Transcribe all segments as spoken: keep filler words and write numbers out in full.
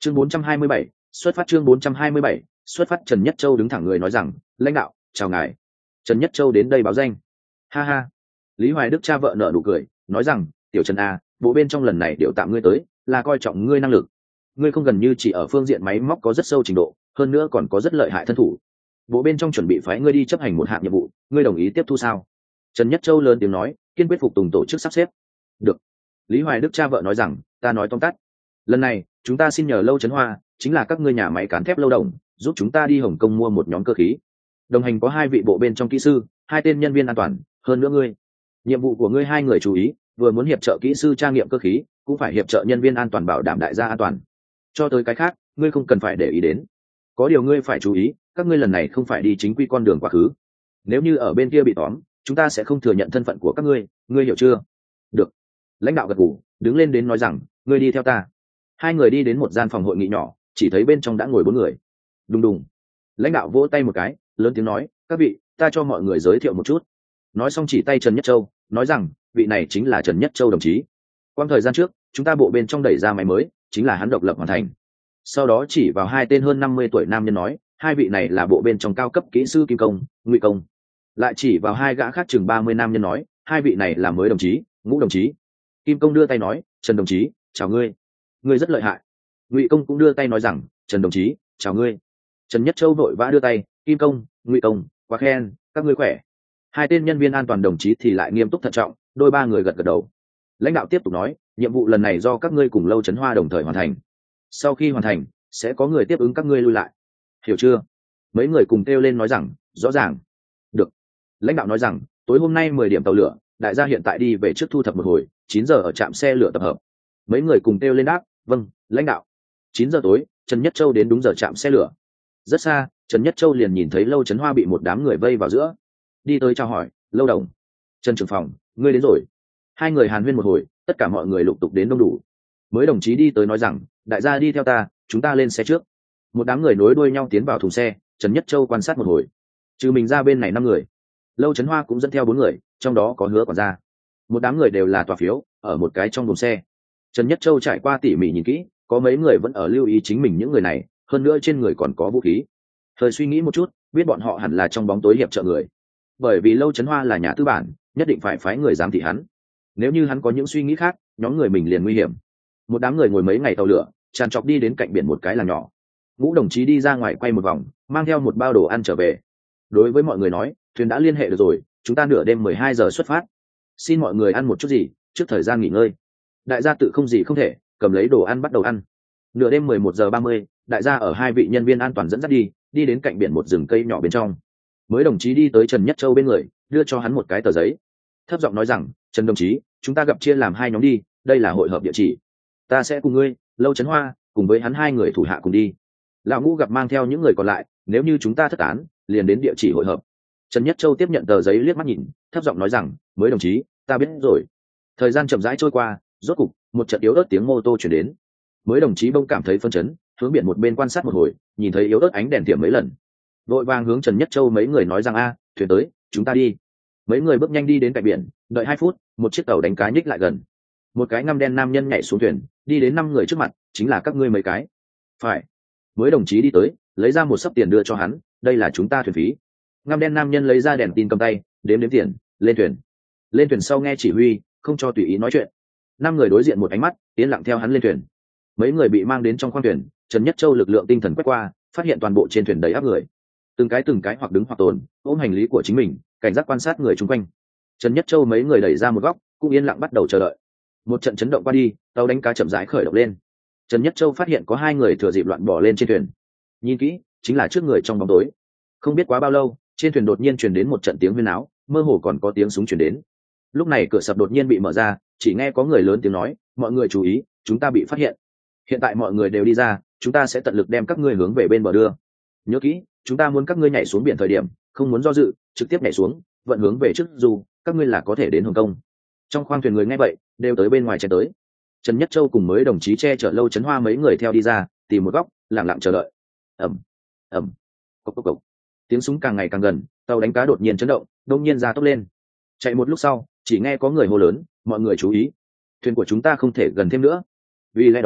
chương bốn trăm hai mươi bảy, xuất phát chương bốn trăm hai mươi bảy, xuất phát. Trần Nhất Châu đứng thẳng người nói rằng, lãnh đạo, chào ngài. Trần Nhất Châu đến đây báo danh. Ha ha. Lý Hoài Đức cha vợ nở nụ cười, nói rằng, tiểu Trần a, bộ bên trong lần này điều tạm ngươi tới, là coi trọng ngươi năng lực. Ngươi không gần như chỉ ở phương diện máy móc có rất sâu trình độ, hơn nữa còn có rất lợi hại thân thủ. Bộ bên trong chuẩn bị phái ngươi đi chấp hành một hạng nhiệm vụ, ngươi đồng ý tiếp thu sao? Trần Nhất Châu lớn tiếng nói, kiên quyết phục tùng tổ chức sắp xếp. Được. Lý Hoài Đức cha vợ nói rằng, ta nói tóm tắt. Lần này, chúng ta xin nhờ Lâu Trấn Hoa, chính là các ngươi nhà máy cán thép Lâu Đồng, giúp chúng ta đi Hồng Kông mua một nhóm cơ khí. Đồng hành có hai vị bộ bên trong kỹ sư, hai tên nhân viên an toàn, hơn nữa ngươi. Nhiệm vụ của ngươi hai người chú ý, vừa muốn hiệp trợ kỹ sư tra nghiệm cơ khí, cũng phải hiệp trợ nhân viên an toàn bảo đảm đại gia an toàn. Cho tới cái khác, ngươi không cần phải để ý đến. Có điều ngươi phải chú ý, các ngươi lần này không phải đi chính quy con đường quá khứ. Nếu như ở bên kia bị tóm, chúng ta sẽ không thừa nhận thân phận của các ngươi, ngươi hiểu chưa? Được. Lãnh đạo gật gù, đứng lên đến nói rằng, ngươi đi theo ta. Hai người đi đến một gian phòng hội nghị nhỏ, chỉ thấy bên trong đã ngồi bốn người. Đùng đùng. Lãnh đạo vỗ tay một cái, lớn tiếng nói, các vị, ta cho mọi người giới thiệu một chút. Nói xong chỉ tay Trần Nhất Châu, nói rằng, vị này chính là Trần Nhất Châu đồng chí. Quang thời gian trước, chúng ta bộ bên trong đẩy ra máy mới, chính là hắn độc lập hoàn thành. Sau đó chỉ vào hai tên hơn năm mươi tuổi nam nhân nói, hai vị này là bộ bên trong cao cấp kỹ sư Kim Công, Ngụy Công. Lại chỉ vào hai gã khác chừng ba mươi nam nhân nói, hai vị này là mới đồng chí, Ngũ đồng chí. Kim Công đưa tay nói, Trần đồng chí, chào ngươi. Ngươi rất lợi hại. Ngụy Công cũng đưa tay nói rằng, Trần đồng chí, chào ngươi. Trần Nhất Châu vội vã đưa tay, Kim Công, Ngụy Công, quá khen, các ngươi khỏe. Hai tên nhân viên an toàn đồng chí thì lại nghiêm túc thận trọng, đôi ba người gật gật đầu. Lãnh đạo tiếp tục nói, nhiệm vụ lần này do các ngươi cùng Lâu Trấn Hoa đồng thời hoàn thành. Sau khi hoàn thành, sẽ có người tiếp ứng các ngươi lui lại. Hiểu chưa? Mấy người cùng kêu lên nói rằng, rõ ràng. Được. Lãnh đạo nói rằng, tối hôm nay mười điểm tàu lửa, đại gia hiện tại đi về trước thu thập một hồi, chín giờ ở trạm xe lửa tập hợp. Mấy người cùng kêu lên đáp, vâng, lãnh đạo. Chín giờ tối, Trần Nhất Châu đến đúng giờ trạm xe lửa. Rất xa, Trần Nhất Châu liền nhìn thấy Lâu Trấn Hoa bị một đám người vây vào giữa. Đi tới chào hỏi, Lâu đồng. Trần trưởng phòng, ngươi đến rồi. Hai người hàn huyên một hồi, tất cả mọi người lục tục đến đông đủ. Mới đồng chí đi tới nói rằng, đại gia đi theo ta, chúng ta lên xe trước. Một đám người nối đuôi nhau tiến vào thùng xe, Trần Nhất Châu quan sát một hồi. Trừ mình ra bên này năm người. Lâu Trấn Hoa cũng dẫn theo bốn người, trong đó có Hứa quản gia. Một đám người đều là tòa phiếu, ở một cái trong thùng xe. Trần Nhất Châu trải qua tỉ mỉ nhìn kỹ, có mấy người vẫn ở lưu ý chính mình những người này, hơn nữa trên người còn có vũ khí. Thời suy nghĩ một chút, biết bọn họ hẳn là trong bóng tối hiệp trợ người. Bởi vì Lâu Trấn Hoa là nhà tư bản, nhất định phải phái người giám thị hắn. Nếu như hắn có những suy nghĩ khác, nhóm người mình liền nguy hiểm. Một đám người ngồi mấy ngày tàu lửa, tràn trọc đi đến cạnh biển một cái làng nhỏ. Ngũ đồng chí đi ra ngoài quay một vòng, mang theo một bao đồ ăn trở về. Đối với mọi người nói, thuyền đã liên hệ được rồi, chúng ta nửa đêm mười hai giờ xuất phát. Xin mọi người ăn một chút gì, trước thời gian nghỉ ngơi. Đại gia tự không gì không thể, cầm lấy đồ ăn bắt đầu ăn. Nửa đêm mười một giờ ba mươi, đại gia ở hai vị nhân viên an toàn dẫn dắt đi, đi đến cạnh biển một rừng cây nhỏ bên trong. Mới đồng chí đi tới Trần Nhất Châu bên người, đưa cho hắn một cái tờ giấy. Thấp giọng nói rằng, Trần đồng chí, chúng ta gặp chia làm hai nhóm đi, đây là hội hợp địa chỉ. Ta sẽ cùng ngươi, Lâu Trấn Hoa, cùng với hắn hai người thủ hạ cùng đi. Lão Ngũ gặp mang theo những người còn lại, nếu như chúng ta thất tán, liền đến địa chỉ hội hợp. Trần Nhất Châu tiếp nhận tờ giấy liếc mắt nhìn, thấp giọng nói rằng, mới đồng chí, ta biết rồi. Thời gian chậm rãi trôi qua, rốt cục một trận yếu ớt tiếng mô tô chuyển đến. Mới đồng chí bỗng cảm thấy phân chấn, hướng biển một bên quan sát một hồi, nhìn thấy yếu ớt ánh đèn tiệm mấy lần, vội vàng hướng Trần Nhất Châu mấy người nói rằng, a, thuyền tới, chúng ta đi. Mấy người bước nhanh đi đến cạnh biển, đợi hai phút, một chiếc tàu đánh cá nhích lại gần. Một cái ngăm đen nam nhân nhảy xuống thuyền, đi đến năm người trước mặt, chính là các ngươi mấy cái. Phải. Mới đồng chí đi tới, lấy ra một xấp tiền đưa cho hắn, đây là chúng ta thuyền phí. Ngăm đen nam nhân lấy ra đèn tin cầm tay, đếm đếm tiền, lên thuyền. Lên thuyền sau nghe chỉ huy, không cho tùy ý nói chuyện. Năm người đối diện một ánh mắt, tiến lặng theo hắn lên thuyền. Mấy người bị mang đến trong khoang thuyền, Trần Nhất Châu lực lượng tinh thần quét qua, phát hiện toàn bộ trên thuyền đầy áp người. Từng cái từng cái hoặc đứng hoặc tồn, ôm hành lý của chính mình, cảnh giác quan sát người chung quanh. Trần Nhất Châu mấy người đẩy ra một góc, cũng yên lặng bắt đầu chờ đợi. Một trận chấn động qua đi, tàu đánh cá chậm rãi khởi động lên. Trần Nhất Châu phát hiện có hai người thừa dịp loạn bỏ lên trên thuyền. Nhìn kỹ, chính là trước người trong bóng tối. Không biết quá bao lâu, trên thuyền đột nhiên truyền đến một trận tiếng huyên náo, mơ hồ còn có tiếng súng truyền đến. Lúc này cửa sập đột nhiên bị mở ra, chỉ nghe có người lớn tiếng nói, mọi người chú ý, chúng ta bị phát hiện. Hiện tại mọi người đều đi ra, chúng ta sẽ tận lực đem các ngươi hướng về bên bờ đưa. Nhớ kỹ, chúng ta muốn các ngươi nhảy xuống biển thời điểm, không muốn do dự, trực tiếp nhảy xuống, vận hướng về trước dù các ngươi là có thể đến Hồng Kông. Trong khoang thuyền người nghe vậy, đều tới bên ngoài chen tới. Trần Nhất Châu cùng mới đồng chí che chở Lâu Trấn Hoa mấy người theo đi ra, tìm một góc, lặng lặng chờ đợi. Ầm, ầm, cộc cộc cộc. Tiếng súng càng ngày càng gần, tàu đánh cá đột nhiên chấn động, đột nhiên ra tốc lên. Chạy một lúc sau, chỉ nghe có người hô lớn, mọi người chú ý, thuyền của chúng ta không thể gần thêm nữa. Vì lẽ đó,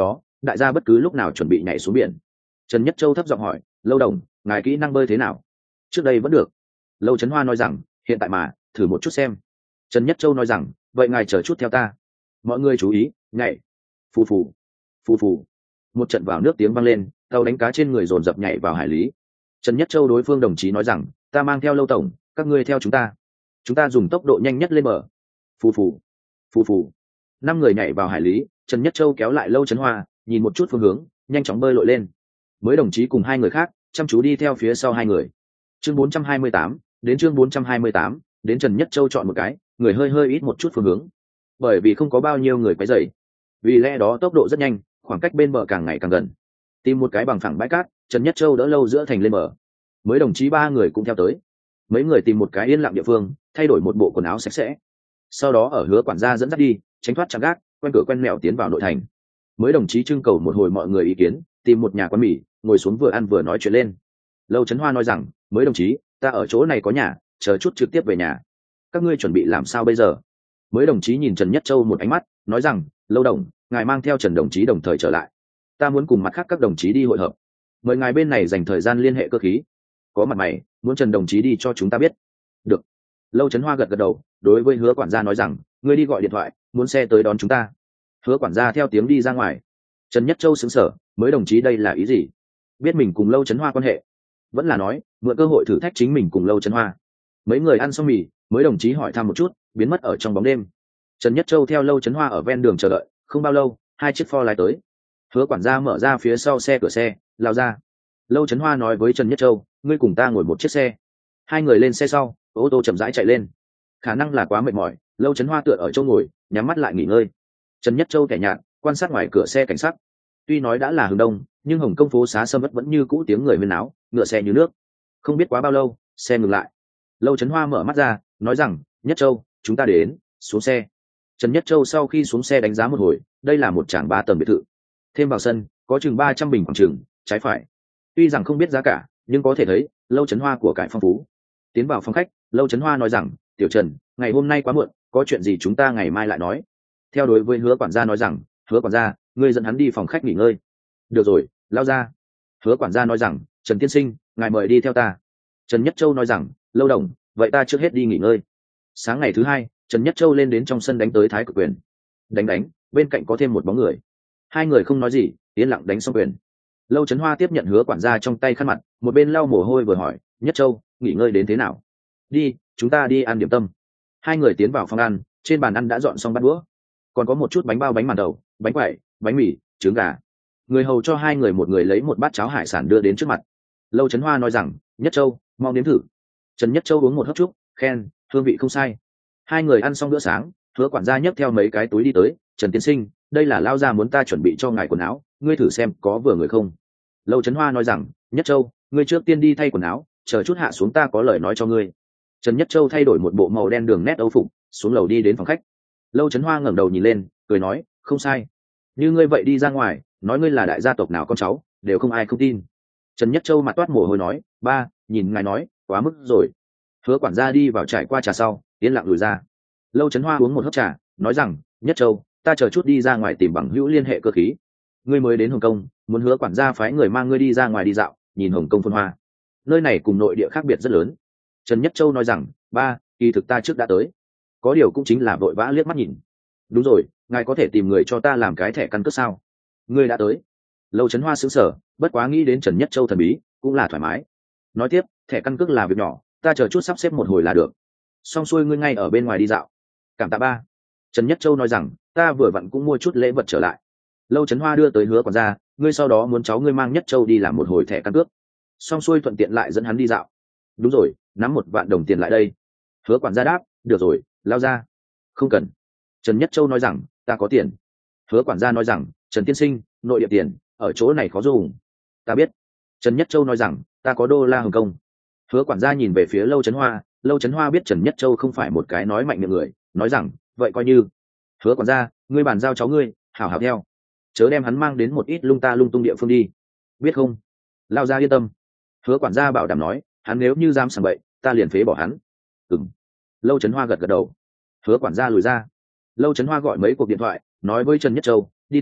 đại gia bất cứ lúc nào chuẩn bị nhảy xuống biển. Trần Nhất Châu thấp giọng hỏi, lâu đồng, ngài kỹ năng bơi thế nào? Trước đây vẫn được. Lâu Trấn Hoa nói rằng, hiện tại mà thử một chút xem. Trần Nhất Châu nói rằng, vậy ngài chờ chút theo ta. Mọi người chú ý, nhảy. Phù phù, phù phù. Một trận vào nước tiếng vang lên, tàu đánh cá trên người dồn dập nhảy vào hải lý. Trần Nhất Châu đối phương đồng chí nói rằng, ta mang theo Lâu tổng, các ngươi theo chúng ta. Chúng ta dùng tốc độ nhanh nhất lên bờ. Phù phù, phù phù. Năm người nhảy vào hải lý, Trần Nhất Châu kéo lại Lâu Trấn Hoa, nhìn một chút phương hướng, nhanh chóng bơi lội lên. Mới đồng chí cùng hai người khác chăm chú đi theo phía sau hai người. Chương bốn trăm hai mươi tám, đến chương bốn trăm hai mươi tám, đến Trần Nhất Châu chọn một cái, người hơi hơi ít một chút phương hướng. Bởi vì không có bao nhiêu người quấy rầy, vì lẽ đó tốc độ rất nhanh, khoảng cách bên bờ càng ngày càng gần. Tìm một cái bằng phẳng bãi cát, Trần Nhất Châu đỡ Lâu giữa thành lên bờ. Mới đồng chí ba người cũng theo tới. Mấy người tìm một cái yên lặng địa phương, thay đổi một bộ quần áo sạch sẽ. Sau đó ở Hứa quản gia dẫn dắt đi, tránh thoát chạm gác, quen cửa quen mẹo tiến vào nội thành. Mới đồng chí trưng cầu một hồi mọi người ý kiến, tìm một nhà quán mì, ngồi xuống vừa ăn vừa nói chuyện lên. Lâu Trấn Hoa nói rằng, mới đồng chí, ta ở chỗ này có nhà, chờ chút trực tiếp về nhà. Các ngươi chuẩn bị làm sao bây giờ? Mới đồng chí nhìn Trần Nhất Châu một ánh mắt, nói rằng, Lâu đồng, ngài mang theo Trần đồng chí đồng thời trở lại. Ta muốn cùng mặt khác các đồng chí đi hội hợp. Mời ngài bên này dành thời gian liên hệ cơ khí. Có mặt mày, muốn Trần đồng chí đi cho chúng ta biết. Được. Lâu Trấn Hoa gật gật đầu, đối với Hứa quản gia nói rằng, ngươi đi gọi điện thoại, muốn xe tới đón chúng ta. Hứa quản gia theo tiếng đi ra ngoài. Trần Nhất Châu sững sờ, mới đồng chí đây là ý gì? Biết mình cùng Lâu Trấn Hoa quan hệ, vẫn là nói mượn cơ hội thử thách chính mình cùng Lâu Trấn Hoa. Mấy người ăn xong mì, mới đồng chí hỏi thăm một chút, biến mất ở trong bóng đêm. Trần Nhất Châu theo Lâu Trấn Hoa ở ven đường chờ đợi, không bao lâu, hai chiếc Ford lái tới. Hứa quản gia mở ra phía sau xe cửa xe, lao ra. Lâu Trấn Hoa nói với Trần Nhất Châu, ngươi cùng ta ngồi một chiếc xe. Hai người lên xe sau, ô tô chậm rãi chạy lên. Khả năng là quá mệt mỏi, Lâu Trấn Hoa tựa ở chỗ ngồi, nhắm mắt lại nghỉ ngơi. Trần Nhất Châu kẻ nhạt, quan sát ngoài cửa xe cảnh sát. Tuy nói đã là hướng đông, nhưng Hồng Công phố xá sâm vẫn vẫn như cũ tiếng người huyên náo, ngựa xe như nước. Không biết quá bao lâu, xe ngừng lại. Lâu Trấn Hoa mở mắt ra, nói rằng, Nhất Châu, chúng ta đến, xuống xe. Trần Nhất Châu sau khi xuống xe đánh giá một hồi, đây là một tràng ba tầng biệt thự. Thêm vào sân, có chừng ba trăm bình khoảng chừng, trái phải. Tuy rằng không biết giá cả, nhưng có thể thấy, Lâu Trấn Hoa của cải phong phú. Tiến vào phòng khách, Lâu Trấn Hoa nói rằng, Tiểu Trần, ngày hôm nay quá muộn, có chuyện gì chúng ta ngày mai lại nói. Theo đối với Hứa quản gia nói rằng, Hứa quản gia, ngươi dẫn hắn đi phòng khách nghỉ ngơi. Được rồi, lao ra. Hứa quản gia nói rằng, Trần tiên sinh, ngài mời đi theo ta. Trần Nhất Châu nói rằng, Lâu đồng, vậy ta trước hết đi nghỉ ngơi. Sáng ngày thứ hai, Trần Nhất Châu lên đến trong sân đánh tới Thái Cực quyền. Đánh đánh, bên cạnh có thêm một bóng người. Hai người không nói gì, yên lặng đánh xong quyền. Lâu Trấn Hoa tiếp nhận Hứa quản gia trong tay khăn mặt, một bên lau mồ hôi vừa hỏi, Nhất Châu, nghỉ ngơi đến thế nào? Đi, chúng ta đi ăn điểm tâm. Hai người tiến vào phòng ăn, trên bàn ăn đã dọn xong bát đũa, còn có một chút bánh bao bánh màn đầu, bánh quẩy, bánh mì, trứng gà. Người hầu cho hai người một người lấy một bát cháo hải sản đưa đến trước mặt. Lâu Trấn Hoa nói rằng, Nhất Châu, mong nếm thử. Trần Nhất Châu uống một hớp chúc, khen, hương vị không sai. Hai người ăn xong bữa sáng, Hứa quản gia nhấc theo mấy cái túi đi tới, Trần tiên sinh, đây là lao gia muốn ta chuẩn bị cho ngài quần áo, ngươi thử xem có vừa người không. Lâu Trấn Hoa nói rằng, Nhất Châu, ngươi trước tiên đi thay quần áo, chờ chút hạ xuống ta có lời nói cho ngươi. Trần Nhất Châu thay đổi một bộ màu đen đường nét âu phục, xuống lầu đi đến phòng khách. Lâu Trấn Hoa ngẩng đầu nhìn lên, cười nói, không sai. Như ngươi vậy đi ra ngoài, nói ngươi là đại gia tộc nào con cháu, đều không ai không tin. Trần Nhất Châu mặt toát mồ hôi nói, ba, nhìn ngài nói, quá mức rồi. Hứa quản gia đi vào trải qua trà sau, yên lặng lùi ra. Lâu Trấn Hoa uống một hớp trà, nói rằng, Nhất Châu, ta chờ chút đi ra ngoài tìm bằng hữu liên hệ cơ khí. Ngươi mới đến Hồng Kông, muốn Hứa quản gia phái người mang ngươi đi ra ngoài đi dạo, nhìn Hồng Kông phồn hoa. Nơi này cùng nội địa khác biệt rất lớn. Trần Nhất Châu nói rằng, ba, kỳ thực ta trước đã tới. Có điều cũng chính là vội vã liếc mắt nhìn. Đúng rồi, ngài có thể tìm người cho ta làm cái thẻ căn cước sao? Ngươi đã tới. Lâu Trấn Hoa sững sờ, bất quá nghĩ đến Trần Nhất Châu thần bí, cũng là thoải mái. Nói tiếp, thẻ căn cước là việc nhỏ, ta chờ chút sắp xếp một hồi là được. Xong xuôi ngươi ngay ở bên ngoài đi dạo. Cảm tạ ba. Trần Nhất Châu nói rằng, ta vừa vặn cũng mua chút lễ vật trở lại. Lâu Trấn Hoa đưa tới Hứa quản gia, ngươi sau đó muốn cháu ngươi mang Nhất Châu đi làm một hồi thẻ căn cước. Xong xuôi thuận tiện lại dẫn hắn đi dạo. Đúng rồi, nắm một vạn đồng tiền lại đây. Hứa quản gia đáp, được rồi, lao ra. Không cần. Trần Nhất Châu nói rằng, ta có tiền. Hứa quản gia nói rằng, Trần tiên sinh, nội địa tiền ở chỗ này khó dùng. Ta biết. Trần Nhất Châu nói rằng, ta có đô la Hồng Kông. Hứa quản gia nhìn về phía Lâu Trấn Hoa, Lâu Trấn Hoa biết Trần Nhất Châu không phải một cái nói mạnh miệng người, nói rằng, vậy coi như. Hứa quản gia, ngươi bàn giao cháu ngươi, hảo hảo theo, chớ đem hắn mang đến một ít lung ta lung tung địa phương đi, biết không? Lao ra yên tâm. Hứa quản gia bảo đảm nói, hắn nếu như dám sảng bậy, ta liền phế bỏ hắn. Ừm. Lâu Trấn Hoa gật gật đầu. Hứa quản gia lùi ra. Lâu Trấn Hoa gọi mấy cuộc điện thoại, nói với Trần Nhất Châu, đi thôi,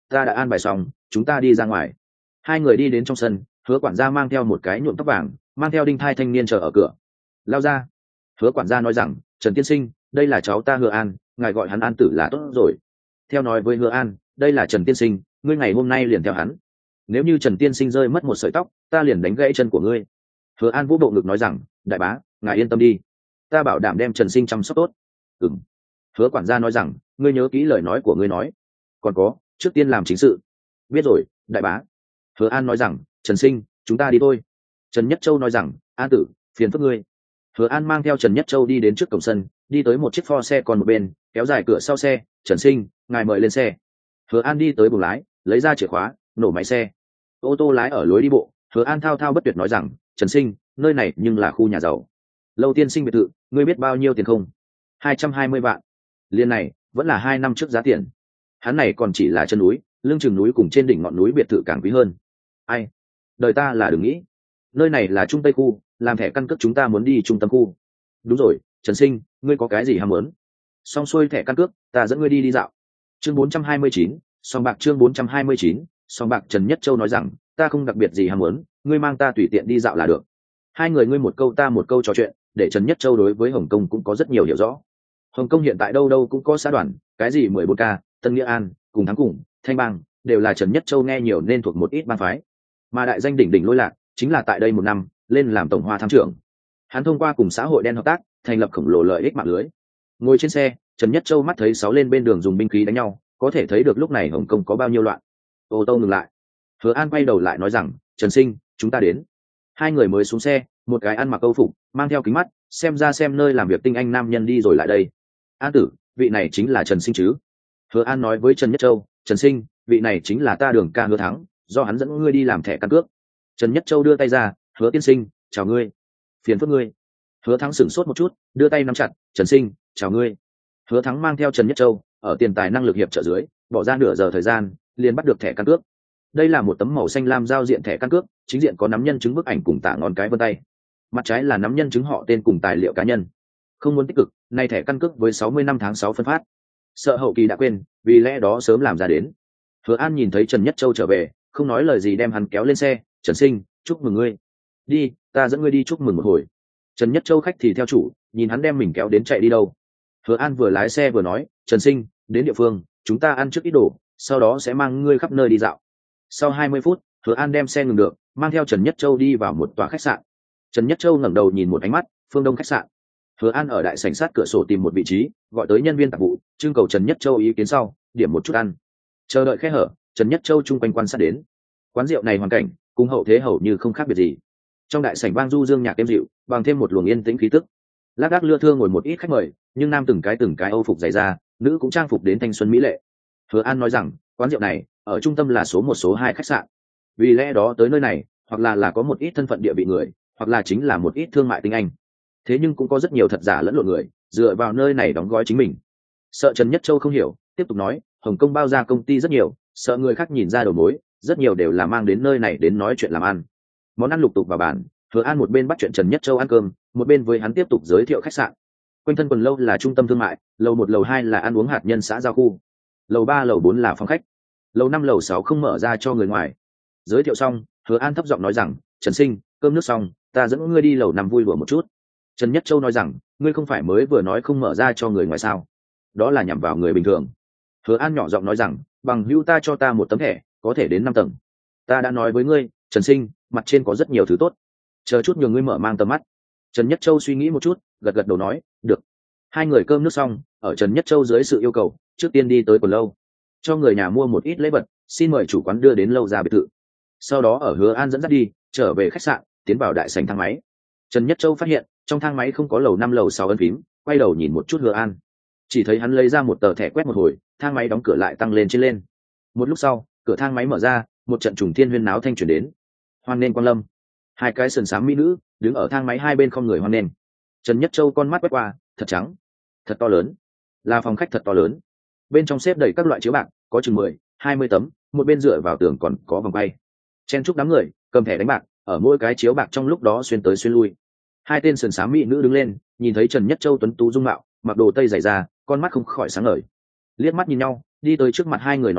ta đã an bài xong, chúng ta đi ra ngoài. Hai người đi đến trong sân, Hứa quản gia mang theo một cái nhuộm tóc vàng, mang theo đinh thai thanh niên chờ ở cửa. Lao ra. Hứa quản gia nói rằng, Trần tiên sinh, đây là cháu ta Hứa An, ngài gọi hắn An tử là tốt rồi. Theo nói với Hứa An, đây là Trần tiên sinh, ngươi ngày hôm nay liền theo hắn. Nếu như Trần tiên sinh rơi mất một sợi tóc, ta liền đánh gãy chân của ngươi. Hứa An vũ bộ ngực nói rằng, đại bá, ngài yên tâm đi, ta bảo đảm đem Trần sinh chăm sóc tốt. Ừm. Hứa quản gia nói rằng, ngươi nhớ kỹ lời nói của ngươi nói. Còn có, trước tiên làm chính sự. Biết rồi, đại bá. Hứa An nói rằng, Trần sinh, chúng ta đi thôi. Trần Nhất Châu nói rằng, An tử, phiền phức ngươi. Hứa An mang theo Trần Nhất Châu đi đến trước cổng sân, đi tới một chiếc pho xe còn một bên, kéo dài cửa sau xe. Trần sinh, ngài mời lên xe. Hứa An đi tới buồng lái, lấy ra chìa khóa, nổ máy xe. Ô tô lái ở lối đi bộ. Hứa An thao thao bất tuyệt nói rằng, Trần sinh, nơi này nhưng là khu nhà giàu. Lâu tiên sinh biệt thự, ngươi biết bao nhiêu tiền không? Hai trăm hai mươi vạn. Liên này vẫn là hai năm trước giá tiền. Hắn này còn chỉ là chân núi, lưng chừng núi cùng trên đỉnh ngọn núi biệt thự càng quý hơn. Ai? Đời ta là đừng nghĩ. Nơi này là trung tây khu, làm thẻ căn cước chúng ta muốn đi trung tâm khu. Đúng rồi, Trần sinh, ngươi có cái gì ham muốn? Xong xuôi thẻ căn cước, ta dẫn ngươi đi đi dạo. Chương bốn trăm hai mươi chín, song bạc chương bốn trăm hai mươi chín, song bạc. Trần Nhất Châu nói rằng, ta không đặc biệt gì ham muốn, ngươi mang ta tùy tiện đi dạo là được. Hai người ngươi một câu ta một câu trò chuyện, để Trần Nhất Châu đối với Hồng Kông cũng có rất nhiều hiểu rõ. Hồng Kông hiện tại đâu đâu cũng có xã đoàn, cái gì mười bốn K, Tân Nghĩa An, cùng Thắng Cùng, Thanh Bang, đều là Trần Nhất Châu nghe nhiều nên thuộc một ít bang phái. Mà đại danh đỉnh đỉnh Lôi Lạc, chính là tại đây một năm, lên làm tổng hoa thám trưởng. Hắn thông qua cùng xã hội đen hợp tác, thành lập khổng lồ lợi ích mạng lưới. Ngồi trên xe, Trần Nhất Châu mắt thấy sáu lên bên đường dùng binh khí đánh nhau, có thể thấy được lúc này Hồng Kông có bao nhiêu loạn. Ô tô ngừng lại. Hứa An quay đầu lại nói rằng, Trần sinh, chúng ta đến. Hai người mới xuống xe, một cái ăn mặc câu phục, mang theo kính mắt, xem ra xem nơi làm việc tinh anh nam nhân đi rồi lại đây. An tử, vị này chính là Trần sinh chứ? Hứa An nói với Trần Nhất Châu, Trần sinh, vị này chính là ta Đường ca Hứa Thắng, do hắn dẫn ngươi đi làm thẻ căn cước. Trần Nhất Châu đưa tay ra, Hứa tiên sinh, chào ngươi. Phiền phức ngươi. Hứa Thắng sửng sốt một chút, đưa tay nắm chặt, Trần sinh, chào ngươi. Hứa Thắng mang theo Trần Nhất Châu, ở tiền tài năng lực hiệp trợ dưới, bỏ ra nửa giờ thời gian, liền bắt được thẻ căn cước. Đây là một tấm màu xanh lam giao diện thẻ căn cước, chính diện có nắm nhân chứng bức ảnh cùng tả ngón cái vân tay. Mặt trái là nắm nhân chứng họ tên cùng tài liệu cá nhân. Không muốn tích cực, nay thẻ căn cước với sáu mươi năm tháng sáu phân phát. Sợ hậu kỳ đã quên, vì lẽ đó sớm làm ra đến. Hứa An nhìn thấy Trần Nhất Châu trở về, không nói lời gì đem hắn kéo lên xe. Trần sinh, chúc mừng ngươi. Đi, ta dẫn ngươi đi chúc mừng một hồi. Trần Nhất Châu khách thì theo chủ, nhìn hắn đem mình kéo đến chạy đi đâu. Hứa An vừa lái xe vừa nói, Trần sinh, đến địa phương, chúng ta ăn trước ít đồ, sau đó sẽ mang ngươi khắp nơi đi dạo. Sau hai mươi phút, Hứa An đem xe ngừng được, mang theo Trần Nhất Châu đi vào một tòa khách sạn. Trần Nhất Châu ngẩng đầu nhìn một ánh mắt, phương đông khách sạn. Hứa An ở đại sảnh sát cửa sổ tìm một vị trí, gọi tới nhân viên tạp vụ, trưng cầu Trần Nhất Châu ý kiến sau, điểm một chút ăn. Chờ đợi khe hở, Trần Nhất Châu chung quanh quan sát đến. Quán rượu này hoàn cảnh, cùng hậu thế hầu như không khác biệt gì. Trong đại sảnh vang du dương nhạc êm dịu, bằng thêm một luồng yên tĩnh khí tức. Lác đác lưa thưa ngồi một ít khách mời, nhưng nam từng cái từng cái âu phục dày da, nữ cũng trang phục đến thanh xuân mỹ lệ. Hứa An nói rằng, quán rượu này ở trung tâm là số một số hai khách sạn. Vì lẽ đó tới nơi này, hoặc là là có một ít thân phận địa vị người, hoặc là chính là một ít thương mại tinh anh. Thế nhưng cũng có rất nhiều thật giả lẫn lộn người, dựa vào nơi này đóng gói chính mình. Sợ Trần Nhất Châu không hiểu, tiếp tục nói, Hồng Kông bao ra công ty rất nhiều, sợ người khác nhìn ra đầu mối, rất nhiều đều là mang đến nơi này đến nói chuyện làm ăn. Món ăn lục tục vào bàn, Hứa An một bên bắt chuyện Trần Nhất Châu ăn cơm, một bên với hắn tiếp tục giới thiệu khách sạn. Quanh thân quần lâu là trung tâm thương mại, lầu một lầu hai là ăn uống hạt nhân xã giao khu, lầu ba lầu bốn là phòng khách, lầu năm lầu sáu không mở ra cho người ngoài. Giới thiệu xong, Hứa An thấp giọng nói rằng, Trần sinh, cơm nước xong, ta dẫn ngươi đi lầu năm vui đùa một chút. Trần Nhất Châu nói rằng, ngươi không phải mới vừa nói không mở ra cho người ngoài sao? Đó là nhằm vào người bình thường. Hứa An nhỏ giọng nói rằng, bằng hữu ta cho ta một tấm thẻ, có thể đến năm tầng. Ta đã nói với ngươi, Trần sinh, mặt trên có rất nhiều thứ tốt, chờ chút nhường ngươi mở mang tầm mắt. Trần Nhất Châu suy nghĩ một chút, gật gật đầu nói, được. Hai người cơm nước xong, ở Trần Nhất Châu dưới sự yêu cầu, trước tiên đi tới quần lâu, cho người nhà mua một ít lễ vật, xin mời chủ quán đưa đến lâu ra biệt thự. Sau đó ở Hứa An dẫn dắt đi, trở về khách sạn, tiến vào đại sảnh thang máy. Trần Nhất Châu phát hiện trong thang máy không có lầu năm lầu sáu ấn phím, quay đầu nhìn một chút Hứa An, chỉ thấy hắn lấy ra một tờ thẻ quét một hồi, thang máy đóng cửa lại tăng lên trên lên. Một lúc sau, cửa thang máy mở ra, một trận trùng thiên huyên náo thanh truyền đến. Hoan nên Quang Lâm. Hai cái sườn xám mỹ nữ đứng ở thang máy hai bên không người hoan nên. Trần Nhất Châu con mắt quét qua, thật trắng, thật to lớn, là phòng khách thật to lớn. Bên trong xếp đầy các loại chiếu bạc, có chừng mười, hai mươi tấm, một bên dựa vào tường còn có vòng bay. Chen chúc đám người, cầm thẻ đánh bạc, ở mỗi cái chiếu bạc trong lúc đó xuyên tới xuyên lui. Hai tên sườn xám mỹ nữ đứng lên, nhìn thấy Trần Nhất Châu tuấn tú dung mạo, mặc đồ tây dày da, con mắt không khỏi sáng ngời. Liếc mắt nhìn nhau, đi tới trước mặt hai người nói rằng,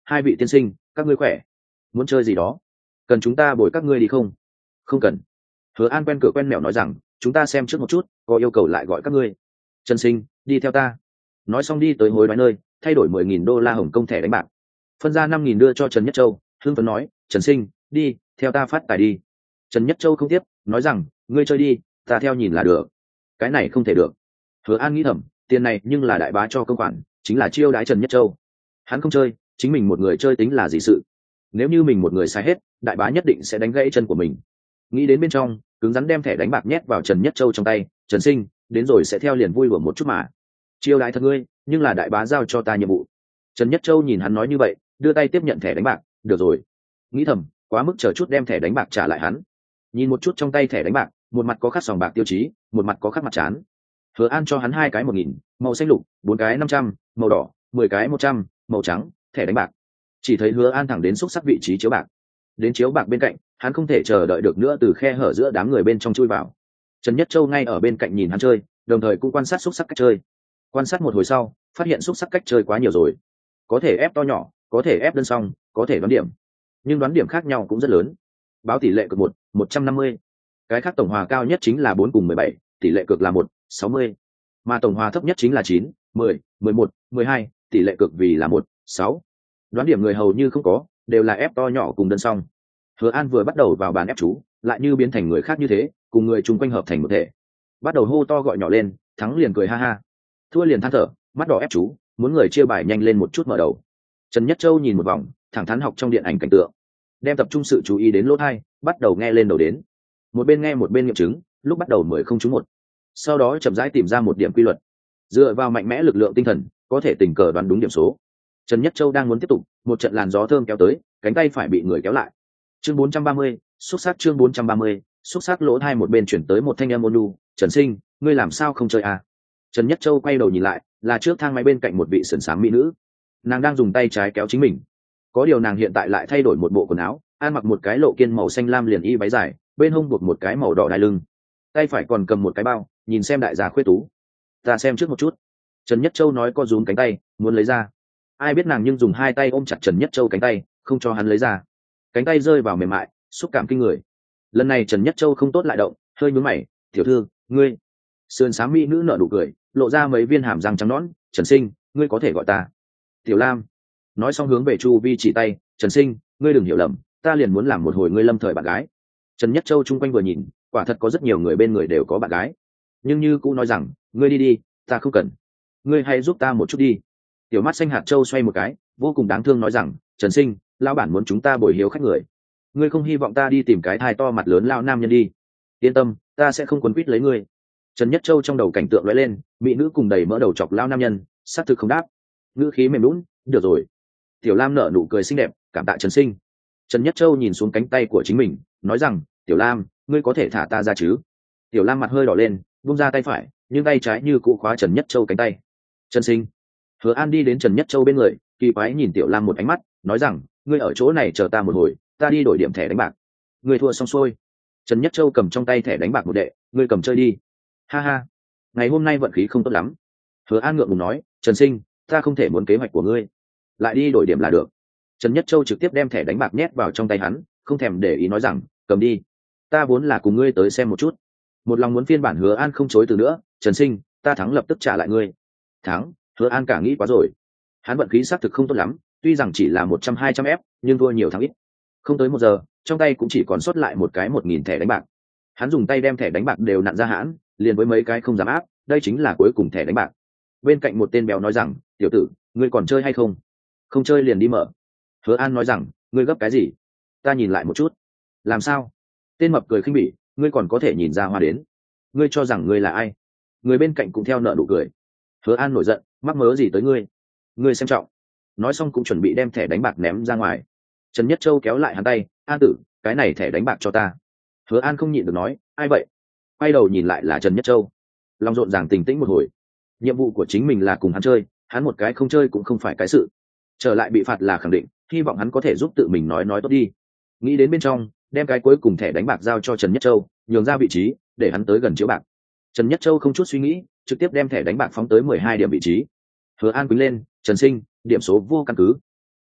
hai vị tiên sinh các ngươi khỏe, muốn chơi gì đó, cần chúng ta bồi các ngươi đi không? Không cần. Hứa An quen cửa quen mẹo nói rằng chúng ta xem trước một chút, có yêu cầu lại gọi các ngươi. Trần Sinh, đi theo ta. Nói xong đi tới hối đoái nơi, thay đổi mười nghìn đô la Hồng Kông thẻ đánh bạc, phân ra năm nghìn đưa cho Trần Nhất Châu. Hương Tuấn nói, Trần Sinh, đi theo ta phát tài đi. Trần Nhất Châu không tiếp, nói rằng ngươi chơi đi, ta theo nhìn là được. Cái này không thể được. Hứa An nghĩ thầm, tiền này nhưng là đại bá cho công khoản, chính là chiêu đãi Trần Nhất Châu. Hắn không chơi, chính mình một người chơi tính là gì sự? Nếu như mình một người sai hết, đại bá nhất định sẽ đánh gãy chân của mình. Nghĩ đến bên trong, cứng rắn đem thẻ đánh bạc nhét vào Trần Nhất Châu trong tay. Trần Sinh, đến rồi sẽ theo liền vui đùa một chút mà. Chiêu đãi thật ngươi, nhưng là đại bá giao cho ta nhiệm vụ. Trần Nhất Châu nhìn hắn nói như vậy, đưa tay tiếp nhận thẻ đánh bạc. Được rồi. Nghĩ thầm, quá mức chờ chút đem thẻ đánh bạc trả lại hắn. Nhìn một chút trong tay thẻ đánh bạc, một mặt có khắc sòng bạc tiêu chí, một mặt có khắc mặt trán. Hứa An cho hắn hai cái một nghìn, màu xanh lục, bốn cái năm trăm, màu đỏ, mười cái một trăm, màu trắng, thẻ đánh bạc. Chỉ thấy Hứa An thẳng đến xúc sắc vị trí chiếu bạc. Đến chiếu bạc bên cạnh, hắn không thể chờ đợi được nữa, từ khe hở giữa đám người bên trong chui vào. Trần Nhất Châu ngay ở bên cạnh nhìn hắn chơi, đồng thời cũng quan sát xúc sắc cách chơi. Quan sát một hồi sau, phát hiện xúc sắc cách chơi quá nhiều rồi. Có thể ép to nhỏ, có thể ép đơn song, có thể đoán điểm, nhưng đoán điểm khác nhau cũng rất lớn. Báo tỷ lệ cực một, một trăm năm mươi. Cái khác tổng hòa cao nhất chính là bốn cùng mười bảy, tỷ lệ cực là một, sáu mươi. Mà tổng hòa thấp nhất chính là chín, mười, mười một, mười hai, tỷ lệ cực vì là một, sáu. Đoán điểm người hầu như không có, đều là ép to nhỏ cùng đơn song. Hứa An vừa bắt đầu vào bàn ép chú, lại như biến thành người khác như thế, cùng người chung quanh hợp thành một thể. Bắt đầu hô to gọi nhỏ lên, thắng liền cười ha ha, thua liền than thở, mắt đỏ ép chú, muốn người chia bài nhanh lên một chút mở đầu. Trần Nhất Châu nhìn một vòng, thẳng thắn học trong điện ảnh cảnh tượng, đem tập trung sự chú ý đến lỗ tai, bắt đầu nghe lên đầu đến. Một bên nghe một bên nghiệm chứng, lúc bắt đầu mười không trúng một, sau đó chậm rãi tìm ra một điểm quy luật, dựa vào mạnh mẽ lực lượng tinh thần, có thể tình cờ đoán đúng điểm số. Trần Nhất Châu đang muốn tiếp tục, một trận làn gió thơm kéo tới, cánh tay phải bị người kéo lại. Chương bốn trăm ba mươi, xúc sắc chương bốn trăm ba mươi, xúc sắc lỗ hai một bên chuyển tới một thanh âm ôn nhu, "Trần Sinh, ngươi làm sao không chơi à?" Trần Nhất Châu quay đầu nhìn lại, là trước thang máy bên cạnh một vị sườn xám mỹ nữ. Nàng đang dùng tay trái kéo chính mình. Có điều nàng hiện tại lại thay đổi một bộ quần áo, ăn mặc một cái lộ kiên màu xanh lam liền y váy dài, bên hông buộc một cái màu đỏ đai lưng, tay phải còn cầm một cái bao, nhìn xem đại gia khuê tú. "Ta xem trước một chút." Trần Nhất Châu nói, co rúm cánh tay, muốn lấy ra. Ai biết nàng nhưng dùng hai tay ôm chặt Trần Nhất Châu cánh tay, không cho hắn lấy ra. Cánh tay rơi vào mềm mại, xúc cảm kinh người. Lần này Trần Nhất Châu không tốt lại động, hơi nhướng mày, "Tiểu thư, ngươi..." Sườn xám mỹ nữ nở nụ cười, lộ ra mấy viên hàm răng trắng nõn, "Trần Sinh, ngươi có thể gọi ta Tiểu Lam." Nói xong hướng về Chu Vi chỉ tay, "Trần Sinh, ngươi đừng hiểu lầm, ta liền muốn làm một hồi ngươi lâm thời bạn gái." Trần Nhất Châu chung quanh vừa nhìn, quả thật có rất nhiều người bên người đều có bạn gái, nhưng như cũng nói rằng, "Ngươi đi đi, ta không cần. Ngươi hãy giúp ta một chút đi." Tiểu mắt xanh hạt châu xoay một cái, vô cùng đáng thương nói rằng, "Trần Sinh, lão bản muốn chúng ta bồi hiếu khách người. Ngươi không hy vọng ta đi tìm cái thai to mặt lớn lao nam nhân đi. Yên tâm, ta sẽ không quấn quýt lấy ngươi." Trần Nhất Châu trong đầu cảnh tượng lóe lên, mỹ nữ cùng đầy mỡ đầu chọc lao nam nhân, sát thực không đáp, ngữ khí mềm lún, "Được rồi." Tiểu Lam nở nụ cười xinh đẹp, "Cảm tạ Trần Sinh." Trần Nhất Châu nhìn xuống cánh tay của chính mình, nói rằng, "Tiểu Lam, ngươi có thể thả ta ra chứ?" Tiểu Lam mặt hơi đỏ lên, buông ra tay phải, nhưng tay trái như cũ khóa Trần Nhất Châu cánh tay. "Trần Sinh." Hứa An đi đến Trần Nhất Châu bên người, kỳ quái nhìn Tiểu Lam một ánh mắt, nói rằng, "Ngươi ở chỗ này chờ ta một hồi, ta đi đổi điểm thẻ đánh bạc." "Ngươi thua xong xuôi." Trần Nhất Châu cầm trong tay thẻ đánh bạc một đệ, "Ngươi cầm chơi đi." "Ha ha, ngày hôm nay vận khí không tốt lắm." Hứa An ngượng ngùng nói, "Trần Sinh, ta không thể muốn kế hoạch của ngươi, lại đi đổi điểm là được." Trần Nhất Châu trực tiếp đem thẻ đánh bạc nhét vào trong tay hắn, không thèm để ý nói rằng, "Cầm đi, ta vốn là cùng ngươi tới xem một chút." Một lòng muốn phiên bản Hứa An không chối từ nữa, "Trần Sinh, ta thắng lập tức trả lại ngươi." "Thắng?" Hứa An cả nghĩ quá rồi. Hắn vận khí xác thực không tốt lắm, tuy rằng chỉ là một trăm hai trăm ép, nhưng thua nhiều thắng ít. Không tới một giờ, trong tay cũng chỉ còn sót lại một cái một nghìn thẻ đánh bạc. Hắn dùng tay đem thẻ đánh bạc đều nặn ra hãn, liền với mấy cái không dám áp, đây chính là cuối cùng thẻ đánh bạc. Bên cạnh một tên béo nói rằng, "Tiểu tử, ngươi còn chơi hay không? Không chơi liền đi mở." Hứa An nói rằng, "Ngươi gấp cái gì? Ta nhìn lại một chút." "Làm sao?" Tên mập cười khinh bỉ, "Ngươi còn có thể nhìn ra hoa đến? Ngươi cho rằng ngươi là ai?" Người bên cạnh cũng theo nợ nụ cười. Hứa An nổi giận, "Mắc mớ gì tới ngươi? Ngươi xem trọng." Nói xong cũng chuẩn bị đem thẻ đánh bạc ném ra ngoài. Trần Nhất Châu kéo lại hắn tay, "An tử, cái này thẻ đánh bạc cho ta." Hứa An không nhịn được nói, "Ai vậy?" Quay đầu nhìn lại là Trần Nhất Châu. Lòng rộn ràng tỉnh tĩnh một hồi. Nhiệm vụ của chính mình là cùng hắn chơi, hắn một cái không chơi cũng không phải cái sự. Trở lại bị phạt là khẳng định, hy vọng hắn có thể giúp tự mình nói nói tốt đi. Nghĩ đến bên trong, đem cái cuối cùng thẻ đánh bạc giao cho Trần Nhất Châu, nhường ra vị trí để hắn tới gần chiếu bạc. Trần Nhất Châu không chút suy nghĩ, trực tiếp đem thẻ đánh bạc phóng tới mười hai điểm vị trí. Hứa An quýnh lên, "Trần Sinh, điểm số vô căn cứ."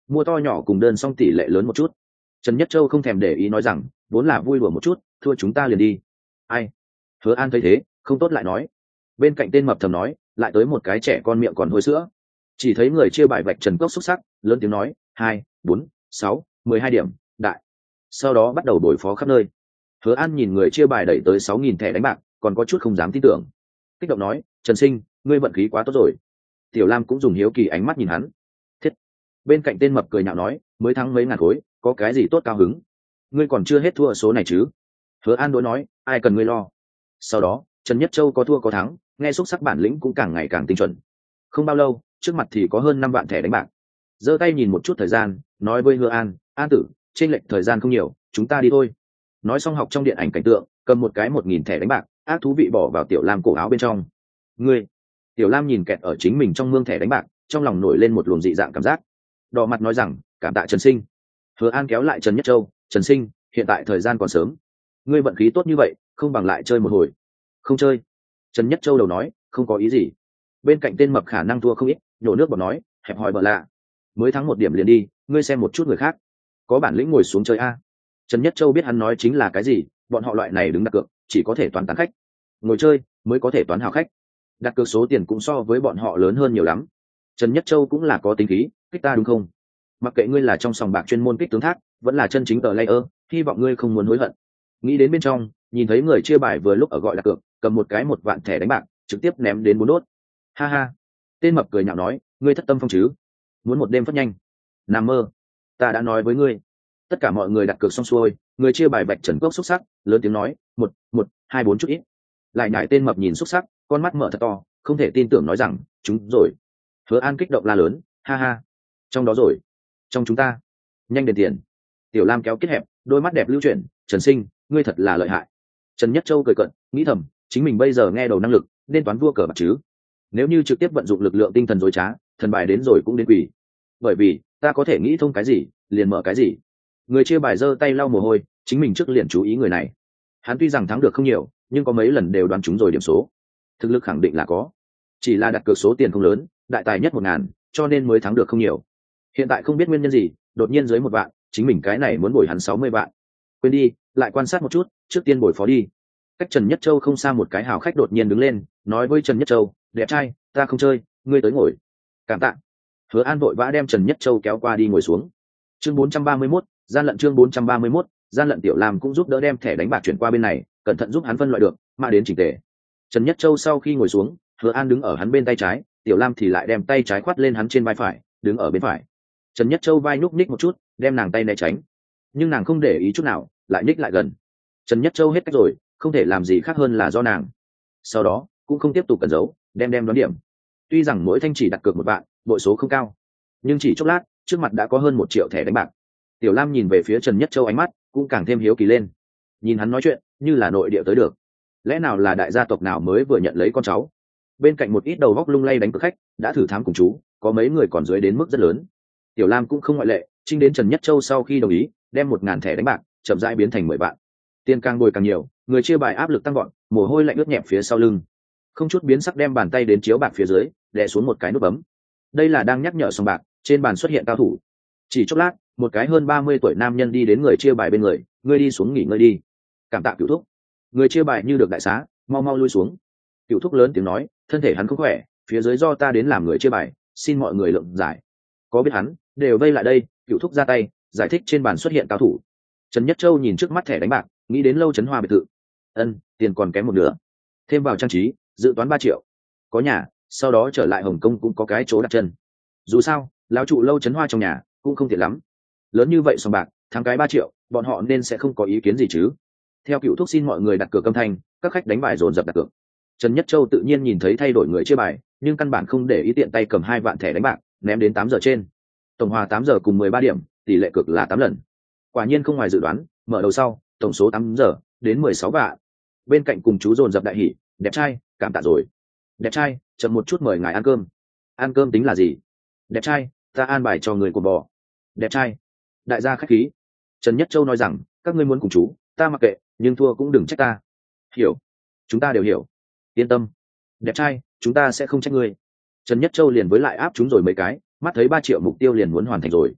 mua to nhỏ cùng đơn xong tỷ lệ lớn một chút. Trần Nhất Châu không thèm để ý nói rằng vốn là vui đùa một chút, thua chúng ta liền đi. Ai? Hứa An thấy thế không tốt lại nói. Bên cạnh tên mập thầm nói lại tới một cái trẻ con miệng còn hôi sữa. Chỉ thấy người chia bài vạch trần cốc xúc sắc lớn tiếng nói hai bốn sáu mười hai điểm đại, sau đó bắt đầu đối phó khắp nơi. Hứa An nhìn người chia bài đẩy tới sáu nghìn thẻ đánh bạc còn có chút không dám tin tưởng, kích động nói Trần Sinh, ngươi vận khí quá tốt rồi. Tiểu Lam cũng dùng hiếu kỳ ánh mắt nhìn hắn. Thiết. Bên cạnh tên mập cười nhạo nói mới thắng mấy ngàn khối có cái gì tốt cao hứng, ngươi còn chưa hết thua số này chứ. Hứa An đối nói ai cần ngươi lo. Sau đó Trần Nhất Châu có thua có thắng, nghe xúc sắc bản lĩnh cũng càng ngày càng tinh chuẩn. Không bao lâu trước mặt thì có hơn năm vạn thẻ đánh bạc. Giơ tay nhìn một chút thời gian nói với Hứa An, An tử trên lệch thời gian không nhiều, chúng ta đi thôi. Nói xong học trong điện ảnh cảnh tượng cầm một cái một nghìn thẻ đánh bạc ác thú vị bỏ vào Tiểu Lam cổ áo bên trong. Ngươi. Tiểu Lam nhìn kẹt ở chính mình trong mương thẻ đánh bạc, trong lòng nổi lên một luồng dị dạng cảm giác, đỏ mặt nói rằng cảm tạ Trần Sinh. Hứa An kéo lại Trần Nhất Châu, Trần Sinh, hiện tại thời gian còn sớm, ngươi vận khí tốt như vậy không bằng lại chơi một hồi. Không chơi. Trần Nhất Châu đầu nói không có ý gì. Bên cạnh tên mập khả năng thua không ít, nhổ nước bọt nói hẹp hòi bợ lạ, mới thắng một điểm liền đi, ngươi xem một chút người khác có bản lĩnh ngồi xuống chơi a. Trần Nhất Châu biết hắn nói chính là cái gì, bọn họ loại này đứng đặt cược chỉ có thể toán tán khách, ngồi chơi mới có thể toán hào khách, đặt cược số tiền cũng so với bọn họ lớn hơn nhiều lắm. Trần Nhất Châu cũng là có tính khí, kích ta đúng không? Mặc kệ ngươi là trong sòng bạc chuyên môn kích tướng thác vẫn là chân chính tờ layer, hy vọng ngươi không muốn hối hận. Nghĩ đến bên trong nhìn thấy người chia bài vừa lúc ở gọi đặt cược cầm một cái một vạn thẻ đánh bạc trực tiếp ném đến bốn đốt. Ha ha. Tên mập cười nhạo nói ngươi thất tâm phong chứ, muốn một đêm phát nhanh. Nằm mơ, ta đã nói với ngươi. Tất cả mọi người đặt cược xong xuôi, người chia bài bạch trần cốc xúc sắc lớn tiếng nói một một hai bốn chút ít. Lại nhảy tên mập nhìn xúc sắc con mắt mở thật to không thể tin tưởng nói rằng chúng rồi. Hứa An kích động la lớn ha ha, trong đó rồi, trong chúng ta, nhanh đền tiền. Tiểu Lam kéo kết hẹp đôi mắt đẹp lưu chuyển, Trần Sinh, ngươi thật là lợi hại. Trần Nhất Châu cười cận nghĩ thầm chính mình bây giờ nghe đầu năng lực nên toán vua cờ bạc chứ, nếu như trực tiếp vận dụng lực lượng tinh thần dối trá thần bài đến rồi cũng đến quỷ, bởi vì ta có thể nghĩ thông cái gì liền mở cái gì. Người chia bài giơ tay lau mồ hôi, chính mình trước liền chú ý người này. Hắn tuy rằng thắng được không nhiều nhưng có mấy lần đều đoán trúng rồi điểm số, thực lực khẳng định là có, chỉ là đặt cược số tiền không lớn, đại tài nhất một ngàn cho nên mới thắng được không nhiều. Hiện tại không biết nguyên nhân gì đột nhiên dưới một vạn, chính mình cái này muốn bồi hắn sáu mươi vạn. Quên đi, lại quan sát một chút, trước tiên bồi phó đi. Cách Trần Nhất Châu không xa một cái hào khách đột nhiên đứng lên nói với Trần Nhất Châu, đẹp trai, ta không chơi, ngươi tới ngồi. Cảm tạ. Hứa An vội vã đem Trần Nhất Châu kéo qua đi ngồi xuống. Chương bốn trăm ba mươi mốt, gian lận. Chương bốn trăm ba mươi mốt, gian lận. Tiểu Lam cũng giúp đỡ đem thẻ đánh bạc chuyển qua bên này, cẩn thận giúp hắn phân loại được mà đến chỉnh tề. Trần Nhất Châu sau khi ngồi xuống, Hứa An đứng ở hắn bên tay trái, Tiểu Lam thì lại đem tay trái khoát lên hắn trên vai phải, đứng ở bên phải. Trần Nhất Châu vai nhúc nhích một chút, đem nàng tay né tránh, nhưng nàng không để ý chút nào, lại nhích lại gần. Trần Nhất Châu hết cách rồi, không thể làm gì khác hơn là do nàng. Sau đó cũng không tiếp tục cẩn giấu, đem đem đoán điểm. Tuy rằng mỗi thanh chỉ đặt cược một vạn, bội số không cao, nhưng chỉ chốc lát trước mặt đã có hơn một triệu thẻ đánh bạc. Tiểu Lam nhìn về phía Trần Nhất Châu ánh mắt cũng càng thêm hiếu kỳ lên, nhìn hắn nói chuyện như là nội địa tới được, lẽ nào là đại gia tộc nào mới vừa nhận lấy con cháu. Bên cạnh một ít đầu góc lung lay đánh cược khách đã thử thám cùng chú, có mấy người còn dưới đến mức rất lớn. Tiểu Lam cũng không ngoại lệ, trinh đến Trần Nhất Châu sau khi đồng ý đem một ngàn thẻ đánh bạc chậm rãi biến thành mười vạn. Tiền càng bồi càng nhiều, người chia bài áp lực tăng gọn, mồ hôi lạnh ướt nhẹp phía sau lưng, không chút biến sắc đem bàn tay đến chiếu bạc phía dưới đè xuống một cái nút bấm. Đây là đang nhắc nhở sòng bạc trên bàn xuất hiện cao thủ. Chỉ chốc lát một cái hơn ba mươi tuổi nam nhân đi đến người chia bài bên người, ngươi đi xuống nghỉ ngơi đi. Cảm tạ Cửu thúc. Người chia bài như được đại xá, mau mau lui xuống. Cửu thúc lớn tiếng nói, thân thể hắn không khỏe, phía dưới do ta đến làm người chia bài, xin mọi người lượng giải. Có biết hắn đều vây lại đây. Cửu thúc ra tay giải thích trên bàn xuất hiện cao thủ. Trần Nhất Châu nhìn trước mắt thẻ đánh bạc, nghĩ đến Lâu Trấn Hoa biệt thự. Ân, tiền còn kém một nửa, thêm vào trang trí dự toán ba triệu, có nhà sau đó trở lại Hồng Kông cũng có cái chỗ đặt chân. Dù sao lão trụ Lâu Trấn Hoa trong nhà cũng không tiện lắm, lớn như vậy sòng bạc thắng cái ba triệu bọn họ nên sẽ không có ý kiến gì chứ. Theo Cửu thúc xin mọi người đặt cược âm thanh, các khách đánh bài dồn dập đặt cược. Trần Nhất Châu tự nhiên nhìn thấy thay đổi người chia bài, nhưng căn bản không để ý, tiện tay cầm hai vạn thẻ đánh bạc ném đến tám giờ trên. Tổng hòa tám giờ cùng mười ba điểm, tỷ lệ cược là tám lần. Quả nhiên không ngoài dự đoán, mở đầu sau tổng số tám giờ đến mười sáu vạn. Bên cạnh cùng chú dồn dập đại hỉ, đẹp trai, cảm tạ rồi. Đẹp trai, chậm một chút mời ngài ăn cơm. Ăn cơm tính là gì? Đẹp trai, ta an bài cho người của bò. Đẹp trai, đại gia khách khí. Trần Nhất Châu nói rằng, các ngươi muốn cùng chú ta mặc kệ, nhưng thua cũng đừng trách ta. Hiểu, chúng ta đều hiểu, yên tâm. Đẹp trai, chúng ta sẽ không trách ngươi. Trần Nhất Châu liền với lại áp chúng rồi mấy cái, mắt thấy ba triệu mục tiêu liền muốn hoàn thành rồi.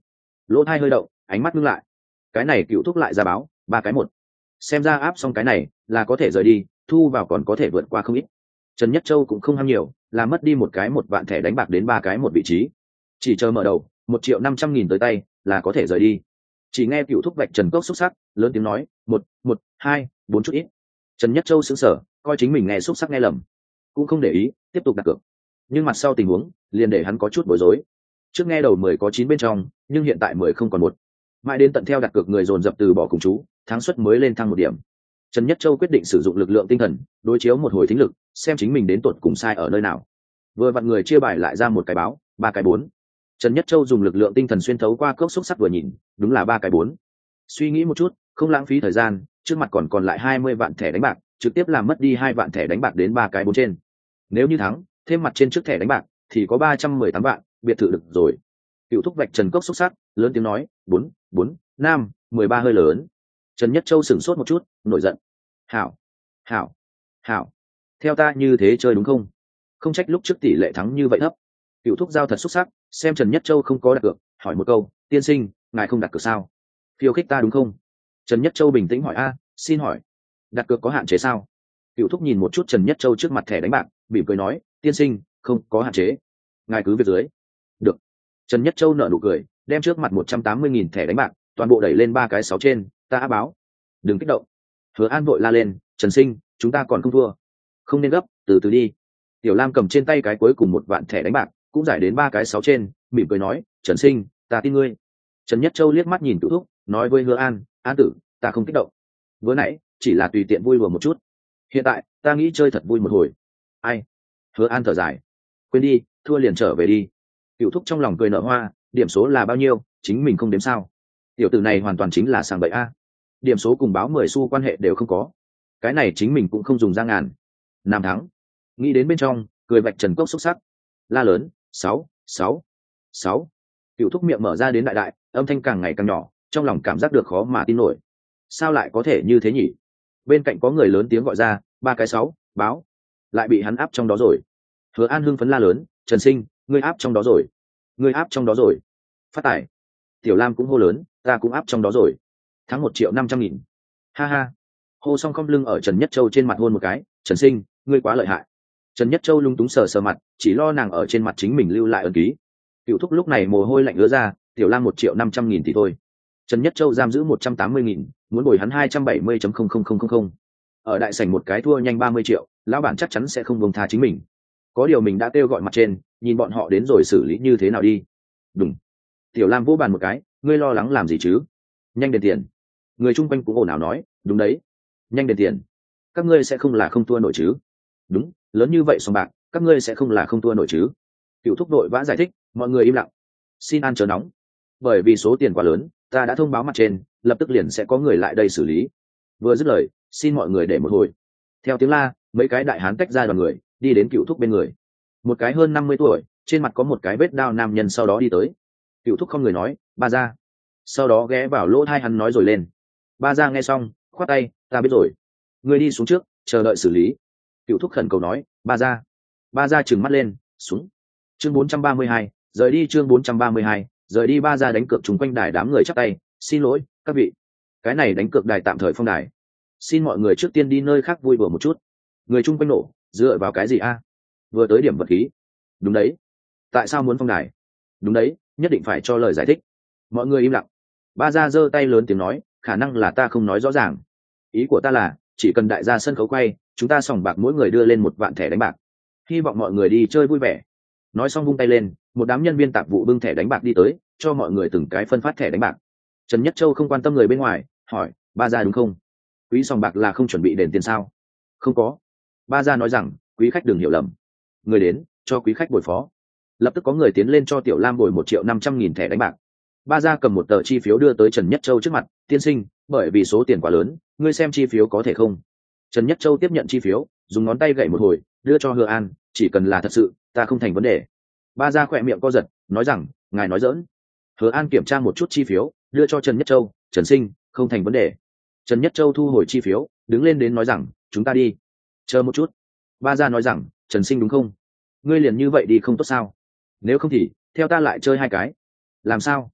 lỗ thai hơi động, ánh mắt ngưng lại. Cái này Cựu Thúc lại ra báo ba cái một, xem ra áp xong cái này là có thể rời đi, thu vào còn có thể vượt qua không ít. Trần Nhất Châu cũng không ham nhiều, là mất đi một cái một vạn thẻ đánh bạc đến ba cái một vị trí, chỉ chờ mở đầu một triệu năm trăm nghìn tới tay là có thể rời đi. Chỉ nghe Cựu Thúc vạch trần cốc xúc sắc, lớn tiếng nói một một hai bốn chút ít. Trần Nhất Châu sững sờ, coi chính mình nghe xúc sắc nghe lầm, cũng không để ý, tiếp tục đặt cược. Nhưng mặt sau tình huống liền để hắn có chút bối rối. Trước nghe đầu mười có chín bên trong, nhưng hiện tại mười không còn một. Mãi đến tận theo đặt cược người dồn dập từ bỏ cùng chú, thắng suất mới lên thăng một điểm. Trần Nhất Châu quyết định sử dụng lực lượng tinh thần, đối chiếu một hồi thính lực, xem chính mình đến tột cùng sai ở nơi nào. Vừa vặn người chia bài lại ra một cái báo, ba cái bốn. Trần Nhất Châu dùng lực lượng tinh thần xuyên thấu qua cốc xúc sắc vừa nhìn, đúng là ba cái bốn. Suy nghĩ một chút, không lãng phí thời gian, trước mặt còn còn lại hai mươi vạn thẻ đánh bạc, trực tiếp làm mất đi hai vạn thẻ đánh bạc đến ba cái bốn trên. Nếu như thắng, thêm mặt trên trước thẻ đánh bạc thì có ba trăm mười tám vạn, biệt thự được rồi. Cựu Thúc vạch trần cốc xúc sắc, lớn tiếng nói bốn bốn năm mười ba hơi lớn. Trần Nhất Châu sửng sốt một chút, nổi giận. Hảo, hảo, hảo, theo ta như thế chơi đúng không? Không trách lúc trước tỷ lệ thắng như vậy thấp. Cựu Thúc giao thật xuất sắc, xem Trần Nhất Châu không có đặt cược, hỏi một câu, tiên sinh, ngài không đặt cược sao? Khiêu khích ta đúng không? Trần Nhất Châu bình tĩnh hỏi, a, xin hỏi, đặt cược có hạn chế sao? Cựu Thúc nhìn một chút Trần Nhất Châu trước mặt thẻ đánh bạc, mỉm cười nói, tiên sinh, không có hạn chế, ngài cứ việc dưới. Được. Trần Nhất Châu nở nụ cười, đem trước mặt một trăm tám mươi nghìn thẻ đánh bạc toàn bộ đẩy lên ba cái sáu trên, ta á báo. Đừng kích động. Hứa An vội la lên, Trần sinh, chúng ta còn không thua, không nên gấp, từ từ đi. Tiểu Lam cầm trên tay cái cuối cùng một vạn thẻ đánh bạc, cũng giải đến ba cái sáu trên, mỉm cười nói, Trần sinh, ta tin ngươi. Trần Nhất Châu liếc mắt nhìn Cựu Thúc, nói với Hứa An, An tử, ta không kích động, vừa nãy chỉ là tùy tiện vui đùa một chút, hiện tại ta nghĩ chơi thật vui một hồi. Ai? Hứa An thở dài, quên đi, thua liền trở về đi. Cựu Thúc trong lòng cười nở hoa, điểm số là bao nhiêu, chính mình không đếm sao? Tiểu tử này hoàn toàn chính là sàng bậy a. Điểm số cùng báo mười xu quan hệ đều không có, cái này chính mình cũng không dùng ra ngàn. Nam thắng, nghĩ đến bên trong, cười vạch trần cốc xúc sắc, la lớn, sáu sáu sáu. Cựu Thúc miệng mở ra đến đại đại, âm thanh càng ngày càng nhỏ, trong lòng cảm giác được khó mà tin nổi. Sao lại có thể như thế nhỉ? Bên cạnh có người lớn tiếng gọi ra, ba cái sáu, báo, lại bị hắn áp trong đó rồi. Hứa An hưng phấn la lớn, Trần sinh, ngươi áp trong đó rồi, ngươi áp trong đó rồi. Phát tài. Tiểu Lam cũng hô lớn, ta cũng áp trong đó rồi, thắng một triệu năm trăm nghìn. Ha ha. Hô xong cong lưng ở Trần Nhất Châu trên mặt hôn một cái, Trần sinh, ngươi quá lợi hại. Trần Nhất Châu lung túng sờ sờ mặt, chỉ lo nàng ở trên mặt chính mình lưu lại ấn ký. Cựu Thúc lúc này mồ hôi lạnh ứa ra, Tiểu Lam một triệu năm trăm nghìn thì thôi, Trần Nhất Châu giam giữ một trăm tám mươi nghìn, muốn bồi hắn hai trăm bảy mươi phẩy không không không không không. Ở đại sảnh một cái thua nhanh ba mươi triệu, lão bản chắc chắn sẽ không buông tha chính mình. Có điều mình đã kêu gọi mặt trên, nhìn bọn họ đến rồi xử lý như thế nào đi. Đúng. Tiểu Lam vỗ bàn một cái, ngươi lo lắng làm gì chứ? Nhanh đền tiền. Người chung quanh cũng ồn ào nói, đúng đấy, nhanh đền tiền. Các ngươi sẽ không là không thua nổi chứ? Đúng, lớn như vậy sòng bạc, các ngươi sẽ không là không thua nổi chứ? Cựu Thúc đội vã giải thích, mọi người im lặng. Xin ăn chớ nóng, bởi vì số tiền quá lớn, ta đã thông báo mặt trên, lập tức liền sẽ có người lại đây xử lý. Vừa dứt lời, xin mọi người để một hồi. Theo tiếng la, mấy cái đại hán tách ra đoàn người, đi đến Cựu Thúc bên người. Một cái hơn năm mươi tuổi, trên mặt có một cái vết đao nam nhân sau đó đi tới. Cựu Thúc không người nói, ba gia. Sau đó ghé vào lỗ tai hắn nói rồi lên. Ba gia nghe xong, khoát tay, ta biết rồi. Người đi xuống trước, chờ đợi xử lý. Cựu Thúc khẩn cầu nói, ba gia. Ba gia trừng mắt lên, xuống. Chương bốn trăm ba mươi hai, rời đi. Chương bốn trăm ba mươi hai, rời đi. Ba gia đánh cược chung quanh đài, đám người chắp tay, xin lỗi các vị, cái này đánh cược đài tạm thời phong đài, xin mọi người trước tiên đi nơi khác vui đùa một chút. Người chung quanh nổ, dựa vào cái gì a? Vừa tới điểm vật khí. Đúng đấy, tại sao muốn phong đài? Đúng đấy, nhất định phải cho lời giải thích. Mọi người im lặng. Ba gia giơ tay lớn tiếng nói, khả năng là ta không nói rõ ràng, ý của ta là chỉ cần đại gia sân khấu quay, chúng ta sòng bạc mỗi người đưa lên một vạn thẻ đánh bạc, hy vọng mọi người đi chơi vui vẻ. Nói xong vung tay lên, một đám nhân viên tạp vụ bưng thẻ đánh bạc đi tới, cho mọi người từng cái phân phát thẻ đánh bạc. Trần Nhất Châu không quan tâm người bên ngoài, hỏi, ba gia đúng không? Quý sòng bạc là không chuẩn bị đền tiền sao? Không có. Ba gia nói rằng, quý khách đừng hiểu lầm, người đến cho quý khách bồi phó. Lập tức có người tiến lên cho Tiểu Lam bồi một triệu năm trăm nghìn thẻ đánh bạc. Ba gia cầm một tờ chi phiếu đưa tới Trần Nhất Châu trước mặt, tiên sinh, bởi vì số tiền quá lớn, ngươi xem chi phiếu có thể không? Trần Nhất Châu tiếp nhận chi phiếu, dùng ngón tay gậy một hồi, đưa cho Hứa An, chỉ cần là thật sự, ta không thành vấn đề. Ba gia khỏe miệng co giật, nói rằng, ngài nói giỡn. Hứa An kiểm tra một chút chi phiếu, đưa cho Trần Nhất Châu, Trần sinh, không thành vấn đề. Trần Nhất Châu thu hồi chi phiếu, đứng lên đến nói rằng, chúng ta đi. Chờ một chút. Ba gia nói rằng, Trần sinh đúng không? Ngươi liền như vậy đi không tốt sao? Nếu không thì theo ta lại chơi hai cái. Làm sao?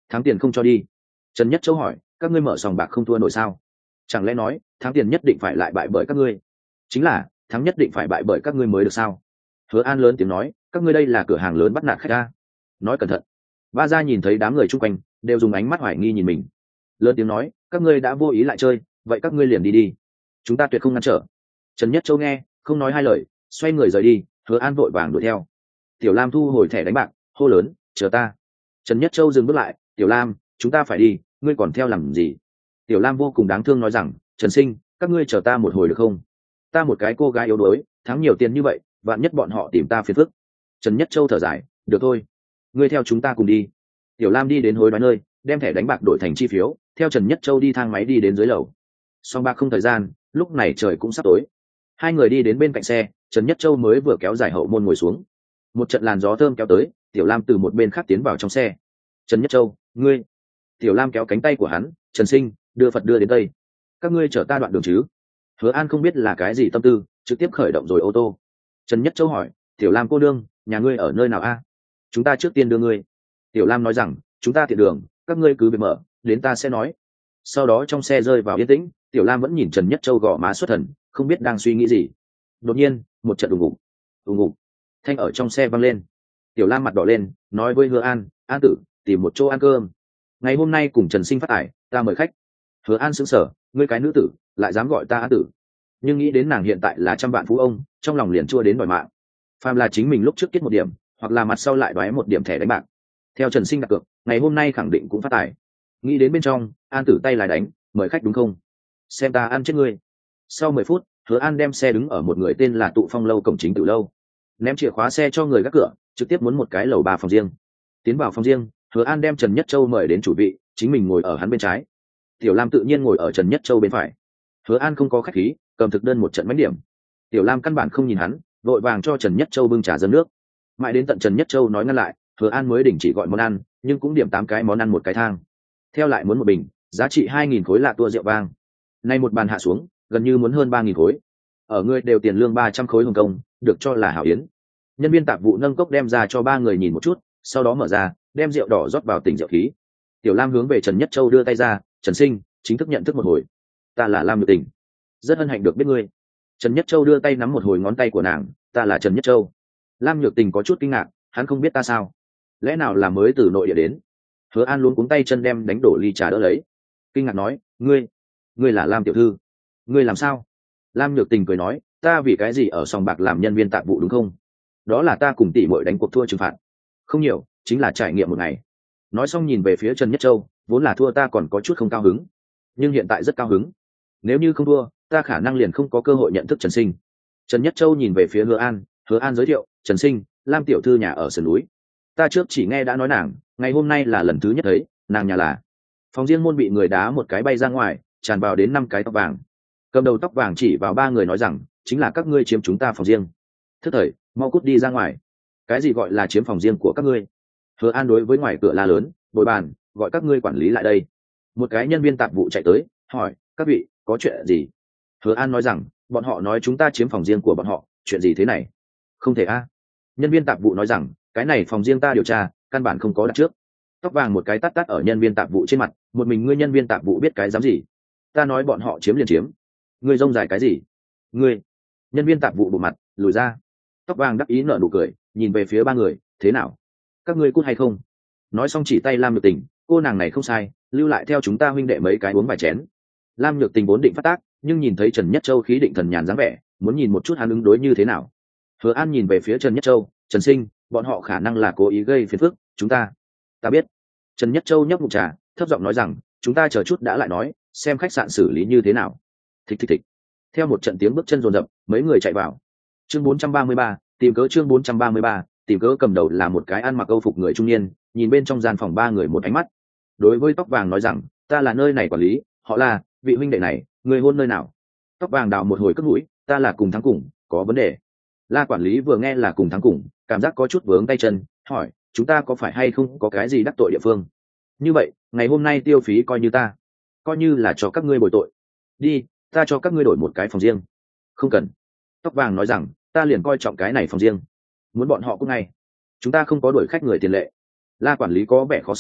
Thắng tiền không cho đi. Trần Nhất Châu hỏi, các ngươi mở sòng bạc không thua nổi sao? Chẳng lẽ nói thắng tiền nhất định phải lại bại bởi các ngươi? Chính là thắng nhất định phải bại bởi các ngươi mới được sao? Hứa An lớn tiếng nói, các ngươi đây là cửa hàng lớn bắt nạt khách ta. Nói cẩn thận. Ba gia nhìn thấy đám người chung quanh đều dùng ánh mắt hoài nghi nhìn mình, lớn tiếng nói, các ngươi đã vô ý lại chơi, vậy các ngươi liền đi đi, chúng ta tuyệt không ngăn trở. Trần Nhất Châu nghe không nói hai lời, xoay người rời đi. Hứa An vội vàng đuổi theo. Tiểu Lam thu hồi thẻ đánh bạc, hô lớn, chờ ta. Trần Nhất Châu dừng bước lại, Tiểu Lam, chúng ta phải đi, ngươi còn theo làm gì? Tiểu Lam vô cùng đáng thương nói rằng, Trần Sinh, các ngươi chờ ta một hồi được không? Ta một cái cô gái yếu đuối, thắng nhiều tiền như vậy, vạn nhất bọn họ tìm ta phiền phức. Trần Nhất Châu thở dài, được thôi, ngươi theo chúng ta cùng đi. Tiểu Lam đi đến hối đoái nơi, đem thẻ đánh bạc đổi thành chi phiếu, theo Trần Nhất Châu đi thang máy đi đến dưới lầu. Song bạc không thời gian, lúc này trời cũng sắp tối. Hai người đi đến bên cạnh xe, Trần Nhất Châu mới vừa kéo dài hậu môn ngồi xuống. Một trận làn gió thơm kéo tới, Tiểu Lam từ một bên khác tiến vào trong xe. Trần Nhất Châu, ngươi. Tiểu Lam kéo cánh tay của hắn, Trần Sinh, đưa Phật đưa đến tây. Các ngươi chở ta đoạn đường chứ? Hứa An không biết là cái gì tâm tư, trực tiếp khởi động rồi ô tô. Trần Nhất Châu hỏi, Tiểu Lam cô đương, nhà ngươi ở nơi nào a? Chúng ta trước tiên đưa ngươi. Tiểu Lam nói rằng, chúng ta tiện đường, các ngươi cứ việc mở, đến ta sẽ nói. Sau đó trong xe rơi vào yên tĩnh, Tiểu Lam vẫn nhìn Trần Nhất Châu gò má xuất thần, không biết đang suy nghĩ gì. Đột nhiên, một trận ùng ùng, ùng ùng, thanh ở trong xe vang lên. Tiểu Lam mặt đỏ lên, nói với Hứa An, An tử, tìm một chỗ ăn cơm. Ngày hôm nay cùng Trần Sinh phát tải, ta mời khách. Hứa An sững sờ, ngươi cái nữ tử, lại dám gọi ta An tử. Nhưng nghĩ đến nàng hiện tại là trăm vạn phú ông, trong lòng liền chua đến đòi mạng. Phàm là chính mình lúc trước kết một điểm, hoặc là mặt sau lại đoái một điểm thẻ đánh bạc. Theo Trần Sinh đặt cược, ngày hôm nay khẳng định cũng phát tài. Nghĩ đến bên trong, An tử tay lại đánh, mời khách đúng không? Xem ta ăn chết ngươi. Sau mười phút, Hứa An đem xe đứng ở một người tên là Tụ Phong lâu cổng chính Tử lâu, ném chìa khóa xe cho người gác cửa, trực tiếp muốn một cái lầu ba phòng riêng. Tiến vào phòng riêng, Hứa An đem Trần Nhất Châu mời đến chủ vị, chính mình ngồi ở hắn bên trái. Tiểu Lam tự nhiên ngồi ở Trần Nhất Châu bên phải. Hứa An không có khách khí, cầm thực đơn một trận mánh điểm. Tiểu Lam căn bản không nhìn hắn, vội vàng cho Trần Nhất Châu bưng trà dâng nước. Mãi đến tận Trần Nhất Châu nói ngăn lại, Hứa An mới đình chỉ gọi món ăn, nhưng cũng điểm tám cái món ăn một cái thang. Theo lại muốn một bình, giá trị hai nghìn khối lạ tua rượu vang. Nay một bàn hạ xuống, gần như muốn hơn ba nghìn khối. Ở người đều tiền lương ba trăm khối hồng công, được cho là hảo yến. Nhân viên tạp vụ nâng cốc đem ra cho ba người nhìn một chút, sau đó mở ra, đem rượu đỏ rót vào tỉnh rượu khí. Tiểu Lam hướng về Trần Nhất Châu đưa tay ra, Trần Sinh, chính thức nhận thức một hồi. Ta là Lam Nhược Tình, rất hân hạnh được biết ngươi. Trần Nhất Châu đưa tay nắm một hồi ngón tay của nàng, ta là Trần Nhất Châu. Lam Nhược Tình có chút kinh ngạc, hắn không biết ta sao? Lẽ nào là mới từ nội địa đến? Hứa An luôn cuống tay chân đem đánh đổ ly trà đỡ lấy, kinh ngạc nói, ngươi, ngươi là Lam tiểu thư, ngươi làm sao? Lam Nhược Tình cười nói, ta vì cái gì ở sòng bạc làm nhân viên tạp vụ đúng không? Đó là ta cùng tỷ muội đánh cuộc thua trừng phạt, không nhiều, chính là trải nghiệm một ngày. Nói xong nhìn về phía Trần Nhất Châu, vốn là thua ta còn có chút không cao hứng, nhưng hiện tại rất cao hứng. Nếu như không thua, ta khả năng liền không có cơ hội nhận thức Trần Sinh. Trần Nhất Châu nhìn về phía Hứa An, Hứa An giới thiệu, Trần Sinh, Lam tiểu thư nhà ở sườn núi. Ta trước chỉ nghe đã nói nàng, ngày hôm nay là lần thứ nhất thấy, nàng nhà là. Phòng riêng môn bị người đá một cái bay ra ngoài, tràn vào đến năm cái tóc vàng. Cầm đầu tóc vàng chỉ vào ba người nói rằng, chính là các ngươi chiếm chúng ta phòng riêng. Thức thời, mau cút đi ra ngoài. Cái gì gọi là chiếm phòng riêng của các ngươi? Hứa An đối với ngoài cửa la lớn, bồi bàn, gọi các ngươi quản lý lại đây. Một cái nhân viên tạp vụ chạy tới, hỏi, các vị, có chuyện gì? Hứa An nói rằng, bọn họ nói chúng ta chiếm phòng riêng của bọn họ, chuyện gì thế này? Không thể a. Nhân viên tạp vụ nói rằng, cái này phòng riêng ta điều tra, căn bản không có đặt trước. Tóc vàng một cái tát tát ở nhân viên tạp vụ trên mặt, một mình ngươi nhân viên tạp vụ biết cái dám gì? Ta nói bọn họ chiếm liền chiếm. Ngươi rông dài cái gì? Ngươi. Nhân viên tạp vụ bộ mặt, lùi ra. Tóc vàng đắc ý nở nụ cười, nhìn về phía ba người, thế nào? Các ngươi cút hay không? Nói xong chỉ tay Lam Nhược Tình, cô nàng này không sai, lưu lại theo chúng ta huynh đệ mấy cái uống vài chén. Lam Nhược Tình vốn định phát tác, nhưng nhìn thấy Trần Nhất Châu khí định thần nhàn dáng vẻ, muốn nhìn một chút hắn ứng đối như thế nào. Hứa An nhìn về phía Trần Nhất Châu, Trần Sinh, bọn họ khả năng là cố ý gây phiền phức, chúng ta. Ta biết. Trần Nhất Châu nhấp ngụm trà, thấp giọng nói rằng, chúng ta chờ chút đã lại nói, xem khách sạn xử lý như thế nào. Thịch thịch thịch. Theo một trận tiếng bước chân rồn rập, mấy người chạy vào. Chương bốn trăm ba mươi ba, tìm cớ chương bốn trăm ba mươi ba, tìm cớ cầm đầu là một cái ăn mặc câu phục người trung niên, nhìn bên trong gian phòng ba người một ánh mắt. Đối với tóc vàng nói rằng, ta là nơi này quản lý, họ là, vị huynh đệ này, người hôn nơi nào? Tóc vàng đào một hồi cất mũi, ta là cùng thắng cùng, có vấn đề. La quản lý vừa nghe là cùng thắng cùng, cảm giác có chút vướng tay chân, hỏi, chúng ta có phải hay không có cái gì đắc tội địa phương? Như vậy, ngày hôm nay tiêu phí coi như ta, coi như là cho các ngươi bồi tội. Đi, ta cho các ngươi đổi một cái phòng riêng. Không cần. Tóc vàng nói rằng, ta liền coi trọng cái này phòng riêng. Muốn bọn họ cũng ngay. Chúng ta không có đuổi khách người tiền lệ. La quản lý có vẻ khó xử,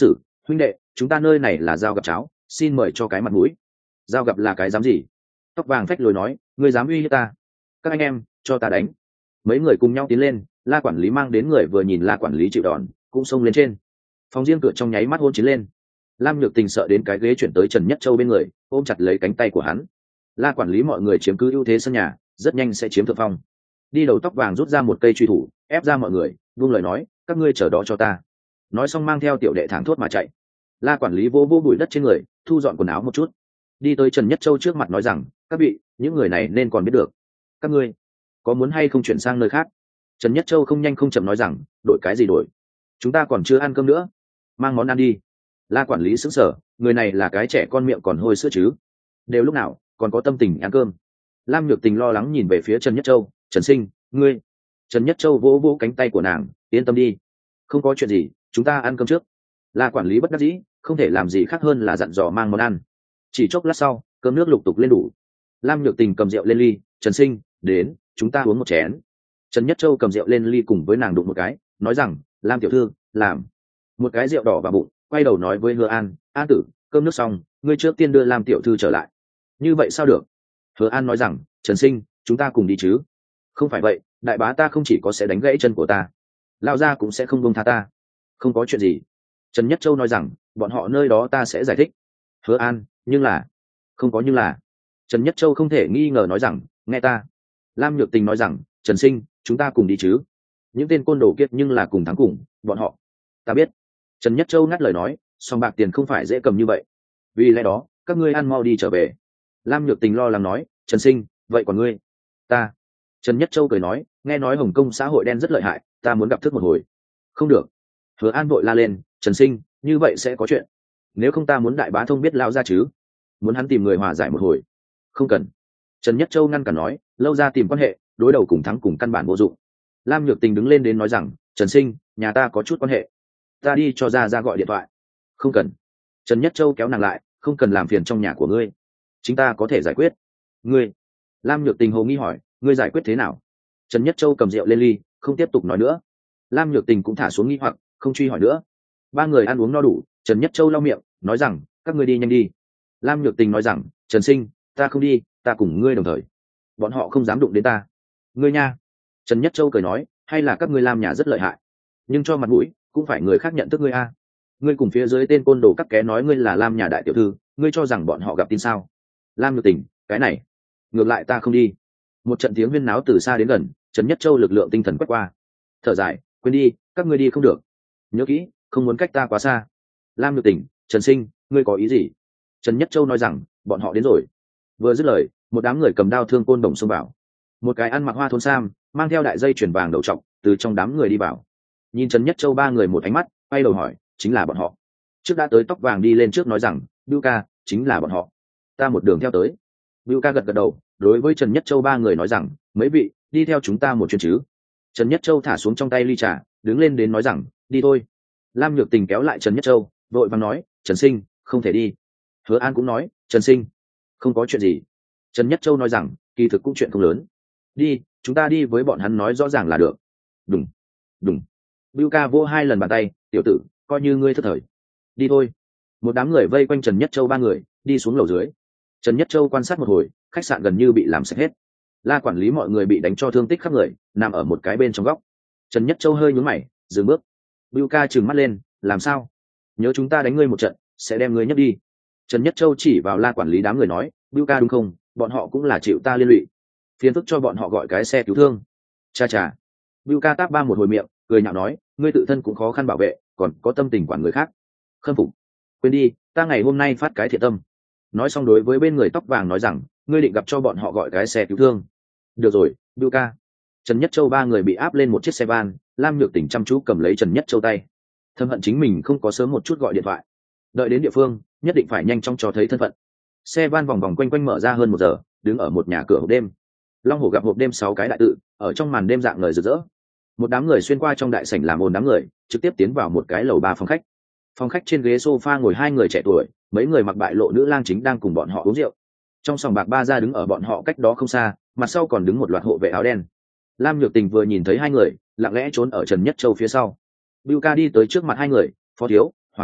huynh đệ, chúng ta nơi này là giao gặp cháo, xin mời cho cái mặt mũi. Giao gặp là cái dám gì? Tóc vàng phách lối nói, ngươi dám uy hiếp ta? Các anh em, cho ta đánh. Mấy người cùng nhau tiến lên, La quản lý mang đến người vừa nhìn La quản lý chịu đòn, cũng xông lên trên. Phòng riêng cửa trong nháy mắt hôn chiến lên. Lam Nhược Tình sợ đến cái ghế chuyển tới Trần Nhất Châu bên người, ôm chặt lấy cánh tay của hắn. La quản lý mọi người chiếm cứ ưu thế sân nhà, rất nhanh sẽ chiếm thượng phong. Đi đầu tóc vàng rút ra một cây truy thủ, ép ra mọi người, vung lời nói, các ngươi chờ đó cho ta. Nói xong mang theo tiểu đệ thẳng thốt mà chạy. La quản lý vô vô bụi đất trên người, thu dọn quần áo một chút, đi tới Trần Nhất Châu trước mặt nói rằng, các vị, những người này nên còn biết được. Các ngươi có muốn hay không chuyển sang nơi khác? Trần Nhất Châu không nhanh không chậm nói rằng, đổi cái gì đổi? Chúng ta còn chưa ăn cơm nữa, mang món ăn đi. La quản lý sững sờ, người này là cái trẻ con miệng còn hôi sữa chứ? Đều lúc nào còn có tâm tình ăn cơm? Lam Nhược Tình lo lắng nhìn về phía Trần Nhất Châu, Trần Sinh, ngươi. Trần Nhất Châu vỗ vỗ cánh tay của nàng, yên tâm đi, không có chuyện gì, chúng ta ăn cơm trước. La quản lý bất đắc dĩ, không thể làm gì khác hơn là dặn dò mang món ăn. Chỉ chốc lát sau, cơm nước lục tục lên đủ. Lam Nhược Tình cầm rượu lên ly, Trần Sinh, đến, chúng ta uống một chén. Trần Nhất Châu cầm rượu lên ly cùng với nàng đụng một cái, nói rằng, Lam tiểu thư, làm. Một cái rượu đỏ vào bụng, quay đầu nói với Hứa An, An tử, cơm nước xong, ngươi trước tiên đưa Lam tiểu thư trở lại. Như vậy sao được? Hứa An nói rằng, Trần Sinh, chúng ta cùng đi chứ? Không phải vậy, đại bá ta không chỉ có sẽ đánh gãy chân của ta, lao ra cũng sẽ không buông tha ta. Không có chuyện gì. Trần Nhất Châu nói rằng, bọn họ nơi đó ta sẽ giải thích. Hứa An, nhưng là, không có nhưng là. Trần Nhất Châu không thể nghi ngờ nói rằng, nghe ta. Lam Nhược Tình nói rằng, Trần Sinh, chúng ta cùng đi chứ? Những tên côn đồ kiệt nhưng là cùng thắng cùng, bọn họ. Ta biết. Trần Nhất Châu ngắt lời nói, song bạc tiền không phải dễ cầm như vậy. Vì lẽ đó, các ngươi ăn mau đi trở về. Lam Nhược Tình lo lắng nói, Trần Sinh, vậy còn ngươi? Ta. Trần Nhất Châu cười nói, nghe nói Hồng Kông xã hội đen rất lợi hại, ta muốn gặp thức một hồi. Không được. Hứa An vội la lên, Trần Sinh, như vậy sẽ có chuyện. Nếu không ta muốn đại bá thông biết lao ra chứ? Muốn hắn tìm người hòa giải một hồi. Không cần. Trần Nhất Châu ngăn cản nói, lâu ra tìm quan hệ, đối đầu cùng thắng cùng căn bản vô dụng. Lam Nhược Tình đứng lên đến nói rằng, Trần Sinh, nhà ta có chút quan hệ, ta đi cho ra ra gọi điện thoại. Không cần. Trần Nhất Châu kéo nàng lại, không cần làm phiền trong nhà của ngươi, chính ta có thể giải quyết. Ngươi. Lam Nhược Tình hồ nghi hỏi, ngươi giải quyết thế nào? Trần Nhất Châu cầm rượu lên ly, không tiếp tục nói nữa. Lam Nhược Tình cũng thả xuống nghi hoặc, không truy hỏi nữa. Ba người ăn uống no đủ, Trần Nhất Châu lau miệng, nói rằng, các ngươi đi nhanh đi. Lam Nhược Tình nói rằng, Trần Sinh, ta không đi, ta cùng ngươi đồng thời. Bọn họ không dám đụng đến ta. Ngươi nha. Trần Nhất Châu cười nói, hay là các ngươi Lam nhà rất lợi hại, nhưng cho mặt mũi cũng phải người khác nhận thức ngươi a. Ngươi cùng phía dưới tên côn đồ cắt ké nói ngươi là Lam nhà đại tiểu thư, ngươi cho rằng bọn họ gặp tin sao? Lam Nhược Tình, cái này, ngược lại ta không đi. Một trận tiếng huyên náo từ xa đến gần, Trần Nhất Châu lực lượng tinh thần quét qua, thở dài, quên đi, các ngươi đi không được, nhớ kỹ, không muốn cách ta quá xa. Lam Nhược Tình, Trần Sinh, ngươi có ý gì? Trần Nhất Châu nói rằng, bọn họ đến rồi. Vừa dứt lời, một đám người cầm đao thương côn đồng xông vào. Một cái ăn mặc hoa thôn sam, mang theo đại dây chuyền vàng đầu trọc, từ trong đám người đi vào. Nhìn Trần Nhất Châu ba người một ánh mắt, quay đầu hỏi, chính là bọn họ? Trước đã tới tóc vàng đi lên trước nói rằng, Bưu ca, chính là bọn họ. Ta một đường theo tới. Bưu ca gật gật đầu, đối với Trần Nhất Châu ba người nói rằng, mấy vị, đi theo chúng ta một chuyến chứ? Trần Nhất Châu thả xuống trong tay ly trà, đứng lên đến nói rằng, đi thôi. Lam Nhược Tình kéo lại Trần Nhất Châu, vội vàng nói, Trần Sinh, không thể đi. Hứa An cũng nói, Trần Sinh, không có chuyện gì. Trần Nhất Châu nói rằng, kỳ thực cũng chuyện không lớn. Đi, chúng ta đi với bọn hắn nói rõ ràng là được. Đúng, đúng. Bưu ca vỗ hai lần bàn tay, tiểu tử, coi như ngươi thất thời. Đi thôi. Một đám người vây quanh Trần Nhất Châu ba người, đi xuống lầu dưới. Trần Nhất Châu quan sát một hồi, khách sạn gần như bị làm sạch hết. La quản lý mọi người bị đánh cho thương tích khắp người, nằm ở một cái bên trong góc. Trần Nhất Châu hơi nhún mày, dừng bước. Bưu ca trừng mắt lên, làm sao? Nhớ chúng ta đánh ngươi một trận, sẽ đem ngươi nhấc đi. Trần Nhất Châu chỉ vào La quản lý đám người nói, Bưu ca đúng không? Bọn họ cũng là chịu ta liên lụy, phiền phức cho bọn họ gọi cái xe cứu thương. Cha cha. Bưu ca táp ba một hồi miệng, cười nhạo nói, ngươi tự thân cũng khó khăn bảo vệ, còn có tâm tình quản người khác. Khâm phục. Quên đi, ta ngày hôm nay phát cái thiện tâm. Nói xong đối với bên người tóc vàng nói rằng, ngươi định gặp cho bọn họ gọi cái xe cứu thương. Được rồi, Bưu ca. Trần Nhất Châu ba người bị áp lên một chiếc xe van, Lam Nhược Tình chăm chú cầm lấy Trần Nhất Châu tay. Thâm hận chính mình không có sớm một chút gọi điện thoại. Đợi đến địa phương, nhất định phải nhanh chóng cho thấy thân phận. Xe van vòng vòng quanh quanh mở ra hơn một giờ, đứng ở một nhà cửa hộp đêm. Long Hổ gặp hộp đêm sáu cái đại tự, ở trong màn đêm dạng ngời rực rỡ. Một đám người xuyên qua trong đại sảnh làm ồn đám người, trực tiếp tiến vào một cái lầu ba phòng khách. Phòng khách trên ghế sofa ngồi hai người trẻ tuổi, mấy người mặc bại lộ nữ lang chính đang cùng bọn họ uống rượu. Trong sòng bạc ba gia đứng ở bọn họ cách đó không xa, mặt sau còn đứng một loạt hộ vệ áo đen. Lam Nhược Tình vừa nhìn thấy hai người, lặng lẽ trốn ở Trần Nhất Châu phía sau. Bưu ca đi tới trước mặt hai người, phó thiếu, hoàng thiếu,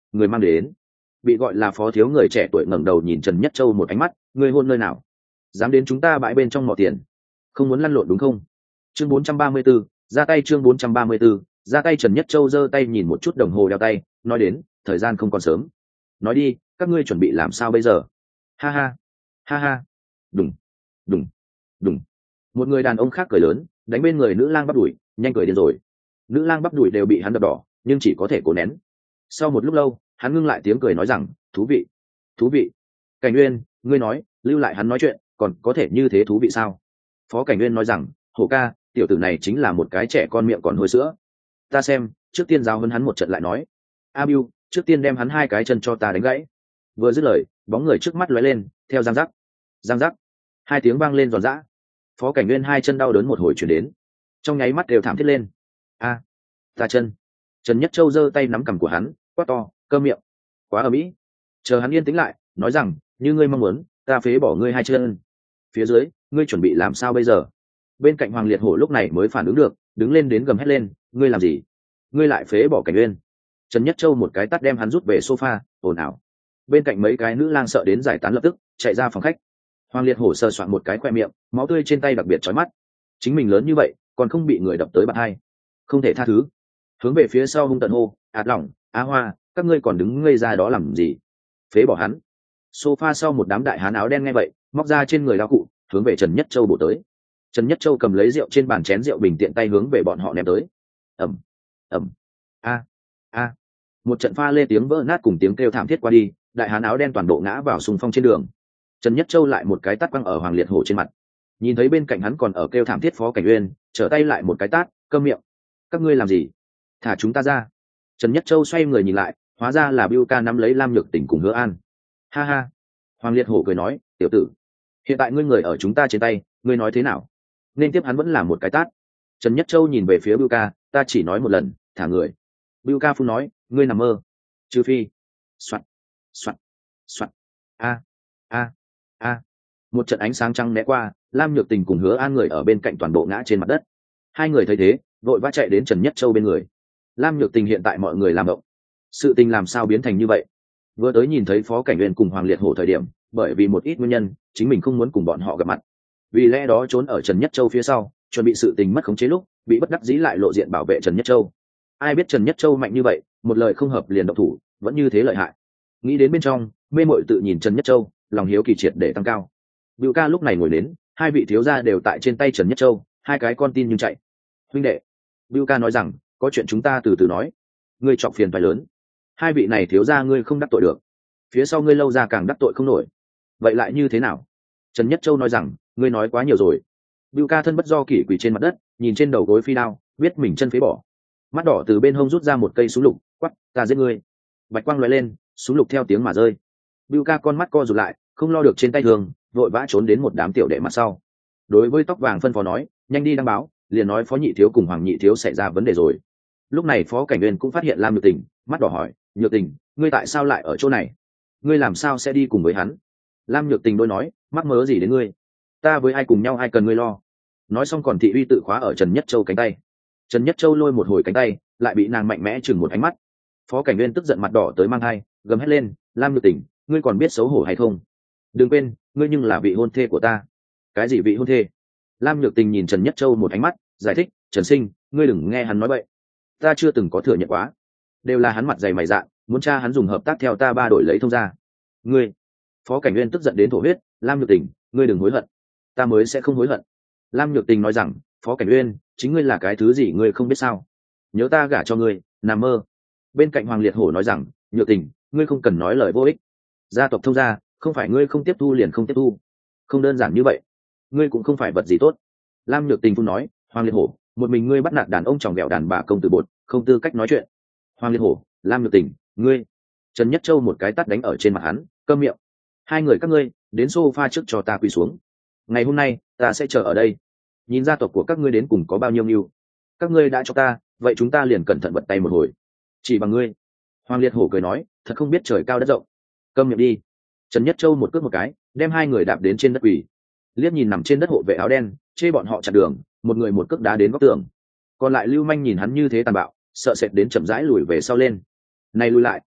người mang đến. Bị gọi là phó thiếu người trẻ tuổi ngẩng đầu nhìn Trần Nhất Châu một ánh mắt, người hôn nơi nào, dám đến chúng ta bãi bên trong mỏ tiền, không muốn lăn lộn đúng không? Chương bốn trăm ba mươi 4, ra tay. Chương bốn trăm ba mươi 4, ra tay. Trần Nhất Châu giơ tay nhìn một chút đồng hồ đeo tay, nói đến, thời gian không còn sớm. Nói đi, các ngươi chuẩn bị làm sao bây giờ? Ha ha, ha ha. Đùng, đùng, đùng. Một người đàn ông khác cười lớn, đánh bên người nữ lang bắp đùi, nhanh cười điên rồi. Nữ lang bắp đùi đều bị hắn đập đỏ, nhưng chỉ có thể cố nén. Sau một lúc lâu, hắn ngưng lại tiếng cười nói rằng, thú vị, thú vị. Cảnh Nguyên, ngươi nói, lưu lại hắn nói chuyện, còn có thể như thế thú vị sao? Phó Cảnh Nguyên nói rằng, hổ ca, tiểu tử này chính là một cái trẻ con miệng còn hôi sữa. Ta xem, trước tiên giao hơn hắn một trận lại nói. A Biu, trước tiên đem hắn hai cái chân cho ta đánh gãy. Vừa dứt lời, bóng người trước mắt lóe lên, theo giang giác, giang giác, hai tiếng vang lên giòn giã. Phó Cảnh Nguyên hai chân đau đớn một hồi chuyển đến, trong nháy mắt đều thảm thiết lên. A, ta chân. Trần Nhất Châu giơ tay nắm cằm của hắn, quát to, câm miệng, quá ở mỹ. Chờ hắn yên tĩnh lại, nói rằng, như ngươi mong muốn, ta phế bỏ ngươi hai chân. Phía dưới, ngươi chuẩn bị làm sao bây giờ? Bên cạnh Hoàng Liệt Hổ lúc này mới phản ứng được, đứng lên đến gầm hét lên, ngươi làm gì? Ngươi lại phế bỏ Cảnh Nguyên? Trần Nhất Châu một cái tát đem hắn rút về sofa, ồn ào. Bên cạnh mấy cái nữ lang sợ đến giải tán lập tức chạy ra phòng khách. Hoàng Liệt Hổ sờ soạn một cái khoe miệng, máu tươi trên tay đặc biệt chói mắt. Chính mình lớn như vậy, còn không bị người đập tới bạt hai, không thể tha thứ. Hướng về phía sau hung tận hô, ạt lỏng, á hoa, các ngươi còn đứng ngây ra đó làm gì? Phế bỏ hắn. Sofa sau một đám đại hán áo đen nghe vậy, móc ra trên người lao cụ, hướng về Trần Nhất Châu bổ tới. Trần Nhất Châu cầm lấy rượu trên bàn chén rượu bình tiện tay hướng về bọn họ ném tới. Ầm, ầm, a, a. Một trận pha lê tiếng vỡ nát cùng tiếng kêu thảm thiết qua đi, đại hán áo đen toàn bộ ngã vào xung phong trên đường. Trần Nhất Châu lại một cái tát quăng ở Hoàng Liệt Hổ trên mặt. Nhìn thấy bên cạnh hắn còn ở kêu thảm thiết Phó Cảnh Uyên, trở tay lại một cái tát, câm miệng. Các ngươi làm gì? Thả chúng ta ra. Trần Nhất Châu xoay người nhìn lại, hóa ra là Bưu Ca nắm lấy Lam Nhược Tỉnh cùng Hứa An. Ha ha. Hoàng Liệt Hổ cười nói, tiểu tử, hiện tại ngươi người ở chúng ta trên tay, ngươi nói thế nào? Nên tiếp hắn vẫn là một cái tát. Trần Nhất Châu nhìn về phía Bưu Ca, ta chỉ nói một lần, thả người. Bưu Ca phun nói, ngươi nằm mơ. Trừ phi. Soạt, soạt, soạt. A, a, a. Một trận ánh sáng trăng né qua, Lam Nhược Tình cùng Hứa An người ở bên cạnh toàn bộ ngã trên mặt đất. Hai người thấy thế, vội vã chạy đến Trần Nhất Châu bên người. Lam Nhược Tình hiện tại mọi người làm động, sự tình làm sao biến thành như vậy? Vừa tới nhìn thấy Phó Cảnh Uyên cùng Hoàng Liệt Hổ thời điểm, bởi vì một ít nguyên nhân, chính mình không muốn cùng bọn họ gặp mặt. Vì lẽ đó trốn ở Trần Nhất Châu phía sau, chuẩn bị sự tình mất khống chế lúc, bị bất đắc dĩ lại lộ diện bảo vệ Trần Nhất Châu. Ai biết Trần Nhất Châu mạnh như vậy, một lời không hợp liền động thủ, vẫn như thế lợi hại. Nghĩ đến bên trong, mê mội tự nhìn Trần Nhất Châu, lòng hiếu kỳ triệt để tăng cao. Bưu Ca lúc này ngồi đến, hai vị thiếu gia đều tại trên tay Trần Nhất Châu, hai cái con tin nhưng chạy. Huynh đệ, Bưu Ca nói rằng, có chuyện chúng ta từ từ nói. Ngươi chọc phiền phải lớn. Hai vị này thiếu gia ngươi không đắc tội được, phía sau ngươi lâu ra càng đắc tội không nổi. Vậy lại như thế nào? Trần Nhất Châu nói rằng, ngươi nói quá nhiều rồi. Bưu Ca thân bất do kỷ quỳ trên mặt đất, nhìn trên đầu gối phi đao, biết mình chân phế bỏ. Mắt đỏ từ bên hông rút ra một cây súng lục, quắc, ta giết ngươi. Bạch quang lóe lên, súng lục theo tiếng mà rơi. Bưu Ca con mắt co rụt lại, không lo được trên tay thường, vội vã trốn đến một đám tiểu đệ mặt sau. Đối với tóc vàng phân phó nói, nhanh đi đăng báo, liền nói Phó Nhị thiếu cùng Hoàng Nhị thiếu xảy ra vấn đề rồi. Lúc này Phó Cảnh Uyên cũng phát hiện Lam Nhược Tình, mắt đỏ hỏi, Nhược Tình, ngươi tại sao lại ở chỗ này? Ngươi làm sao sẽ đi cùng với hắn? Lam Nhược Tình đôi nói, mắc mớ gì đến ngươi? Ta với ai cùng nhau ai cần ngươi lo. Nói xong còn thị uy tự khóa ở Trần Nhất Châu cánh tay. Trần Nhất Châu lôi một hồi cánh tay, lại bị nàng mạnh mẽ chừng một ánh mắt. Phó Cảnh Uyên tức giận mặt đỏ tới mang hai, gầm hét lên, Lam Nhược Tình, ngươi còn biết xấu hổ hay không? Đừng quên, ngươi nhưng là vị hôn thê của ta. Cái gì vị hôn thê? Lam Nhược Tình nhìn Trần Nhất Châu một ánh mắt, giải thích, Trần Sinh, ngươi đừng nghe hắn nói bậy. Ta chưa từng có thừa nhận quá, đều là hắn mặt dày mày dạn, muốn cha hắn dùng hợp tác theo ta ba đổi lấy thông gia. Ngươi. Phó Cảnh Uyên tức giận đến thổ huyết, Lam Nhược Tình, ngươi đừng hối hận. Ta mới sẽ không hối hận. Lam Nhược Tình nói rằng, Phó Cảnh Uyên, chính ngươi là cái thứ gì ngươi không biết sao? Nhớ ta gả cho ngươi, nằm mơ. Bên cạnh Hoàng Liệt Hổ nói rằng, Nhược Tình, ngươi không cần nói lời vô ích. Gia tộc thông gia, không phải ngươi không tiếp thu liền không tiếp thu, không đơn giản như vậy. Ngươi cũng không phải vật gì tốt. Lam Nhược Tình phun nói, Hoàng Liệt Hổ, một mình ngươi bắt nạt đàn ông tròng ghẹo đàn bà công tử bột, không tư cách nói chuyện. Hoàng Liệt Hổ, Lam Nhược Tình, ngươi. Trần Nhất Châu một cái tát đánh ở trên mặt hắn, câm miệng. Hai người các ngươi, đến sofa trước cho ta quỳ xuống. Ngày hôm nay, ta sẽ chờ ở đây. Nhìn gia tộc của các ngươi đến cùng có bao nhiêu nhiêu. Các ngươi đã cho ta, vậy chúng ta liền cẩn thận bật tay một hồi. Chỉ bằng ngươi. Hoàng Liệt Hổ cười nói, thật không biết trời cao đất rộng. Câm miệng đi. Trần Nhất Châu một cước một cái, đem hai người đạp đến trên đất quỳ. Liếc nhìn nằm trên đất hộ vệ áo đen, chê bọn họ chặn đường, một người một cước đá đến góc tường. Còn lại Lưu Manh nhìn hắn như thế tàn bạo, sợ sệt đến chậm rãi lùi về sau lên. Này lùi lại,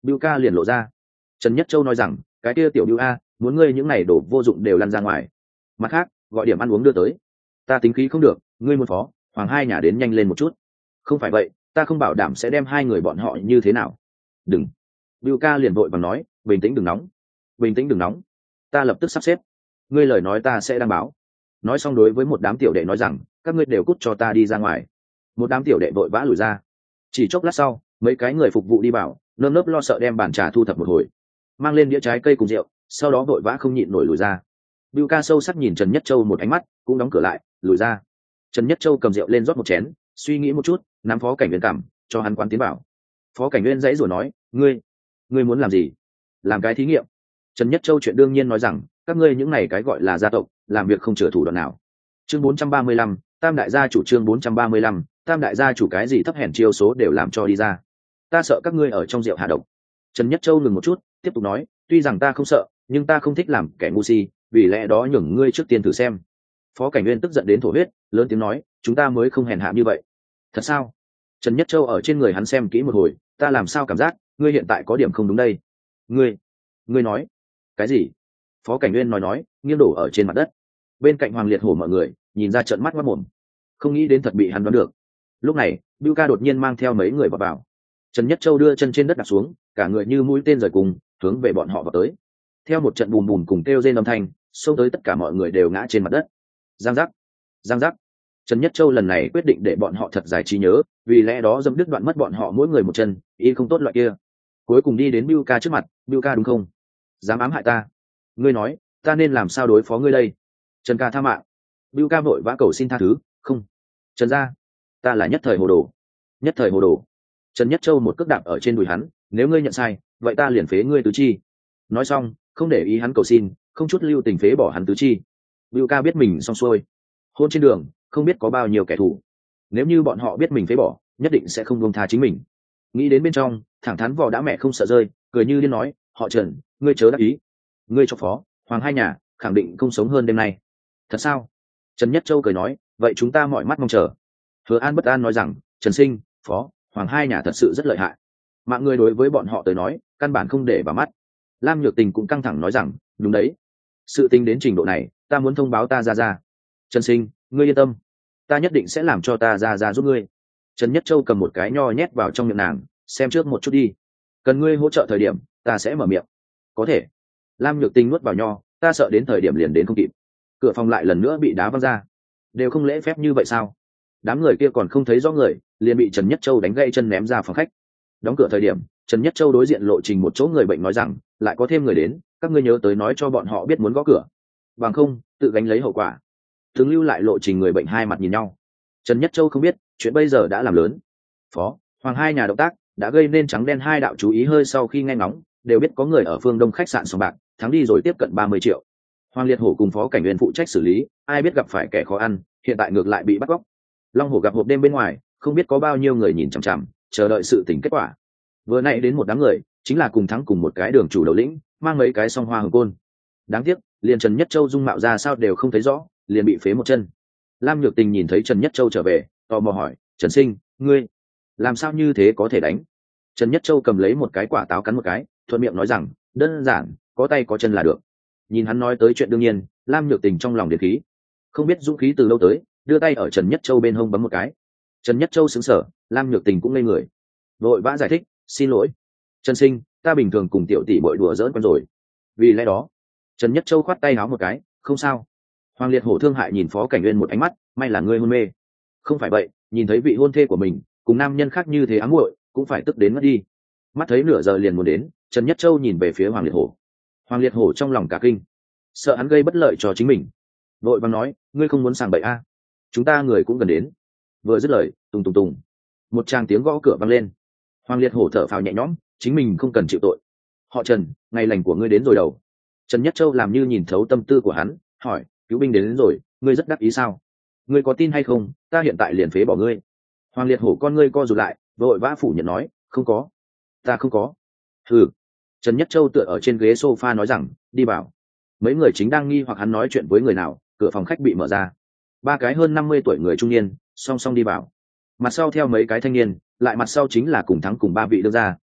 Bưu ca liền lộ ra. Trần Nhất Châu nói rằng, cái kia tiểu Bưu a, muốn ngươi những này đổ vô dụng đều lăn ra ngoài. Mặt khác, gọi điểm ăn uống đưa tới. Ta tính khí không được, ngươi muốn phó, hoàng hai nhà đến nhanh lên một chút. Không phải vậy, ta không bảo đảm sẽ đem hai người bọn họ như thế nào. Đừng. Bưu ca liền vội vàng nói, bình tĩnh đừng nóng. Bình tĩnh đừng nóng. Ta lập tức sắp xếp. Ngươi lời nói ta sẽ đăng báo. Nói xong đối với một đám tiểu đệ nói rằng, các ngươi đều cút cho ta đi ra ngoài. Một đám tiểu đệ vội vã lùi ra. Chỉ chốc lát sau, mấy cái người phục vụ đi vào, nơm nớp lo sợ đem bàn trà thu thập một hồi, mang lên đĩa trái cây cùng rượu, sau đó vội vã không nhịn nổi lùi ra. Bưu ca sâu sắc nhìn Trần Nhất Châu một ánh mắt, cũng đóng cửa lại, lùi ra. Trần Nhất Châu cầm rượu lên rót một chén, suy nghĩ một chút, nắm Phó Cảnh Nguyên cảm, cho hắn quán tiến bảo. Phó Cảnh Nguyên dãy rồi nói, ngươi, ngươi muốn làm gì? Làm cái thí nghiệm. Trần Nhất Châu chuyện đương nhiên nói rằng, các ngươi những này cái gọi là gia tộc, làm việc không chừa thủ đoạn nào. Chương bốn trăm ba mươi lăm, Tam đại gia chủ chương bốn trăm ba mươi lăm, Tam đại gia chủ cái gì thấp hèn chiêu số đều làm cho đi ra. Ta sợ các ngươi ở trong rượu hạ độc. Trần Nhất Châu ngừng một chút, tiếp tục nói, tuy rằng ta không sợ, nhưng ta không thích làm kẻ ngu si, vì lẽ đó nhường ngươi trước tiên thử xem. Phó Cảnh Nguyên tức giận đến thổ huyết, lớn tiếng nói, chúng ta mới không hèn hạ như vậy. Thật sao? Trần Nhất Châu ở trên người hắn xem kỹ một hồi, ta làm sao cảm giác, ngươi hiện tại có điểm không đúng đây. Ngươi, ngươi nói cái gì? Phó Cảnh Nguyên nói nói, nghiêng đổ ở trên mặt đất. Bên cạnh Hoàng Liệt Hổ mọi người nhìn ra trợn mắt mắt mồm, không nghĩ đến thật bị hắn đoán được. Lúc này, Bưu ca đột nhiên mang theo mấy người vào vào. Trần Nhất Châu đưa chân trên đất đặt xuống, cả người như mũi tên rời cùng, hướng về bọn họ vào tới. Theo một trận bùm bùm cùng kêu rên âm thanh, xông tới tất cả mọi người đều ngã trên mặt đất. Giang giác, giang giác. Trần Nhất Châu lần này quyết định để bọn họ thật giải trí nhớ, vì lẽ đó dâm đứt đoạn mất bọn họ mỗi người một chân, y không tốt loại kia. Cuối cùng đi đến Bưu ca trước mặt, Bưu ca đúng không? Dám ám hại ta? Ngươi nói, ta nên làm sao đối phó ngươi đây? Trần ca tha mạng. Bưu ca vội vã cầu xin tha thứ, không. Trần gia, ta là nhất thời hồ đồ. Nhất thời hồ đồ. Trần Nhất Châu một cước đạp ở trên đùi hắn, nếu ngươi nhận sai, vậy ta liền phế ngươi tứ chi. Nói xong, không để ý hắn cầu xin, không chút lưu tình phế bỏ hắn tứ chi. Bưu ca biết mình xong xuôi. Hôn trên đường, không biết có bao nhiêu kẻ thù. Nếu như bọn họ biết mình phế bỏ, nhất định sẽ không buông tha chính mình. Nghĩ đến bên trong, thẳng thắn vò đã mẹ không sợ rơi, cười như điên nói, họ Trần, ngươi chớ đắc ý. Ngươi cho phó, hoàng hai nhà, khẳng định không sống hơn đêm nay. Thật sao? Trần Nhất Châu cười nói, vậy chúng ta mọi mắt mong chờ. Hứa An bất an nói rằng, Trần Sinh, phó, hoàng hai nhà thật sự rất lợi hại. Mạng người đối với bọn họ tới nói, căn bản không để vào mắt. Lam Nhược Tình cũng căng thẳng nói rằng, đúng đấy. Sự tính đến trình độ này, ta muốn thông báo ta ra ra. Trần Sinh, ngươi yên tâm, ta nhất định sẽ làm cho ta ra ra giúp ngươi. Trần Nhất Châu cầm một cái nho nhét vào trong miệng nàng, xem trước một chút đi. Cần ngươi hỗ trợ thời điểm, ta sẽ mở miệng. Có thể. Lam Nhược Tình nuốt vào nho, ta sợ đến thời điểm liền đến không kịp. Cửa phòng lại lần nữa bị đá văng ra. Đều không lễ phép như vậy sao? Đám người kia còn không thấy rõ người, liền bị Trần Nhất Châu đánh gãy chân ném ra phòng khách. Đóng cửa thời điểm, Trần Nhất Châu đối diện lộ trình một chỗ người bệnh nói rằng, lại có thêm người đến, các ngươi nhớ tới nói cho bọn họ biết muốn gõ cửa. Bằng không, tự gánh lấy hậu quả. Thường lưu lại lộ trình người bệnh hai mặt nhìn nhau. Trần Nhất Châu không biết, chuyện bây giờ đã làm lớn. Phó, hoàng hai nhà động tác đã gây nên trắng đen hai đạo chú ý hơi sau khi nghe ngóng, đều biết có người ở phương Đông khách sạn sòng bạc, thắng đi rồi tiếp cận ba mươi triệu. Hoàng Liệt Hổ cùng Phó Cảnh Nguyên phụ trách xử lý, ai biết gặp phải kẻ khó ăn, hiện tại ngược lại bị bắt cóc. Long Hổ gặp hộp đêm bên ngoài, không biết có bao nhiêu người nhìn chằm chằm, chờ đợi sự tỉnh kết quả. Vừa nãy đến một đám người, chính là cùng thắng cùng một cái đường chủ đầu lĩnh, mang mấy cái song hoa hồng côn. Đáng tiếc, liền Trần Nhất Châu dung mạo ra sao đều không thấy rõ, liền bị phế một chân. Lam Nhược Tình nhìn thấy Trần Nhất Châu trở về, tò mò hỏi, Trần Sinh, ngươi làm sao như thế có thể đánh? Trần Nhất Châu cầm lấy một cái quả táo cắn một cái, thuận miệng nói rằng, đơn giản, có tay có chân là được. Nhìn hắn nói tới chuyện đương nhiên, Lam Nhược Tình trong lòng điên khí, không biết dũng khí từ lâu tới, đưa tay ở Trần Nhất Châu bên hông bấm một cái. Trần Nhất Châu sững sờ, Lam Nhược Tình cũng ngây người, vội vã giải thích, xin lỗi, Trần Sinh, ta bình thường cùng tiểu tỷ bội đùa giỡn quen rồi. Vì lẽ đó, Trần Nhất Châu khoát tay áo một cái, không sao. Hoàng Liệt Hổ thương hại nhìn Phó Cảnh Nguyên một ánh mắt, may là ngươi hôn mê. Không phải vậy, nhìn thấy vị hôn thê của mình cùng nam nhân khác như thế ám muội, cũng phải tức đến mất đi. Mắt thấy nửa giờ liền muốn đến, Trần Nhất Châu nhìn về phía Hoàng Liệt Hổ. Hoàng Liệt Hổ trong lòng cả kinh, sợ hắn gây bất lợi cho chính mình, vội vàng nói, ngươi không muốn sàng bậy a? À? Chúng ta người cũng gần đến. Vừa dứt lời, tùng tùng tùng, một tràng tiếng gõ cửa vang lên. Hoàng Liệt Hổ thở phào nhẹ nhõm, chính mình không cần chịu tội. Họ Trần, ngày lành của ngươi đến rồi đầu. Trần Nhất Châu làm như nhìn thấu tâm tư của hắn, hỏi, cứu binh đến, đến rồi, ngươi rất đắc ý sao? Ngươi có tin hay không, ta hiện tại liền phế bỏ ngươi. Hoàng Liệt Hổ con ngươi co rụt lại, vội vã phủ nhận nói, không có, ta không có. Hừ. Trần Nhất Châu tựa ở trên ghế sofa nói rằng, đi vào. Mấy người chính đang nghi hoặc hắn nói chuyện với người nào, cửa phòng khách bị mở ra. Ba cái hơn năm mươi tuổi người trung niên, song song đi vào. Mặt sau theo mấy cái thanh niên, lại mặt sau chính là cùng thắng cùng ba vị đương gia,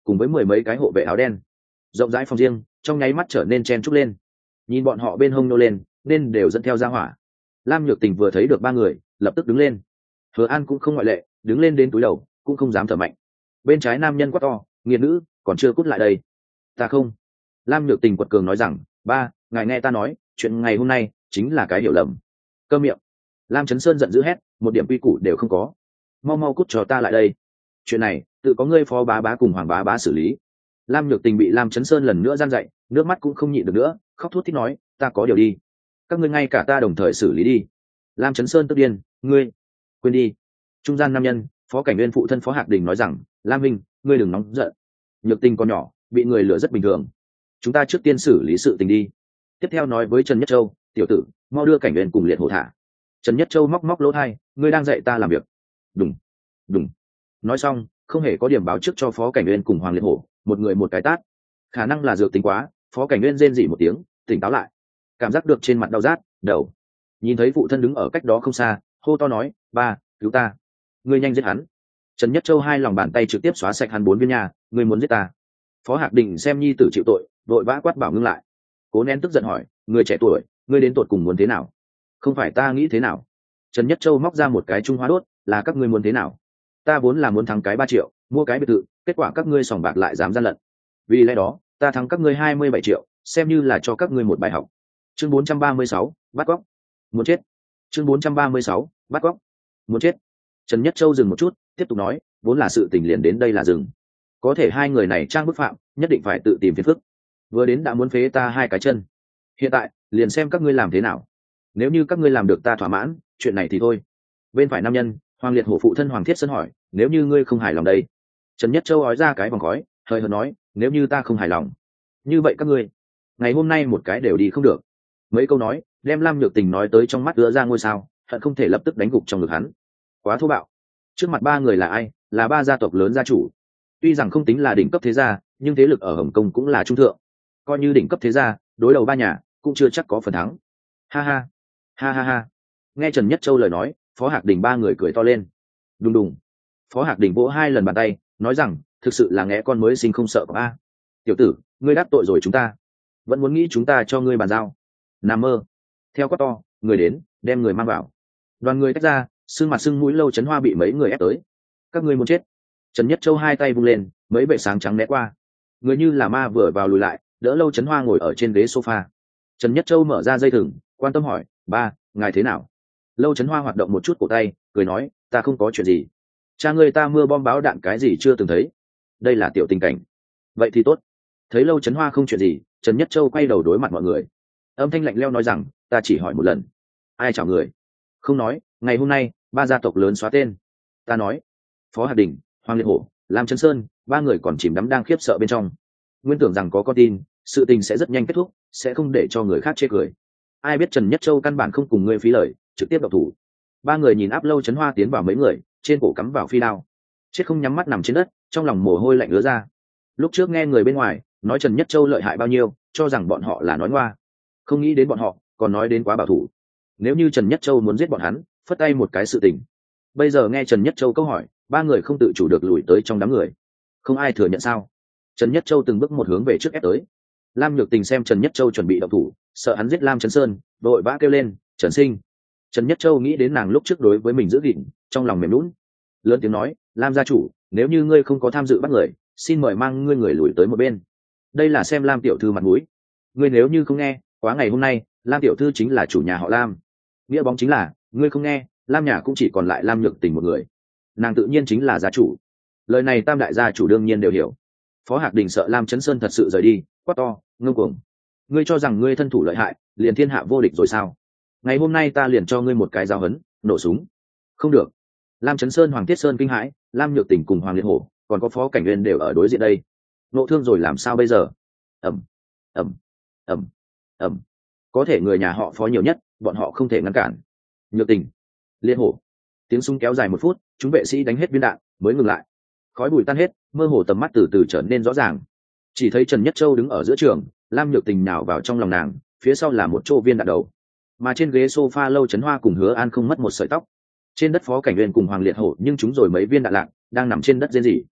cùng với mười mấy cái hộ vệ áo đen. Rộng rãi phòng riêng trong nháy mắt trở nên chen trúc lên, nhìn bọn họ bên hông nô lên nên đều dẫn theo ra hỏa. Lam Nhược Tình vừa thấy được ba người lập tức đứng lên, Hứa An cũng không ngoại lệ, đứng lên đến túi đầu cũng không dám thở mạnh. Bên trái nam nhân quát to, nghiệt nữ còn chưa cút lại đây. Ta không. Lam Nhược Tình quật cường nói rằng, ba ngài nghe ta nói, chuyện ngày hôm nay chính là cái hiểu lầm. Câm miệng. Lam Chấn Sơn giận dữ hét, một điểm quy củ đều không có, mau mau cút cho ta lại đây. Chuyện này tự có ngươi phó bá bá cùng hoàng bá bá xử lý. Lam Nhược Tình bị Lam Chấn Sơn lần nữa gian dạy, nước mắt cũng không nhịn được nữa, khóc thút thít nói, ta có điều đi, các ngươi ngay cả ta đồng thời xử lý đi. Lam Chấn Sơn tức điên, ngươi quên đi. Trung gian nam nhân phó cảnh nguyên phụ thân Phó Hạc Đình nói rằng, Lam Minh ngươi đừng nóng giận, Nhược Tình còn nhỏ bị người lừa rất bình thường, chúng ta trước tiên xử lý sự tình đi. Tiếp theo nói với Trần Nhất Châu, tiểu tử mau đưa cảnh nguyên cùng liệt hổ thả. Trần Nhất Châu móc móc lỗ thai, ngươi đang dạy ta làm việc. Đúng đúng. Nói xong không hề có điểm báo trước cho Phó cảnh nguyên cùng Hoàng liệt hổ một người một cái tát. Khả năng là dược tính quá, Phó cảnh nguyên rên rỉ một tiếng tỉnh táo lại, cảm giác được trên mặt đau rát đầu, nhìn thấy phụ thân đứng ở cách đó không xa, hô to nói, ba cứu ta, ngươi nhanh giết hắn. Trần Nhất Châu hai lòng bàn tay trực tiếp xóa sạch hắn bốn viên nhà, ngươi muốn giết ta. Phó Hạc Đình xem nhi tử chịu tội, vội vã quát bảo ngưng lại. Cố nén tức giận hỏi, người trẻ tuổi ngươi đến tột cùng muốn thế nào? Không phải ta nghĩ thế nào. Trần Nhất Châu móc ra một cái trung hoa đốt, là các ngươi muốn thế nào? Ta vốn là muốn thắng cái ba triệu mua cái biệt thự, kết quả các ngươi sòng bạc lại dám gian lận, vì lẽ đó ta thắng các ngươi hai mươi bảy triệu, xem như là cho các ngươi một bài học. Chương bốn trăm ba mươi sáu, bắt cóc. Muốn chết. Chương bốn trăm ba mươi sáu, bắt cóc. Muốn chết. Trần Nhất Châu dừng một chút, tiếp tục nói, vốn là sự tình liền đến đây là dừng, có thể hai người này trang bức phạm, nhất định phải tự tìm phiền phức, vừa đến đã muốn phế ta hai cái chân, hiện tại liền xem các ngươi làm thế nào, nếu như các ngươi làm được ta thỏa mãn, chuyện này thì thôi. Bên phải nam nhân Hoàng liệt hổ phụ thân Hoàng Thiết Sơn hỏi, nếu như ngươi không hài lòng đây? Trần Nhất Châu ói ra cái vòng khói, hơi hợt nói, nếu như ta không hài lòng, như vậy các ngươi ngày hôm nay một cái đều đi không được. Mấy câu nói đem Lam Nhược Tình nói tới trong mắt đưa ra ngôi sao, hận không thể lập tức đánh gục trong ngực hắn. Quá thô bạo. Trước mặt ba người là ai? Là ba gia tộc lớn gia chủ, tuy rằng không tính là đỉnh cấp thế gia, nhưng thế lực ở Hồng Kông cũng là trung thượng, coi như đỉnh cấp thế gia đối đầu ba nhà cũng chưa chắc có phần thắng. Ha ha ha ha ha. Nghe Trần Nhất Châu lời nói, Phó Hạc Đình ba người cười to lên. Đùng đùng. Phó Hạc Đình vỗ hai lần bàn tay, nói rằng, thực sự là nghe con mới sinh không sợ có a. Tiểu tử ngươi đắc tội rồi chúng ta, vẫn muốn nghĩ chúng ta cho ngươi bàn giao, nằm mơ. Theo quát to, người đến đem người mang vào. Đoàn người tách ra, sưng mặt sưng mũi Lâu Chấn Hoa bị mấy người ép tới. Các ngươi muốn chết. Trần Nhất Châu hai tay vung lên, mấy vệ sáng trắng né qua, người như là ma vừa vào lùi lại, đỡ Lâu Chấn Hoa ngồi ở trên ghế sofa. Trần Nhất Châu mở ra dây thừng, quan tâm hỏi, ba ngài thế nào? Lâu Chấn Hoa hoạt động một chút cổ tay, cười nói, ta không có chuyện gì, cha người ta mưa bom báo đạn cái gì chưa từng thấy, đây là tiểu tình cảnh. Vậy thì tốt. Thấy Lâu Chấn Hoa không chuyện gì, Trần Nhất Châu quay đầu đối mặt mọi người, âm thanh lạnh lẽo nói rằng, ta chỉ hỏi một lần, ai chào người? Không nói, ngày hôm nay ba gia tộc lớn xóa tên. Ta nói. Phó Hạc Đình, Hoàng liệt hổ, Lam Chấn Sơn ba người còn chìm đắm đang khiếp sợ bên trong, nguyên tưởng rằng có con tin sự tình sẽ rất nhanh kết thúc, sẽ không để cho người khác chê cười. Ai biết Trần Nhất Châu căn bản không cùng ngươi phí lời, trực tiếp độc thủ. Ba người nhìn áp Lâu Chấn Hoa tiến vào mấy người, trên cổ cắm vào phi đao, chết không nhắm mắt nằm trên đất, trong lòng mồ hôi lạnh ứa ra. Lúc trước nghe người bên ngoài nói Trần Nhất Châu lợi hại bao nhiêu, cho rằng bọn họ là nói ngoa, không nghĩ đến bọn họ còn nói đến quá bảo thủ. Nếu như Trần Nhất Châu muốn giết bọn hắn, phất tay một cái sự tình. Bây giờ nghe Trần Nhất Châu câu hỏi, ba người không tự chủ được lùi tới trong đám người, không ai thừa nhận sao? Trần Nhất Châu từng bước một hướng về trước ép tới. Lam Nhược Tình xem Trần Nhất Châu chuẩn bị động thủ, sợ hắn giết Lam Chấn Sơn, vội vã kêu lên, Trần Sinh. Trần Nhất Châu nghĩ đến nàng lúc trước đối với mình giữ gìn, trong lòng mềm lún, lớn tiếng nói, Lam gia chủ, nếu như ngươi không có tham dự bắt người, xin mời mang ngươi người lùi tới một bên, đây là xem Lam tiểu thư mặt mũi. Ngươi nếu như không nghe, quá ngày hôm nay Lam tiểu thư chính là chủ nhà họ Lam, nghĩa bóng chính là ngươi không nghe, Lam nhà cũng chỉ còn lại Lam Nhược Tình một người, nàng tự nhiên chính là gia chủ. Lời này tam đại gia chủ đương nhiên đều hiểu. Phó Hạc Đình sợ Lam Chấn Sơn thật sự rời đi, quát to, ngông cuồng, ngươi cho rằng ngươi thân thủ lợi hại liền thiên hạ vô địch rồi sao? Ngày hôm nay ta liền cho ngươi một cái giáo huấn, nổ súng. Không được. Lam Chấn Sơn, Hoàng Thiết Sơn kinh hãi, Lam Nhược Tình cùng Hoàng liệt hổ còn có Phó Cảnh Nguyên đều ở đối diện đây. Nộ thương rồi làm sao bây giờ? Ẩm ẩm ẩm ẩm. Có thể người nhà họ Phó nhiều nhất, bọn họ không thể ngăn cản. Nhược Tình, liệt hổ. Tiếng súng kéo dài một phút, chúng vệ sĩ đánh hết viên đạn mới ngừng lại. Khói bụi tan hết, mơ hồ tầm mắt từ từ trở nên rõ ràng. Chỉ thấy Trần Nhất Châu đứng ở giữa trường, Lam Nhược Tình nào vào trong lòng nàng, phía sau là một chỗ viên đạn đầu, mà trên ghế sofa Lâu Chấn Hoa cùng Hứa An không mất một sợi tóc. Trên đất Phó Cảnh Nguyên cùng Hoàng liệt hổ nhưng chúng rồi mấy viên đạn lạc, đang nằm trên đất rên rỉ.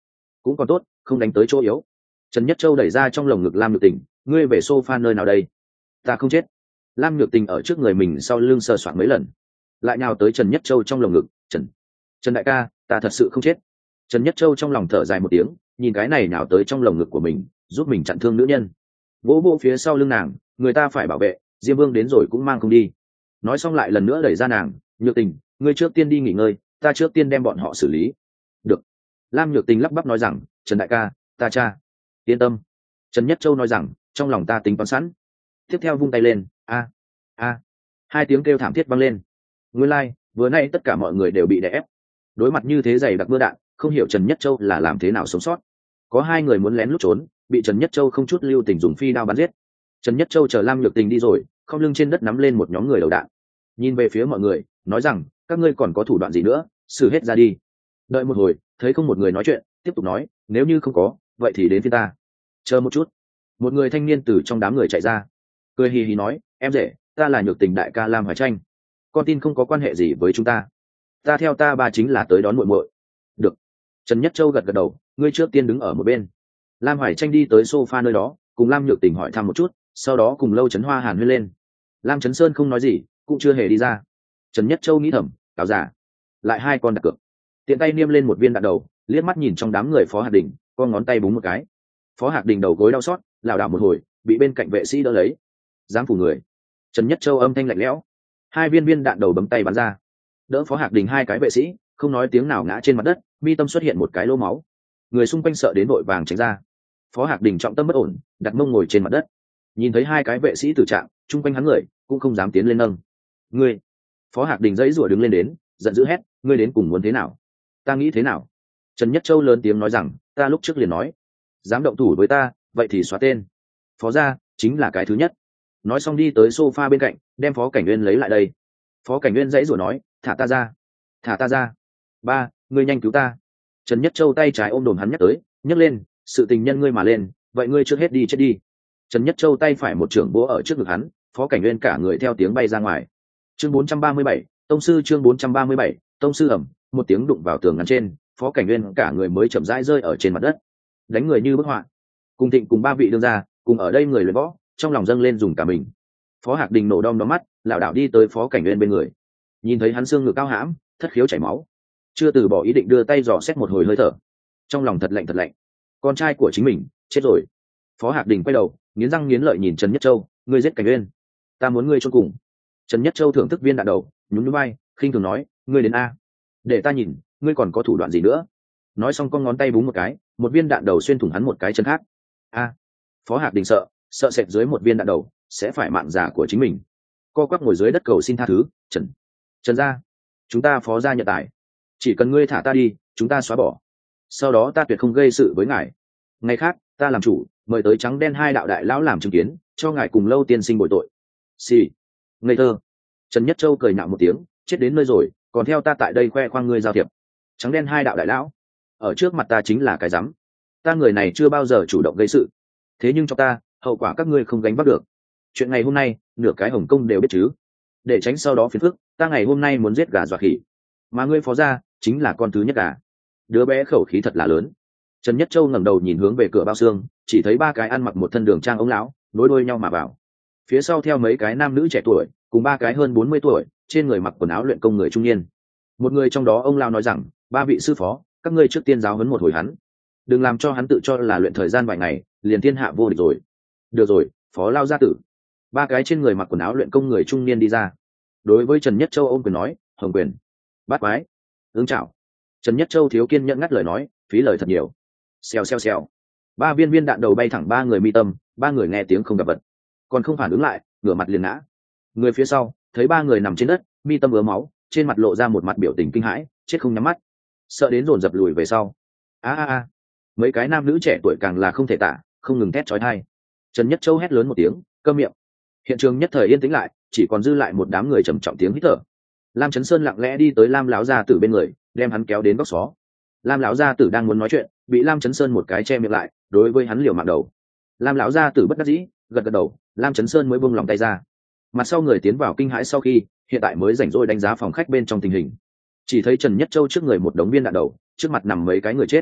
cũng còn tốt không đánh tới chỗ yếu. Trần Nhất Châu đẩy ra trong lồng ngực Lam Nhược Tình, ngươi về sofa nơi nào đây? Ta không chết. Lam Nhược Tình ở trước người mình sau lưng sờ soạng mấy lần, lại nhào tới Trần Nhất Châu trong lồng ngực. Trần Trần đại ca, ta thật sự không chết. Trần Nhất Châu trong lòng thở dài một tiếng, nhìn cái này nhào tới trong lồng ngực của mình, giúp mình chặn thương nữ nhân. Vỗ vỗ phía sau lưng nàng, người ta phải bảo vệ, Diêm Vương đến rồi cũng mang không đi. Nói xong lại lần nữa đẩy ra nàng, Nhược Tình, ngươi trước tiên đi nghỉ ngơi, ta trước tiên đem bọn họ xử lý. Được. Lam Nhược Tình lắp bắp nói rằng, Trần đại ca, ta cha. Yên tâm. Trần Nhất Châu nói rằng, trong lòng ta tính toán sẵn. Tiếp theo vung tay lên, a a hai tiếng kêu thảm thiết vang lên. Nguyên lai, vừa nay tất cả mọi người đều bị đè ép. Đối mặt như thế dày đặc mưa đạn, không hiểu Trần Nhất Châu là làm thế nào sống sót. Có hai người muốn lén lút trốn, bị Trần Nhất Châu không chút lưu tình dùng phi đao bắn giết. Trần Nhất Châu chờ Lam Nhược Tình đi rồi, không lưng trên đất nắm lên một nhóm người đầu đạn, nhìn về phía mọi người, nói rằng, các ngươi còn có thủ đoạn gì nữa, xử hết ra đi. Đợi một hồi, thấy không một người nói chuyện, tiếp tục nói, nếu như không có, vậy thì đến phía ta. Chờ một chút. Một người thanh niên từ trong đám người chạy ra, cười hì hì nói, em rể, ta là Nhược Tình đại ca Lam Hoài Tranh, con tin không có quan hệ gì với chúng ta, ta theo ta ba chính là tới đón muội muội. Được. Trần Nhất Châu gật gật đầu, ngươi trước tiên đứng ở một bên. Lam Hoài Tranh đi tới sofa nơi đó, cùng Lam Nhược Tình hỏi thăm một chút, sau đó cùng Lâu Chấn Hoa hàn huyên lên. Lam Chấn Sơn không nói gì, cũng chưa hề đi ra. Trần Nhất Châu nghĩ thầm, cáo giả, lại hai con đặt cược. Tiện tay niêm lên một viên đạn đầu, liếc mắt nhìn trong đám người Phó Hạc Đình, con ngón tay búng một cái. Phó Hạc Đình đầu gối đau xót, lảo đảo một hồi, bị bên cạnh vệ sĩ đỡ lấy. Dám phủ người. Trần Nhất Châu âm thanh lạnh lẽo, hai viên viên đạn đầu bấm tay bắn ra, đỡ Phó Hạc Đình hai cái vệ sĩ, không nói tiếng nào ngã trên mặt đất, mi tâm xuất hiện một cái lỗ máu. Người xung quanh sợ đến vội vàng tránh ra. Phó Hạc Đình trọng tâm bất ổn, đặt mông ngồi trên mặt đất. Nhìn thấy hai cái vệ sĩ tử trạng, chung quanh hắn người cũng không dám tiến lên nâng. Ngươi! Phó Hạc Đình dãy rủa đứng lên đến, giận dữ hét, ngươi đến cùng muốn thế nào? Ta nghĩ thế nào? Trần Nhất Châu lớn tiếng nói rằng, ta lúc trước liền nói, dám động thủ với ta, vậy thì xóa tên. Phó gia chính là cái thứ nhất. Nói xong đi tới sofa bên cạnh, đem Phó Cảnh Nguyên lấy lại đây. Phó Cảnh Nguyên dãy rủa nói, thả ta ra, thả ta ra. Ba, ngươi nhanh cứu ta. Trần Nhất Châu tay trái ôm đồm hắn nhắc tới, nhấc lên, sự tình nhân ngươi mà lên, vậy ngươi trước hết đi chết đi. Trần Nhất Châu tay phải một trưởng búa ở trước ngực hắn, Phó Cảnh Nguyên cả người theo tiếng bay ra ngoài. Chương bốn trăm ba mươi bảy, tông sư chương bốn trăm ba mươi bảy, tông sư ẩm, một tiếng đụng vào tường ngăn trên, Phó Cảnh Nguyên cả người mới chậm rãi rơi ở trên mặt đất. Đánh người như bức họa. Cùng Thịnh cùng ba vị đương gia, cùng ở đây người luyện võ, trong lòng dâng lên dùng cả mình. Phó Hạc Đình nổ đom đóm mắt, lảo đảo đi tới Phó Cảnh Nguyên bên người. Nhìn thấy hắn xương ngực cao hãm, thất khiếu chảy máu, chưa từ bỏ ý định đưa tay dò xét một hồi hơi thở. Trong lòng thật lạnh thật lạnh. Con trai của chính mình chết rồi. Phó Hạc Đình quay đầu, nghiến răng nghiến lợi nhìn Trần Nhất Châu, ngươi giết Cảnh Nguyên, ta muốn ngươi chôn cùng. Trần Nhất Châu thưởng thức viên đạn đầu, nhún nhún vai, khinh thường nói, ngươi đến a, để ta nhìn, ngươi còn có thủ đoạn gì nữa. Nói xong con ngón tay búng một cái, một viên đạn đầu xuyên thủng hắn một cái chân khác. A. Phó Hạc Đình sợ, sợ sệt dưới một viên đạn đầu sẽ phải mạng giả của chính mình, co quắp ngồi dưới đất cầu xin tha thứ. Trần, Trần gia, chúng ta Phó gia nhận tài, chỉ cần ngươi thả ta đi, chúng ta xóa bỏ, sau đó ta tuyệt không gây sự với ngài. Ngày khác ta làm chủ, mời tới trắng đen hai đạo đại lão làm chứng kiến, cho ngài cùng Lâu tiên sinh bồi tội. Xì, ngây thơ. Trần Nhất Châu cười nhạo một tiếng, chết đến nơi rồi, còn theo ta tại đây khoe khoang ngươi giao thiệp. Trắng đen hai đạo đại lão, ở trước mặt ta chính là cái rắm. Ta người này chưa bao giờ chủ động gây sự, thế nhưng cho ta, hậu quả các ngươi không gánh vác được. Chuyện ngày hôm nay, nửa cái Hồng Công đều biết chứ. Để tránh sau đó phiền phức, ta ngày hôm nay muốn giết gà dọa khỉ, mà ngươi Phó gia chính là con thứ nhất gà. Đứa bé khẩu khí thật là lớn. Trần Nhất Châu ngẩng đầu nhìn hướng về cửa bao xương, chỉ thấy ba cái ăn mặc một thân đường trang ống lão nối đuôi nhau mà vào. Phía sau theo mấy cái nam nữ trẻ tuổi, cùng ba cái hơn bốn mươi tuổi, trên người mặc quần áo luyện công người trung niên. Một người trong đó ông lão nói rằng, ba vị sư phó, các ngươi trước tiên giáo huấn một hồi hắn, đừng làm cho hắn tự cho là luyện thời gian vài ngày liền thiên hạ vô địch rồi. Được rồi, Phó lao gia tử. Ba cái trên người mặc quần áo luyện công người trung niên đi ra, đối với Trần Nhất Châu ôm quyền nói, hồng quyền, bát quái, ứng chào. Trần Nhất Châu thiếu kiên nhẫn ngắt lời nói, phí lời thật nhiều. Xèo xèo xèo, ba viên viên đạn đầu bay thẳng ba người mi tâm, ba người nghe tiếng không gặp vật, còn không phản ứng lại, ngửa mặt liền ngã. Người phía sau thấy ba người nằm trên đất, mi tâm ứa máu, trên mặt lộ ra một mặt biểu tình kinh hãi, chết không nhắm mắt, sợ đến dồn dập lùi về sau. A a a, mấy cái nam nữ trẻ tuổi càng là không thể tả, không ngừng thét chói tai. Trần Nhất Châu hét lớn một tiếng, câm miệng. Hiện trường nhất thời yên tĩnh lại, chỉ còn dư lại một đám người trầm trọng tiếng hít thở. Lam Chấn Sơn lặng lẽ đi tới Lam lão gia tử bên người, đem hắn kéo đến góc xó. Lam lão gia tử đang muốn nói chuyện, bị Lam Chấn Sơn một cái che miệng lại, đối với hắn liều mạng đầu. Lam lão gia tử bất đắc dĩ, gật gật đầu, Lam Chấn Sơn mới buông lòng tay ra. Mặt sau người tiến vào kinh hãi sau khi, hiện tại mới rảnh rỗi đánh giá phòng khách bên trong tình hình. Chỉ thấy Trần Nhất Châu trước người một đống viên đạn đầu, trước mặt nằm mấy cái người chết.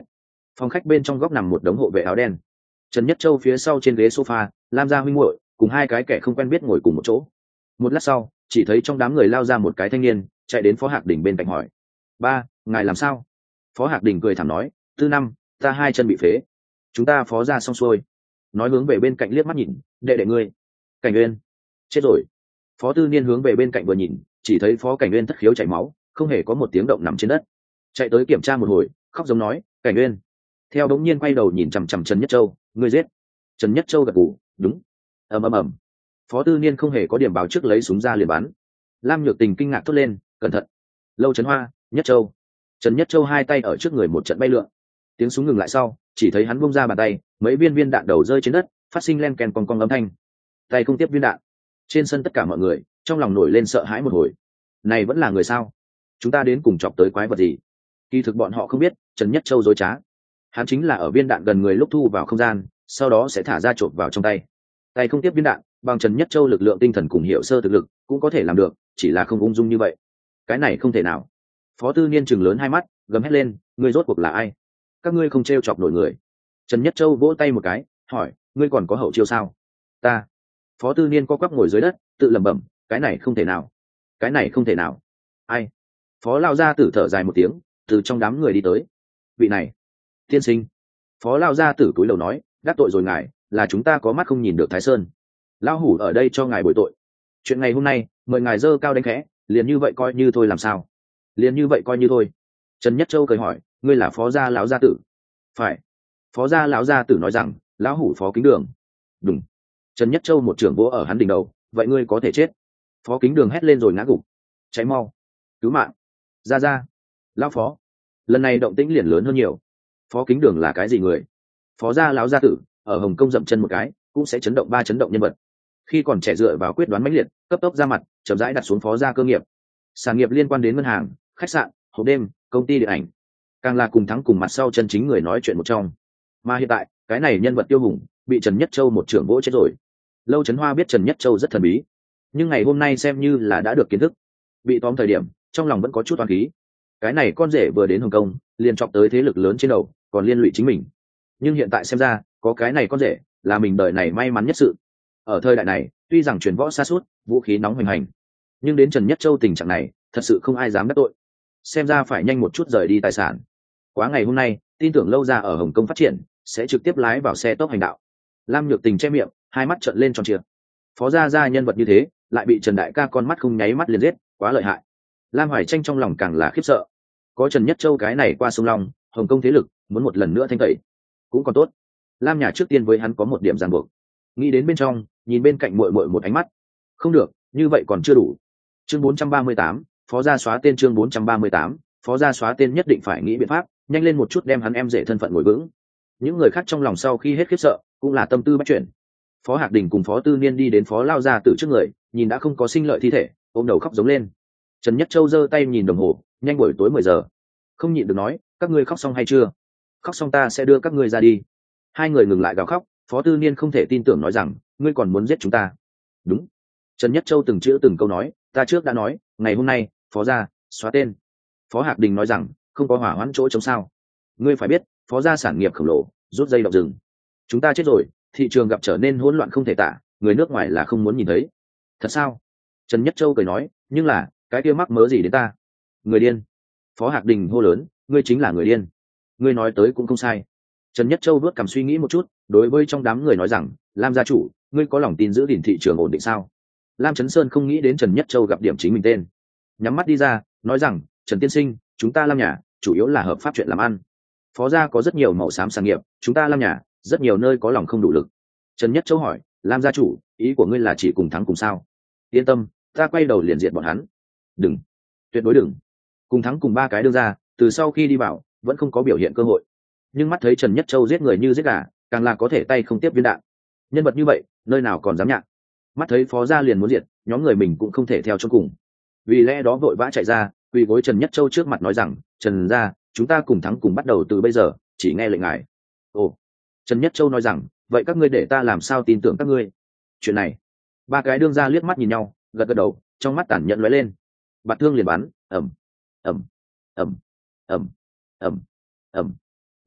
Phòng khách bên trong góc nằm một đống hộ vệ áo đen. Trần Nhất Châu phía sau trên ghế sofa, Lam gia huynh muội cùng hai cái kẻ không quen biết ngồi cùng một chỗ. Một lát sau, chỉ thấy trong đám người lao ra một cái thanh niên, chạy đến Phó Hạc Đình bên cạnh hỏi: ba, ngài làm sao? Phó Hạc Đình cười thảm nói: tư năm, ta hai chân bị phế, chúng ta phó ra xong xuôi. Nói hướng về bên cạnh liếc mắt nhìn: đệ đệ ngươi Cảnh Uyên chết rồi. Phó Tư Niên hướng về bên cạnh vừa nhìn, chỉ thấy Phó Cảnh Uyên thất khiếu chảy máu, không hề có một tiếng động nằm trên đất. Chạy tới kiểm tra một hồi, khóc giống nói: Cảnh Uyên. Theo đống nhiên quay đầu nhìn chằm chằm Trần Nhất Châu: ngươi giết? Trần Nhất Châu gật gù: đúng. ầm ầm ầm. Phó Tư Niên không hề có điểm báo trước lấy súng ra liền bắn. Lam Nhược Tình kinh ngạc thốt lên: cẩn thận. Lâu Trấn Hoa, Nhất Châu. Trần Nhất Châu hai tay ở trước người một trận bay lượn. Tiếng súng ngừng lại sau, chỉ thấy hắn buông ra bàn tay, mấy viên viên đạn đầu rơi trên đất, phát sinh len kèn cong cong âm thanh. Tay không tiếp viên đạn. Trên sân tất cả mọi người trong lòng nổi lên sợ hãi một hồi. Này vẫn là người sao? Chúng ta đến cùng chọc tới quái vật gì? Kỳ thực bọn họ không biết, Trần Nhất Châu dối trá. Hắn chính là ở viên đạn gần người lúc thu vào không gian, sau đó sẽ thả ra trộm vào trong tay. Tay không tiếp viên đạn, bằng Trần Nhất Châu lực lượng tinh thần cùng hiệu sơ thực lực, cũng có thể làm được, chỉ là không ung dung như vậy. Cái này không thể nào. Phó Tư Niên chừng lớn hai mắt, gầm hét lên: ngươi rốt cuộc là ai? Các ngươi không trêu chọc nổi người. Trần Nhất Châu vỗ tay một cái, hỏi: ngươi còn có hậu chiêu sao? Ta. Phó Tư Niên co quắp ngồi dưới đất, tự lẩm bẩm: cái này không thể nào, cái này không thể nào. Ai? Phó Lão gia tử thở dài một tiếng, từ trong đám người đi tới. Vị này, tiên sinh. Phó Lão gia tử cúi đầu nói: đắc tội rồi ngài, là chúng ta có mắt không nhìn được Thái Sơn. Lão hủ ở đây cho ngài bồi tội. Chuyện ngày hôm nay, mời ngài dơ cao đánh khẽ, liền như vậy coi như thôi làm sao? Liền như vậy coi như thôi. Trần Nhất Châu cười hỏi: ngươi là Phó gia lão gia tử? Phải. Phó gia lão gia tử nói rằng: lão hủ Phó Kính Đường. Đúng. Trần Nhất Châu một trưởng vỗ ở hắn đỉnh đầu: vậy ngươi có thể chết. Phó Kính Đường hét lên rồi ngã gục. Cháy mau, cứu mạng, ra ra. Lão Phó. Lần này động tĩnh liền lớn hơn nhiều. Phó Kính Đường là cái gì người? Phó gia lão gia tử ở Hồng Kông dậm chân một cái cũng sẽ chấn động ba chấn động nhân vật. Khi còn trẻ dựa vào quyết đoán mãnh liệt, cấp tốc ra mặt, chậm rãi đặt xuống Phó gia cơ nghiệp. Sản nghiệp liên quan đến ngân hàng, khách sạn, hộp đêm, công ty điện ảnh, càng là cùng thắng cùng mặt sau chân chính người nói chuyện một trong. Mà hiện tại, cái này nhân vật tiêu hùng bị Trần Nhất Châu một trưởng vỗ chết rồi. Lâu Trấn Hoa biết Trần Nhất Châu rất thần bí, nhưng ngày hôm nay xem như là đã được kiến thức. Bị tóm thời điểm, trong lòng vẫn có chút oán khí. Cái này con rể vừa đến Hồng Kông, liền chọc tới thế lực lớn trên đầu, còn liên lụy chính mình. Nhưng hiện tại xem ra, có cái này con rể, là mình đời này may mắn nhất sự. Ở thời đại này, tuy rằng truyền võ xa suốt, vũ khí nóng hoành hành, nhưng đến Trần Nhất Châu tình trạng này, thật sự không ai dám đắc tội. Xem ra phải nhanh một chút rời đi tài sản. Quá ngày hôm nay, tin tưởng Lâu gia ở Hồng Kông phát triển, sẽ trực tiếp lái vào xe tốc hành đạo. Lam Nhược Tình che miệng, hai mắt trợn lên tròn trịa. Phó gia gia nhân vật như thế, lại bị Trần đại ca con mắt không nháy mắt liền giết, quá lợi hại. Lam Hoài Tranh trong lòng càng là khiếp sợ. Có Trần Nhất Châu cái này qua sông Long, Hồng Kông thế lực muốn một lần nữa thanh tẩy, cũng còn tốt. Lam nhà trước tiên với hắn có một điểm ràng buộc. Nghĩ đến bên trong, nhìn bên cạnh muội muội một ánh mắt. Không được, như vậy còn chưa đủ. Chương bốn trăm ba mươi tám, Phó gia xóa tên. Chương bốn trăm ba mươi tám, Phó gia xóa tên. Nhất định phải nghĩ biện pháp, nhanh lên một chút đem hắn em rể thân phận ngồi vững. Những người khác trong lòng sau khi hết khiếp sợ, cũng là tâm tư bắt chuyển. Phó Hạc Đình cùng Phó Tư Niên đi đến Phó Lao gia tử trước người, nhìn đã không có sinh lợi thi thể, ôm đầu khóc giống lên. Trần Nhất Châu giơ tay nhìn đồng hồ, nhanh buổi tối mười giờ. Không nhịn được nói: các ngươi khóc xong hay chưa? Khóc xong ta sẽ đưa các ngươi ra đi. Hai người ngừng lại gào khóc. Phó Tư Niên không thể tin tưởng nói rằng: ngươi còn muốn giết chúng ta? Đúng. Trần Nhất Châu từng chữ từng câu nói: ta trước đã nói, ngày hôm nay, Phó gia xóa tên. Phó Hạc Đình nói rằng: không có hỏa hoãn chỗ chống sao? Ngươi phải biết, Phó gia sản nghiệp khổng lồ, rút dây động rừng. Chúng ta chết rồi, thị trường gặp trở nên hỗn loạn không thể tả, người nước ngoài là không muốn nhìn thấy. Thật sao? Trần Nhất Châu cười nói: nhưng là, cái kia mắc mớ gì đến ta? Người điên. Phó Hạc Đình hô lớn: ngươi chính là người điên. Ngươi nói tới cũng không sai. Trần Nhất Châu vớt cằm suy nghĩ một chút, đối với trong đám người nói rằng: Lam gia chủ, ngươi có lòng tin giữ gìn thị trường ổn định sao? Lam Chấn Sơn không nghĩ đến Trần Nhất Châu gặp điểm chính mình tên, nhắm mắt đi ra, nói rằng: Trần tiên sinh, chúng ta Lam nhà chủ yếu là hợp pháp chuyện làm ăn. Phó gia có rất nhiều màu xám sản nghiệp, chúng ta Lam nhà rất nhiều nơi có lòng không đủ lực. Trần Nhất Châu hỏi: Lam gia chủ, ý của ngươi là chỉ cùng thắng cùng sao? Yên tâm, ta quay đầu liền diệt bọn hắn. Đừng, tuyệt đối đừng. Cùng thắng cùng ba cái đưa ra, từ sau khi đi vào vẫn không có biểu hiện cơ hội, nhưng mắt thấy Trần Nhất Châu giết người như giết gà, càng là có thể tay không tiếp viên đạn. Nhân vật như vậy, nơi nào còn dám nhạc. Mắt thấy Phó gia liền muốn diệt, nhóm người mình cũng không thể theo chôn cùng. Vì lẽ đó vội vã chạy ra, quỳ gối Trần Nhất Châu trước mặt nói rằng: Trần gia, chúng ta cùng thắng cùng bắt đầu từ bây giờ, chỉ nghe lệnh ngài. Ồ. Trần Nhất Châu nói rằng: vậy các ngươi để ta làm sao tin tưởng các ngươi? Chuyện này, ba cái đương gia liếc mắt nhìn nhau, gật gật đầu, trong mắt tàn nhẫn lóe lên. Bạt thương liền bắn, ầm, ầm, ầm, ầm, ầm, ầm.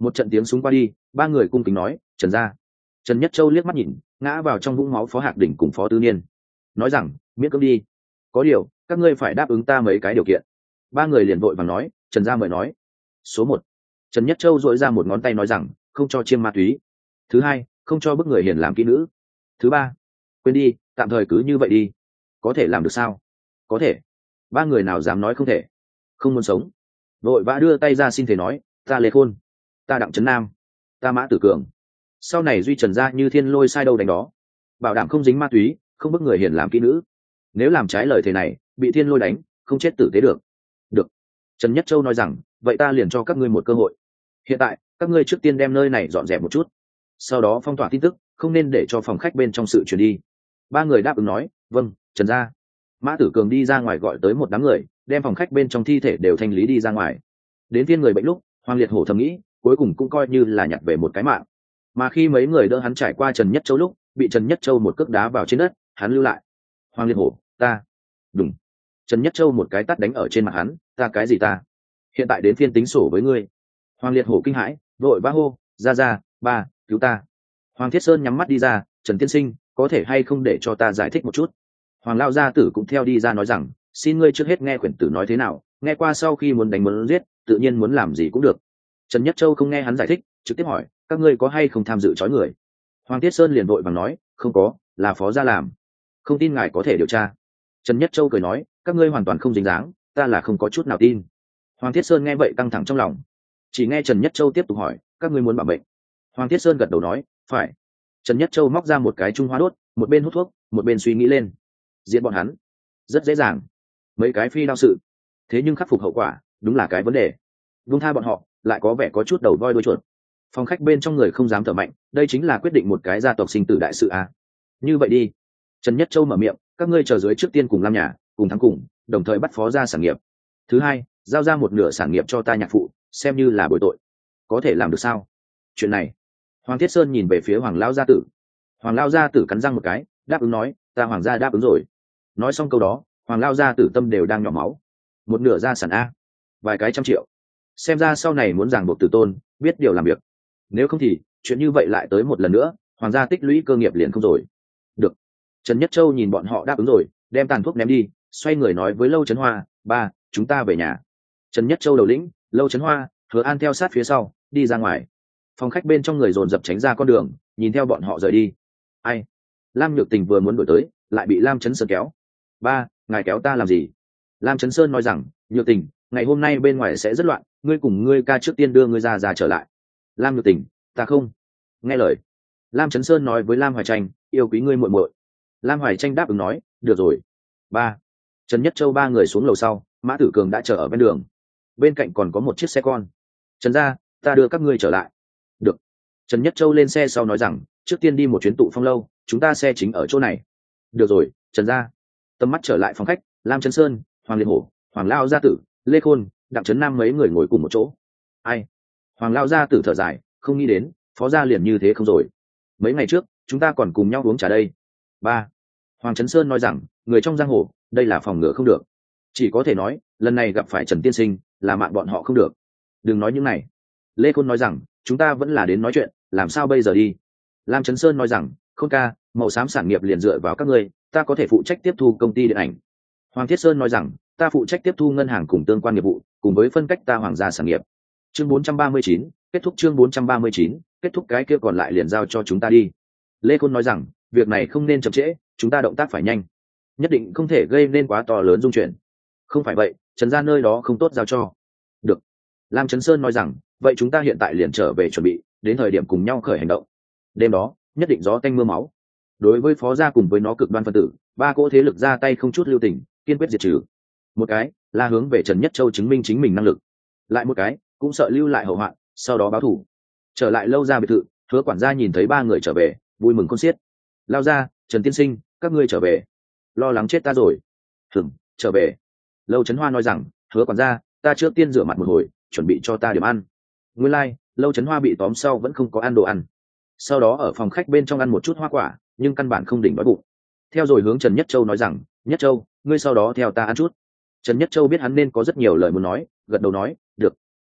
Một trận tiếng súng qua đi, ba người cung kính nói trần gia. Trần Nhất Châu liếc mắt nhìn ngã vào trong vũng máu Phó Hạc Đỉnh cùng Phó Tư Niên, nói rằng miễn cưỡng đi, có điều các ngươi phải đáp ứng ta mấy cái điều kiện. Ba người liền vội vàng nói Trần gia mời nói. Số một, Trần Nhất Châu dội ra một ngón tay nói rằng không cho chiêm ma túy. Thứ hai, không cho bức người hiền làm kỹ nữ. Thứ ba, quên đi, tạm thời cứ như vậy đi. Có thể làm được sao? Có thể. Ba người nào dám nói không thể. Không muốn sống, vội vã đưa tay ra xin thể nói ta Lê Khôn, ta Đặng Trấn Nam, ta Mã Tử Cường, sau này duy Trần gia như thiên lôi sai đâu đánh đó, bảo đảm không dính ma túy, không bức người hiền làm kỹ nữ. Nếu làm trái lời thề này bị thiên lôi đánh không chết tử tế được. Được. Trần Nhất Châu nói rằng vậy ta liền cho các ngươi một cơ hội. Hiện tại các ngươi trước tiên đem nơi này dọn dẹp một chút, sau đó phong tỏa tin tức, không nên để cho phòng khách bên trong sự truyền đi. Ba người đáp ứng nói vâng Trần gia. Mã Tử Cường đi ra ngoài gọi tới một đám người, đem phòng khách bên trong thi thể đều thanh lý đi ra ngoài. Đến phiên người bệnh lúc, Hoàng Liệt Hổ thầm nghĩ cuối cùng cũng coi như là nhặt về một cái mạng. Mà khi mấy người đỡ hắn trải qua Trần Nhất Châu lúc, bị Trần Nhất Châu một cước đá vào trên đất, hắn lưu lại. Hoàng Liệt Hổ, ta. Đúng. Trần Nhất Châu một cái tát đánh ở trên mặt hắn, ta cái gì ta? Hiện tại đến phiên tính sổ với ngươi. Hoàng Liệt Hổ kinh hãi, vội vã hô, ra ra, ba, cứu ta. Hoàng Thiết Sơn nhắm mắt đi ra, Trần tiên sinh, có thể hay không để cho ta giải thích một chút? Hoàng Lao gia tử cũng theo đi ra nói rằng, xin ngươi trước hết nghe quyển tử nói thế nào, nghe qua sau khi muốn đánh muốn giết, tự nhiên muốn làm gì cũng được. Trần Nhất Châu không nghe hắn giải thích, trực tiếp hỏi, các ngươi có hay không tham dự trói người? Hoàng Thiết Sơn liền vội vàng nói, không có, là phó gia làm. Không tin ngài có thể điều tra. Trần Nhất Châu cười nói, các ngươi hoàn toàn không dính dáng, ta là không có chút nào tin. Hoàng Thiết Sơn nghe vậy căng thẳng trong lòng. Chỉ nghe Trần Nhất Châu tiếp tục hỏi, các ngươi muốn bảo bệnh? Hoàng Thiết Sơn gật đầu nói, phải. Trần Nhất Châu móc ra một cái trung hoa đốt, một bên hút thuốc, một bên suy nghĩ lên. Diễn bọn hắn rất dễ dàng, mấy cái phi đao sự, thế nhưng khắc phục hậu quả đúng là cái vấn đề. Vung tha bọn họ lại có vẻ có chút đầu voi đuôi chuột. Phòng khách bên trong người không dám thở mạnh, đây chính là quyết định một cái gia tộc sinh tử đại sự à. Như vậy đi. Trần Nhất Châu mở miệng, các ngươi chờ dưới trước tiên cùng làm nhà, cùng thắng cùng, đồng thời bắt phó ra sản nghiệp. Thứ hai, giao ra một nửa sản nghiệp cho ta nhạc phụ, xem như là bồi tội. Có thể làm được sao? Chuyện này. Hoàng Thiết Sơn nhìn về phía Hoàng Lao gia tử. Hoàng Lao gia tử cắn răng một cái, đáp ứng nói, ta Hoàng gia đáp ứng rồi. Nói xong câu đó, Hoàng Lao gia tử tâm đều đang nhỏ máu. Một nửa gia sản a, vài cái trăm triệu. Xem ra sau này muốn ràng buộc tử tôn, biết điều làm việc. Nếu không thì chuyện như vậy lại tới một lần nữa, Hoàng gia tích lũy cơ nghiệp liền không rồi. Được. Trần Nhất Châu nhìn bọn họ đáp ứng rồi, đem tàn thuốc ném đi, xoay người nói với Lâu Trấn Hoa, ba, chúng ta về nhà. Trần Nhất Châu đầu lĩnh, Lâu Trấn Hoa, Hứa An theo sát phía sau, đi ra ngoài. Phòng khách bên trong người dồn dập tránh ra con đường, nhìn theo bọn họ rời đi. Ai? Lam Nhược Tình vừa muốn đuổi tới, lại bị Lam Chấn Sơn kéo. Ba, ngài kéo ta làm gì? Lam Chấn Sơn nói rằng, Nhược Tình, ngày hôm nay bên ngoài sẽ rất loạn, ngươi cùng ngươi ca trước tiên đưa ngươi ra ra trở lại. Lam Nhược Tình, ta không nghe lời. Lam Chấn Sơn nói với Lam Hoài Tranh, yêu quý ngươi muội muội. Lam Hoài Tranh đáp ứng nói, được rồi. Ba. Trần Nhất Châu ba người xuống lầu sau, Mã Tử Cường đã chờ ở bên đường. Bên cạnh còn có một chiếc xe con. Trần gia, ta đưa các ngươi trở lại. Được. Trần Nhất Châu lên xe sau nói rằng, trước tiên đi một chuyến tụ phong lâu, chúng ta xe chính ở chỗ này. Được rồi, Trần gia. Tầm mắt trở lại phòng khách, Lam Chấn Sơn, Hoàng Liệt Hổ, Hoàng Lao gia tử, Lê Khôn, Đặng Trấn Nam mấy người ngồi cùng một chỗ. Ai? Hoàng Lao gia tử thở dài, không nghĩ đến phó gia liền như thế không rồi. Mấy ngày trước chúng ta còn cùng nhau uống trà đây. Ba. Hoàng Chấn Sơn nói rằng, người trong giang hồ đây là phòng ngừa không được, chỉ có thể nói lần này gặp phải Trần tiên sinh là mạng bọn họ không được. Đừng nói những này. Lê Khôn nói rằng, chúng ta vẫn là đến nói chuyện, làm sao bây giờ đi? Lam Chấn Sơn nói rằng, Khôn ca, màu xám sản nghiệp liền dựa vào các ngươi, ta có thể phụ trách tiếp thu công ty điện ảnh. Hoàng Thiết Sơn nói rằng, ta phụ trách tiếp thu ngân hàng cùng tương quan nghiệp vụ, cùng với phân cách ta Hoàng gia sản nghiệp. Chương bốn trăm ba mươi chín, kết thúc chương bốn trăm ba mươi chín, kết thúc cái kia còn lại liền giao cho chúng ta đi. Lê Khôn nói rằng, việc này không nên chậm trễ, chúng ta động tác phải nhanh, nhất định không thể gây nên quá to lớn dung chuyển. Không phải vậy, Trần gia nơi đó không tốt giao cho. Được. Lam Chấn Sơn nói rằng, vậy chúng ta hiện tại liền trở về chuẩn bị, đến thời điểm cùng nhau khởi hành động. Đêm đó nhất định gió tanh mưa máu. Đối với phó gia cùng với nó cực đoan phân tử, ba cỗ thế lực ra tay không chút lưu tình, kiên quyết diệt trừ. Một cái là hướng về Trần Nhất Châu chứng minh chính mình năng lực, lại một cái cũng sợ lưu lại hậu hoạn, sau đó báo thù. Trở lại Lâu gia biệt thự, Hứa quản gia nhìn thấy ba người trở về, vui mừng khôn xiết. Lao ra, Trần tiên sinh, các ngươi trở về. Lo lắng chết ta rồi. Hửng, trở về. Lâu Trấn Hoa nói rằng, Hứa quản gia, ta trước tiên rửa mặt một hồi, chuẩn bị cho ta điểm ăn. Nguyên lai, Lâu Trấn Hoa bị tóm sau vẫn không có ăn đồ ăn. Sau đó ở phòng khách bên trong ăn một chút hoa quả, nhưng căn bản không đỉnh đói bụng. Theo rồi hướng Trần Nhất Châu nói rằng, Nhất Châu, ngươi sau đó theo ta ăn chút. Trần Nhất Châu biết hắn nên có rất nhiều lời muốn nói, gật đầu nói, được.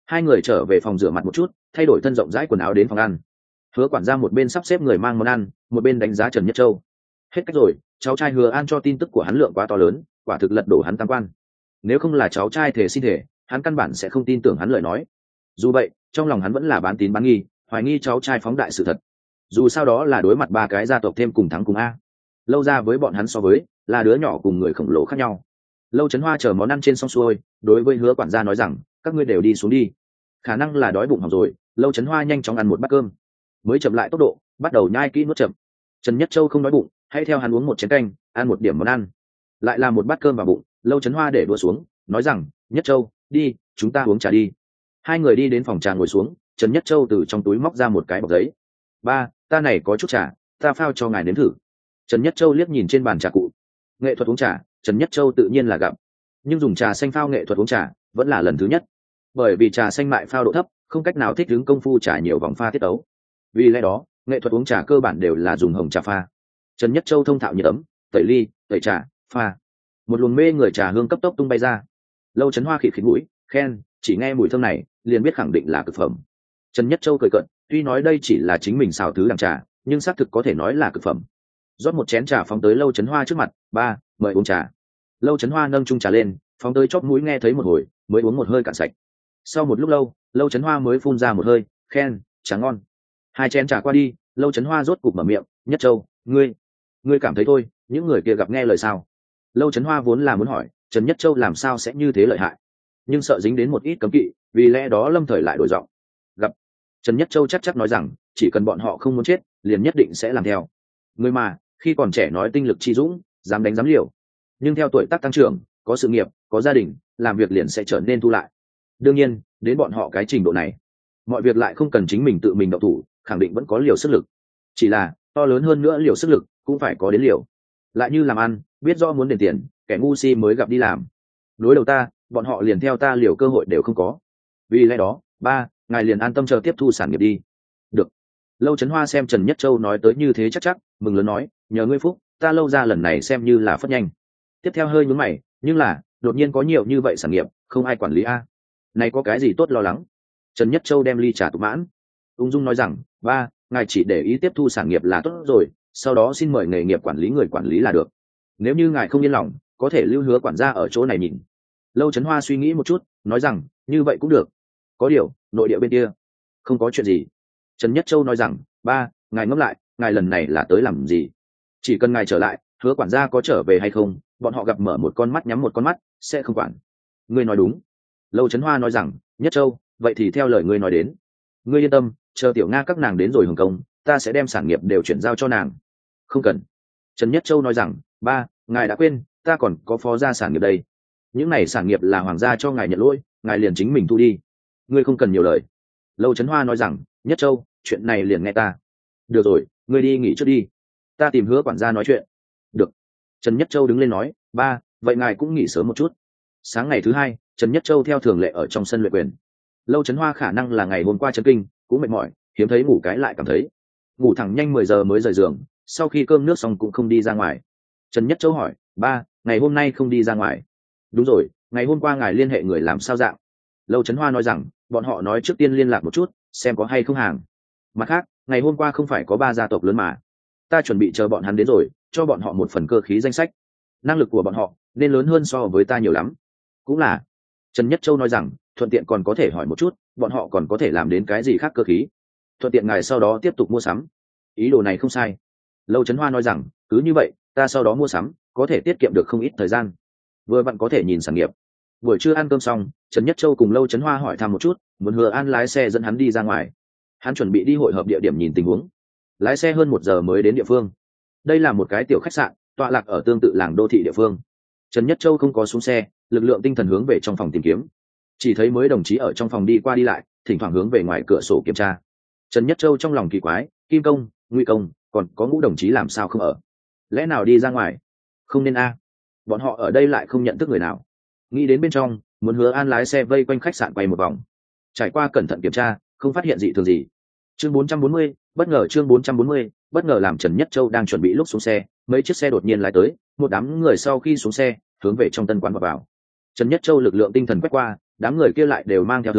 Hai người trở về phòng rửa mặt một chút, thay đổi thân rộng rãi quần áo đến phòng ăn. Hứa quản gia một bên sắp xếp người mang món ăn, một bên đánh giá Trần Nhất Châu. Hết cách rồi, cháu trai Hứa An cho tin tức của hắn lượng quá to lớn, quả thực lật đổ hắn tam quan. Nếu không là cháu trai thể xin thể, hắn căn bản sẽ không tin tưởng hắn lời nói. Dù vậy, trong lòng hắn vẫn là bán tín bán nghi, hoài nghi cháu trai phóng đại sự thật. Dù sao đó là đối mặt ba cái gia tộc thêm cùng thắng cùng a. Lâu ra với bọn hắn so với, là đứa nhỏ cùng người khổng lồ khác nhau. Lâu Chấn Hoa chờ món ăn trên xong xuôi, đối với Hứa quản gia nói rằng, các ngươi đều đi xuống đi. Khả năng là đói bụng hỏng rồi, Lâu Chấn Hoa nhanh chóng ăn một bát cơm, mới chậm lại tốc độ, bắt đầu nhai kỹ nuốt chậm. Trần Nhất Châu không đói bụng, hãy theo hắn uống một chén canh, ăn một điểm món ăn, lại làm một bát cơm vào bụng. Lâu Chấn Hoa để đũa xuống, nói rằng, Nhất Châu, đi, chúng ta uống trà đi. Hai người đi đến phòng trà ngồi xuống. Trần Nhất Châu từ trong túi móc ra một cái bọc giấy. Ba, ta này có chút trà, ta phao cho ngài nếm thử. Trần Nhất Châu liếc nhìn trên bàn trà cụ. Nghệ thuật uống trà, Trần Nhất Châu tự nhiên là gặp, nhưng dùng trà xanh phao nghệ thuật uống trà vẫn là lần thứ nhất, bởi vì trà xanh mại phao độ thấp, không cách nào thích ứng công phu trà nhiều vòng pha tiết tấu. Vì lẽ đó, nghệ thuật uống trà cơ bản đều là dùng hồng trà pha. Trần Nhất Châu thông thạo nhiệt ấm, tẩy ly, tẩy trà, pha. Một luồng mê người trà hương cấp tốc tung bay ra. Lâu Chấn Hoa khịt khịt mũi, khen, chỉ nghe mùi thơm này, liền biết khẳng định là cực phẩm. Trần Nhất Châu cười cợt, tuy nói đây chỉ là chính mình xào thứ đằng trà, nhưng xác thực có thể nói là cực phẩm. Rót một chén trà phóng tới Lâu Chấn Hoa trước mặt. Ba, mời uống trà. Lâu Chấn Hoa nâng chung trà lên, phóng tới chóp mũi nghe thấy một hồi, mới uống một hơi cạn sạch. Sau một lúc lâu, Lâu Chấn Hoa mới phun ra một hơi, khen, trà ngon. Hai chén trà qua đi, Lâu Chấn Hoa rốt cục mở miệng, Nhất Châu, ngươi, ngươi cảm thấy thôi, những người kia gặp nghe lời sao? Lâu Chấn Hoa vốn là muốn hỏi, Trần Nhất Châu làm sao sẽ như thế lợi hại, nhưng sợ dính đến một ít cấm kỵ, vì lẽ đó lâm thời lại đổi giọng. Gặp. Trần Nhất Châu chắc chắc nói rằng, chỉ cần bọn họ không muốn chết, liền nhất định sẽ làm theo. Người mà, khi còn trẻ nói tinh lực chi dũng, dám đánh dám liều, nhưng theo tuổi tác tăng trưởng, có sự nghiệp, có gia đình, làm việc liền sẽ trở nên thu lại. Đương nhiên, đến bọn họ cái trình độ này, mọi việc lại không cần chính mình tự mình động thủ, khẳng định vẫn có liều sức lực. Chỉ là, to lớn hơn nữa liều sức lực, cũng phải có đến liều. Lại như làm ăn, biết rõ muốn đền tiền, kẻ ngu si mới gặp đi làm. Đối đầu ta, bọn họ liền theo ta liều cơ hội đều không có. Vì lẽ đó, ba, ngài liền an tâm chờ tiếp thu sản nghiệp đi. Được. Lâu Chấn Hoa xem Trần Nhất Châu nói tới như thế chắc chắc, mừng lớn nói, nhờ ngươi phúc, ta Lâu ra lần này xem như là phất nhanh. Tiếp theo hơi nhướng mày, nhưng là, đột nhiên có nhiều như vậy sản nghiệp, không ai quản lý a. Này có cái gì tốt lo lắng? Trần Nhất Châu đem ly trà tụ mãn, ung dung nói rằng, ba, ngài chỉ để ý tiếp thu sản nghiệp là tốt rồi, sau đó xin mời nghề nghiệp quản lý người quản lý là được. Nếu như ngài không yên lòng, có thể lưu Hứa quản gia ở chỗ này nhìn. Lâu Chấn Hoa suy nghĩ một chút, nói rằng, như vậy cũng được. Có điều, nội địa bên kia không có chuyện gì. Trần Nhất Châu nói rằng, ba, ngài ngẫm lại, ngài lần này là tới làm gì? Chỉ cần ngài trở lại, Hứa quản gia có trở về hay không, bọn họ gặp mở một con mắt nhắm một con mắt, sẽ không quản. Ngươi nói đúng. Lâu Chấn Hoa nói rằng, Nhất Châu, vậy thì theo lời ngươi nói đến. Ngươi yên tâm, chờ Tiểu Nga các nàng đến rồi Hồng Kông, ta sẽ đem sản nghiệp đều chuyển giao cho nàng. Không cần. Trần Nhất Châu nói rằng, ba, ngài đã quên, ta còn có phó gia sản nghiệp đây. Những này sản nghiệp là hoàng gia cho ngài nhận lỗi, ngài liền chính mình thu đi. Ngươi không cần nhiều lời. Lâu Chấn Hoa nói rằng, Nhất Châu, chuyện này liền nghe ta. Được rồi, ngươi đi nghỉ trước đi. Ta tìm Hứa quản gia nói chuyện. Được. Trần Nhất Châu đứng lên nói, ba, vậy ngài cũng nghỉ sớm một chút. Sáng ngày thứ hai, Trần Nhất Châu theo thường lệ ở trong sân luyện quyền. Lâu Chấn Hoa khả năng là ngày hôm qua chấn kinh, cũng mệt mỏi, hiếm thấy ngủ cái lại cảm thấy. Ngủ thẳng nhanh mười giờ mới rời giường, sau khi cơm nước xong cũng không đi ra ngoài. Trần Nhất Châu hỏi, ba, ngày hôm nay không đi ra ngoài? Đúng rồi, ngày hôm qua ngài liên hệ người làm sao dạng? Lâu Chấn Hoa nói rằng, bọn họ nói trước tiên liên lạc một chút, xem có hay không hàng. Mặt khác, ngày hôm qua không phải có ba gia tộc lớn mà. Ta chuẩn bị chờ bọn hắn đến rồi, cho bọn họ một phần cơ khí danh sách. Năng lực của bọn họ nên lớn hơn so với ta nhiều lắm. Cũng là. Trần Nhất Châu nói rằng, thuận tiện còn có thể hỏi một chút, bọn họ còn có thể làm đến cái gì khác cơ khí. Thuận tiện ngài sau đó tiếp tục mua sắm. Ý đồ này không sai. Lâu Chấn Hoa nói rằng, cứ như vậy, ta sau đó mua sắm, có thể tiết kiệm được không ít thời gian. Vừa vặn có thể nhìn sản nghiệp. Buổi trưa ăn cơm xong, Trần Nhất Châu cùng Lâu Chấn Hoa hỏi thăm một chút, muốn Hứa An lái xe dẫn hắn đi ra ngoài. Hắn chuẩn bị đi hội hợp địa điểm nhìn tình huống. Lái xe hơn một giờ mới đến địa phương. Đây là một cái tiểu khách sạn, tọa lạc ở tương tự làng đô thị địa phương. Trần Nhất Châu không có xuống xe, lực lượng tinh thần hướng về trong phòng tìm kiếm. Chỉ thấy mới đồng chí ở trong phòng đi qua đi lại, thỉnh thoảng hướng về ngoài cửa sổ kiểm tra. Trần Nhất Châu trong lòng kỳ quái, Kim Công, Ngụy Công, còn có Ngũ đồng chí làm sao không ở? Lẽ nào đi ra ngoài? Không nên a. Bọn họ ở đây lại không nhận thức người nào. Nghĩ đến bên trong, muốn Hứa An lái xe vây quanh khách sạn quay một vòng. Trải qua cẩn thận kiểm tra, không phát hiện gì thường gì. Chương bốn trăm bốn mươi, bất ngờ chương bốn trăm bốn mươi, bất ngờ làm Trần Nhất Châu đang chuẩn bị lúc xuống xe, mấy chiếc xe đột nhiên lái tới, một đám người sau khi xuống xe, hướng về trong tân quán vào vào. Trần Nhất Châu lực lượng tinh thần quét qua, đám người kia lại đều mang theo thương,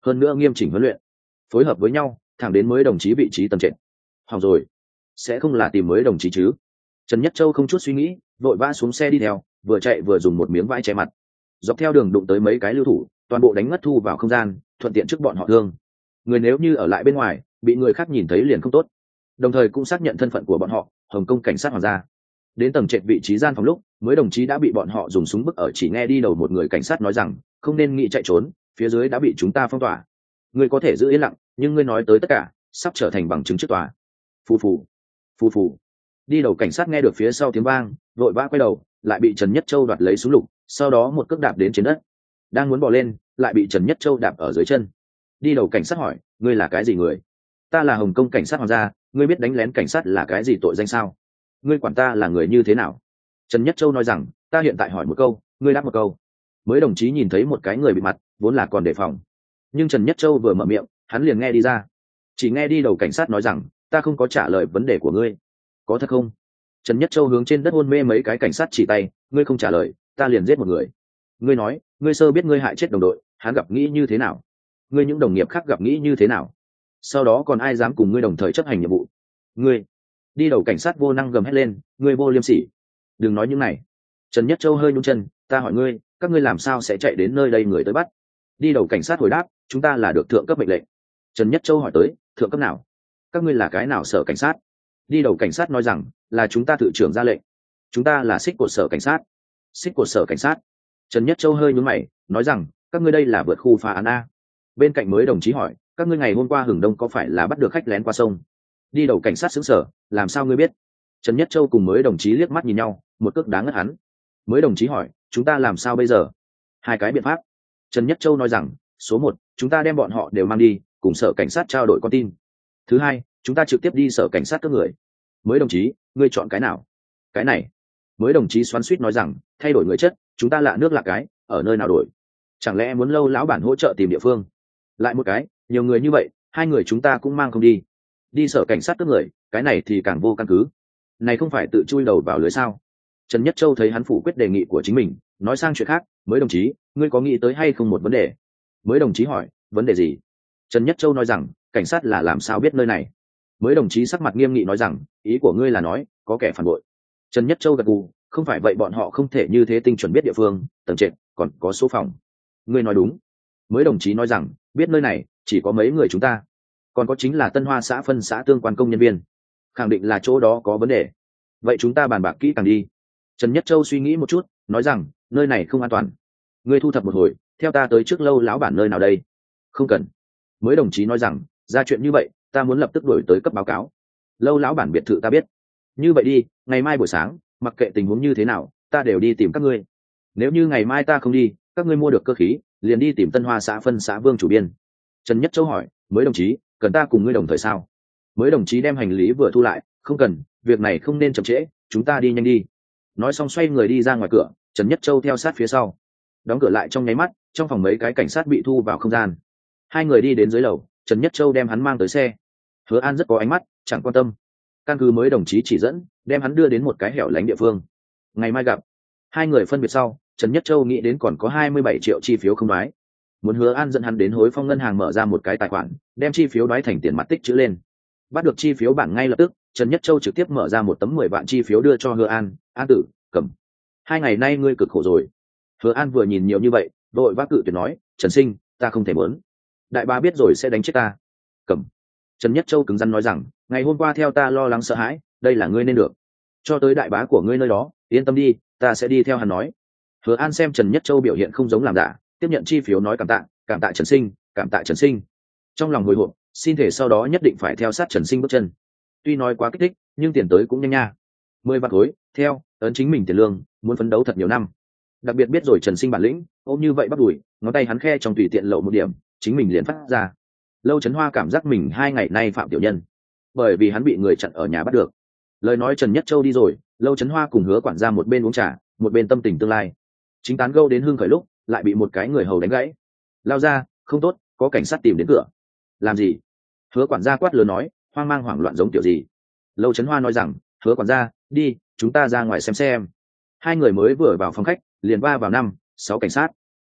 hơn nữa nghiêm chỉnh huấn luyện, phối hợp với nhau thẳng đến mới đồng chí vị trí tầm trệt. Hỏng rồi, sẽ không là tìm mới đồng chí chứ? Trần Nhất Châu không chút suy nghĩ vội vã xuống xe đi theo, vừa chạy vừa dùng một miếng vải che mặt, dọc theo đường đụng tới mấy cái lưu thủ, toàn bộ đánh ngất thu vào không gian, thuận tiện trước bọn họ thương người, nếu như ở lại bên ngoài bị người khác nhìn thấy liền không tốt. Đồng thời cũng xác nhận thân phận của bọn họ, Hồng Kông cảnh sát hoàng gia. Đến tầng trệt vị trí gian phòng lúc mới đồng chí đã bị bọn họ dùng súng bức ở, chỉ nghe đi đầu một người cảnh sát nói rằng không nên nghĩ chạy trốn, phía dưới đã bị chúng ta phong tỏa, ngươi có thể giữ yên lặng, nhưng ngươi nói tới tất cả sắp trở thành bằng chứng trước tòa. Phù phù phù phù. Đi đầu cảnh sát nghe được phía sau tiếng vang vội vã quay đầu, lại bị Trần Nhất Châu đoạt lấy súng lục, sau đó một cước đạp đến trên đất, đang muốn bỏ lên lại bị Trần Nhất Châu đạp ở dưới chân. Đi đầu cảnh sát hỏi, ngươi là cái gì người? Ta là Hồng Kông cảnh sát hoàng gia, ngươi biết đánh lén cảnh sát là cái gì tội danh sao? Ngươi quản ta là người như thế nào? Trần Nhất Châu nói rằng, ta hiện tại hỏi một câu, ngươi đáp một câu. Mới đồng chí nhìn thấy một cái người bị mặt vốn là còn đề phòng, nhưng Trần Nhất Châu vừa mở miệng hắn liền nghe đi ra. Chỉ nghe đi đầu cảnh sát nói rằng, ta không có trả lời vấn đề của ngươi. Có thật không? Trần Nhất Châu hướng trên đất hôn mê mấy cái cảnh sát chỉ tay, ngươi không trả lời ta liền giết một người. Ngươi nói ngươi sơ biết ngươi hại chết đồng đội, hắn gặp nghĩ như thế nào? Ngươi những đồng nghiệp khác gặp nghĩ như thế nào? Sau đó còn ai dám cùng ngươi đồng thời chấp hành nhiệm vụ? Ngươi. Đi đầu cảnh sát vô năng gầm hét lên, ngươi vô liêm sỉ, đừng nói những này. Trần Nhất Châu hơi nhún chân, ta hỏi ngươi, các ngươi làm sao sẽ chạy đến nơi đây người tới bắt? Đi đầu cảnh sát hồi đáp, chúng ta là được thượng cấp mệnh lệnh. Trần Nhất Châu hỏi tới, thượng cấp nào? Các ngươi là cái nào sở cảnh sát? Đi đầu cảnh sát nói rằng, là chúng ta tự trưởng ra lệnh. Chúng ta là xích của sở cảnh sát. Xích của sở cảnh sát. Trần Nhất Châu hơi nhún mày nói rằng, các ngươi đây là vượt khu phá án a. Bên cạnh mới đồng chí hỏi, các ngươi ngày hôm qua hừng đông có phải là bắt được khách lén qua sông? Đi đầu cảnh sát xứng sở, làm sao ngươi biết? Trần Nhất Châu cùng mới đồng chí liếc mắt nhìn nhau, một cước đá ngất hắn. Mới đồng chí hỏi, chúng ta làm sao bây giờ? Hai cái biện pháp. Trần Nhất Châu nói rằng, số một, chúng ta đem bọn họ đều mang đi cùng sở cảnh sát trao đổi con tin. Thứ hai, chúng ta trực tiếp đi sở cảnh sát các người. Mới đồng chí, ngươi chọn cái nào? Cái này. Mới đồng chí xoắn xuýt nói rằng, thay đổi người chất, chúng ta lạ nước lạ cái, ở nơi nào đổi? Chẳng lẽ muốn lâu lão bản hỗ trợ tìm địa phương? Lại một cái, nhiều người như vậy, hai người chúng ta cũng mang không đi. Đi sở cảnh sát các người, cái này thì càng vô căn cứ. Này không phải tự chui đầu vào lưới sao? Trần Nhất Châu thấy hắn phủ quyết đề nghị của chính mình, nói sang chuyện khác, mới đồng chí, ngươi có nghĩ tới hay không một vấn đề? Mới đồng chí hỏi, vấn đề gì? Trần Nhất Châu nói rằng, cảnh sát là làm sao biết nơi này? Mới đồng chí sắc mặt nghiêm nghị nói rằng, ý của ngươi là nói có kẻ phản bội. Trần Nhất Châu gật gù, không phải vậy bọn họ không thể như thế tinh chuẩn biết địa phương, tầng trệt, còn có số phòng. Ngươi nói đúng. Mới đồng chí nói rằng, biết nơi này chỉ có mấy người chúng ta, còn có chính là Tân Hoa xã phân xã tương quan công nhân viên, khẳng định là chỗ đó có vấn đề. Vậy chúng ta bàn bạc kỹ càng đi. Trần Nhất Châu suy nghĩ một chút nói rằng, nơi này không an toàn, ngươi thu thập một hồi, theo ta tới trước lâu lão bản nơi nào đây? Không cần. Mới đồng chí nói rằng, ra chuyện như vậy ta muốn lập tức đổi tới cấp báo cáo. Lâu lão bản biệt thự ta biết. Như vậy đi, ngày mai buổi sáng mặc kệ tình huống như thế nào ta đều đi tìm các ngươi. Nếu như ngày mai ta không đi, các ngươi mua được cơ khí liền đi tìm Tân Hoa xã phân xã Vương chủ biên. Trần Nhất Châu hỏi, mới đồng chí, cần ta cùng ngươi đồng thời sao? Mới đồng chí đem hành lý vừa thu lại, không cần, việc này không nên chậm trễ, chúng ta đi nhanh đi. Nói xong xoay người đi ra ngoài cửa, Trần Nhất Châu theo sát phía sau. Đóng cửa lại trong nháy mắt, trong phòng mấy cái cảnh sát bị thu vào không gian. Hai người đi đến dưới lầu, Trần Nhất Châu đem hắn mang tới xe. Hứa An rất có ánh mắt, chẳng quan tâm. Căn cứ mới đồng chí chỉ dẫn, đem hắn đưa đến một cái hẻo lánh địa phương. Ngày mai gặp. Hai người phân biệt sau, Trần Nhất Châu nghĩ đến còn có hai mươi bảy triệu chi phiếu không đoái. Muốn Hứa An dẫn hắn đến Hối Phong ngân hàng mở ra một cái tài khoản, đem chi phiếu đoái thành tiền mặt tích trữ lên. Bắt được chi phiếu bản ngay lập tức, Trần Nhất Châu trực tiếp mở ra một tấm mười vạn chi phiếu đưa cho Hứa An, "An tử, cầm. Hai ngày nay ngươi cực khổ rồi." Hứa An vừa nhìn nhiều như vậy, đội vác cự tuyệt nói, "Trần Sinh, ta không thể muốn. Đại bá biết rồi sẽ đánh chết ta." "Cầm." Trần Nhất Châu cứng rắn nói rằng, "Ngày hôm qua theo ta lo lắng sợ hãi, đây là ngươi nên được. Cho tới đại bá của ngươi nơi đó, yên tâm đi, ta sẽ đi theo hắn nói." Hứa An xem Trần Nhất Châu biểu hiện không giống làm giả, tiếp nhận chi phiếu nói cảm tạ, "Cảm tạ Trần Sinh, cảm tạ Trần Sinh." Trong lòng hồi hộp, xin thể sau đó nhất định phải theo sát Trần Sinh bước chân. Tuy nói quá kích thích, nhưng tiền tới cũng nhanh nha. Mười vạn khối, theo, ấn chính mình tiền lương, muốn phấn đấu thật nhiều năm. Đặc biệt biết rồi Trần Sinh bản lĩnh, ôm như vậy bắt đuổi, ngón tay hắn khe trong tùy tiện lộ một điểm, chính mình liền phát ra. Lâu Chấn Hoa cảm giác mình hai ngày nay phạm tiểu nhân, bởi vì hắn bị người chặn ở nhà bắt được. Lời nói Trần Nhất Châu đi rồi, Lâu Chấn Hoa cùng Hứa quản gia một bên uống trà, một bên tâm tình tương lai. Chính tán gẫu đến hương khởi lúc, lại bị một cái người hầu đánh gãy. Lao ra, không tốt, có cảnh sát tìm đến cửa. Làm gì? Hứa quản gia quát lớn nói, hoang mang hoảng loạn giống kiểu gì? Lâu Chấn Hoa nói rằng, Hứa quản gia, đi, chúng ta ra ngoài xem xem. Hai người mới vừa vào phòng khách, liền va vào năm, sáu cảnh sát.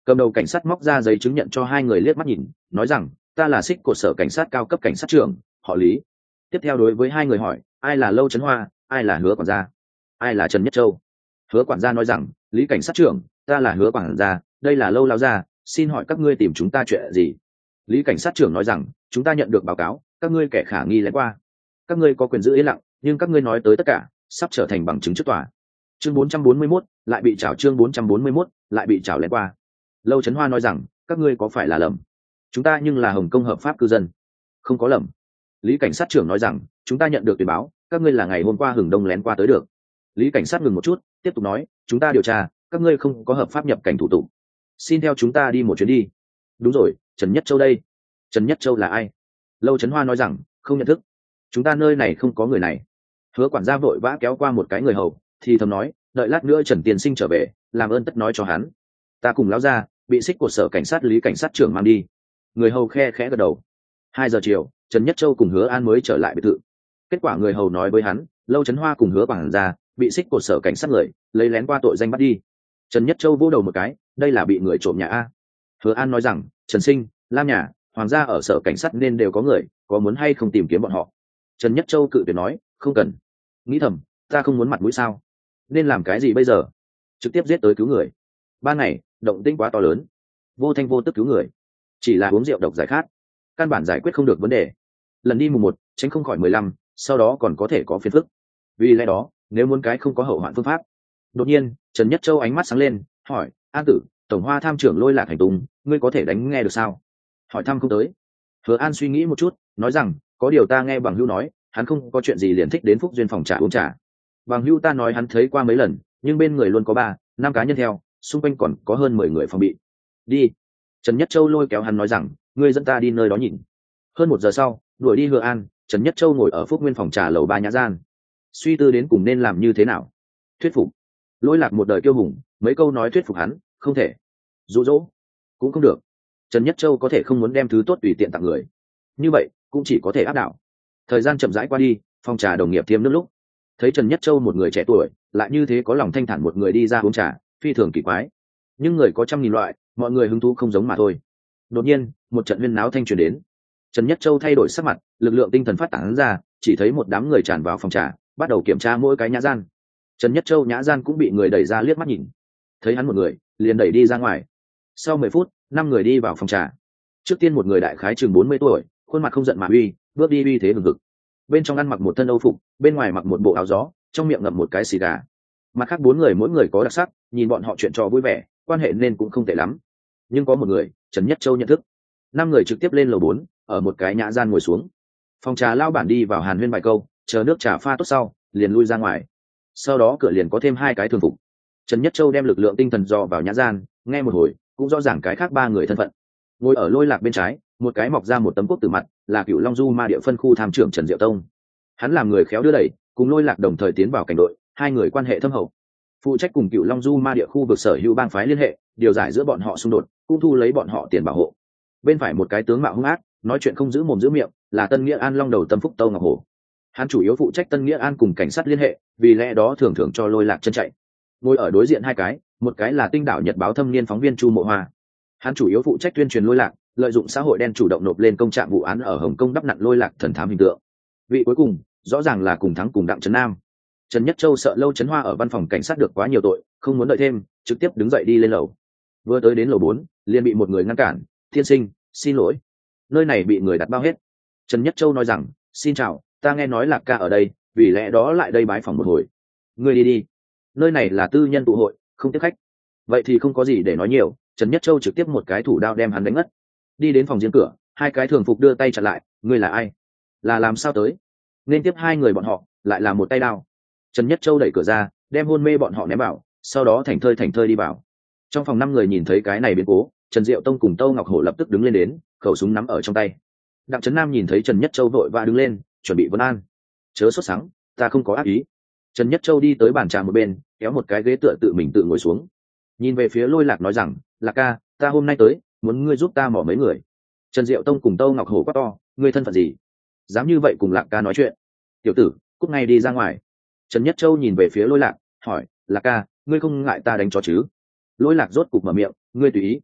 Cầm đầu cảnh sát móc ra giấy chứng nhận cho hai người liếc mắt nhìn, nói rằng ta là xích của sở cảnh sát cao cấp cảnh sát trưởng, họ Lý. Tiếp theo đối với hai người hỏi, ai là Lâu Trấn Hoa, ai là Hứa quản gia, ai là Trần Nhất Châu. Hứa quản gia nói rằng, Lý cảnh sát trưởng, ta là Hứa quản gia, đây là Lâu lão gia, xin hỏi các ngươi tìm chúng ta chuyện gì? Lý cảnh sát trưởng nói rằng, chúng ta nhận được báo cáo, các ngươi kẻ khả nghi lén qua, các ngươi có quyền giữ yên lặng, nhưng các ngươi nói tới tất cả sắp trở thành bằng chứng trước tòa. Chương bốn trăm bốn mươi mốt lại bị trảo, chương bốn trăm bốn mươi mốt lại bị trảo lén qua. Lâu Trấn Hoa nói rằng, các ngươi có phải là lầm? Chúng ta nhưng là Hồng Kông hợp pháp cư dân, không có lầm. Lý cảnh sát trưởng nói rằng, chúng ta nhận được tuyên báo, các ngươi là ngày hôm qua hừng đông lén qua tới được. Lý cảnh sát ngừng một chút, tiếp tục nói, chúng ta điều tra, các ngươi không có hợp pháp nhập cảnh thủ tục, xin theo chúng ta đi một chuyến đi. Đúng rồi, Trần Nhất Châu đây. Trần Nhất Châu là ai? Lâu Trấn Hoa nói rằng, không nhận thức, chúng ta nơi này không có người này. Hứa quản gia vội vã kéo qua một cái người hầu, thì thầm nói, đợi lát nữa Trần tiên sinh trở về, làm ơn tất nói cho hắn, ta cùng lão gia bị xích của sở cảnh sát Lý cảnh sát trưởng mang đi. Người hầu khe khẽ gật đầu. Hai giờ chiều, Trần Nhất Châu cùng Hứa An mới trở lại biệt thự. Kết quả người hầu nói với hắn, Lâu Trấn Hoa cùng Hứa quản gia bị xích của sở cảnh sát người lấy lén qua tội danh bắt đi. Trần Nhất Châu vỗ đầu một cái, đây là bị người trộm nhà a. Hứa An nói rằng, Trần Sinh, Lam nhà, Hoàng gia ở sở cảnh sát nên đều có người, có muốn hay không tìm kiếm bọn họ? Trần Nhất Châu cự tuyệt nói, không cần. Nghĩ thầm, ta không muốn mặt mũi sao? Nên làm cái gì bây giờ? Trực tiếp giết tới cứu người. Ban ngày, động tĩnh quá to lớn, vô thanh vô tức cứu người, chỉ là uống rượu độc giải khát, căn bản giải quyết không được vấn đề. Lần đi mùng một, tránh không khỏi mười lăm, sau đó còn có thể có phiền phức. Vì lẽ đó, nếu muốn cái không có hậu hoạn phương pháp. Đột nhiên, Trần Nhất Châu ánh mắt sáng lên, hỏi, An Tử, tổng hoa tham trưởng Lôi Lạc hành tung, ngươi có thể đánh nghe được sao? Hỏi thăm không tới. Hứa An suy nghĩ một chút, nói rằng, có điều ta nghe bằng hữu nói, hắn không có chuyện gì liền thích đến Phúc Duyên phòng trà uống trà. Bằng hữu ta nói hắn thấy qua mấy lần, nhưng bên người luôn có ba, năm cá nhân theo, xung quanh còn có hơn mười người phòng bị. Đi. Trần Nhất Châu lôi kéo hắn nói rằng, ngươi dẫn ta đi nơi đó nhìn. Hơn một giờ sau, đuổi đi Hứa An, Trần Nhất Châu ngồi ở Phúc Nguyên phòng trà lầu ba nhã gian, suy tư đến cùng nên làm như thế nào. Thuyết phục. Lôi Lạc một đời kiêu hùng, mấy câu nói thuyết phục hắn, không thể. Dụ dỗ, cũng không được. Trần Nhất Châu có thể không muốn đem thứ tốt tùy tiện tặng người, như vậy cũng chỉ có thể áp đảo. Thời gian chậm rãi qua đi, phòng trà đồng nghiệp thêm nước lúc, thấy Trần Nhất Châu một người trẻ tuổi lại như thế có lòng thanh thản một người đi ra uống trà, phi thường kỳ quái. Nhưng người có trăm nghìn loại, mọi người hứng thú không giống mà thôi. Đột nhiên, một trận huyên náo thanh truyền đến. Trần Nhất Châu thay đổi sắc mặt, lực lượng tinh thần phát tán ra, chỉ thấy một đám người tràn vào phòng trà, bắt đầu kiểm tra mỗi cái nhã gian. Trần Nhất Châu nhã gian cũng bị người đẩy ra liếc mắt nhìn, thấy hắn một người, liền đẩy đi ra ngoài. Sau mười phút, năm người đi vào phòng trà. Trước tiên một người đại khái chừng bốn mươi tuổi, khuôn mặt không giận mà uy, bước đi uy thế hừng hực. Bên trong ăn mặc một thân âu phục, bên ngoài mặc một bộ áo gió, trong miệng ngậm một cái xì gà. Mặt khác bốn người mỗi người có đặc sắc, nhìn bọn họ chuyện trò vui vẻ, quan hệ nên cũng không tệ lắm. Nhưng có một người, Trần Nhất Châu nhận thức. Năm người trực tiếp lên lầu bốn, ở một cái nhã gian ngồi xuống. Phòng trà lao bản đi vào hàn huyên vài câu, chờ nước trà pha tốt sau, liền lui ra ngoài. Sau đó cửa liền có thêm hai cái thường phục. Trần Nhất Châu đem lực lượng tinh thần dò vào nhã gian, nghe một hồi, cũng rõ ràng cái khác ba người thân phận. Ngồi ở Lôi Lạc bên trái, một cái mọc ra một tấm quốc tử mặt, là Cửu Long Du Ma địa phân khu tham trưởng Trần Diệu Tông. Hắn làm người khéo đưa đẩy, cùng Lôi Lạc đồng thời tiến vào cảnh đội, hai người quan hệ thâm hậu, phụ trách cùng Cửu Long Du Ma địa khu vực sở hữu bang phái liên hệ, điều giải giữa bọn họ xung đột, cũng thu lấy bọn họ tiền bảo hộ. Bên phải một cái tướng mạo hung ác, nói chuyện không giữ mồm giữ miệng, là Tân Nghĩa An Long đầu tâm phúc Tâu Ngọc Hổ. Hắn chủ yếu phụ trách Tân Nghĩa An cùng cảnh sát liên hệ, vì lẽ đó thường thường cho Lôi Lạc chân chạy. Ngồi ở đối diện hai cái, một cái là Tinh Đảo Nhật báo thâm niên phóng viên Chu Mộ Hoa. Hắn chủ yếu phụ trách tuyên truyền Lôi Lạc, lợi dụng xã hội đen chủ động nộp lên công trạng vụ án ở Hồng Kông đắp nặn Lôi Lạc thần thám hình tượng. Vị cuối cùng, rõ ràng là cùng thắng cùng Đặng Trấn Nam. Trần Nhất Châu sợ Lâu Trấn Hoa ở văn phòng cảnh sát được quá nhiều tội, không muốn đợi thêm, trực tiếp đứng dậy đi lên lầu. Vừa tới đến lầu bốn, liền bị một người ngăn cản, "Tiên sinh, xin lỗi, nơi này bị người đặt bao hết." Trần Nhất Châu nói rằng, "Xin chào, ta nghe nói Lạc ca ở đây, vì lẽ đó lại đây bái phòng một hồi." "Ngươi đi đi, nơi này là tư nhân tụ hội, không tiếp khách." Vậy thì không có gì để nói nhiều, Trần Nhất Châu trực tiếp một cái thủ đao đem hắn đánh ngất. Đi đến phòng riêng cửa, hai cái thường phục đưa tay chặn lại, "Ngươi là ai? Là làm sao tới?" Nên tiếp hai người bọn họ, lại là một tay đao. Trần Nhất Châu đẩy cửa ra, đem hôn mê bọn họ ném vào, sau đó thành thơi thành thơi đi vào. Trong phòng năm người nhìn thấy cái này biến cố, Trần Diệu Tông cùng Tâu Ngọc Hổ lập tức đứng lên đến, khẩu súng nắm ở trong tay. Đặng Trấn Nam nhìn thấy Trần Nhất Châu vội vã đứng lên, chuẩn bị vấn an. "Chớ sốt sắng, ta không có ác ý." Trần Nhất Châu đi tới bàn trà một bên, kéo một cái ghế tựa tự mình tự ngồi xuống, nhìn về phía Lôi Lạc nói rằng, "Lạc ca, ta hôm nay tới, muốn ngươi giúp ta mỏ mấy người." Trần Diệu Tông cùng Tâu Ngọc Hổ quát to, "Ngươi thân phận gì? Dám như vậy cùng Lạc ca nói chuyện? Tiểu tử, cút ngay đi ra ngoài." Trần Nhất Châu nhìn về phía Lôi Lạc, hỏi, "Lạc ca, ngươi không ngại ta đánh chó chứ?" Lôi Lạc rốt cục mở miệng, "Ngươi tùy ý."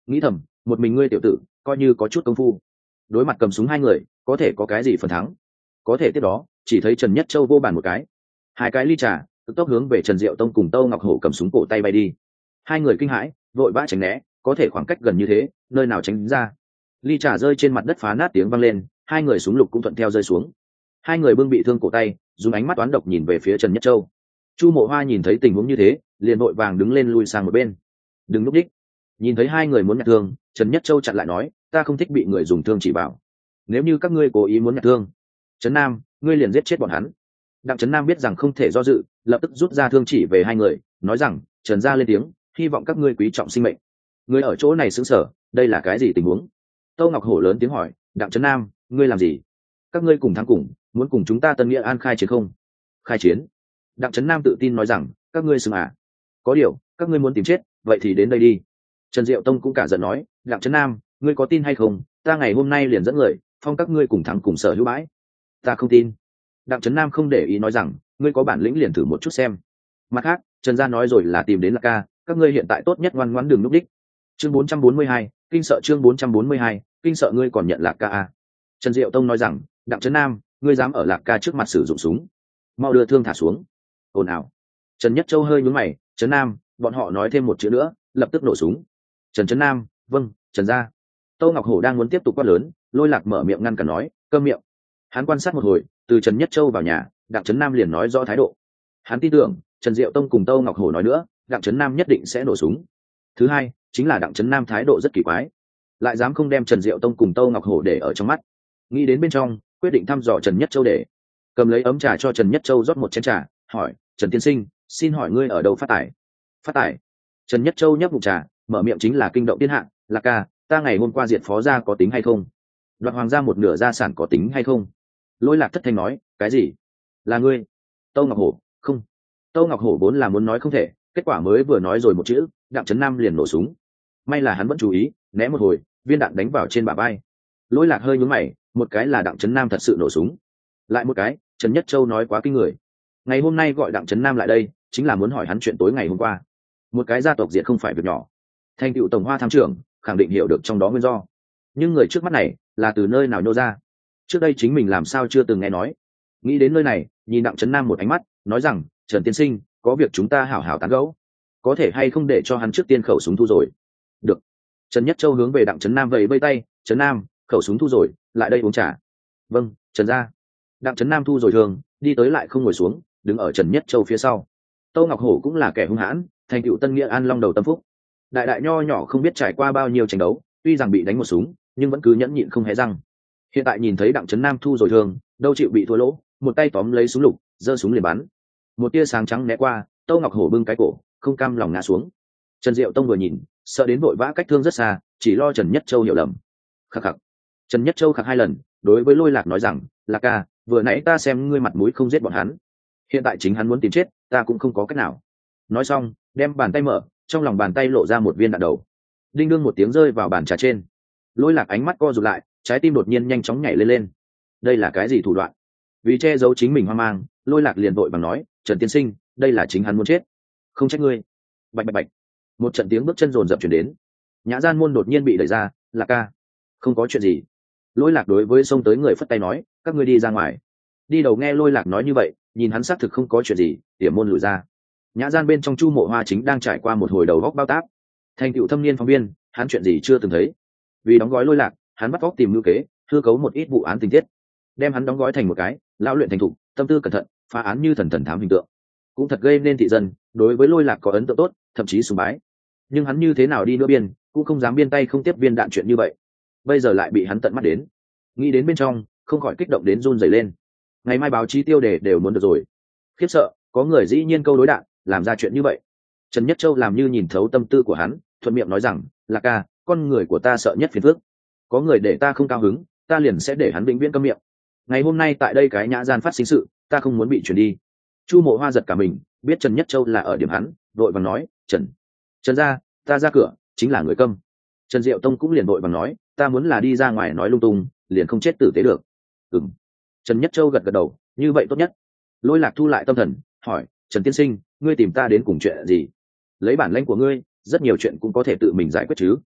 nghĩ thầm một mình ngươi tiểu tử coi như có chút công phu, đối mặt cầm súng hai người có thể có cái gì phần thắng. Có thể tiếp đó chỉ thấy Trần Nhất Châu vô bàn một cái, hai cái ly trà tức tốc hướng về Trần Diệu Tông cùng Tâu Ngọc Hổ cầm súng cổ tay bay đi. Hai người kinh hãi vội vã tránh né, có thể khoảng cách gần như thế nơi nào tránh ra. Ly trà rơi trên mặt đất phá nát tiếng vang lên, hai người súng lục cũng thuận theo rơi xuống. Hai người bưng bị thương cổ tay dùng ánh mắt toán độc nhìn về phía Trần Nhất Châu. Chu Mộ Hoa nhìn thấy tình huống như thế liền vội vàng đứng lên lui sang một bên, đừng lúc đích. Nhìn thấy hai người muốn nhặt thương, Trần Nhất Châu chặn lại nói, ta không thích bị người dùng thương chỉ bảo, nếu như các ngươi cố ý muốn nhặt thương, Trấn Nam ngươi liền giết chết bọn hắn. Đặng Trấn Nam biết rằng không thể do dự, lập tức rút ra thương chỉ về hai người, nói rằng Trần gia lên tiếng, hy vọng các ngươi quý trọng sinh mệnh. Người ở chỗ này sững sờ, đây là cái gì tình huống? Tâu Ngọc Hổ lớn tiếng hỏi, Đặng Trấn Nam ngươi làm gì? Các ngươi cùng thắng cùng muốn cùng chúng ta Tân Nghĩa An khai chiến không? Khai chiến? Đặng Trấn Nam tự tin nói rằng, các ngươi xứng à? Có điều các ngươi muốn tìm chết, vậy thì đến đây đi. Trần Diệu Tông cũng cả giận nói, Đặng Trấn Nam ngươi có tin hay không, ta ngày hôm nay liền dẫn người phong các ngươi cùng thắng cùng sở hữu bãi. Ta không tin. Đặng Trấn Nam không để ý nói rằng, ngươi có bản lĩnh liền thử một chút xem. Mặt khác Trần gia nói rồi là tìm đến Lạc Ca, các ngươi hiện tại tốt nhất ngoan ngoãn đừng núp đích. Chương bốn trăm bốn mươi hai, kinh sợ chương bốn trăm bốn mươi hai, kinh sợ ngươi còn nhận Lạc Ca à? Trần Diệu Tông nói rằng, Đặng Trấn Nam ngươi dám ở Lạc Ca trước mặt sử dụng súng, mau đưa thương thả xuống. Ồn ào. Trần Nhất Châu hơi nhướng mày, Trấn Nam bọn họ nói thêm một chữ nữa lập tức nổ súng. Trần Trấn Nam vâng Trần gia. Tâu Ngọc Hổ đang muốn tiếp tục quát lớn, Lôi Lạc mở miệng ngăn cản nói, câm miệng. Hắn quan sát một hồi, từ Trần Nhất Châu vào nhà, Đặng Trấn Nam liền nói rõ thái độ. Hắn tin tưởng Trần Diệu Tông cùng Tâu Ngọc Hổ nói nữa, Đặng Trấn Nam nhất định sẽ nổ súng. Thứ hai chính là Đặng Trấn Nam thái độ rất kỳ quái, lại dám không đem Trần Diệu Tông cùng Tâu Ngọc Hổ để ở trong mắt. Nghĩ đến bên trong, quyết định thăm dò Trần Nhất Châu, để cầm lấy ấm trà cho Trần Nhất Châu rót một chén trà, hỏi, Trần tiên sinh xin hỏi ngươi ở đâu phát tài? Phát tài? Trần Nhất Châu nhấp ngụm trà, mở miệng chính là kinh động thiên hạ, Lạc Ca ta ngày hôm qua diệt phó gia có tính hay không? Đoạt hoàng gia một nửa gia sản có tính hay không? Lôi Lạc thất thanh nói, cái gì? Là ngươi? Tâu Ngọc Hổ không. Tâu Ngọc Hổ vốn là muốn nói không thể, kết quả mới vừa nói rồi một chữ, Đặng Trấn Nam liền nổ súng. May là hắn vẫn chú ý, né một hồi, viên đạn đánh vào trên bả vai. Lôi Lạc hơi nhướng mày, một cái là Đặng Trấn Nam thật sự nổ súng, lại một cái Trần Nhất Châu nói quá kinh người. Ngày hôm nay gọi Đặng Trấn Nam lại đây chính là muốn hỏi hắn chuyện tối ngày hôm qua. Một cái gia tộc diệt không phải việc nhỏ, thành tựu tổng hoa tham trưởng khẳng định hiểu được trong đó nguyên do, nhưng người trước mắt này là từ nơi nào nhô ra, trước đây chính mình làm sao chưa từng nghe nói. Nghĩ đến nơi này, nhìn Đặng Trấn Nam một ánh mắt, nói rằng, Trần tiên sinh có việc chúng ta hảo hảo tán gẫu, có thể hay không để cho hắn trước tiên khẩu súng thu rồi? Được. Trần Nhất Châu hướng về Đặng Trấn Nam vẫy vây tay, Trấn Nam khẩu súng thu rồi, lại đây uống trà. Vâng Trần gia. Đặng Trấn Nam thu rồi thường đi tới lại không ngồi xuống, đứng ở Trần Nhất Châu phía sau. Tâu Ngọc Hổ cũng là kẻ hung hãn, thành tựu Tân Nghĩa An long đầu tâm phúc, đại đại nho nhỏ không biết trải qua bao nhiêu tranh đấu, tuy rằng bị đánh một súng nhưng vẫn cứ nhẫn nhịn không hé răng. Hiện tại nhìn thấy Đặng Trấn Nam thu rồi thường, đâu chịu bị thua lỗ, một tay tóm lấy súng lục, giơ súng liền bắn. Một tia sáng trắng né qua, Tâu Ngọc Hổ bưng cái cổ, không cam lòng ngã xuống. Trần Diệu Tông vừa nhìn, sợ đến vội vã cách thương rất xa, chỉ lo Trần Nhất Châu hiểu lầm. Khắc khắc. Trần Nhất Châu khắc hai lần, đối với Lôi Lạc nói rằng, Lạc ca, vừa nãy ta xem ngươi mặt mũi không giết bọn hắn, hiện tại chính hắn muốn tìm chết, ta cũng không có cách nào. Nói xong, đem bàn tay mở, trong lòng bàn tay lộ ra một viên đạn đầu. Đinh đương một tiếng rơi vào bàn trà trên. Lôi Lạc ánh mắt co rụt lại, trái tim đột nhiên nhanh chóng nhảy lên lên. Đây là cái gì thủ đoạn? Vì che giấu chính mình hoang mang, Lôi Lạc liền vội vàng nói, Trần tiên sinh đây là chính hắn muốn chết, không trách ngươi. Bạch bạch bạch. Một trận tiếng bước chân rồn rập chuyển đến. Nhã gian môn đột nhiên bị đẩy ra. Lạc ca không có chuyện gì. Lôi Lạc đối với xông tới người phất tay nói, các ngươi đi ra ngoài. Đi đầu nghe Lôi Lạc nói như vậy, nhìn hắn xác thực không có chuyện gì, tiệm môn lùi ra. Nhã gian bên trong Chu Mộ Hoa chính đang trải qua một hồi đầu góc bao tác. Thành tựu thâm niên phóng viên, hắn chuyện gì chưa từng thấy. Vì đóng gói Lôi Lạc, hắn bắt óc tìm lưu kế, hư cấu một ít vụ án tình tiết, đem hắn đóng gói thành một cái lão luyện thành thục, tâm tư cẩn thận, phá án như thần thần thám hình tượng, cũng thật gây nên thị dân đối với Lôi Lạc có ấn tượng tốt, thậm chí sùng bái. Nhưng hắn như thế nào đi nữa biên, cũng không dám biên tay không tiếp viên đạn chuyện như vậy. Bây giờ lại bị hắn tận mắt đến, nghĩ đến bên trong, không khỏi kích động đến run rẩy lên. Ngày mai báo chí tiêu đề đều muốn được rồi. Khiếp sợ, có người dĩ nhiên câu đối đạn, làm ra chuyện như vậy. Trần Nhất Châu làm như nhìn thấu tâm tư của hắn, thuận miệng nói rằng, Lạc ca, con người của ta sợ nhất phiền phức. Có người để ta không cao hứng, ta liền sẽ để hắn vĩnh viễn câm miệng. Ngày hôm nay tại đây cái nhã gian phát sinh sự, ta không muốn bị chuyển đi. Chu Mộ Hoa giật cả mình, biết Trần Nhất Châu là ở điểm hắn, vội vàng nói, Trần, Trần gia, ta ra cửa chính là người câm. Trần Diệu Tông cũng liền vội vàng nói, ta muốn là đi ra ngoài nói lung tung, liền không chết tử tế được. Ừm. Trần Nhất Châu gật gật đầu, như vậy tốt nhất. Lôi Lạc thu lại tâm thần, hỏi, Trần tiên sinh, ngươi tìm ta đến cùng chuyện gì? Lấy bản lĩnh của ngươi, rất nhiều chuyện cũng có thể tự mình giải quyết chứ.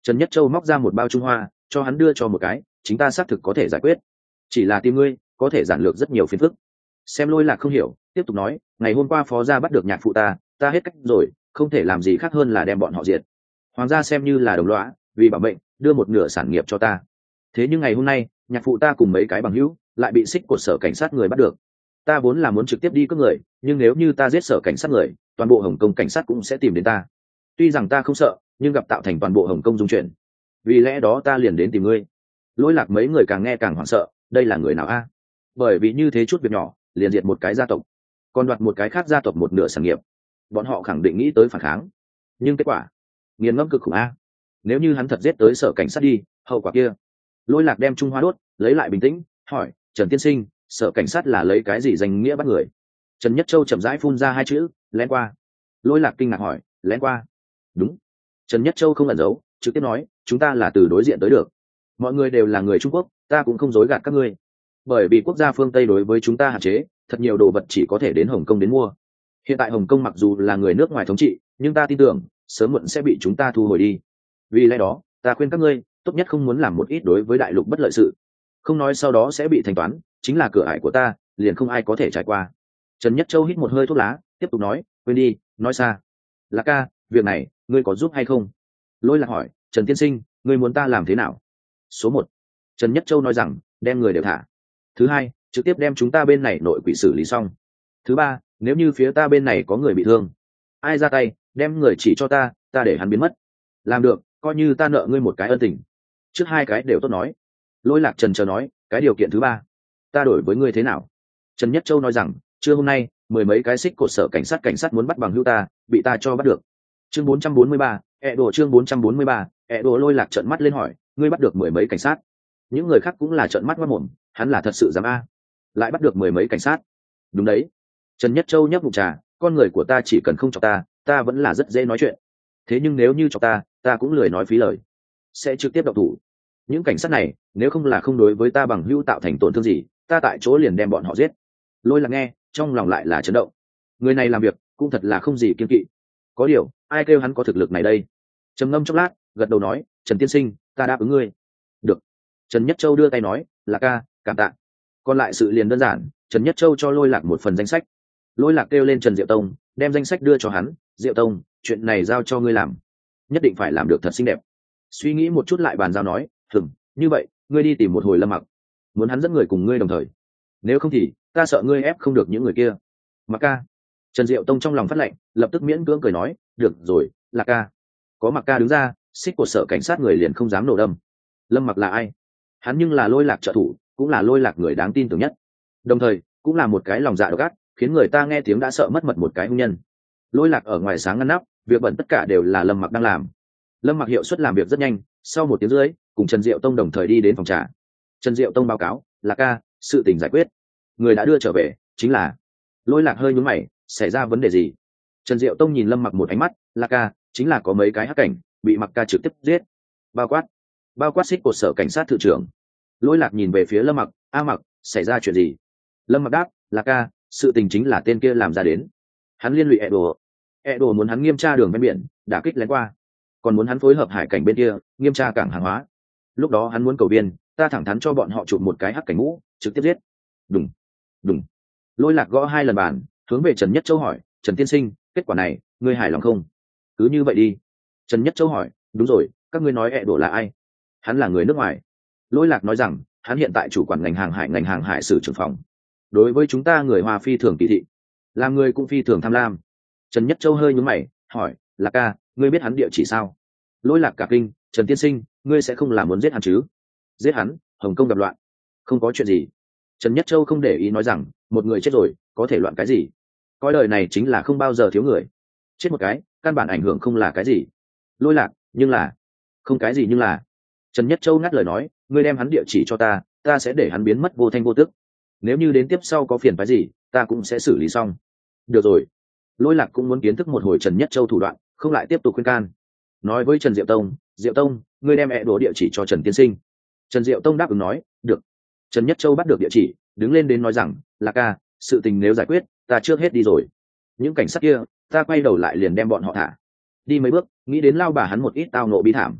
Trần Nhất Châu móc ra một bao Trung Hoa cho hắn đưa cho một cái, chính ta xác thực có thể giải quyết, chỉ là tìm ngươi có thể giản lược rất nhiều phiền phức. Xem Lôi Lạc không hiểu, tiếp tục nói, ngày hôm qua phó gia bắt được nhạc phụ ta, ta hết cách rồi, không thể làm gì khác hơn là đem bọn họ diệt. Hoàng gia xem như là đồng lõa, vì bảo mệnh đưa một nửa sản nghiệp cho ta. Thế nhưng ngày hôm nay nhạc phụ ta cùng mấy cái bằng hữu lại bị xích cột sở cảnh sát người bắt được. Ta vốn là muốn trực tiếp đi cướp người, nhưng nếu như ta giết sở cảnh sát người, toàn bộ Hồng Kông cảnh sát cũng sẽ tìm đến ta. Tuy rằng ta không sợ, nhưng gặp tạo thành toàn bộ Hồng Kông dung chuyển, vì lẽ đó ta liền đến tìm ngươi. Lỗi Lạc mấy người càng nghe càng hoảng sợ, đây là người nào a? Bởi vì như thế chút việc nhỏ liền diệt một cái gia tộc, còn đoạt một cái khác gia tộc một nửa sản nghiệp, bọn họ khẳng định nghĩ tới phản kháng, nhưng kết quả nghiền ngẫm cực khủng a. Nếu như hắn thật giết tới sở cảnh sát đi, hậu quả kia. Lỗi Lạc đem Trung Hoa đốt, lấy lại bình tĩnh, hỏi, Trần tiên sinh, sở cảnh sát là lấy cái gì danh nghĩa bắt người? Trần Nhất Châu chậm rãi phun ra hai chữ, lén qua. Lỗi Lạc kinh ngạc hỏi, lén qua? Đúng. Trần Nhất Châu không ẩn giấu, trực tiếp nói, chúng ta là từ đối diện tới được, mọi người đều là người Trung Quốc, ta cũng không dối gạt các ngươi. Bởi vì quốc gia phương Tây đối với chúng ta hạn chế, thật nhiều đồ vật chỉ có thể đến Hồng Kông đến mua. Hiện tại Hồng Kông mặc dù là người nước ngoài thống trị, nhưng ta tin tưởng sớm muộn sẽ bị chúng ta thu hồi đi. Vì lẽ đó ta khuyên các ngươi tốt nhất không muốn làm một ít đối với đại lục bất lợi sự, không nói sau đó sẽ bị thanh toán, chính là cửa ải của ta liền không ai có thể trải qua. Trần Nhất Châu hít một hơi thuốc lá, tiếp tục nói, quên đi, nói xa. Lạc ca, việc này ngươi có giúp hay không? Lôi Lạc hỏi, Trần tiên sinh, ngươi muốn ta làm thế nào? Số một, Trần Nhất Châu nói rằng, đem người đều thả. Thứ hai, trực tiếp đem chúng ta bên này nội quỷ xử lý xong. Thứ ba, nếu như phía ta bên này có người bị thương, ai ra tay đem người chỉ cho ta, ta để hắn biến mất. Làm được, coi như ta nợ ngươi một cái ân tình. Trước hai cái đều tốt nói. Lôi Lạc trần chờ nói, cái điều kiện thứ ba, ta đổi với ngươi thế nào? Trần Nhất Châu nói rằng, trưa hôm nay mười mấy cái xích cột sở cảnh sát cảnh sát muốn bắt bằng hữu ta, bị ta cho bắt được. Chương bốn trăm bốn mươi ba, ẹ đồ chương bốn trăm bốn mươi ba, ẹ đồ. Lôi Lạc trợn mắt lên hỏi, ngươi bắt được mười mấy cảnh sát? Những người khác cũng là trợn mắt mắt mồm, hắn là thật sự dám a? Lại bắt được mười mấy cảnh sát? Đúng đấy. Trần Nhất Châu nhấp ngụm trà, con người của ta chỉ cần không chọc ta, ta vẫn là rất dễ nói chuyện. Thế nhưng nếu như chọc ta, ta cũng lười nói phí lời, sẽ trực tiếp động thủ. Những cảnh sát này nếu không là không đối với ta bằng hữu tạo thành tổn thương gì, ta tại chỗ liền đem bọn họ giết. Lôi Lạc nghe, trong lòng lại là chấn động. Người này làm việc cũng thật là không gì kiêng kỵ. Có điều, ai kêu hắn có thực lực này đây? Trầm ngâm chốc lát, gật đầu nói, Trần tiên sinh, ta đáp ứng ngươi. Được. Trần Nhất Châu đưa tay nói, Lạc ca, cảm tạ. Còn lại sự liền đơn giản, Trần Nhất Châu cho Lôi Lạc một phần danh sách. Lôi Lạc kêu lên Trần Diệu Tông, đem danh sách đưa cho hắn, Diệu Tông, chuyện này giao cho ngươi làm, nhất định phải làm được thật xinh đẹp. Suy nghĩ một chút lại bàn giao nói, hừm, như vậy ngươi đi tìm một hồi Lâm Mặc, muốn hắn dẫn người cùng ngươi đồng thời, nếu không thì ta sợ ngươi ép không được những người kia. Mặc ca. Trần Diệu Tông trong lòng phát lệnh, lập tức miễn cưỡng cười nói, được rồi, Lạc ca. Có Mặc ca đứng ra, xích của sở cảnh sát người liền không dám nổ đâm. Lâm Mặc là ai? Hắn nhưng là Lôi Lạc trợ thủ, cũng là Lôi Lạc người đáng tin tưởng nhất, đồng thời cũng là một cái lòng dạ độc ác, khiến người ta nghe tiếng đã sợ mất mật một cái hung nhân. Lôi Lạc ở ngoài sáng ngăn nắp, việc bận tất cả đều là Lâm Mặc đang làm. Lâm Mặc hiệu suất làm việc rất nhanh, sau một tiếng rưỡi cùng Trần Diệu Tông đồng thời đi đến phòng trà. Trần Diệu Tông báo cáo, Lạc ca, sự tình giải quyết, người đã đưa trở về, chính là. Lôi Lạc hơi nhướng mày, xảy ra vấn đề gì? Trần Diệu Tông nhìn Lâm Mặc một ánh mắt, Lạc ca, chính là có mấy cái hắc cảnh bị Mặc ca trực tiếp giết. Bao quát bao quát xích cột sở cảnh sát thự trưởng. Lôi Lạc nhìn về phía Lâm Mặc, a Mặc, xảy ra chuyện gì? Lâm Mặc đáp, Lạc ca, sự tình chính là tên kia làm ra đến. Hắn liên lụy ẹ đồ ẹ đồ muốn hắn nghiêm tra đường ven biển, đả kích lén qua, còn muốn hắn phối hợp hải cảnh bên kia nghiêm tra cảng hàng hóa. Lúc đó hắn muốn cầu biên, ta thẳng thắn cho bọn họ chụp một cái hắc cảnh mũ, trực tiếp giết. Đúng đúng. Lôi Lạc gõ hai lần bàn, hướng về Trần Nhất Châu hỏi, Trần tiên sinh, kết quả này ngươi hài lòng không? Cứ như vậy đi. Trần Nhất Châu hỏi, đúng rồi, các ngươi nói ẹ đồ là ai? Hắn là người nước ngoài. Lôi Lạc nói rằng, hắn hiện tại chủ quản ngành hàng hải ngành hàng hải sử trưởng phòng, đối với chúng ta người Hoa phi thường kỳ thị, làm người cũng phi thường tham lam. Trần Nhất Châu hơi nhướng mày, hỏi, Lạc ca, ngươi biết hắn địa chỉ sao? Lôi Lạc cả kinh, Trần tiên sinh, ngươi sẽ không làm muốn giết hắn chứ? Giết hắn? Hồng Kông gặp loạn, không có chuyện gì. Trần Nhất Châu không để ý nói rằng, một người chết rồi có thể loạn cái gì? Coi đời này chính là không bao giờ thiếu người, chết một cái căn bản ảnh hưởng không là cái gì. Lôi Lạc, nhưng là không cái gì nhưng là. Trần Nhất Châu ngắt lời nói, ngươi đem hắn địa chỉ cho ta, ta sẽ để hắn biến mất vô thanh vô tức. Nếu như đến tiếp sau có phiền phái gì, ta cũng sẽ xử lý xong. Được rồi. Lôi Lạc cũng muốn kiến thức một hồi Trần Nhất Châu thủ đoạn, không lại tiếp tục khuyên can. Nói với Trần Diệu Tông, Diệu Tông, ngươi đem ẹ đổ địa chỉ cho Trần tiên sinh. Trần Diệu Tông đáp ứng nói, được. Trần Nhất Châu bắt được địa chỉ, đứng lên đến nói rằng, Lạc ca, sự tình nếu giải quyết, ta trước hết đi rồi. Những cảnh sát kia, ta quay đầu lại liền đem bọn họ thả. Đi mấy bước, nghĩ đến lao bà hắn một ít tao nộ bi thảm.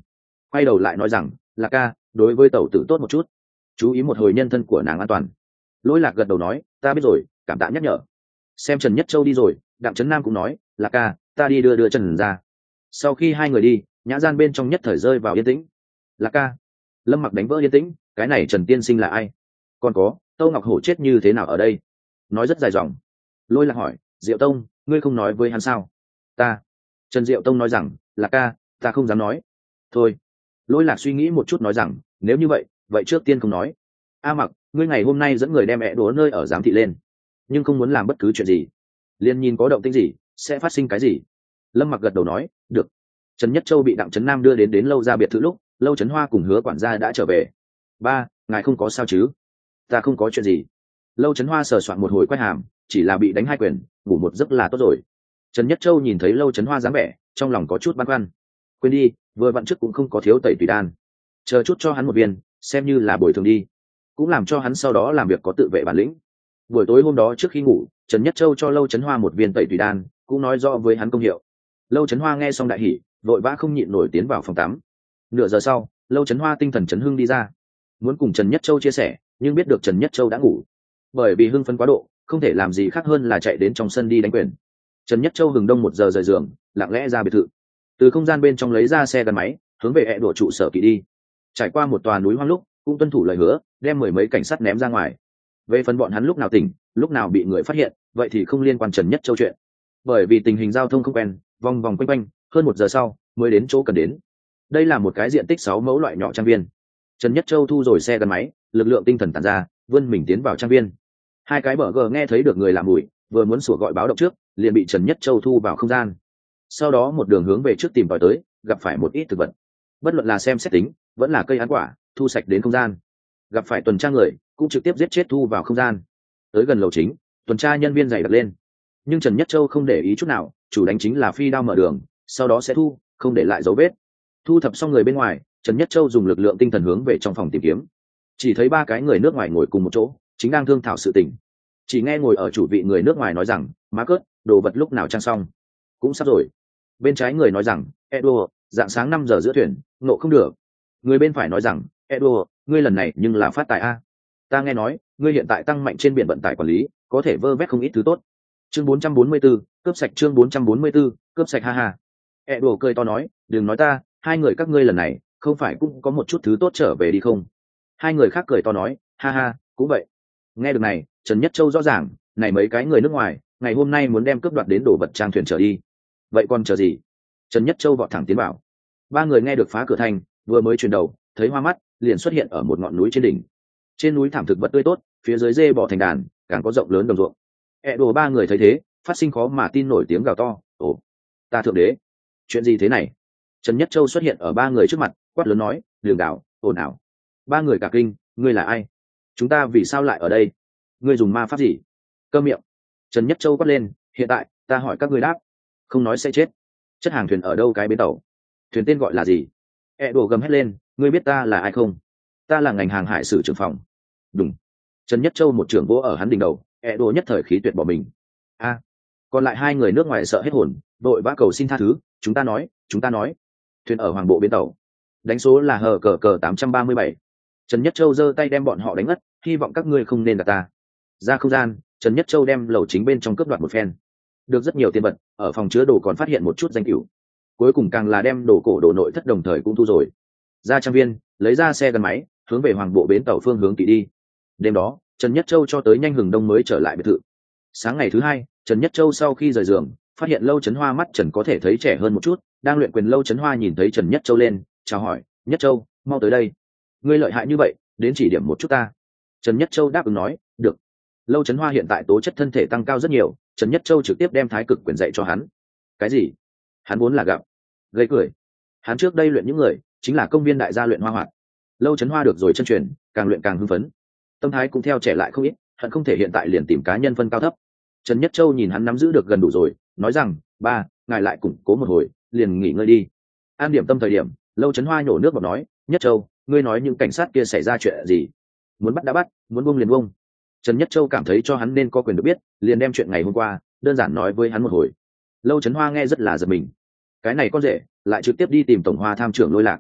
quay đầu lại nói rằng lạc ca đối với tẩu tử tốt một chút, chú ý một hồi nhân thân của nàng an toàn. Lỗi lạc gật đầu nói ta biết rồi, cảm tạ nhắc nhở. Xem Trần Nhất Châu đi rồi, Đặng Trấn Nam cũng nói lạc ca ta đi đưa đưa Trần ra. Sau khi hai người đi, nhã gian bên trong nhất thời rơi vào yên tĩnh. Lạc ca. Lâm Mặc đánh vỡ yên tĩnh, cái này Trần tiên sinh là ai? Còn có Tâu Ngọc Hổ chết như thế nào ở đây? Nói rất dài dòng. Lôi Lạc hỏi Diệu Tông ngươi không nói với hắn sao? Ta. Trần Diệu Tông nói rằng Lạc ca ta không dám nói. Thôi. Lôi Lạc suy nghĩ một chút nói rằng nếu như vậy vậy trước tiên không nói. A Mặc ngươi ngày hôm nay dẫn người đem mẹ đố nơi ở giám thị lên, nhưng không muốn làm bất cứ chuyện gì, liền nhìn có động tĩnh gì sẽ phát sinh cái gì. Lâm Mặc gật đầu nói được. Trần Nhất Châu bị Đặng Trấn Nam đưa đến đến lâu ra biệt thự lúc Lâu Trấn Hoa cùng Hứa quản gia đã trở về. Ba ngài không có sao chứ? Ta không có chuyện gì. Lâu Trấn Hoa sờ soạn một hồi quay hàm, chỉ là bị đánh hai quyền, ngủ một giấc là tốt rồi. Trần Nhất Châu nhìn thấy Lâu Trấn Hoa dáng vẻ, trong lòng có chút băn khoăn. Quên đi, vừa vặn trước cũng không có thiếu tẩy tùy đan, chờ chút cho hắn một viên xem như là bồi thường đi, cũng làm cho hắn sau đó làm việc có tự vệ bản lĩnh. Buổi tối hôm đó trước khi ngủ, Trần Nhất Châu cho Lâu Trấn Hoa một viên tẩy tùy đan, cũng nói rõ với hắn công hiệu. Lâu Trấn Hoa nghe xong đại hỉ, vội vã không nhịn nổi tiến vào phòng tắm. Nửa giờ sau, Lâu Trấn Hoa tinh thần chấn hưng đi ra, muốn cùng Trần Nhất Châu chia sẻ, nhưng biết được Trần Nhất Châu đã ngủ, bởi vì hưng phấn quá độ không thể làm gì khác hơn là chạy đến trong sân đi đánh quyền. Trần Nhất Châu hừng đông một giờ rời giường, lặng lẽ ra biệt thự, từ không gian bên trong lấy ra xe gắn máy, hướng về hẹ đổ trụ sở kỳ đi. Trải qua một tòa núi hoang lúc cũng tuân thủ lời hứa, đem mười mấy cảnh sát ném ra ngoài. Về phần bọn hắn lúc nào tỉnh lúc nào bị người phát hiện, vậy thì không liên quan Trần Nhất Châu chuyện, bởi vì tình hình giao thông không quen, vòng vòng quanh quanh hơn một giờ sau mới đến chỗ cần đến. Đây là một cái diện tích sáu mẫu loại nhỏ trang viên. Trần Nhất Châu thu rồi xe gắn máy, lực lượng tinh thần tản ra, vươn mình tiến vào trang viên. Hai cái bờ gờ nghe thấy được người làm mùi, vừa muốn sủa gọi báo động trước, liền bị Trần Nhất Châu thu vào không gian. Sau đó một đường hướng về trước tìm tòi tới, gặp phải một ít thực vật, bất luận là xem xét tính vẫn là cây ăn quả, thu sạch đến không gian. Gặp phải tuần tra người, cũng trực tiếp giết chết thu vào không gian. Tới gần lầu chính, tuần tra nhân viên dày đặc lên, nhưng Trần Nhất Châu không để ý chút nào, chủ đánh chính là phi đao mở đường, sau đó sẽ thu, không để lại dấu vết. Thu thập xong người bên ngoài, Trần Nhất Châu dùng lực lượng tinh thần hướng về trong phòng tìm kiếm. Chỉ thấy ba cái người nước ngoài ngồi cùng một chỗ, chính đang thương thảo sự tình. Chỉ nghe ngồi ở chủ vị người nước ngoài nói rằng má cớt, đồ vật lúc nào trang xong? Cũng sắp rồi. Bên trái người nói rằng Edo, dạng sáng năm giờ giữa thuyền, nộ không được. Người bên phải nói rằng Edo, ngươi lần này nhưng là phát tài a. Ta nghe nói ngươi hiện tại tăng mạnh trên biển vận tải quản lý, có thể vơ vét không ít thứ tốt. Chương bốn trăm bốn mươi tư, cướp sạch. Chương bốn trăm bốn mươi tư, cướp sạch. Ha ha. Edo cười to nói, đừng nói ta, hai người các ngươi lần này không phải cũng có một chút thứ tốt trở về đi không? Hai người khác cười to nói, ha ha, cũng vậy. Nghe được này, Trần Nhất Châu rõ ràng, này mấy cái người nước ngoài ngày hôm nay muốn đem cướp đoạt đến đồ vật trang thuyền trở đi. Vậy còn chờ gì? Trần Nhất Châu vọt thẳng tiến vào. Ba người nghe được phá cửa thành, vừa mới chuyển đầu thấy hoa mắt, liền xuất hiện ở một ngọn núi trên đỉnh. Trên núi thảm thực vật tươi tốt, phía dưới dê bò thành đàn, càng có rộng lớn đồng ruộng. E đồ ba người thấy thế, phát sinh khó mà tin nổi tiếng gào to, ồ, ta thượng đế, chuyện gì thế này? Trần Nhất Châu xuất hiện ở ba người trước mặt, quát lớn nói, đường đảo, ồn ào. Ba người cả kinh, ngươi là ai? Chúng ta vì sao lại ở đây? Ngươi dùng ma pháp gì? Câm miệng. Trần Nhất Châu quát lên, hiện tại ta hỏi các ngươi đáp, không nói sẽ chết. Chất hàng thuyền ở đâu cái bến tàu? Thuyền tên gọi là gì? E đồ gầm hét lên, ngươi biết ta là ai không? Ta là ngành hàng hải sử trưởng phòng. Đúng. Trần Nhất Châu một trưởng vỗ ở hắn đỉnh đầu, E đồ nhất thời khí tuyệt bỏ mình. A. Còn lại hai người nước ngoài sợ hết hồn, đội vã cầu xin tha thứ, chúng ta nói, chúng ta nói. Thuyền ở Hoàng Bộ bến tàu. Đánh số là hờ cờ cờ tám trăm ba mươi bảy. Trần Nhất Châu giơ tay đem bọn họ đánh ngất, hy vọng các ngươi không nên gạt ta. Ra không gian, Trần Nhất Châu đem lầu chính bên trong cướp đoạt một phen, được rất nhiều tiền vật, ở phòng chứa đồ còn phát hiện một chút danh cửu. Cuối cùng càng là đem đồ cổ đồ nội thất đồng thời cũng thu rồi. Ra trang viên, lấy ra xe gắn máy, hướng về Hoàng Bộ bến tàu phương hướng kỵ đi. Đêm đó, Trần Nhất Châu cho tới nhanh hừng đông mới trở lại biệt thự. Sáng ngày thứ hai, Trần Nhất Châu sau khi rời giường, phát hiện Lâu Chấn Hoa mắt Trần có thể thấy trẻ hơn một chút, đang luyện quyền. Lâu Chấn Hoa nhìn thấy Trần Nhất Châu lên, chào hỏi, Nhất Châu, mau tới đây. Ngươi lợi hại như vậy, đến chỉ điểm một chút ta. Trần Nhất Châu đáp ứng nói, được. Lâu Chấn Hoa hiện tại tố chất thân thể tăng cao rất nhiều, Trần Nhất Châu trực tiếp đem thái cực quyền dạy cho hắn. Cái gì? Hắn vốn là gặp gây cười. Hắn trước đây luyện những người chính là công viên đại gia luyện hoa hoạt. Lâu Chấn Hoa được rồi chân truyền, càng luyện càng hưng phấn, tâm thái cũng theo trẻ lại không ít, hận không thể hiện tại liền tìm cá nhân phân cao thấp. Trần Nhất Châu nhìn hắn nắm giữ được gần đủ rồi, nói rằng, ba, ngài lại củng cố một hồi, liền nghỉ ngơi đi. An điểm tâm thời điểm, Lâu Chấn Hoa nhổ nước vào nói, Nhất Châu, ngươi nói những cảnh sát kia xảy ra chuyện gì? Muốn bắt đã bắt, muốn buông liền buông. Trần Nhất Châu cảm thấy cho hắn nên có quyền được biết, liền đem chuyện ngày hôm qua đơn giản nói với hắn một hồi. Lâu Chấn Hoa nghe rất là giật mình, cái này con rể lại trực tiếp đi tìm tổng hoa tham trưởng Lôi Lạc.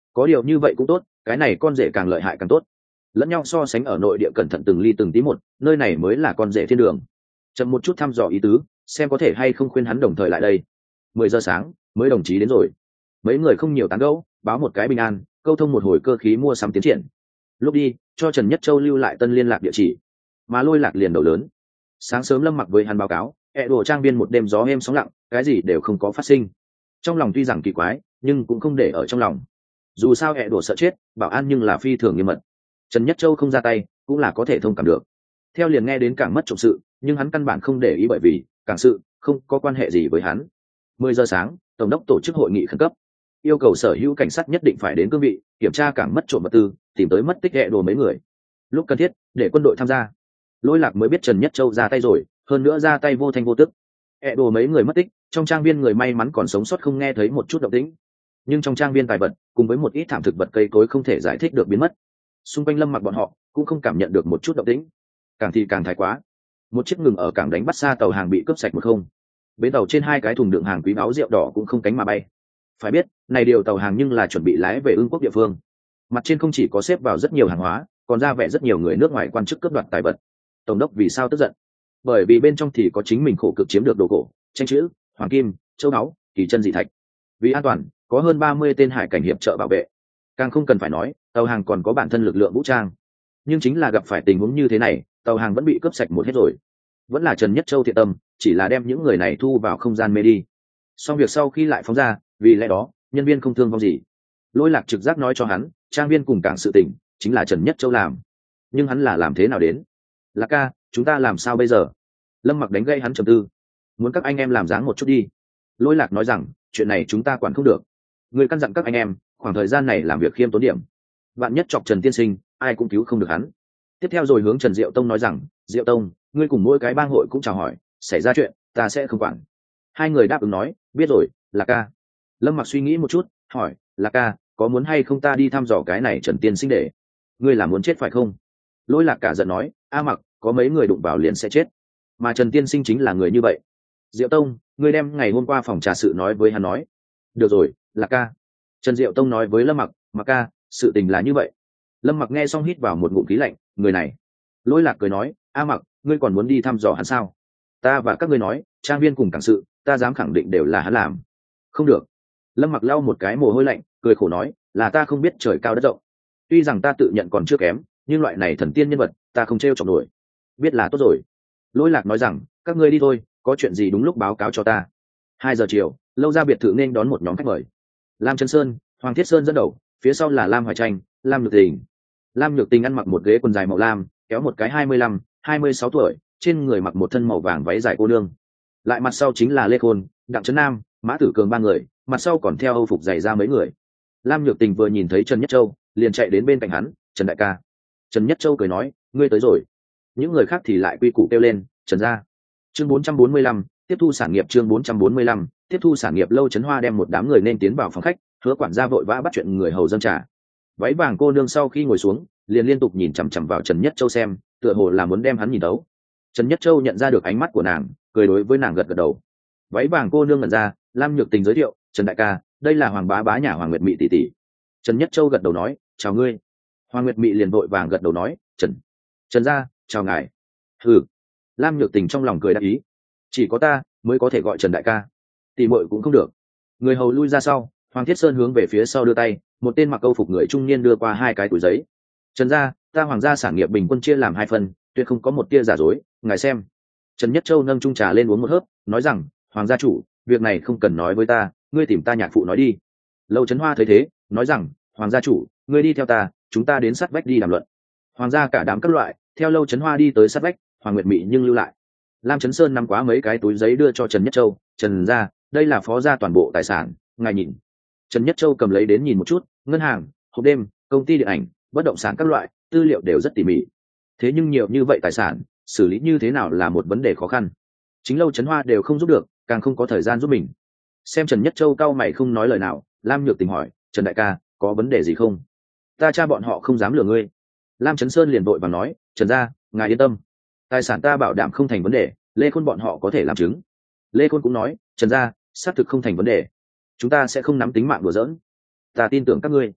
có điều như vậy cũng tốt, cái này con rể càng lợi hại càng tốt, lẫn nhau so sánh ở nội địa cẩn thận từng ly từng tí một, nơi này mới là con rể thiên đường. Chậm một chút thăm dò ý tứ, xem có thể hay không khuyên hắn đồng thời lại đây. Mười giờ sáng mới đồng chí đến rồi, mấy người không nhiều tán gẫu, báo một cái bình an, câu thông một hồi cơ khí mua sắm tiến triển. Lúc đi cho Trần Nhất Châu lưu lại tân liên lạc địa chỉ, mà Lôi Lạc liền đầu lớn. Sáng sớm Lâm Mặc với hắn báo cáo, ẹ đồ trang viên một đêm gió êm sóng lặng, cái gì đều không có phát sinh. Trong lòng tuy rằng kỳ quái, nhưng cũng không để ở trong lòng. Dù sao ẹ đồ sợ chết, bảo an nhưng là phi thường nghiêm mật. Trần Nhất Châu không ra tay, cũng là có thể thông cảm được. Theo liền nghe đến cảng mất trộm sự, nhưng hắn căn bản không để ý bởi vì cảng sự không có quan hệ gì với hắn. Mười giờ sáng, tổng đốc tổ chức hội nghị khẩn cấp, yêu cầu sở hữu cảnh sát nhất định phải đến cương vị kiểm tra cảng mất trộm vật tư, tìm tới mất tích ẹ đồ mấy người. Lúc cần thiết, để quân đội tham gia. Lôi Lạc mới biết Trần Nhất Châu ra tay rồi, hơn nữa ra tay vô thanh vô tức. ẹ đồ mấy người mất tích, trong trang viên người may mắn còn sống sót không nghe thấy một chút động tĩnh, nhưng trong trang viên tài vật cùng với một ít thảm thực vật cây cối không thể giải thích được biến mất. Xung quanh Lâm Mặc bọn họ cũng không cảm nhận được một chút động tĩnh, càng thì càng thái quá. Một chiếc ngừng ở cảng đánh bắt xa tàu hàng bị cướp sạch một không, bến tàu trên hai cái thùng đựng hàng quý báu rượu đỏ cũng không cánh mà bay. Phải biết này điều tàu hàng nhưng là chuẩn bị lái về Ưng Quốc địa phương, mặt trên không chỉ có xếp vào rất nhiều hàng hóa, còn ra vẻ rất nhiều người nước ngoài quan chức cướp đoạt tài vật. Tổng đốc vì sao tức giận? Bởi vì bên trong thì có chính mình khổ cực chiếm được đồ cổ, tranh chữ, hoàng kim, châu báu, kỳ chân dị thạch. Vì an toàn, có hơn ba mươi tên hải cảnh hiệp trợ bảo vệ. Càng không cần phải nói, tàu hàng còn có bản thân lực lượng vũ trang. Nhưng chính là gặp phải tình huống như thế này, tàu hàng vẫn bị cướp sạch một hết rồi. Vẫn là Trần Nhất Châu thiện tâm, chỉ là đem những người này thu vào không gian mê đi. Xong việc sau khi lại phóng ra, vì lẽ đó nhân viên không thương vong gì. Lôi Lạc trực giác nói cho hắn, trang viên cùng cảng sự tình chính là Trần Nhất Châu làm. Nhưng hắn là làm thế nào đến? Lạc ca, chúng ta làm sao bây giờ? Lâm Mặc đánh gây hắn trầm tư. Muốn các anh em làm dáng một chút đi. Lôi Lạc nói rằng, chuyện này chúng ta quản không được. Người căn dặn các anh em, khoảng thời gian này làm việc khiêm tốn điểm. Bạn nhất chọc Trần tiên sinh, ai cũng cứu không được hắn. Tiếp theo rồi hướng Trần Diệu Tông nói rằng, Diệu Tông, ngươi cùng mỗi cái bang hội cũng chào hỏi, xảy ra chuyện, ta sẽ không quản. Hai người đáp ứng nói, biết rồi, Lạc ca. Lâm Mặc suy nghĩ một chút, hỏi, Lạc ca, có muốn hay không ta đi thăm dò cái này Trần tiên sinh để? Ngươi là muốn chết phải không? Lôi Lạc cả giận nói, A Mặc, có mấy người đụng vào liền sẽ chết, mà Trần tiên sinh chính là người như vậy. Diệu Tông, ngươi đem ngày hôm qua phòng trà sự nói với hắn nói. Được rồi, Lạc ca. Trần Diệu Tông nói với Lâm Mặc, Mặc ca, sự tình là như vậy. Lâm Mặc nghe xong hít vào một ngụm khí lạnh, người này. Lôi Lạc cười nói, A Mặc, ngươi còn muốn đi thăm dò hắn sao? Ta và các ngươi nói, trang viên cùng cảng sự, ta dám khẳng định đều là hắn làm. Không được. Lâm Mặc lau một cái mồ hôi lạnh, cười khổ nói, là ta không biết trời cao đất rộng. Tuy rằng ta tự nhận còn chưa kém, nhưng loại này thần tiên nhân vật, ta không trêu chọc nổi. Biết là tốt rồi. Lôi Lạc nói rằng, các ngươi đi thôi, có chuyện gì đúng lúc báo cáo cho ta. Hai giờ chiều, Lâu ra biệt thự nên đón một nhóm khách mời. Lam Trấn Sơn, Hoàng Thiết Sơn dẫn đầu, phía sau là Lam Hoài Tranh, Lam Nhược Tình. Lam Nhược Tình ăn mặc một ghế quần dài màu lam, kéo một cái hai mươi lăm, hai mươi sáu tuổi, trên người mặc một thân màu vàng váy dài cô nương. Lại mặt sau chính là Lê Khôn, Đặng Trấn Nam, Mã Tử Cường ba người, mặt sau còn theo Âu phục dày ra mấy người. Lam Nhược Tình vừa nhìn thấy Trần Nhất Châu, liền chạy đến bên cạnh hắn, Trần đại ca. Trần Nhất Châu cười nói, ngươi tới rồi. Những người khác thì lại quy củ kêu lên, Trần gia. Chương bốn trăm bốn mươi lăm, tiếp thu sản nghiệp. Chương bốn trăm bốn mươi lăm, tiếp thu sản nghiệp. Lâu Trấn Hoa đem một đám người nên tiến vào phòng khách, Hứa quản gia vội vã bắt chuyện người hầu dâng trà. Váy vàng cô nương sau khi ngồi xuống, liền liên tục nhìn chằm chằm vào Trần Nhất Châu xem, tựa hồ là muốn đem hắn nhìn đấu. Trần Nhất Châu nhận ra được ánh mắt của nàng, cười đối với nàng gật gật đầu. Váy vàng cô nương nhận ra, Lam Nhược Tình giới thiệu, Trần đại ca, đây là Hoàng bá bá nhà Hoàng Nguyệt Mị tỷ tỷ. Trần Nhất Châu gật đầu nói, chào ngươi. Hoàng Nguyệt Mị liền vội vàng gật đầu nói, Trần, Trần gia, chào ngài. Hừ. Lam Nhược Tình trong lòng cười đáp ý, chỉ có ta mới có thể gọi Trần đại ca, tỷ muội cũng không được. Người hầu lui ra sau, Hoàng Thiết Sơn hướng về phía sau đưa tay, một tên mặc câu phục người trung niên đưa qua hai cái túi giấy. Trần gia, ta Hoàng gia sản nghiệp bình quân chia làm hai phần, tuyệt không có một tia giả dối, ngài xem. Trần Nhất Châu nâng chung trà lên uống một hớp, nói rằng, Hoàng gia chủ, việc này không cần nói với ta, ngươi tìm ta nhạc phụ nói đi. Lâu Trấn Hoa thấy thế, nói rằng, Hoàng gia chủ, ngươi đi theo ta, chúng ta đến sát vách đi đàm luận. Hoàng gia cả đám các loại, theo Lâu Trấn Hoa đi tới sát vách, Hoàng Nguyệt Mị nhưng lưu lại. Lam Trấn Sơn nắm quá mấy cái túi giấy đưa cho Trần Nhất Châu, Trần gia, đây là phó gia toàn bộ tài sản, ngài nhìn. Trần Nhất Châu cầm lấy đến nhìn một chút, ngân hàng, hộp đêm, công ty điện ảnh, bất động sản các loại, tư liệu đều rất tỉ mỉ. Thế nhưng nhiều như vậy tài sản, xử lý như thế nào là một vấn đề khó khăn. Chính Lâu Trấn Hoa đều không giúp được, càng không có thời gian giúp mình. Xem Trần Nhất Châu cau mày không nói lời nào, Lam Nhược Tình hỏi, Trần đại ca, có vấn đề gì không? Ta cha bọn họ không dám lừa ngươi. Lam Trấn Sơn liền vội và nói, Trần gia, ngài yên tâm, tài sản ta bảo đảm không thành vấn đề, Lê Khôn bọn họ có thể làm chứng. Lê Khôn cũng nói, Trần gia, xác thực không thành vấn đề, chúng ta sẽ không nắm tính mạng đùa giỡn, ta tin tưởng các ngươi.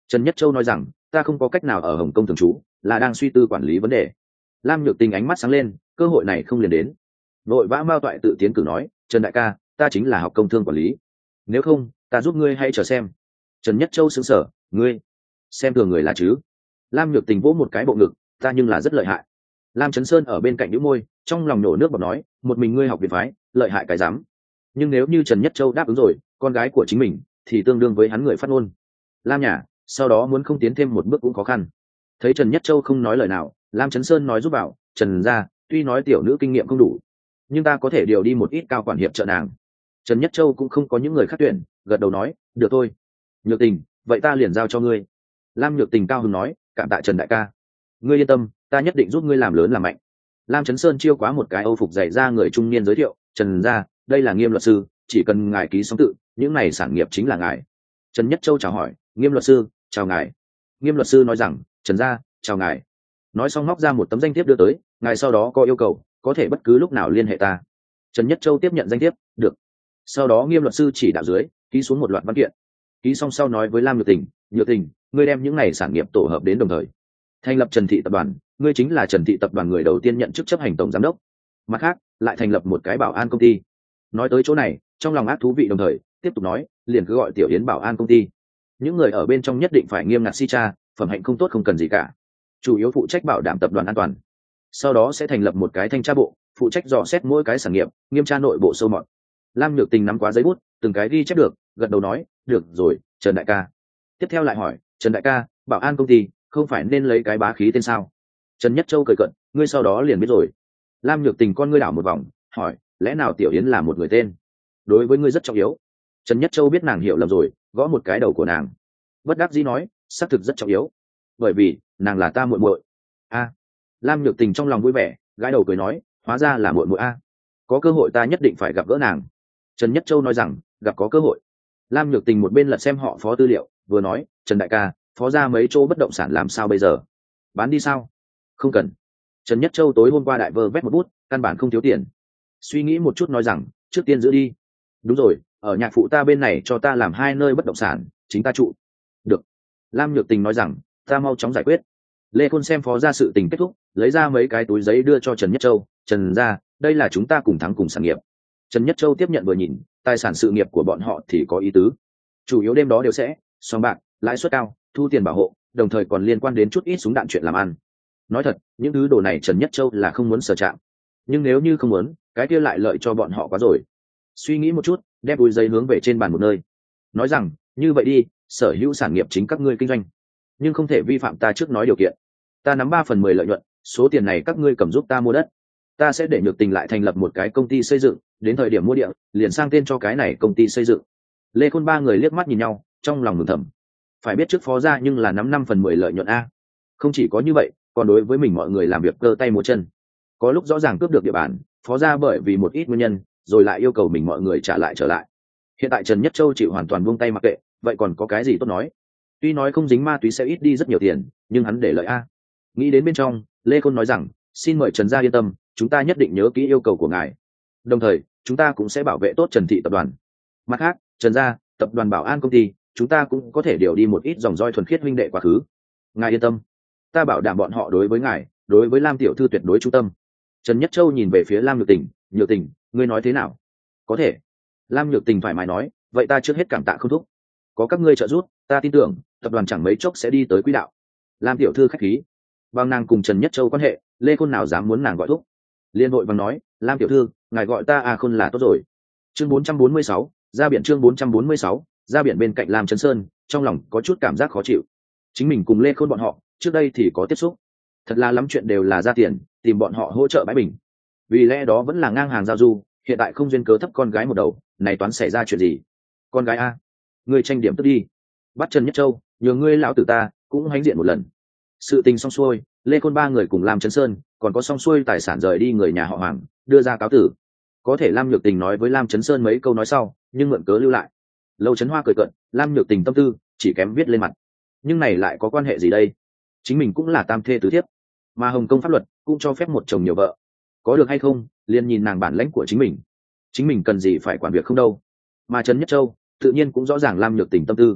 Trần Nhất Châu nói rằng ta không có cách nào ở Hồng Kông thường trú, là đang suy tư quản lý vấn đề. Lam Nhược Tình ánh mắt sáng lên, cơ hội này không liền đến. Nội vã Mao Toại tự tiến cử nói, Trần đại ca, ta chính là học công thương quản lý, nếu không ta giúp ngươi hay chờ xem. Trần Nhất Châu sững sờ, ngươi xem thường người là chứ? Lam Nhược Tình vỗ một cái bộ ngực, ta nhưng là rất lợi hại. Lam Chấn Sơn ở bên cạnh nhíu môi, trong lòng nổ nước bọt nói, một mình ngươi học viện phái, lợi hại cái dám. Nhưng nếu như Trần Nhất Châu đáp ứng rồi, con gái của chính mình thì tương đương với hắn người phát ngôn. Lam nhà, sau đó muốn không tiến thêm một bước cũng khó khăn. Thấy Trần Nhất Châu không nói lời nào, Lam Chấn Sơn nói giúp bảo, Trần gia, tuy nói tiểu nữ kinh nghiệm không đủ, nhưng ta có thể điều đi một ít cao quản hiệp trợ nàng. Trần Nhất Châu cũng không có những người khác tuyển, gật đầu nói, được thôi. Nhược Tình, vậy ta liền giao cho ngươi. Lam Nhược Tình cao hứng nói, cảm tạ Trần đại ca, ngươi yên tâm, ta nhất định giúp ngươi làm lớn làm mạnh. Lam Chấn Sơn chiêu quá một cái âu phục dày ra người trung niên giới thiệu, Trần gia, đây là Nghiêm luật sư, chỉ cần ngài ký song tự, những này sản nghiệp chính là ngài. Trần Nhất Châu chào hỏi, Nghiêm luật sư, chào ngài. Nghiêm luật sư nói rằng, Trần gia, chào ngài. Nói xong móc ra một tấm danh thiếp đưa tới, ngài sau đó có yêu cầu có thể bất cứ lúc nào liên hệ ta. Trần Nhất Châu tiếp nhận danh thiếp, được. Sau đó Nghiêm luật sư chỉ đạo dưới ký xuống một loạt văn kiện. Ký xong sau nói với Lam Nhược Tình, Nhược Tình, ngươi đem những này sản nghiệp tổ hợp đến đồng thời thành lập Trần thị tập đoàn, ngươi chính là Trần thị tập đoàn người đầu tiên nhận chức chấp hành tổng giám đốc. Mặt khác lại thành lập một cái bảo an công ty. Nói tới chỗ này, trong lòng ác thú vị, đồng thời tiếp tục nói, liền cứ gọi tiểu Yến bảo an công ty. Những người ở bên trong nhất định phải nghiêm ngặt si tra, phẩm hạnh không tốt không cần gì cả, chủ yếu phụ trách bảo đảm tập đoàn an toàn. Sau đó sẽ thành lập một cái thanh tra bộ, phụ trách dò xét mỗi cái sản nghiệp, nghiêm tra nội bộ sâu mọt. Lam Nhược Tình nắm quá giấy bút, từng cái ghi chép được, gật đầu nói, được rồi, Trần đại ca. Tiếp theo lại hỏi, Trần đại ca, bảo an công ty không phải nên lấy cái bá khí tên sao? Trần Nhất Châu cười cận, ngươi sau đó liền biết rồi. Lam Nhược Tình con ngươi đảo một vòng, hỏi, lẽ nào tiểu Yến là một người tên? Đối với ngươi rất trọng yếu. Trần Nhất Châu biết nàng hiểu lầm rồi, gõ một cái đầu của nàng. Bất đắc dĩ nói, xác thực rất trọng yếu, bởi vì nàng là ta muội muội. A. Lam Nhược Tình trong lòng vui vẻ, gãi đầu cười nói, hóa ra là muội muội a, có cơ hội ta nhất định phải gặp gỡ nàng. Trần Nhất Châu nói rằng, gặp có cơ hội. Lam Nhược Tình một bên lật xem họ Phó tư liệu, vừa nói, Trần đại ca, Phó ra mấy chỗ bất động sản làm sao bây giờ? Bán đi sao? Không cần. Trần Nhất Châu tối hôm qua đại vơ vét một bút, căn bản không thiếu tiền. Suy nghĩ một chút nói rằng, trước tiên giữ đi. Đúng rồi, ở nhạc phụ ta bên này cho ta làm hai nơi bất động sản, chính ta trụ. Được. Lam Nhược Tình nói rằng, ta mau chóng giải quyết. Lê Khôn xem Phó ra sự tình kết thúc, lấy ra mấy cái túi giấy đưa cho Trần Nhất Châu, Trần ra, đây là chúng ta cùng thắng cùng sản nghiệp. Trần Nhất Châu tiếp nhận vừa nhìn, tài sản sự nghiệp của bọn họ thì có ý tứ. Chủ yếu đêm đó đều sẽ sòng bạc, lãi suất cao, thu tiền bảo hộ, đồng thời còn liên quan đến chút ít súng đạn chuyện làm ăn. Nói thật, những thứ đồ này Trần Nhất Châu là không muốn sờ chạm, nhưng nếu như không muốn, cái kia lại lợi cho bọn họ quá rồi. Suy nghĩ một chút, đem túi giấy hướng về trên bàn một nơi, nói rằng, như vậy đi, sở hữu sản nghiệp chính các ngươi kinh doanh, nhưng không thể vi phạm ta trước nói điều kiện. Ta nắm ba phần mười lợi nhuận, số tiền này các ngươi cầm giúp ta mua đất. Ta sẽ để Nhược Tình lại thành lập một cái công ty xây dựng, đến thời điểm mua địa, liền sang tên cho cái này công ty xây dựng. Lê Khôn ba người liếc mắt nhìn nhau, trong lòng mừng thầm. Phải biết trước Phó ra nhưng là nắm năm phần mười lợi nhuận a. Không chỉ có như vậy, còn đối với mình mọi người làm việc cơ tay múa chân. Có lúc rõ ràng cướp được địa bàn, Phó ra bởi vì một ít nguyên nhân, rồi lại yêu cầu mình mọi người trả lại trở lại. Hiện tại Trần Nhất Châu chịu hoàn toàn buông tay mặc kệ, vậy còn có cái gì tốt nói? Tuy nói không dính ma túy sẽ ít đi rất nhiều tiền, nhưng hắn để lợi a. Nghĩ đến bên trong, Lê Khôn nói rằng, xin mời Trần gia yên tâm, chúng ta nhất định nhớ kỹ yêu cầu của ngài. Đồng thời, chúng ta cũng sẽ bảo vệ tốt Trần thị tập đoàn. Mặt khác, Trần gia, tập đoàn bảo an công ty, chúng ta cũng có thể điều đi một ít dòng roi thuần khiết huynh đệ quá khứ. Ngài yên tâm, ta bảo đảm bọn họ đối với ngài, đối với Lam tiểu thư tuyệt đối trung tâm. Trần Nhất Châu nhìn về phía Lam Nhược Tình, Nhược Tình, ngươi nói thế nào? Có thể. Lam Nhược Tình thoải mái nói, vậy ta trước hết cảm tạ không thúc. Có các ngươi trợ giúp, ta tin tưởng tập đoàn chẳng mấy chốc sẽ đi tới quỹ đạo. Lam tiểu thư khách khí. Bằng nàng cùng Trần Nhất Châu quan hệ, Lê Khôn nào dám muốn nàng gọi thúc. Liên hội bằng nói, Lam tiểu thư, ngài gọi ta à Khôn là tốt rồi. Chương bốn trăm bốn mươi sáu, ra biển. Chương bốn trăm bốn mươi sáu, ra biển. Bên cạnh Lam Chấn Sơn, trong lòng có chút cảm giác khó chịu. Chính mình cùng Lê Khôn bọn họ, trước đây thì có tiếp xúc. Thật là lắm chuyện đều là ra tiền, tìm bọn họ hỗ trợ bãi bình. Vì lẽ đó vẫn là ngang hàng giao du, hiện tại không duyên cớ thấp con gái một đầu, này toán xảy ra chuyện gì? Con gái a, ngươi tranh điểm tức đi. Bắt Trần Nhất Châu, nhờ ngươi lão tử ta cũng hãnh diện một lần. Sự tình xong xuôi, Lê Khôn ba người cùng Lam Chấn Sơn, còn có xong xuôi tài sản rời đi người nhà họ Hoàng, đưa ra cáo tử. Có thể Lam Nhược Tình nói với Lam Chấn Sơn mấy câu nói sau, nhưng mượn cớ lưu lại. Lâu Chấn Hoa cười cận, Lam Nhược Tình tâm tư chỉ kém viết lên mặt, nhưng này lại có quan hệ gì đây? Chính mình cũng là tam thê tứ thiếp, mà Hồng Kông pháp luật cũng cho phép một chồng nhiều vợ, có được hay không, liền nhìn nàng bản lãnh của chính mình. Chính mình cần gì phải quản việc không đâu. Mà Trần Nhất Châu tự nhiên cũng rõ ràng Lam Nhược Tình tâm tư,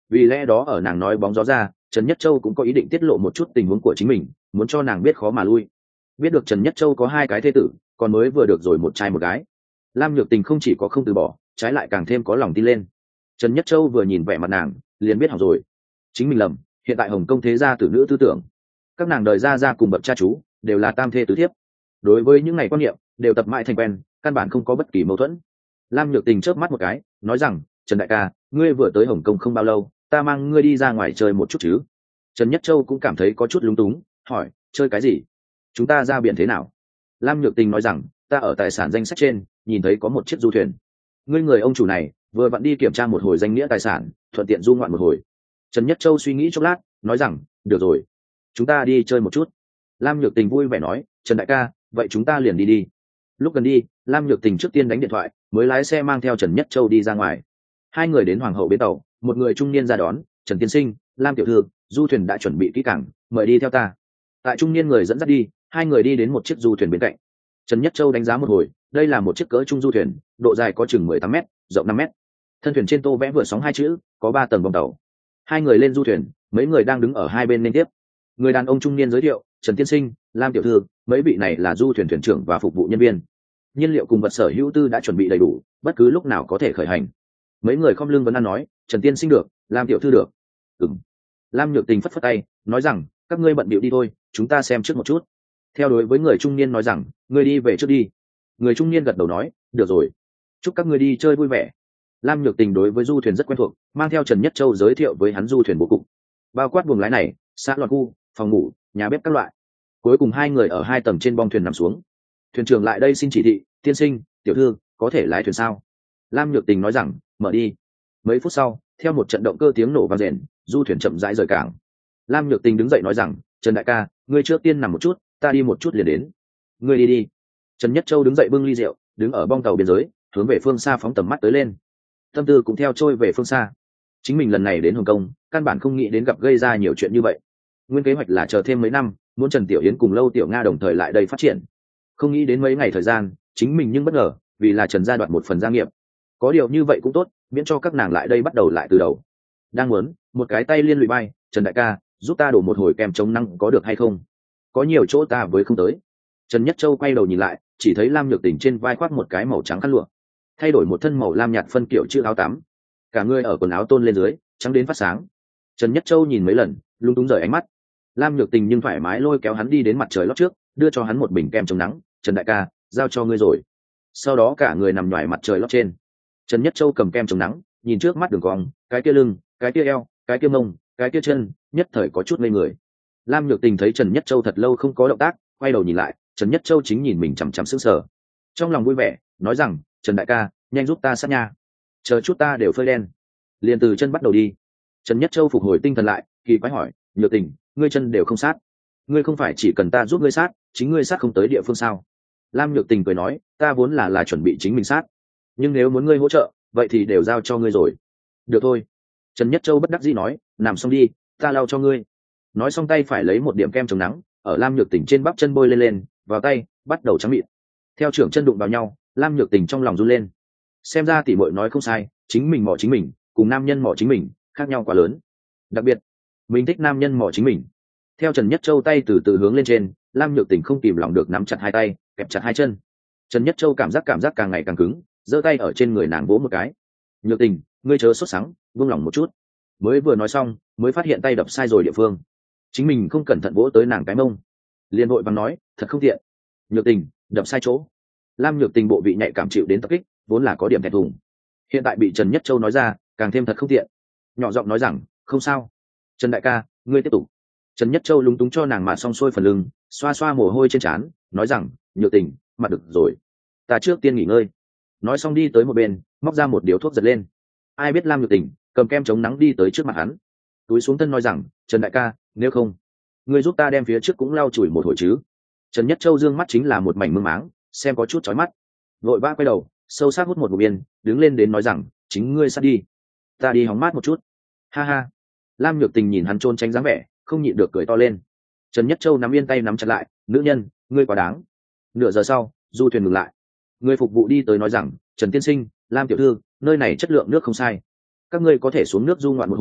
vì lẽ đó ở nàng nói bóng gió ra, Trần Nhất Châu cũng có ý định tiết lộ một chút tình huống của chính mình, muốn cho nàng biết khó mà lui. Biết được Trần Nhất Châu có hai cái thê tử, còn mới vừa được rồi một trai một gái, Lam Nhược Tình không chỉ có không từ bỏ, trái lại càng thêm có lòng tin lên. Trần Nhất Châu vừa nhìn vẻ mặt nàng, liền biết hỏng rồi. Chính mình lầm, hiện tại Hồng Công thế gia tử nữ tư tưởng, các nàng đời ra ra cùng bậc cha chú đều là tam thê tứ thiếp. Đối với những ngày quan niệm, đều tập mãi thành quen, căn bản không có bất kỳ mâu thuẫn. Lam Nhược Tình chớp mắt một cái, nói rằng, Trần đại ca, ngươi vừa tới Hồng Công không bao lâu, ta mang ngươi đi ra ngoài chơi một chút chứ? Trần Nhất Châu cũng cảm thấy có chút lúng túng, hỏi, chơi cái gì? Chúng ta ra biển thế nào? Lam Nhược Tình nói rằng, ta ở tài sản danh sách trên nhìn thấy có một chiếc du thuyền, ngươi người ông chủ này vừa vặn đi kiểm tra một hồi danh nghĩa tài sản, thuận tiện du ngoạn một hồi. Trần Nhất Châu suy nghĩ chốc lát, nói rằng, được rồi, chúng ta đi chơi một chút. Lam Nhược Tình vui vẻ nói, Trần đại ca, vậy chúng ta liền đi đi. Lúc gần đi, Lam Nhược Tình trước tiên đánh điện thoại, mới lái xe mang theo Trần Nhất Châu đi ra ngoài. Hai người đến Hoàng hậu bến tàu, một người trung niên ra đón, Trần tiên sinh, Lam tiểu thư, du thuyền đã chuẩn bị kỹ càng, mời đi theo ta. Tại trung niên người dẫn dắt đi, hai người đi đến một chiếc du thuyền bên cạnh. Trần Nhất Châu đánh giá một hồi, đây là một chiếc cỡ trung du thuyền, độ dài có chừng mười tám mét, rộng năm mét. Thân thuyền trên tô vẽ vừa sóng hai chữ, có ba tầng bong tàu. Hai người lên du thuyền, mấy người đang đứng ở hai bên nên tiếp. Người đàn ông trung niên giới thiệu, Trần tiên sinh, Lam tiểu thư, mấy vị này là du thuyền thuyền trưởng và phục vụ nhân viên. Nhiên liệu cùng vật sở hữu tư đã chuẩn bị đầy đủ, bất cứ lúc nào có thể khởi hành. Mấy người không lưng vấn an nói, Trần tiên sinh được, Lam tiểu thư được. Ừm. Lam Nhược Tình phất phất tay, nói rằng, các ngươi bận bịu đi thôi, chúng ta xem trước một chút. Theo đối với người trung niên nói rằng, ngươi đi về trước đi. Người trung niên gật đầu nói, được rồi, chúc các ngươi đi chơi vui vẻ. Lam Nhược Tình đối với du thuyền rất quen thuộc, mang theo Trần Nhất Châu giới thiệu với hắn du thuyền bố cục, bao quát buồng lái này, xã loạn khu, phòng ngủ, nhà bếp các loại. Cuối cùng hai người ở hai tầng trên bong thuyền nằm xuống. Thuyền trưởng lại đây xin chỉ thị, tiên sinh, tiểu thư, có thể lái thuyền sao? Lam Nhược Tình nói rằng, mở đi. Mấy phút sau, theo một trận động cơ tiếng nổ vang rền, du thuyền chậm rãi rời cảng. Lam Nhược Tình đứng dậy nói rằng, Trần đại ca, ngươi trước tiên nằm một chút, ta đi một chút liền đến. Ngươi đi đi. Trần Nhất Châu đứng dậy bưng ly rượu, đứng ở bong tàu biên giới, hướng về phương xa phóng tầm mắt tới lên. Tâm tư cũng theo trôi về phương xa. Chính mình lần này đến Hồng Kông, căn bản không nghĩ đến gặp gây ra nhiều chuyện như vậy. Nguyên kế hoạch là chờ thêm mấy năm, muốn Trần Tiểu Yến cùng Lâu Tiểu Nga đồng thời lại đây phát triển. Không nghĩ đến mấy ngày thời gian, chính mình nhưng bất ngờ, vì là Trần gia đoạt một phần gia nghiệp. Có điều như vậy cũng tốt, miễn cho các nàng lại đây bắt đầu lại từ đầu. Đang muốn, một cái tay liên lụy bay, Trần đại ca, giúp ta đổ một hồi kem chống nắng có được hay không? Có nhiều chỗ ta với không tới. Trần Nhất Châu quay đầu nhìn lại, chỉ thấy Lam Nhược Tình trên vai khoác một cái màu trắng khăn lụa, thay đổi một thân màu lam nhạt phân kiểu chữ áo tắm, cả người ở quần áo tôn lên dưới, trắng đến phát sáng. Trần Nhất Châu nhìn mấy lần, lung túng rời ánh mắt. Lam Nhược Tình nhưng thoải mái lôi kéo hắn đi đến mặt trời lót trước, đưa cho hắn một bình kem chống nắng, Trần đại ca, giao cho ngươi rồi. Sau đó cả người nằm nhòi mặt trời lót trên. Trần Nhất Châu cầm kem chống nắng, nhìn trước mắt đường cong, cái kia lưng, cái kia eo, cái kia mông, cái kia chân, nhất thời có chút ngây người. Lam Nhược Tình thấy Trần Nhất Châu thật lâu không có động tác, quay đầu nhìn lại, Trần Nhất Châu chính nhìn mình chằm chằm sững sờ. Trong lòng vui vẻ, nói rằng, Trần đại ca, nhanh giúp ta sát nha, chờ chút ta đều phơi đen. Liền từ chân bắt đầu đi. Trần Nhất Châu phục hồi tinh thần lại, kỳ quái hỏi, Nhược Tình, ngươi chân đều không sát, ngươi không phải chỉ cần ta giúp ngươi sát, chính ngươi sát không tới địa phương sao? Lam Nhược Tình cười nói, ta vốn là là chuẩn bị chính mình sát, nhưng nếu muốn ngươi hỗ trợ, vậy thì đều giao cho ngươi rồi. Được thôi. Trần Nhất Châu bất đắc dĩ nói, nằm xong đi, ta lau cho ngươi. Nói xong tay phải lấy một điểm kem chống nắng, ở Lam Nhược Tình trên bắp chân bôi lên lên, vào tay, bắt đầu trắng mịn. Theo trưởng chân đụng vào nhau, Lam Nhược Tình trong lòng run lên. Xem ra tỷ muội nói không sai, chính mình mỏ chính mình, cùng nam nhân mỏ chính mình, khác nhau quá lớn. Đặc biệt, mình thích nam nhân mỏ chính mình. Theo Trần Nhất Châu tay từ từ hướng lên trên, Lam Nhược Tình không kìm lòng được nắm chặt hai tay, kẹp chặt hai chân. Trần Nhất Châu cảm giác cảm giác càng ngày càng cứng, giơ tay ở trên người nàng vỗ một cái. Nhược Tình, ngươi chớ sốt sắng, buông lòng một chút. Mới vừa nói xong, mới phát hiện tay đập sai rồi địa phương. Chính mình không cẩn thận vỗ tới nàng cái mông. Liên hội bằng nói, thật không tiện. Nhược Tình, đập sai chỗ. Lam Nhược Tình bộ vị nhạy cảm chịu đến tập kích, vốn là có điểm thẹn thùng. Hiện tại bị Trần Nhất Châu nói ra, càng thêm thật không tiện. Nhỏ giọng nói rằng, không sao. Trần đại ca, ngươi tiếp tục. Trần Nhất Châu lúng túng cho nàng mà xong xuôi phần lưng, xoa xoa mồ hôi trên trán, nói rằng, Nhược Tình, mặt được rồi, ta trước tiên nghỉ ngơi. Nói xong đi tới một bên, móc ra một điếu thuốc giật lên. Ai biết Lam Nhược Tình cầm kem chống nắng đi tới trước mặt hắn, túi xuống thân nói rằng, Trần đại ca, nếu không, ngươi giúp ta đem phía trước cũng lau chùi một hồi chứ. Trần Nhất Châu dương mắt chính là một mảnh mương máng, xem có chút chói mắt. Vội vã quay đầu, sâu sắc hút một ngụm yên, đứng lên đến nói rằng, chính ngươi sát đi, ta đi hóng mát một chút. Ha ha. Lam Nhược Tình nhìn hắn trôn tránh dáng vẻ, không nhịn được cười to lên. Trần Nhất Châu nắm yên tay nắm chặt lại, nữ nhân, ngươi quá đáng. Nửa giờ sau, du thuyền ngừng lại. Người phục vụ đi tới nói rằng, Trần tiên sinh, Lam tiểu thư, nơi này chất lượng nước không sai, các ngươi có thể xuống nước du ngoạn một hồi,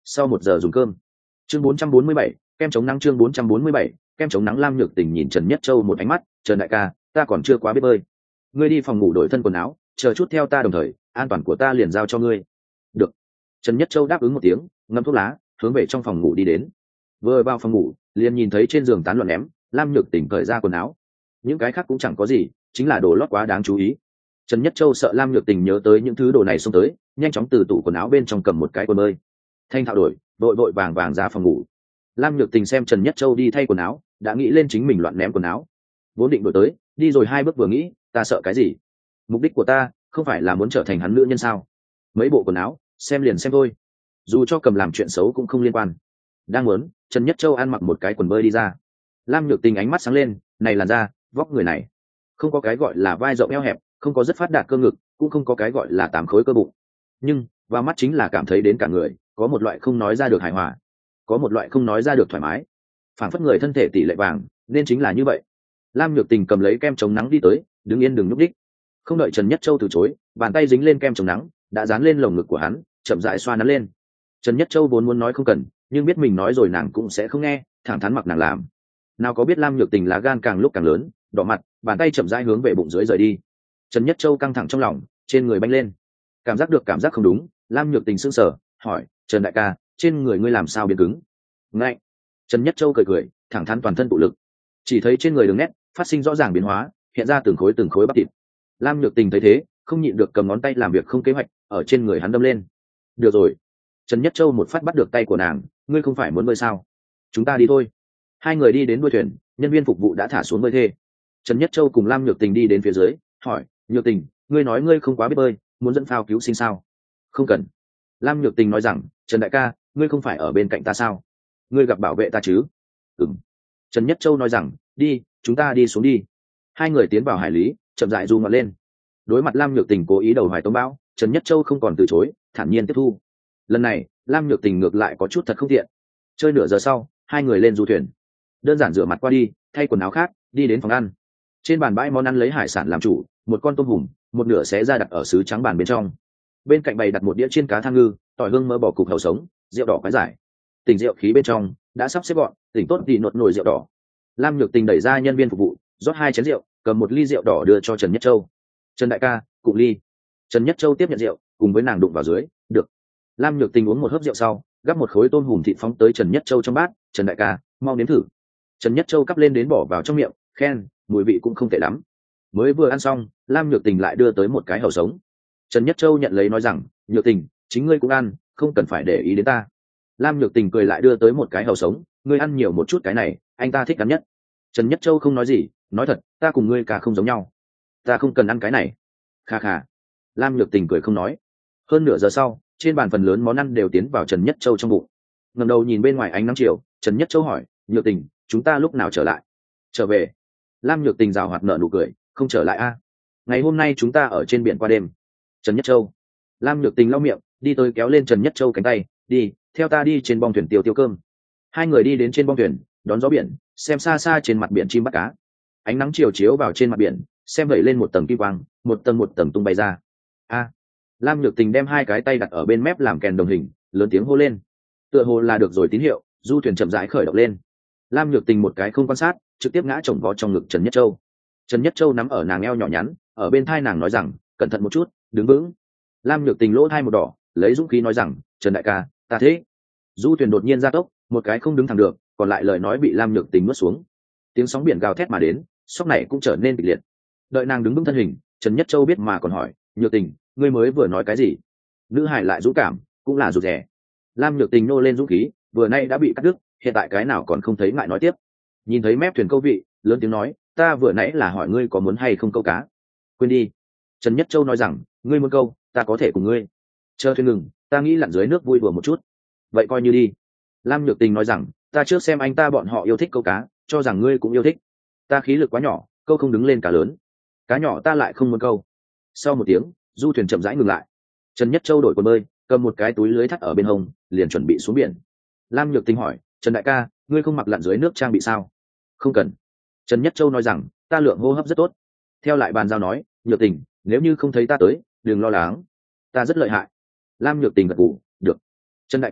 sau một giờ dùng cơm. Chương bốn trăm bốn mươi bảy, kem chống nắng. Chương bốn trăm bốn mươi bảy, kem chống nắng. Lam Nhược Tình nhìn Trần Nhất Châu một ánh mắt, "Trần đại ca, ta còn chưa quá biết bơi, ngươi đi phòng ngủ đổi thân quần áo, chờ chút theo ta, đồng thời an toàn của ta liền giao cho ngươi." Được. Trần Nhất Châu đáp ứng một tiếng, ngậm thuốc lá, hướng về trong phòng ngủ đi đến. Vừa vào phòng ngủ, liền nhìn thấy trên giường tán loạn ném, Lam Nhược Tình cởi ra quần áo. Những cái khác cũng chẳng có gì, chính là đồ lót quá đáng chú ý. Trần Nhất Châu sợ Lam Nhược Tình nhớ tới những thứ đồ này xông tới, nhanh chóng từ tủ quần áo bên trong cầm một cái quần bơi. Thanh thạo đổi, vội vội vàng vàng ra phòng ngủ. Lam Nhược Tình xem Trần Nhất Châu đi thay quần áo, đã nghĩ lên chính mình loạn ném quần áo. Vốn định đổi tới, đi rồi hai bước vừa nghĩ, ta sợ cái gì? Mục đích của ta không phải là muốn trở thành hắn nữ nhân sao? Mấy bộ quần áo, xem liền xem thôi. Dù cho cầm làm chuyện xấu cũng không liên quan. Đang muốn, Trần Nhất Châu ăn mặc một cái quần bơi đi ra. Lam Nhược Tình ánh mắt sáng lên, này là da, vóc người này, không có cái gọi là vai rộng eo hẹp, không có rất phát đạt cơ ngực, cũng không có cái gọi là tám khối cơ bụng. Nhưng vào mắt chính là cảm thấy đến cả người có một loại không nói ra được hài hòa, có một loại không nói ra được thoải mái, phản phất người thân thể tỷ lệ vàng, nên chính là như vậy. Lam Nhược Tình cầm lấy kem chống nắng đi tới, đứng yên đừng nhúc đích. Không đợi Trần Nhất Châu từ chối, bàn tay dính lên kem chống nắng, đã dán lên lồng ngực của hắn, chậm rãi xoa nắn lên. Trần Nhất Châu vốn muốn nói không cần, nhưng biết mình nói rồi nàng cũng sẽ không nghe, thẳng thắn mặc nàng làm. Nào có biết Lam Nhược Tình lá gan càng lúc càng lớn, đỏ mặt, bàn tay chậm rãi hướng về bụng dưới rời đi. Trần Nhất Châu căng thẳng trong lòng, trên người banh lên, cảm giác được cảm giác không đúng. Lam Nhược Tình sững sờ, hỏi, Trần đại ca, trên người ngươi làm sao biến cứng? Ngay. Trần Nhất Châu cười cười, thẳng thắn toàn thân tụ lực, chỉ thấy trên người đường nét phát sinh rõ ràng biến hóa, hiện ra từng khối từng khối bắp thịt. Lam Nhược Tình thấy thế, không nhịn được cầm ngón tay làm việc không kế hoạch, ở trên người hắn đâm lên. Được rồi. Trần Nhất Châu một phát bắt được tay của nàng, ngươi không phải muốn bơi sao? Chúng ta đi thôi. Hai người đi đến đuôi thuyền, nhân viên phục vụ đã thả xuống bơi thê. Trần Nhất Châu cùng Lam Nhược Tình đi đến phía dưới, hỏi, Nhược Tình, ngươi nói ngươi không quá biết bơi, muốn dẫn phao cứu sinh sao? Không cần. Lam Nhược Tình nói rằng, Trần đại ca, ngươi không phải ở bên cạnh ta sao? Ngươi gặp bảo vệ ta chứ? Ừm. Trần Nhất Châu nói rằng, đi, chúng ta đi xuống đi. Hai người tiến vào hải lý, chậm rãi du ngọt lên. Đối mặt Lam Nhược Tình cố ý đầu hoài tống bão, Trần Nhất Châu không còn từ chối, thản nhiên tiếp thu. Lần này, Lam Nhược Tình ngược lại có chút thật không tiện. Chơi nửa giờ sau, hai người lên du thuyền, đơn giản rửa mặt qua đi, thay quần áo khác, đi đến phòng ăn. Trên bàn bãi món ăn lấy hải sản làm chủ, một con tôm hùm, một nửa xé ra đặt ở sứ trắng bàn bên trong. Bên cạnh bày đặt một đĩa chiên cá thang ngư, tỏi hương mỡ bò cục hầu sống, rượu đỏ quái giải. Tỉnh rượu khí bên trong đã sắp xếp gọn, tỉnh tốt thì nột nồi rượu đỏ. Lam Nhược Tình đẩy ra nhân viên phục vụ, rót hai chén rượu, cầm một ly rượu đỏ đưa cho Trần Nhất Châu. Trần đại ca, cụng ly. Trần Nhất Châu tiếp nhận rượu, cùng với nàng đụng vào dưới. Được. Lam Nhược Tình uống một hớp rượu sau, gắp một khối tôm hùm thịt phóng tới Trần Nhất Châu trong bát. Trần đại ca, mau nếm thử. Trần Nhất Châu cắp lên đến bỏ vào trong miệng, khen, mùi vị cũng không tệ lắm. Mới vừa ăn xong, Lam Nhược Tình lại đưa tới một cái hầu sống. Trần Nhất Châu nhận lấy nói rằng, Nhược Tình, chính ngươi cũng ăn, không cần phải để ý đến ta. Lam Nhược Tình cười lại đưa tới một cái hầu sống, ngươi ăn nhiều một chút cái này, anh ta thích ăn nhất. Trần Nhất Châu không nói gì, nói thật, ta cùng ngươi cả không giống nhau, ta không cần ăn cái này. Kha kha. Lam Nhược Tình cười không nói. Hơn nửa giờ sau, trên bàn phần lớn món ăn đều tiến vào Trần Nhất Châu trong bụng. Ngẩng đầu nhìn bên ngoài ánh nắng chiều, Trần Nhất Châu hỏi, Nhược Tình, chúng ta lúc nào trở lại? Trở về. Lam Nhược Tình rào hoạt nở nụ cười, không trở lại a? Ngày hôm nay chúng ta ở trên biển qua đêm. Trần Nhất Châu. Lam Nhược Tình lau miệng, đi tới kéo lên Trần Nhất Châu cánh tay, đi, theo ta đi trên bong thuyền tiêu tiêu cơm. Hai người đi đến trên bong thuyền, đón gió biển, xem xa xa trên mặt biển chim bắt cá. Ánh nắng chiều chiếu vào trên mặt biển, xem vẩy lên một tầng kim quang, một tầng một tầng tung bay ra. A. Lam Nhược Tình đem hai cái tay đặt ở bên mép làm kèn đồng hình, lớn tiếng hô lên. Tựa hồ là được rồi tín hiệu, du thuyền chậm rãi khởi động lên. Lam Nhược Tình một cái không quan sát, trực tiếp ngã chồng vó trong ngực Trần Nhất Châu. Trần Nhất Châu nắm ở nàng eo nhỏ nhắn, ở bên thai nàng nói rằng, cẩn thận một chút, đứng vững. Lam Nhược Tình lỗ thai một đỏ, lấy dũng khí nói rằng, Trần đại ca, ta thế. Du thuyền đột nhiên gia tốc, một cái không đứng thẳng được, còn lại lời nói bị Lam Nhược Tình nuốt xuống. Tiếng sóng biển gào thét mà đến, sóng này cũng trở nên kịch liệt. Đợi nàng đứng vững thân hình, Trần Nhất Châu biết mà còn hỏi, Nhược Tình, ngươi mới vừa nói cái gì? Nữ hải lại dũng cảm, cũng là rụt rè. Lam Nhược Tình nô lên dũng khí, vừa nay đã bị cắt đứt, hiện tại cái nào còn không thấy ngại nói tiếp. Nhìn thấy mép thuyền câu vị, lớn tiếng nói, ta vừa nãy là hỏi ngươi có muốn hay không câu cá. Quên đi. Trần Nhất Châu nói rằng, ngươi muốn câu, ta có thể cùng ngươi. Chờ thuyền ngừng, ta nghĩ lặn dưới nước vui đùa một chút. Vậy coi như đi. Lam Nhược Tình nói rằng, ta trước xem anh ta bọn họ yêu thích câu cá, cho rằng ngươi cũng yêu thích. Ta khí lực quá nhỏ, câu không đứng lên cá lớn. Cá nhỏ ta lại không muốn câu. Sau một tiếng, du thuyền chậm rãi ngừng lại. Trần Nhất Châu đổi quần bơi, cầm một cái túi lưới thắt ở bên hông, liền chuẩn bị xuống biển. Lam Nhược Tình hỏi, Trần đại ca, ngươi không mặc lặn dưới nước trang bị sao? Không cần. Trần Nhất Châu nói rằng, ta lượng hô hấp rất tốt. Theo lại bàn giao nói, Nhược Tình, nếu như không thấy ta tới, đừng lo lắng, ta rất lợi hại. Lam Nhược Tình gật gù, được. Trần đại ca,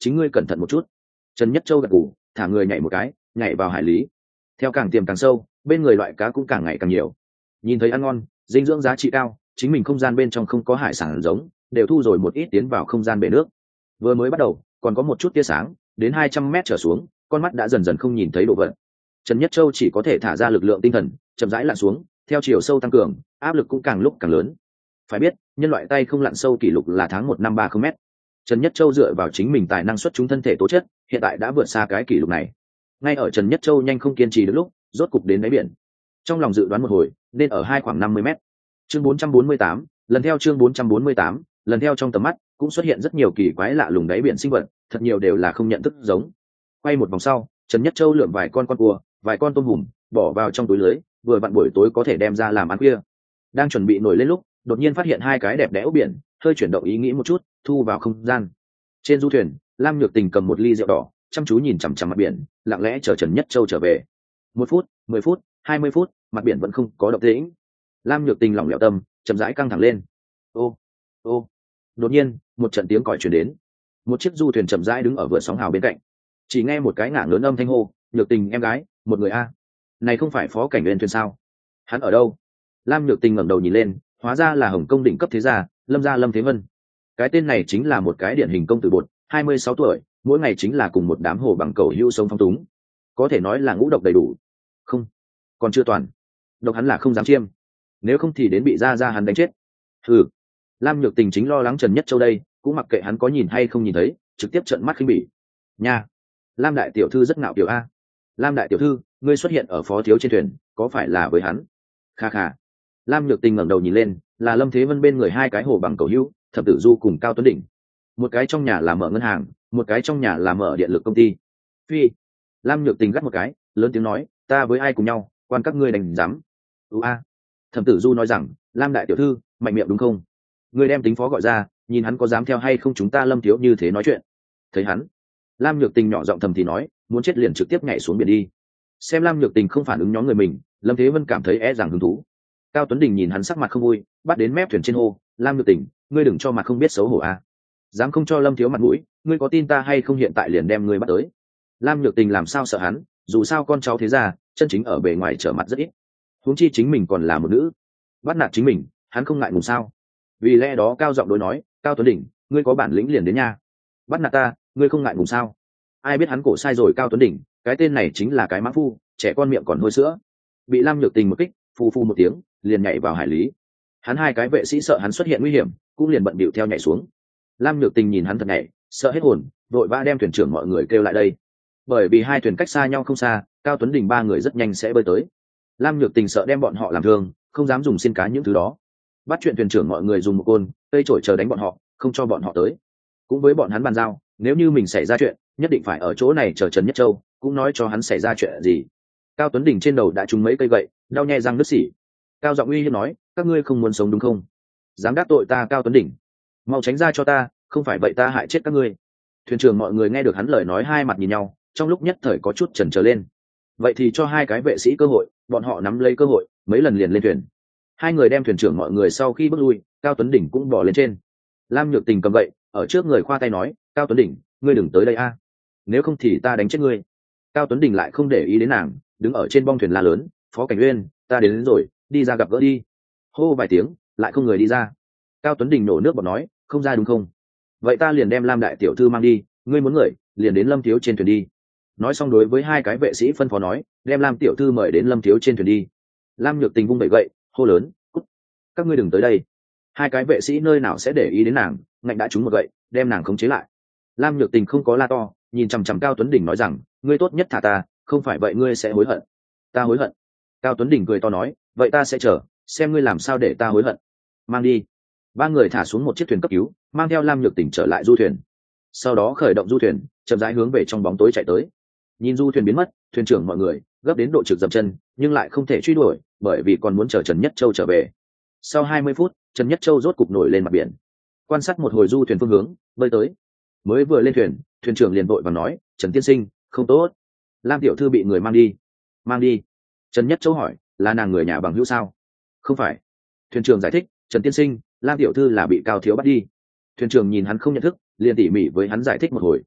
chính ngươi cẩn thận một chút. Trần Nhất Châu gật gù, thả người nhảy một cái, nhảy vào hải lý. Theo càng tiềm càng sâu, bên người loại cá cũng càng ngày càng nhiều. Nhìn thấy ăn ngon, dinh dưỡng giá trị cao, chính mình không gian bên trong không có hải sản giống, đều thu rồi một ít tiến vào không gian bể nước. Vừa mới bắt đầu, còn có một chút tia sáng, đến hai trăm mét trở xuống, con mắt đã dần dần không nhìn thấy đồ vật. Trần Nhất Châu chỉ có thể thả ra lực lượng tinh thần, chậm rãi lặn xuống, theo chiều sâu tăng cường, áp lực cũng càng lúc càng lớn. Phải biết, nhân loại tay không lặn sâu kỷ lục là tháng một năm ba không mét. Trần Nhất Châu dựa vào chính mình tài năng xuất chúng thân thể tố chất, hiện tại đã vượt xa cái kỷ lục này. Ngay ở Trần Nhất Châu nhanh không kiên trì được lúc, rốt cục đến đáy biển. Trong lòng dự đoán một hồi, nên ở hai khoảng năm mươi mét. Chương bốn trăm bốn mươi tám, lần theo chương bốn trăm bốn mươi tám, lần theo trong tầm mắt, cũng xuất hiện rất nhiều kỳ quái lạ lùng đáy biển sinh vật, thật nhiều đều là không nhận thức giống. Quay một vòng sau, Trần Nhất Châu lượm vài con con cua, vài con tôm hùm, bỏ vào trong túi lưới, vừa vặn buổi tối có thể đem ra làm ăn khuya. Đang chuẩn bị nổi lên lúc, đột nhiên phát hiện hai cái đẹp đẽ ốc biển, hơi chuyển động ý nghĩ một chút, thu vào không gian. Trên du thuyền, Lam Nhược Tình cầm một ly rượu đỏ, chăm chú nhìn chằm chằm mặt biển, lặng lẽ chờ Trần Nhất Châu trở về. Một phút, mười phút, hai mươi phút, mặt biển vẫn không có động tĩnh. Lam Nhược Tình lỏng lẻo tâm, chậm rãi căng thẳng lên. Ô, ô! Đột nhiên, một trận tiếng còi truyền đến. Một chiếc du thuyền chậm rãi đứng ở vựa sóng hào bên cạnh. Chỉ nghe một cái ngả lớn âm thanh hô, "Nhược Tình em gái, một người a." Này không phải Phó Cảnh Uyên thuyền sao? Hắn ở đâu? Lam Nhược Tình ngẩng đầu nhìn lên, hóa ra là Hồng Công đỉnh cấp thế gia, Lâm gia Lâm Thế Vân. Cái tên này chính là một cái điển hình công tử bột, hai mươi sáu tuổi, mỗi ngày chính là cùng một đám hồ bằng cầu hưu sống phong túng, có thể nói là ngũ độc đầy đủ. Không, còn chưa toàn. Độc hắn là không dám chiêm, nếu không thì đến bị gia gia hắn đánh chết. Hừ. Lam Nhược Tình chính lo lắng Trần Nhất Châu đây, cũng mặc kệ hắn có nhìn hay không nhìn thấy, trực tiếp trợn mắt khinh bỉ. Nha, Lam đại tiểu thư rất ngạo kiều a. Lam đại tiểu thư, ngươi xuất hiện ở Phó thiếu trên thuyền, có phải là với hắn? Kha kha. Lam Nhược Tình ngẩng đầu nhìn lên, là Lâm Thế Vân bên người hai cái hồ bằng cầu hữu, Thập Tử Du cùng Cao Tuấn Đỉnh. Một cái trong nhà là mở ngân hàng, một cái trong nhà là mở điện lực công ty. Phi. Lam Nhược Tình gắt một cái, lớn tiếng nói, ta với ai cùng nhau, quan các ngươi đành dám. U a. Thẩm Tử Du nói rằng, Lam đại tiểu thư, mạnh miệng đúng không? Ngươi đem tính phó gọi ra, nhìn hắn có dám theo hay không chúng ta Lâm thiếu như thế nói chuyện. Thấy hắn, Lam Nhược Tình nhỏ giọng thầm thì nói, muốn chết liền trực tiếp nhảy xuống biển đi. Xem Lam Nhược Tình không phản ứng nhóm người mình, Lâm Thế Vân cảm thấy e rằng hứng thú. Cao Tuấn Đình nhìn hắn sắc mặt không vui, bắt đến mép thuyền trên hô, Lam Nhược Tình, ngươi đừng cho mặt không biết xấu hổ a. Dám không cho Lâm thiếu mặt mũi, ngươi có tin ta hay không hiện tại liền đem ngươi bắt tới. Lam Nhược Tình làm sao sợ hắn, dù sao con cháu thế gia, chân chính ở bề ngoài trở mặt rất ít. Huống chi chính mình còn là một nữ, bắt nạt chính mình, hắn không ngại ngùng sao? Vì lẽ đó cao giọng đối nói, Cao Tuấn Đình, ngươi có bản lĩnh liền đến nha. Bắt nạt ta, ngươi không ngại ngùng sao? Ai biết hắn cổ sai rồi Cao Tuấn Đình, cái tên này chính là cái mã phu, trẻ con miệng còn hôi sữa. Bị Lam Nhược Tình một kích, phu phu một tiếng, liền nhảy vào hải lý. Hắn hai cái vệ sĩ sợ hắn xuất hiện nguy hiểm, cũng liền bận bịu theo nhảy xuống. Lam Nhược Tình nhìn hắn thật nhảy, sợ hết hồn, vội vã đem thuyền trưởng mọi người kêu lại đây. Bởi vì hai thuyền cách xa nhau không xa, Cao Tuấn Đình ba người rất nhanh sẽ bơi tới. Lam Nhược Tình sợ đem bọn họ làm thương, không dám dùng xin cá những thứ đó. Bắt chuyện thuyền trưởng mọi người dùng một côn, cây chổi chờ đánh bọn họ, không cho bọn họ tới. Cũng với bọn hắn bàn giao, nếu như mình xảy ra chuyện, nhất định phải ở chỗ này chờ Trần Nhất Châu, cũng nói cho hắn xảy ra chuyện gì. Cao Tuấn Đình trên đầu đã trúng mấy cây gậy, đau nhè răng nứt xỉ. Cao giọng uy hiếp nói, các ngươi không muốn sống đúng không? Dám đắc tội ta Cao Tuấn Đình, mau tránh ra cho ta, không phải vậy ta hại chết các ngươi. Thuyền trưởng mọi người nghe được hắn lời nói hai mặt nhìn nhau, trong lúc nhất thời có chút chần chờ lên. Vậy thì cho hai cái vệ sĩ cơ hội, bọn họ nắm lấy cơ hội, mấy lần liền lên thuyền. Hai người đem thuyền trưởng mọi người sau khi bước lui, Cao Tuấn Đỉnh cũng bỏ lên trên. Lam Nhược Tình cầm gậy, ở trước người khoa tay nói, Cao Tuấn Đỉnh, ngươi đừng tới đây a, nếu không thì ta đánh chết ngươi. Cao Tuấn Đỉnh lại không để ý đến nàng, đứng ở trên bong thuyền la lớn, Phó Cảnh Uyên, ta đến, đến rồi, đi ra gặp gỡ đi. Hô vài tiếng, lại không người đi ra. Cao Tuấn Đình nổ nước bọt nói, không ra đúng không? Vậy ta liền đem Lam đại tiểu thư mang đi, ngươi muốn người, liền đến Lâm thiếu trên thuyền đi. Nói xong đối với hai cái vệ sĩ phân phó nói, đem Lam tiểu thư mời đến Lâm thiếu trên thuyền đi. Lam Nhược Tình vung bẩy gậy, hô lớn, cút, các ngươi đừng tới đây. Hai cái vệ sĩ nơi nào sẽ để ý đến nàng, ngạnh đã trúng một gậy, đem nàng khống chế lại. Lam Nhược Tình không có la to, nhìn chằm chằm Cao Tuấn Đình nói rằng, ngươi tốt nhất thả ta, không phải vậy ngươi sẽ hối hận. Ta hối hận? Cao Tuấn Đình cười to nói, vậy ta sẽ chờ, xem ngươi làm sao để ta hối hận. Mang đi. Ba người thả xuống một chiếc thuyền cấp cứu, mang theo Lam Nhược Tình trở lại du thuyền. Sau đó khởi động du thuyền, chậm rãi hướng về trong bóng tối chạy tới. Nhìn du thuyền biến mất, thuyền trưởng mọi người gấp đến độ trực dậm chân, nhưng lại không thể truy đuổi, bởi vì còn muốn chờ Trần Nhất Châu trở về. Sau hai mươi phút, Trần Nhất Châu rốt cục nổi lên mặt biển, quan sát một hồi du thuyền phương hướng, bơi tới. Mới vừa lên thuyền, thuyền trưởng liền vội vàng nói, Trần tiên sinh, không tốt, Lam tiểu thư bị người mang đi. Mang đi? Trần Nhất Châu hỏi, là nàng người nhà bằng hữu sao? Không phải. Thuyền trưởng giải thích, Trần tiên sinh, Lam tiểu thư là bị Cao thiếu bắt đi. Thuyền trưởng nhìn hắn không nhận thức, liền tỉ mỉ với hắn giải thích một hồi.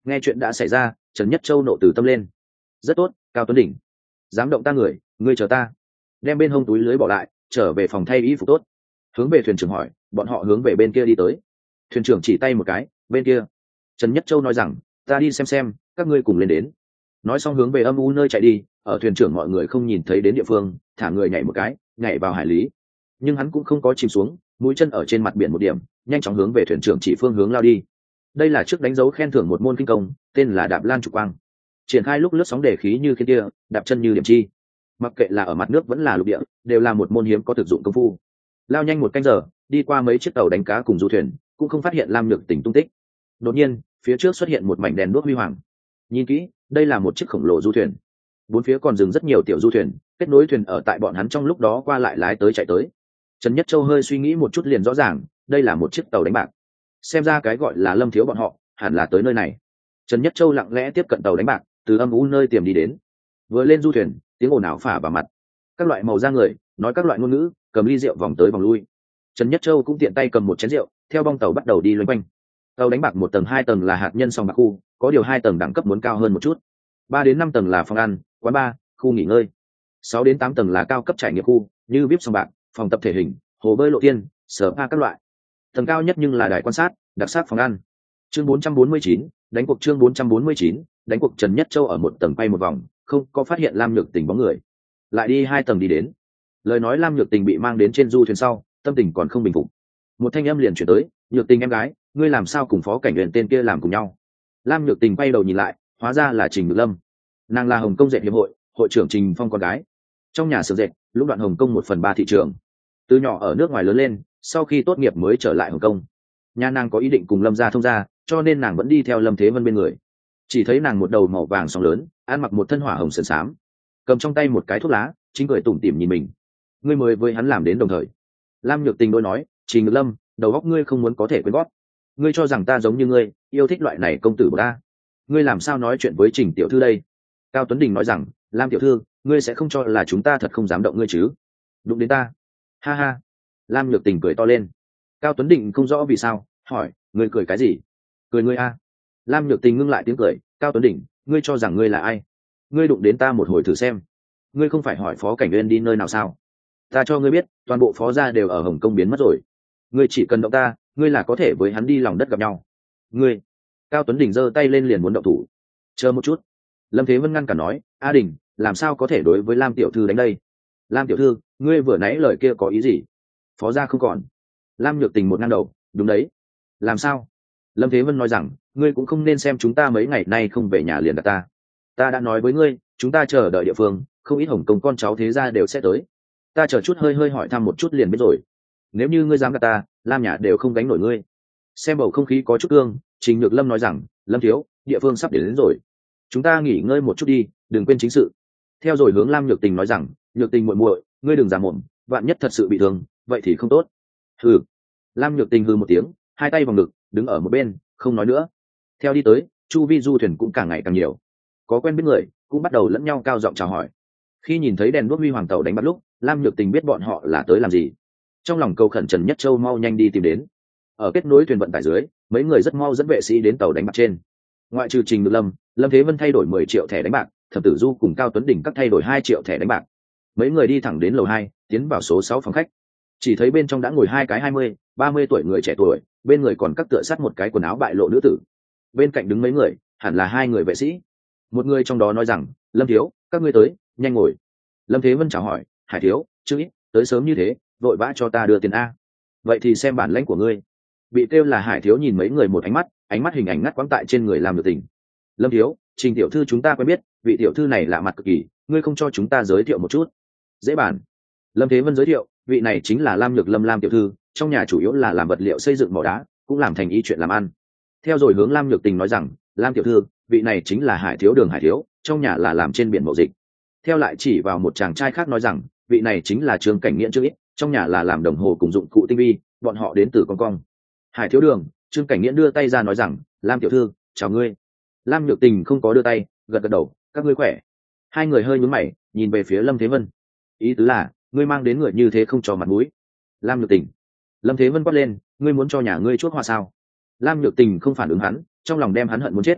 Nghe chuyện đã xảy ra, Trần Nhất Châu nộ từ tâm lên. Rất tốt, Cao Tuấn Đỉnh, dám động ta người, ngươi chờ ta. Đem bên hông túi lưới bỏ lại, trở về phòng thay y phục tốt. Hướng về thuyền trưởng hỏi, bọn họ hướng về bên kia đi tới. Thuyền trưởng chỉ tay một cái, bên kia. Trần Nhất Châu nói rằng, ta đi xem xem, các ngươi cùng lên đến. Nói xong hướng về âm u nơi chạy đi. Ở thuyền trưởng mọi người không nhìn thấy đến địa phương, thả người nhảy một cái, nhảy vào hải lý. Nhưng hắn cũng không có chìm xuống, mũi chân ở trên mặt biển một điểm, nhanh chóng hướng về thuyền trưởng chỉ phương hướng lao đi. Đây là trước đánh dấu khen thưởng một môn kinh công, tên là đạp lan trục quang. Triển khai lúc lướt sóng đề khí như khiên kia, đạp chân như điểm chi. Mặc kệ là ở mặt nước vẫn là lục địa, đều là một môn hiếm có thực dụng công phu. Lao nhanh một canh giờ, đi qua mấy chiếc tàu đánh cá cùng du thuyền, cũng không phát hiện Lam Nhược Tình tung tích. Đột nhiên, phía trước xuất hiện một mảnh đèn đuốc huy hoàng. Nhìn kỹ, đây là một chiếc khổng lồ du thuyền. Bốn phía còn dừng rất nhiều tiểu du thuyền, kết nối thuyền ở tại bọn hắn trong lúc đó qua lại lái tới chạy tới. Trần Nhất Châu hơi suy nghĩ một chút liền rõ ràng, đây là một chiếc tàu đánh bạc. Xem ra cái gọi là Lâm Thiếu bọn họ, hẳn là tới nơi này. Trần Nhất Châu lặng lẽ tiếp cận tàu đánh bạc, từ âm u nơi tiềm đi đến. Vừa lên du thuyền, tiếng ồn ào phả vào mặt. Các loại màu da người, nói các loại ngôn ngữ, cầm ly rượu vòng tới vòng lui. Trần Nhất Châu cũng tiện tay cầm một chén rượu, theo bong tàu bắt đầu đi loanh quanh. Tàu đánh bạc một tầng hai tầng là hạt nhân sòng bạc khu, có điều hai tầng đẳng cấp muốn cao hơn một chút. Ba đến năm tầng là phòng ăn, quán bar, khu nghỉ ngơi. Sáu đến tám tầng là cao cấp trải nghiệm khu, như vê i pê sòng bạc, phòng tập thể hình, hồ bơi lộ thiên, sở pa các loại. Tầng cao nhất nhưng là đài quan sát, đặc sắc phòng ăn. Chương bốn trăm bốn mươi chín, đánh cuộc chương bốn trăm bốn mươi chín, đánh cuộc. Trần Nhất Châu ở một tầng quay một vòng, không có phát hiện Lam Nhược Tình bóng người. Lại đi hai tầng đi đến. Lời nói Lam Nhược Tình bị mang đến trên du thuyền sau, tâm tình còn không bình phục. Một thanh âm liền chuyển tới, "Nhược Tình em gái, ngươi làm sao cùng phó cảnh huyện tên kia làm cùng nhau?" Lam Nhược Tình quay đầu nhìn lại, hóa ra là Trình Nhược Lâm. Nàng là Hồng Kông dệt hiệp hội hội trưởng Trình Phong con gái. Trong nhà xưởng dệt, lúc đoạn Hồng Kông một phần ba thị trường. Từ nhỏ ở nước ngoài lớn lên, sau khi tốt nghiệp mới trở lại Hồng Kông. Nhà nàng có ý định cùng Lâm gia thông gia, cho nên nàng vẫn đi theo Lâm Thế Vân bên người. Chỉ thấy nàng một đầu màu vàng sóng lớn, ăn mặc một thân hỏa hồng sườn xám, cầm trong tay một cái thuốc lá, chính cười tủm tỉm nhìn mình. Ngươi mới với hắn làm đến đồng thời. Lam Nhược Tình đôi nói, Trình Nhược Lâm, đầu óc ngươi không muốn có thể quên gót. Ngươi cho rằng ta giống như ngươi, yêu thích loại này công tử của ta. Ngươi làm sao nói chuyện với Trình tiểu thư đây? Cao Tuấn Đình nói rằng, Lam tiểu thư, ngươi sẽ không cho là chúng ta thật không dám động ngươi chứ? Đụng đến ta. Ha ha. Lam Nhược Tình cười to lên. Cao Tuấn Đình không rõ vì sao, hỏi, ngươi cười cái gì? Cười ngươi a. Lam Nhược Tình ngưng lại tiếng cười, Cao Tuấn Đình, ngươi cho rằng ngươi là ai? Ngươi đụng đến ta một hồi thử xem. Ngươi không phải hỏi phó cảnh nguyên đi nơi nào sao? Ta cho ngươi biết, toàn bộ phó gia đều ở Hồng Kông biến mất rồi. Ngươi chỉ cần động ta, ngươi là có thể với hắn đi lòng đất gặp nhau. Ngươi. Cao Tuấn Đình giơ tay lên liền muốn động thủ. Chờ một chút. Lâm Thế Vân ngăn cản nói, A Đình, làm sao có thể đối với Lam tiểu thư đánh đây? Lam tiểu thư, ngươi vừa nãy lời kia có ý gì? Phó gia không còn. Lam Nhược Tình một ngang đầu, đúng đấy. Làm sao? Lâm Thế Vân nói rằng, ngươi cũng không nên xem chúng ta mấy ngày nay không về nhà liền đặt ta. Ta đã nói với ngươi, chúng ta chờ đợi địa phương, không ít Hồng Kông con cháu thế gia đều sẽ tới. Ta chờ chút hơi hơi hỏi thăm một chút liền biết rồi. Nếu như ngươi dám gạt ta, Lam nhà đều không gánh nổi ngươi. Xem bầu không khí có chút cương, Trình Nhược Lâm nói rằng, Lâm thiếu, địa phương sắp đến, đến rồi. Chúng ta nghỉ ngơi một chút đi, đừng quên chính sự. Theo rồi hướng Lam Nhược Tình nói rằng, Nhược Tình muội muội, ngươi đừng giả mồm, vạn nhất thật sự bị thương, vậy thì không tốt. Hừ. Lam Nhược Tình hừ một tiếng, hai tay vòng ngực, đứng ở một bên, không nói nữa. Theo đi tới, chu vi du thuyền cũng càng ngày càng nhiều. Có quen biết người, cũng bắt đầu lẫn nhau cao giọng chào hỏi. Khi nhìn thấy đèn đuốc huy hoàng tàu đánh bắt lúc, Lam Nhược Tình biết bọn họ là tới làm gì. Trong lòng cầu khẩn Trần Nhất Châu mau nhanh đi tìm đến. Ở kết nối thuyền vận tải dưới, mấy người rất mau dẫn vệ sĩ đến tàu đánh bạc trên. Ngoại trừ Trình Nhược Lâm, Lâm Thế Vân thay đổi mười triệu thẻ đánh bạc, Thẩm Tử Du cùng Cao Tuấn Đình các thay đổi hai triệu thẻ đánh bạc. Mấy người đi thẳng đến lầu hai, tiến vào số sáu phòng khách. Chỉ thấy bên trong đã ngồi hai cái hai mươi, ba mươi tuổi người trẻ tuổi, bên người còn các tựa sát một cái quần áo bại lộ nữ tử. Bên cạnh đứng mấy người, hẳn là hai người vệ sĩ. Một người trong đó nói rằng, Lâm thiếu, các ngươi tới, nhanh ngồi. Lâm Thế Vân chào hỏi, Hải thiếu, chứ ít, tới sớm như thế, vội vã cho ta đưa tiền a. Vậy thì xem bản lãnh của ngươi. Bị kêu là Hải thiếu nhìn mấy người một ánh mắt, ánh mắt hình ảnh ngắt quãng tại trên người làm được tình. Lâm thiếu, Trình tiểu thư chúng ta quen biết, vị tiểu thư này lạ mặt cực kỳ, ngươi không cho chúng ta giới thiệu một chút? Dễ bàn. Lâm Thế Vân giới thiệu, vị này chính là Lam Nhược Lâm Lam tiểu thư, trong nhà chủ yếu là làm vật liệu xây dựng mỏ đá, cũng làm thành y chuyện làm ăn. Theo rồi hướng Lam Nhược Tình nói rằng, Lam tiểu thư, vị này chính là Hải thiếu Đường Hải thiếu, trong nhà là làm trên biển mậu dịch. Theo lại chỉ vào một chàng trai khác nói rằng, vị này chính là Trương Cảnh Nghiễn Trương Ít, trong nhà là làm đồng hồ cùng dụng cụ tinh vi, bọn họ đến từ con cong. Hải thiếu Đường, Trương Cảnh Nghiễn đưa tay ra nói rằng, Lam tiểu thư, chào ngươi. Lam Nhược Tình không có đưa tay, gật gật đầu, các ngươi khỏe. Hai người hơi nhướng mày, nhìn về phía Lâm Thế Vân. Ý tứ là, ngươi mang đến người như thế không cho mặt mũi. Lam Nhược Tình. Lâm Thế Vân quát lên, ngươi muốn cho nhà ngươi chuốc hoa sao? Lam Nhược Tình không phản ứng hắn, trong lòng đem hắn hận muốn chết.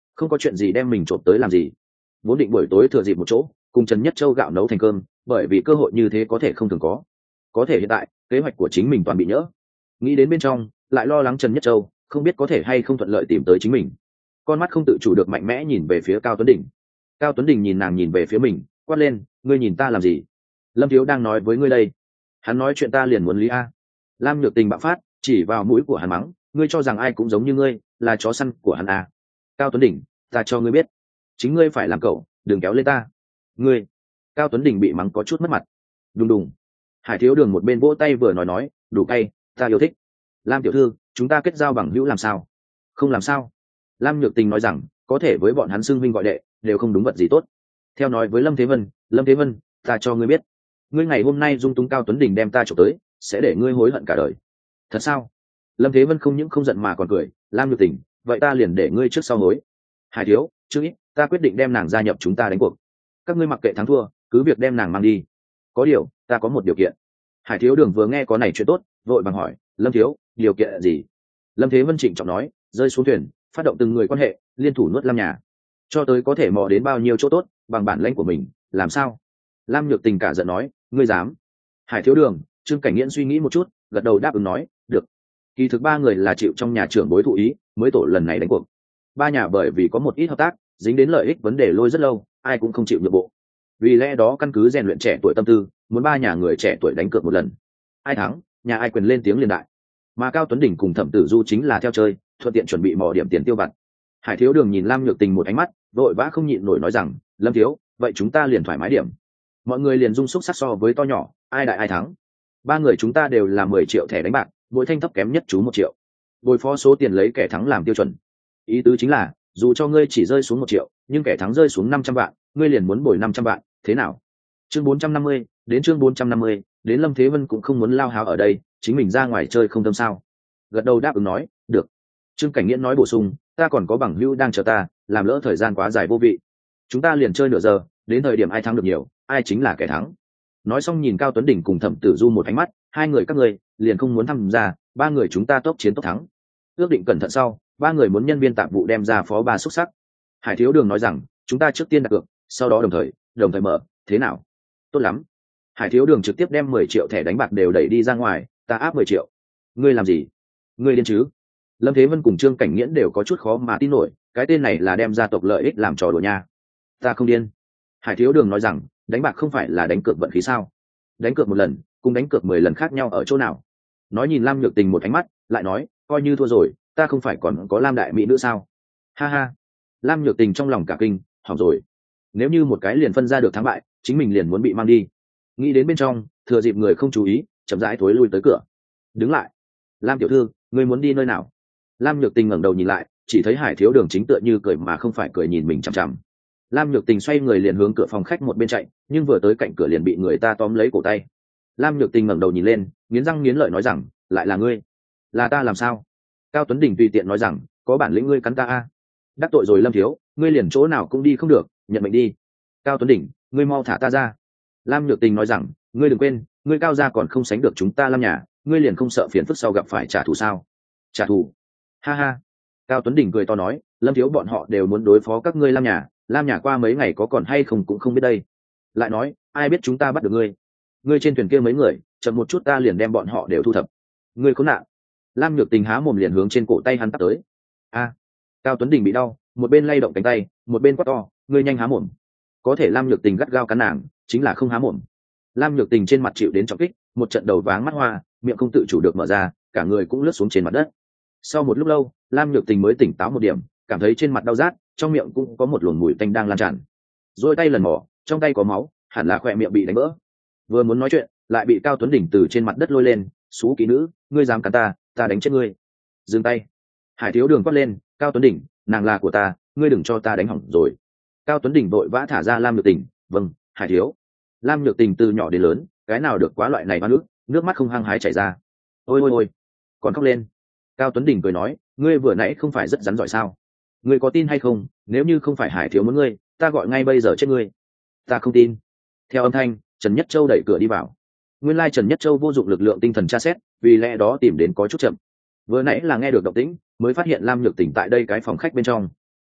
không có chuyện gì đem mình trộm tới làm gì. Vốn định buổi tối thừa dịp một chỗ cùng Trần Nhất Châu gạo nấu thành cơm, bởi vì cơ hội như thế có thể không thường có. Có thể hiện tại kế hoạch của chính mình toàn bị nhỡ. Nghĩ đến bên trong lại lo lắng Trần Nhất Châu không biết có thể hay không thuận lợi tìm tới chính mình. Con mắt không tự chủ được mạnh mẽ nhìn về phía Cao Tuấn Đình. Cao Tuấn Đình nhìn nàng nhìn về phía mình, quát lên, ngươi nhìn ta làm gì? Lâm Thiếu đang nói với ngươi đây. Hắn nói chuyện ta liền muốn lý a. Lam Nhược Tình bạo phát, chỉ vào mũi của hắn mắng, ngươi cho rằng ai cũng giống như ngươi, là chó săn của hắn à? Cao Tuấn Đình, ta cho ngươi biết, chính ngươi phải làm cậu, đừng kéo lên ta. Ngươi. Cao Tuấn Đình bị mắng có chút mất mặt. Đùng đùng. Hải Thiếu Đường một bên vỗ tay vừa nói nói, đủ cay, ta yêu thích. Lam tiểu thư, chúng ta kết giao bằng hữu làm sao? Không làm sao. Lam Nhược Tình nói rằng, có thể với bọn hắn xưng huynh gọi đệ, đều không đúng vật gì tốt. Theo nói với Lâm Thế Vân, Lâm Thế Vân, ta cho ngươi biết, ngươi ngày hôm nay dung túng Cao Tuấn Đình đem ta trộm tới, sẽ để ngươi hối hận cả đời. Thật sao? Lâm Thế Vân không những không giận mà còn cười. Lam Nhược Tình, vậy ta liền để ngươi trước sau hối. Hải Thiếu, chứ ít, ta quyết định đem nàng gia nhập chúng ta đánh cuộc. Các ngươi mặc kệ thắng thua, cứ việc đem nàng mang đi. Có điều, ta có một điều kiện. Hải Thiếu Đường vừa nghe có này chuyện tốt, vội vàng hỏi, Lâm Thiếu, điều kiện gì? Lâm Thế Vân trịnh trọng nói, rơi xuống thuyền, phát động từng người quan hệ, liên thủ nuốt Lam nhà, cho tới có thể mò đến bao nhiêu chỗ tốt bằng bản lãnh của mình, làm sao? Lam Nhược Tình cả giận nói, ngươi dám? Hải Thiếu Đường, Trương Cảnh Nghiễn suy nghĩ một chút, gật đầu đáp ứng nói, được. Kỳ thực ba người là chịu trong nhà trưởng bối thụ ý mới tổ lần này đánh cuộc. Ba nhà bởi vì có một ít hợp tác dính đến lợi ích vấn đề lôi rất lâu, ai cũng không chịu nhượng bộ. Vì lẽ đó căn cứ rèn luyện trẻ tuổi tâm tư, muốn ba nhà người trẻ tuổi đánh cược một lần, ai thắng nhà ai quyền lên tiếng liền đại. Mà Cao Tuấn Đình cùng Thẩm Tử Du chính là theo chơi, thuận tiện chuẩn bị mò điểm tiền tiêu vặt. Hải Thiếu Đường nhìn Lam Nhược Tình một ánh mắt, vội vã không nhịn nổi nói rằng, Lâm Thiếu, vậy chúng ta liền thoải mái điểm. Mọi người liền dung xúc sắc so với to nhỏ, ai đại ai thắng. Ba người chúng ta đều là mười triệu thẻ đánh bạc, mỗi thanh thấp kém nhất chú một triệu, bồi phó số tiền lấy kẻ thắng làm tiêu chuẩn. Ý tứ chính là dù cho ngươi chỉ rơi xuống một triệu, nhưng kẻ thắng rơi xuống năm trăm vạn, ngươi liền muốn bồi năm trăm vạn, thế nào? Chương bốn trăm năm mươi, đến chương bốn trăm năm mươi, đến Lâm Thế Vân cũng không muốn lao háo ở đây, chính mình ra ngoài chơi không tâm sao? Gật đầu đáp ứng nói, được. Trương Cảnh Nghiễn nói bổ sung, ta còn có bằng hữu đang chờ ta, làm lỡ thời gian quá dài vô vị. Chúng ta liền chơi nửa giờ, đến thời điểm ai thắng được nhiều, ai chính là kẻ thắng. Nói xong nhìn Cao Tuấn Đình cùng Thẩm Tử Du một ánh mắt, hai người các ngươi liền không muốn tham gia, ba người chúng ta tốc chiến tốc thắng. Ước định cẩn thận sau, ba người muốn nhân viên tạp vụ đem ra phó ba xúc sắc. Hải Thiếu Đường nói rằng, chúng ta trước tiên đặt cược, sau đó đồng thời đồng thời mở, thế nào? Tốt lắm. Hải Thiếu Đường trực tiếp đem mười triệu thẻ đánh bạc đều đẩy đi ra ngoài, ta áp mười triệu. Ngươi làm gì? Ngươi điên chứ? Lâm Thế Vân cùng Trương Cảnh Nghiễn đều có chút khó mà tin nổi, cái tên này là đem gia tộc lợi ích làm trò đùa nha. Ta không điên. Hải Thiếu Đường nói rằng, đánh bạc không phải là đánh cược vận khí sao? Đánh cược một lần cùng đánh cược mười lần khác nhau ở chỗ nào? Nói nhìn Lam Nhược Tình một ánh mắt, lại nói, coi như thua rồi, ta không phải còn có Lam đại mỹ nữ sao? Ha ha. Lam Nhược Tình trong lòng cả kinh, hỏng rồi. Nếu như một cái liền phân ra được thắng bại, chính mình liền muốn bị mang đi. Nghĩ đến bên trong, thừa dịp người không chú ý, chậm rãi thối lui tới cửa. Đứng lại. Lam tiểu thư, ngươi muốn đi nơi nào? Lam Nhược Tình ngẩng đầu nhìn lại, chỉ thấy Hải Thiếu Đường chính tựa như cười mà không phải cười nhìn mình chằm chằm. Lam Nhược Tình xoay người liền hướng cửa phòng khách một bên chạy, nhưng vừa tới cạnh cửa liền bị người ta tóm lấy cổ tay. Lam Nhược Tình ngẩng đầu nhìn lên, nghiến răng nghiến lợi nói rằng, lại là ngươi? Là ta làm sao? Cao Tuấn Đình tùy tiện nói rằng, có bản lĩnh ngươi cắn ta a. Đắc tội rồi Lâm Thiếu, ngươi liền chỗ nào cũng đi không được, nhận mệnh đi. Cao Tuấn Đình, ngươi mau thả ta ra. Lam Nhược Tình nói rằng, ngươi đừng quên, ngươi Cao gia còn không sánh được chúng ta Lam nhà, ngươi liền không sợ phiền phức sau gặp phải trả thù sao? Trả thù? Ha ha. Cao Tuấn Đình cười to nói, Lâm Thiếu bọn họ đều muốn đối phó các ngươi Lam nhà, Lam nhà qua mấy ngày có còn hay không cũng không biết đây. Lại nói, ai biết chúng ta bắt được ngươi? Ngươi trên thuyền kia mấy người, chậm một chút ta liền đem bọn họ đều thu thập. Ngươi khốn nạn. Lam Nhược Tình há mồm liền hướng trên cổ tay hắn tắt tới. A. Cao Tuấn Đình bị đau, một bên lay động cánh tay, một bên quát to, ngươi nhanh há mồm. Có thể Lam Nhược Tình gắt gao cắn nàng, chính là không há mồm. Lam Nhược Tình trên mặt chịu đến trọng kích, một trận đầu váng mắt hoa, miệng không tự chủ được mở ra, cả người cũng lướt xuống trên mặt đất. Sau một lúc lâu, Lam Nhược Tình mới tỉnh táo một điểm, cảm thấy trên mặt đau rát, trong miệng cũng có một luồng mùi tanh đang lan tràn. Rồi tay lần mò, trong tay có máu, hẳn là khỏe miệng bị đánh vỡ. Vừa muốn nói chuyện, lại bị Cao Tuấn Đình từ trên mặt đất lôi lên, xú kỹ nữ, ngươi dám cắn ta, ta đánh chết ngươi. Dừng tay. Hải Thiếu Đường quát lên, Cao Tuấn Đình, nàng là của ta, ngươi đừng cho ta đánh hỏng rồi. Cao Tuấn Đình vội vã thả ra Lam Nhược Tình, vâng, Hải Thiếu. Lam Nhược Tình từ nhỏ đến lớn, cái nào được quá loại này oan ức, nước mắt không hăng hái chảy ra. Ôi ôi ôi, còn khóc lên. Cao Tuấn Đình cười nói, ngươi vừa nãy không phải rất rắn giỏi sao? Ngươi có tin hay không, nếu như không phải Hải Thiếu muốn ngươi, ta gọi ngay bây giờ chết ngươi. Ta không tin. Theo âm thanh, Trần Nhất Châu đẩy cửa đi vào. Nguyên lai Trần Nhất Châu vô dụng lực lượng tinh thần tra xét, vì lẽ đó tìm đến có chút chậm. Vừa nãy là nghe được động tĩnh, mới phát hiện Lam Nhược Tình tại đây cái phòng khách bên trong.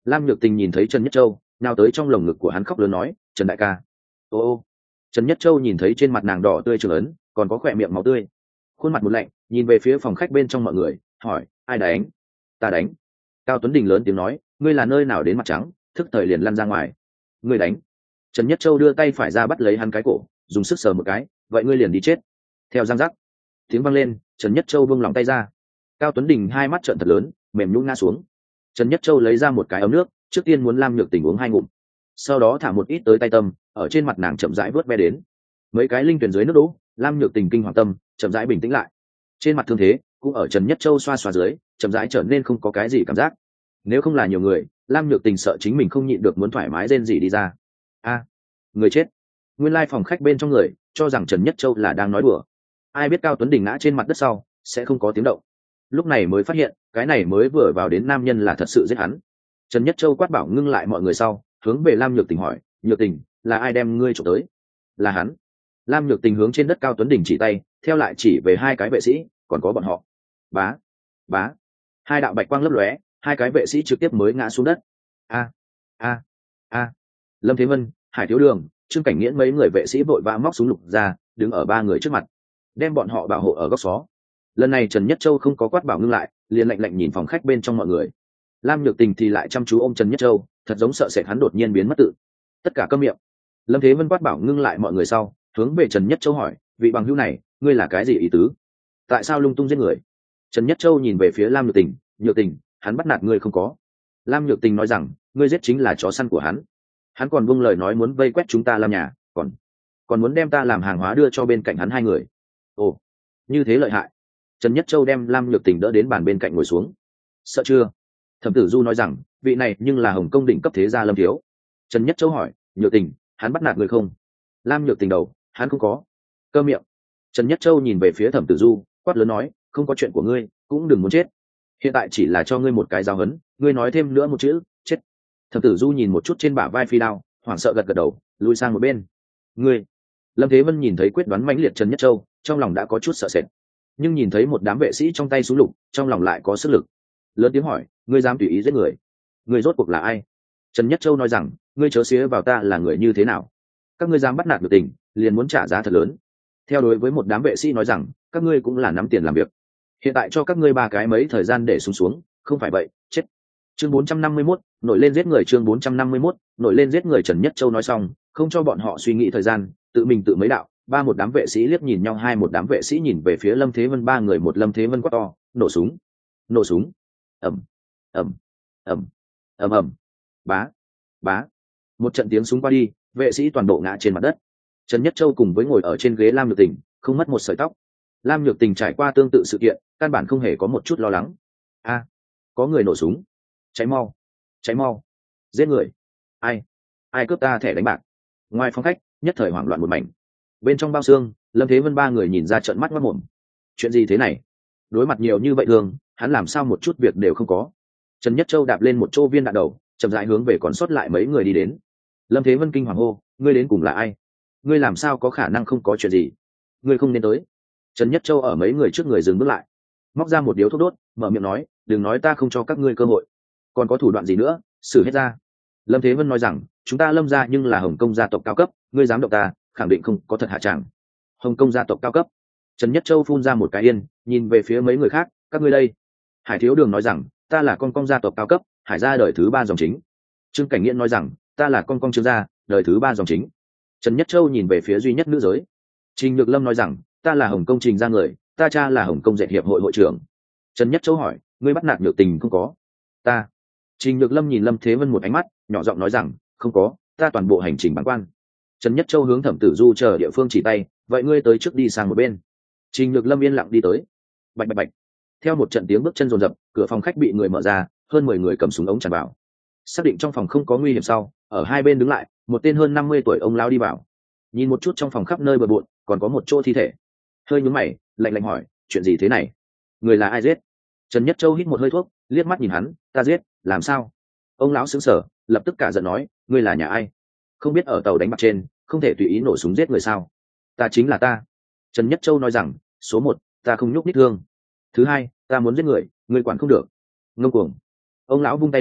Lam Nhược Tình nhìn thấy Trần Nhất Châu nào tới trong lồng ngực của hắn khóc lớn nói, Trần đại ca. Ô ô. Trần Nhất Châu nhìn thấy trên mặt nàng đỏ tươi trường ấn, còn có khỏe miệng máu tươi, khuôn mặt một lạnh, nhìn về phía phòng khách bên trong mọi người, hỏi, ai đánh? Ta đánh. Cao Tuấn Đình lớn tiếng nói, ngươi là nơi nào đến mặt trắng, thức thời liền lăn ra ngoài. Ngươi đánh. Trần Nhất Châu đưa tay phải ra bắt lấy hắn cái cổ, dùng sức sờ một cái, vậy ngươi liền đi chết. Theo răng rắc, tiếng vang lên, Trần Nhất Châu buông lòng tay ra. Cao Tuấn Đình hai mắt trợn thật lớn, mềm nhũn ngã xuống. Trần Nhất Châu lấy ra một cái ấm nước, trước tiên muốn Lam Nhược Tình uống hai ngụm, sau đó thả một ít tới tay tâm, ở trên mặt nàng chậm rãi vớt ve đến. Mấy cái linh tuyển dưới nước đỗ, Lam Nhược Tình kinh hoàng tâm chậm rãi bình tĩnh lại. Trên mặt thương thế cũng ở Trần Nhất Châu xoa xoa dưới, chậm rãi trở nên không có cái gì cảm giác. Nếu không là nhiều người, Lam Nhược Tình sợ chính mình không nhịn được muốn thoải mái rên rỉ đi ra. A, người chết. Nguyên lai phòng khách bên trong người cho rằng Trần Nhất Châu là đang nói đùa. Ai biết Cao Tuấn Đình ngã trên mặt đất sau sẽ không có tiếng động. Lúc này mới phát hiện, cái này mới vừa vào đến nam nhân là thật sự giết hắn. Trần Nhất Châu quát bảo ngưng lại mọi người sau, hướng về Lam Nhược Tình hỏi, Nhược Tình, là ai đem ngươi trộm tới? Là hắn. Lam Nhược Tình hướng trên đất Cao Tuấn Đình chỉ tay, theo lại chỉ về hai cái vệ sĩ, còn có bọn họ. Bá, bá. Hai đạo bạch quang lấp lóe, hai cái vệ sĩ trực tiếp mới ngã xuống đất. A, a, a. Lâm Thế Vân, Hải Thiếu Đường, Trương Cảnh Nghiễn mấy người vệ sĩ vội vã móc súng lục ra, đứng ở ba người trước mặt, đem bọn họ bảo hộ ở góc xó. Lần này Trần Nhất Châu không có quát bảo ngưng lại, liền lạnh lạnh nhìn phòng khách bên trong mọi người. Lam Nhược Tình thì lại chăm chú ôm Trần Nhất Châu, thật giống sợ sệt hắn đột nhiên biến mất tự. Tất cả câm miệng. Lâm Thế Vân quát bảo ngưng lại mọi người sau, hướng về Trần Nhất Châu hỏi, vị bằng hữu này, ngươi là cái gì ý tứ? Tại sao lung tung giết người? Trần Nhất Châu nhìn về phía Lam Nhược Tình, Nhược Tình, hắn bắt nạt ngươi không có? Lam Nhược Tình nói rằng, ngươi giết chính là chó săn của hắn. Hắn còn buông lời nói muốn vây quét chúng ta làm nhà, còn còn muốn đem ta làm hàng hóa đưa cho bên cạnh hắn hai người. Ồ, như thế lợi hại. Trần Nhất Châu đem Lam Nhược Tình đỡ đến bàn bên cạnh ngồi xuống. Sợ chưa? Thẩm Tử Du nói rằng, vị này nhưng là Hồng Công đỉnh cấp thế gia Lâm thiếu. Trần Nhất Châu hỏi, Nhược Tình, hắn bắt nạt người không? Lam Nhược Tình đầu, hắn không có. Cơ miệng. Trần Nhất Châu nhìn về phía Thẩm Tử Du, quát lớn nói, không có chuyện của ngươi, cũng đừng muốn chết. Hiện tại chỉ là cho ngươi một cái giáo huấn, ngươi nói thêm nữa một chữ, chết. Thẩm Tử Du nhìn một chút trên bả vai phi đao, hoảng sợ gật gật đầu, lùi sang một bên. Ngươi. Lâm Thế Vân nhìn thấy quyết đoán mãnh liệt Trần Nhất Châu, trong lòng đã có chút sợ sệt, nhưng nhìn thấy một đám vệ sĩ trong tay súng lục, trong lòng lại có sức lực. Lớn tiếng hỏi, ngươi dám tùy ý giết người? Ngươi rốt cuộc là ai? Trần Nhất Châu nói rằng, ngươi chớ xía vào ta là người như thế nào? Các ngươi dám bắt nạt Nhược Tình, liền muốn trả giá thật lớn. Theo đối với một đám vệ sĩ nói rằng, các ngươi cũng là nắm tiền làm việc. Hiện tại cho các ngươi ba cái mấy thời gian để xuống xuống, không phải vậy, chết. Chương bốn trăm năm mươi mốt, nổi lên giết người. Chương bốn trăm năm mươi mốt, nổi lên giết người. Trần Nhất Châu nói xong, không cho bọn họ suy nghĩ thời gian, tự mình tự mấy đạo. Ba một đám vệ sĩ liếc nhìn nhau, hai một đám vệ sĩ nhìn về phía Lâm Thế Vân, ba người một Lâm Thế Vân quát to, nổ súng, nổ súng. Ầm, ầm, ầm, ầm ầm. Bá, bá. Một trận tiếng súng qua đi, vệ sĩ toàn bộ ngã trên mặt đất. Trần Nhất Châu cùng với ngồi ở trên ghế Lam Nhược Tình, không mất một sợi tóc. Lam Nhược Tình trải qua tương tự sự kiện, căn bản không hề có một chút lo lắng. A, có người nổ súng. Cháy mau, cháy mau. Giết người. Ai? Ai cướp ta thẻ đánh bạc? Ngoài phòng khách, nhất thời hoảng loạn một mảnh. Bên trong bao xương, Lâm Thế Vân ba người nhìn ra trận mắt mắt mồm. Chuyện gì thế này? Đối mặt nhiều như vậy thường, hắn làm sao một chút việc đều không có? Trần Nhất Châu đạp lên một chỗ viên đạn đầu, chậm rãi hướng về còn sót lại mấy người đi đến. Lâm Thế Vân kinh hoàng hô, ngươi đến cùng là ai? Ngươi làm sao có khả năng không có chuyện gì? Ngươi không nên tới. Trần Nhất Châu ở mấy người trước người dừng bước lại, móc ra một điếu thuốc đốt, mở miệng nói, đừng nói ta không cho các ngươi cơ hội. Còn có thủ đoạn gì nữa, xử hết ra. Lâm Thế Vân nói rằng, chúng ta Lâm gia nhưng là Hồng Công gia tộc cao cấp, ngươi dám động ta, khẳng định không có thật hạ tràng. Hồng Công gia tộc cao cấp. Trần Nhất Châu phun ra một cái yên, nhìn về phía mấy người khác, các ngươi đây. Hải Thiếu Đường nói rằng, ta là con công gia tộc cao cấp, Hải gia đời thứ ba dòng chính. Trương Cảnh Nghiễn nói rằng, ta là con công Trương gia, đời thứ ba dòng chính. Trần Nhất Châu nhìn về phía duy nhất nữ giới. Trình Nhược Lâm nói rằng, ta là Hồng Công Trình gia người, ta cha là Hồng Công dệt hiệp hội hội trưởng. Trần Nhất Châu hỏi, ngươi bắt nạt Nhược Tình không có? Ta. Trình Nhược Lâm nhìn Lâm Thế Vân một ánh mắt, nhỏ giọng nói rằng, không có, ta toàn bộ hành trình bàng quan. Trần Nhất Châu hướng Thẩm Tử Du chờ địa phương chỉ tay, vậy ngươi tới trước đi sang một bên. Trình Nhược Lâm yên lặng đi tới. Bạch bạch bạch. Theo một trận tiếng bước chân rồn rập, cửa phòng khách bị người mở ra, hơn mười người cầm súng ống tràn vào. Xác định trong phòng không có nguy hiểm sau, ở hai bên đứng lại, một tên hơn năm mươi tuổi ông lao đi vào. Nhìn một chút trong phòng khắp nơi bừa bộn, còn có một chỗ thi thể. Hơi nhướng mày, lạnh lạnh hỏi, chuyện gì thế này? Người là ai giết? Trần Nhất Châu hít một hơi thuốc, liếc mắt nhìn hắn, ta giết, làm sao? Ông lão sững sờ, lập tức cả giận nói, ngươi là nhà ai? Không biết ở tàu đánh bạc trên, không thể tùy ý nổ súng giết người sao? Ta chính là ta. Trần Nhất Châu nói rằng, số một, ta không nhúc nhích thương. Thứ hai, ta muốn giết người, ngươi quản không được. Ngông cuồng. Ông lão vung tay lên,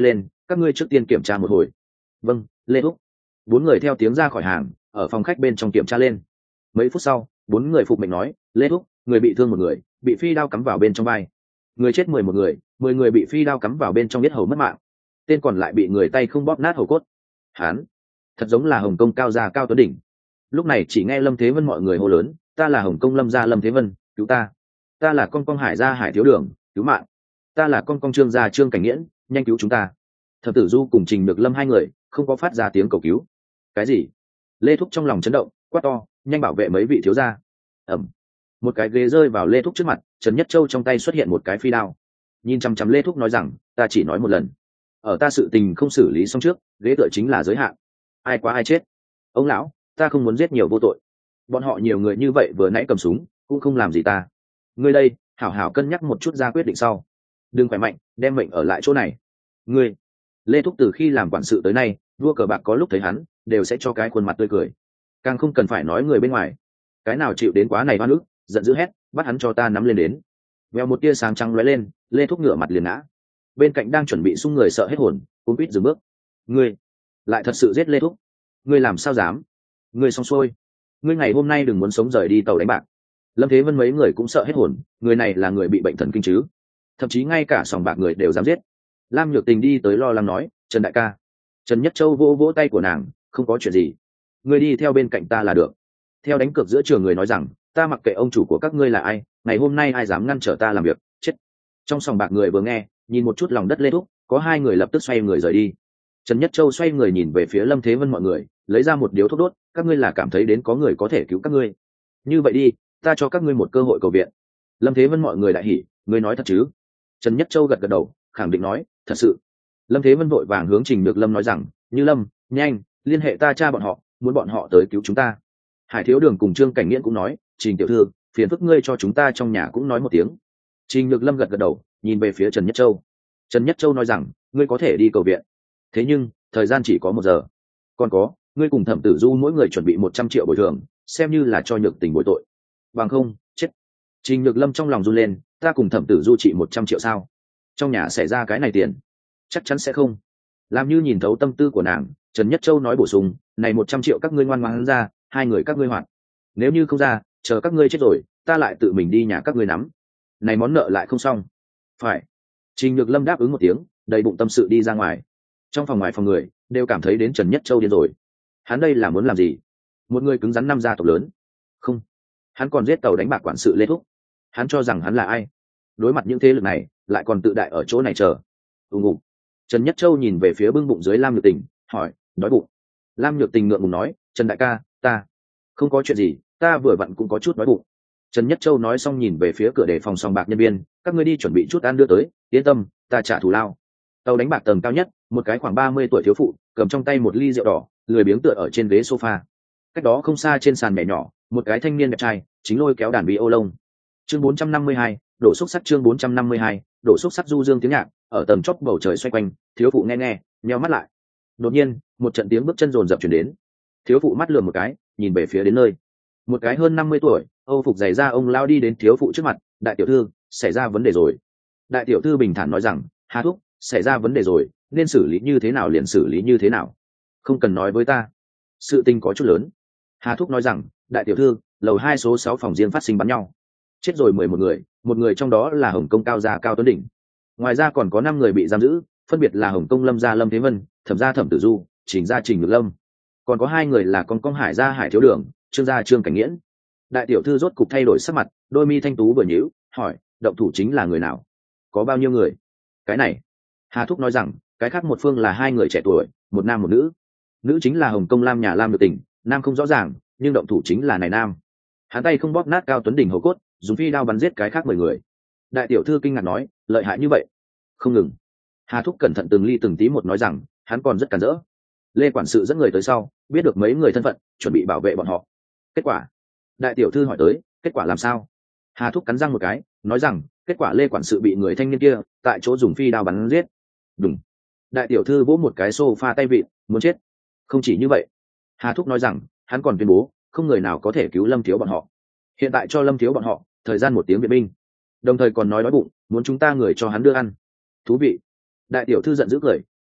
các ngươi trước tiên kiểm tra một hồi. Vâng, Lê Thúc. Bốn người theo tiếng ra khỏi hàng, ở phòng khách bên trong kiểm tra lên. Mấy phút sau, bốn người phục mệnh nói, Lê Thúc, người bị thương một người, bị phi đao cắm vào bên trong vai. Người chết mười một người, mười người bị phi đao cắm vào bên trong yết hầu mất mạng. Tên còn lại bị người tay không bóp nát hầu cốt. Hán, thật giống là Hồng Công Cao gia Cao Tuấn Đỉnh. Lúc này chỉ nghe Lâm Thế Vân mọi người hô lớn, ta là Hồng Công Lâm gia Lâm Thế Vân, cứu ta. Ta là con con Hải gia Hải Thiếu Đường, cứu mạng. Ta là con con Trương gia Trương Cảnh Nghiễn, nhanh cứu chúng ta. Thập Tử Du cùng Trình Được Lâm hai người không có phát ra tiếng cầu cứu. Cái gì? Lê Thúc trong lòng chấn động, quát to, nhanh bảo vệ mấy vị thiếu gia. Ẩm. Một cái ghế rơi vào Lê Thúc trước mặt, Trần Nhất Châu trong tay xuất hiện một cái phi đao. Nhìn chăm chăm Lê Thúc nói rằng, ta chỉ nói một lần, ở ta sự tình không xử lý xong trước, ghế tựa chính là giới hạn. Ai quá ai chết. Ông lão, ta không muốn giết nhiều vô tội. Bọn họ nhiều người như vậy vừa nãy cầm súng, cũng không làm gì ta. Ngươi đây, hảo hảo cân nhắc một chút ra quyết định sau. Đừng khỏe mạnh, đem mệnh ở lại chỗ này. Ngươi. Lê Thúc từ khi làm quản sự tới nay, vua cờ bạc có lúc thấy hắn, đều sẽ cho cái khuôn mặt tươi cười. Càng không cần phải nói người bên ngoài. Cái nào chịu đến quá này oan ức, giận dữ hét, bắt hắn cho ta nắm lên đến. Vèo một tia sáng trắng lóe lên, Lê Thúc ngửa mặt liền ngã. Bên cạnh đang chuẩn bị xung người sợ hết hồn, cuống quýt dừng bước. Ngươi lại thật sự giết Lê Thúc? Ngươi làm sao dám? Ngươi xong xuôi. Ngươi ngày hôm nay đừng muốn sống rời đi tàu đánh bạc. Lâm Thế Vân mấy người cũng sợ hết hồn, người này là người bị bệnh thần kinh chứ? Thậm chí ngay cả sòng bạc người đều dám giết. Lam Nhược Tình đi tới lo lắng nói, Trần đại ca. Trần Nhất Châu vỗ vỗ tay của nàng, không có chuyện gì. Ngươi đi theo bên cạnh ta là được. Theo đánh cược giữa trường người nói rằng, ta mặc kệ ông chủ của các ngươi là ai, ngày hôm nay ai dám ngăn trở ta làm việc, chết. Trong sòng bạc người vừa nghe, nhìn một chút lòng đất Lê Thúc, có hai người lập tức xoay người rời đi. Trần Nhất Châu xoay người nhìn về phía Lâm Thế Vân mọi người, lấy ra một điếu thuốc đốt, các ngươi là cảm thấy đến có người có thể cứu các ngươi. Như vậy đi, ta cho các ngươi một cơ hội cầu viện. Lâm Thế Vân mọi người đại hỉ, ngươi nói thật chứ? Trần Nhất Châu gật gật đầu, khẳng định nói, thật sự. Lâm Thế Vân vội vàng hướng Trình Nhược Lâm nói rằng, Như Lâm, nhanh, liên hệ ta cha bọn họ, muốn bọn họ tới cứu chúng ta. Hải Thiếu Đường cùng Trương Cảnh Nghiễn cũng nói, Trình tiểu thư, phiền phức ngươi cho chúng ta trong nhà cũng nói một tiếng. Trình Nhược Lâm gật gật đầu, nhìn về phía Trần Nhất Châu. Trần Nhất Châu nói rằng, ngươi có thể đi cầu viện. Thế nhưng, thời gian chỉ có một giờ. Còn có, ngươi cùng Thẩm Tử Du mỗi người chuẩn bị một trăm triệu bồi thường, xem như là cho Nhược Tình bồi tội. Bằng không, chết. Trình Nhược Lâm trong lòng run lên, ta cùng Thẩm Tử Du trị một trăm triệu sao? Trong nhà xảy ra cái này tiền? Chắc chắn sẽ không. Làm như nhìn thấu tâm tư của nàng, Trần Nhất Châu nói bổ sung, này một trăm triệu các ngươi ngoan ngoãn ra, hai người các ngươi hoạt. Nếu như không ra, chờ các ngươi chết rồi, ta lại tự mình đi nhà các ngươi nắm. Này món nợ lại không xong. Phải. Trình Nhược Lâm đáp ứng một tiếng, đầy bụng tâm sự đi ra ngoài. Trong phòng ngoài phòng người đều cảm thấy đến Trần Nhất Châu điên rồi. Hắn đây là muốn làm gì? Một người cứng rắn năm gia tộc lớn. Không, hắn còn giết tàu đánh bạc quản sự Lê Thúc. Hắn cho rằng hắn là ai? Đối mặt những thế lực này, lại còn tự đại ở chỗ này chờ. Ùng ùng. Trần Nhất Châu nhìn về phía bưng bụng dưới Lam Nhược Tình, hỏi, đói bụng? Lam Nhược Tình ngượng ngùng nói, Trần đại ca, ta không có chuyện gì, ta vừa vặn cũng có chút đói bụng. Trần Nhất Châu nói xong nhìn về phía cửa để phòng sòng bạc nhân viên, các ngươi đi chuẩn bị chút ăn đưa tới, yên tâm, ta trả thù lao. Tàu đánh bạc tầng cao nhất, một cái khoảng ba mươi tuổi thiếu phụ, cầm trong tay một ly rượu đỏ, lười biếng tựa ở trên ghế sofa. Cách đó không xa trên sàn mẹ nhỏ, một cái thanh niên đẹp trai, chính lôi kéo đàn vi ô lông. Chương bốn trăm năm mươi hai, đổ xúc sắc chương bốn trăm năm mươi hai, đổ xúc sắc du dương tiếng nhạc, ở tầm chóp bầu trời xoay quanh, thiếu phụ nghe nghe, nheo mắt lại. Đột nhiên, một trận tiếng bước chân rồn rập truyền đến. Thiếu phụ mắt lườm một cái, nhìn về phía đến nơi. Một cái hơn năm mươi tuổi, Âu phục dày da ông lao đi đến thiếu phụ trước mặt, đại tiểu thư, xảy ra vấn đề rồi. Đại tiểu thư bình thản nói rằng, Hà thúc, xảy ra vấn đề rồi, nên xử lý như thế nào liền xử lý như thế nào. Không cần nói với ta. Sự tình có chút lớn. Hà thúc nói rằng, đại tiểu thư, lầu hai số sáu phòng riêng phát sinh bắn nhau. Chết rồi mười một người, một người trong đó là Hồng Công Cao gia Cao Tuấn Đỉnh. Ngoài ra còn có năm người bị giam giữ, phân biệt là Hồng Công Lâm gia Lâm Thế Vân, Thẩm gia Thẩm Tử Du, Trình gia Trình Nhược Lâm. Còn có hai người là con con Hải gia Hải Thiếu Đường, Trương gia Trương Cảnh Nghiễn. Đại tiểu thư rốt cục thay đổi sắc mặt, đôi mi thanh tú vừa nhíu, hỏi, động thủ chính là người nào? Có bao nhiêu người? Cái này, Hà thúc nói rằng, cái khác một phương là hai người trẻ tuổi, một nam một nữ. Nữ chính là Hồng Công Lam nhà Lam Nhược Tình, nam không rõ ràng, nhưng động thủ chính là này nam. Hắn tay không bóp nát Cao Tuấn Đỉnh hầu cốt, dùng phi đao bắn giết cái khác mười người. Đại tiểu thư kinh ngạc nói, lợi hại như vậy? Không ngừng. Hà thúc cẩn thận từng ly từng tí một nói rằng, hắn còn rất cản rỡ. Lê quản sự dẫn người tới sau, biết được mấy người thân phận, chuẩn bị bảo vệ bọn họ. Kết quả? Đại tiểu thư hỏi tới, kết quả làm sao? Hà thúc cắn răng một cái, nói rằng, kết quả Lê quản sự bị người thanh niên kia tại chỗ dùng phi đao bắn giết. Đúng. Đại tiểu thư vỗ một cái sofa tay vịn, muốn chết. Không chỉ như vậy, Hà thúc nói rằng, hắn còn tuyên bố, không người nào có thể cứu Lâm thiếu bọn họ. Hiện tại cho Lâm thiếu bọn họ thời gian một tiếng viện binh, đồng thời còn nói đói bụng, muốn chúng ta người cho hắn đưa ăn. Thú vị. Đại tiểu thư giận dữ cười, đi,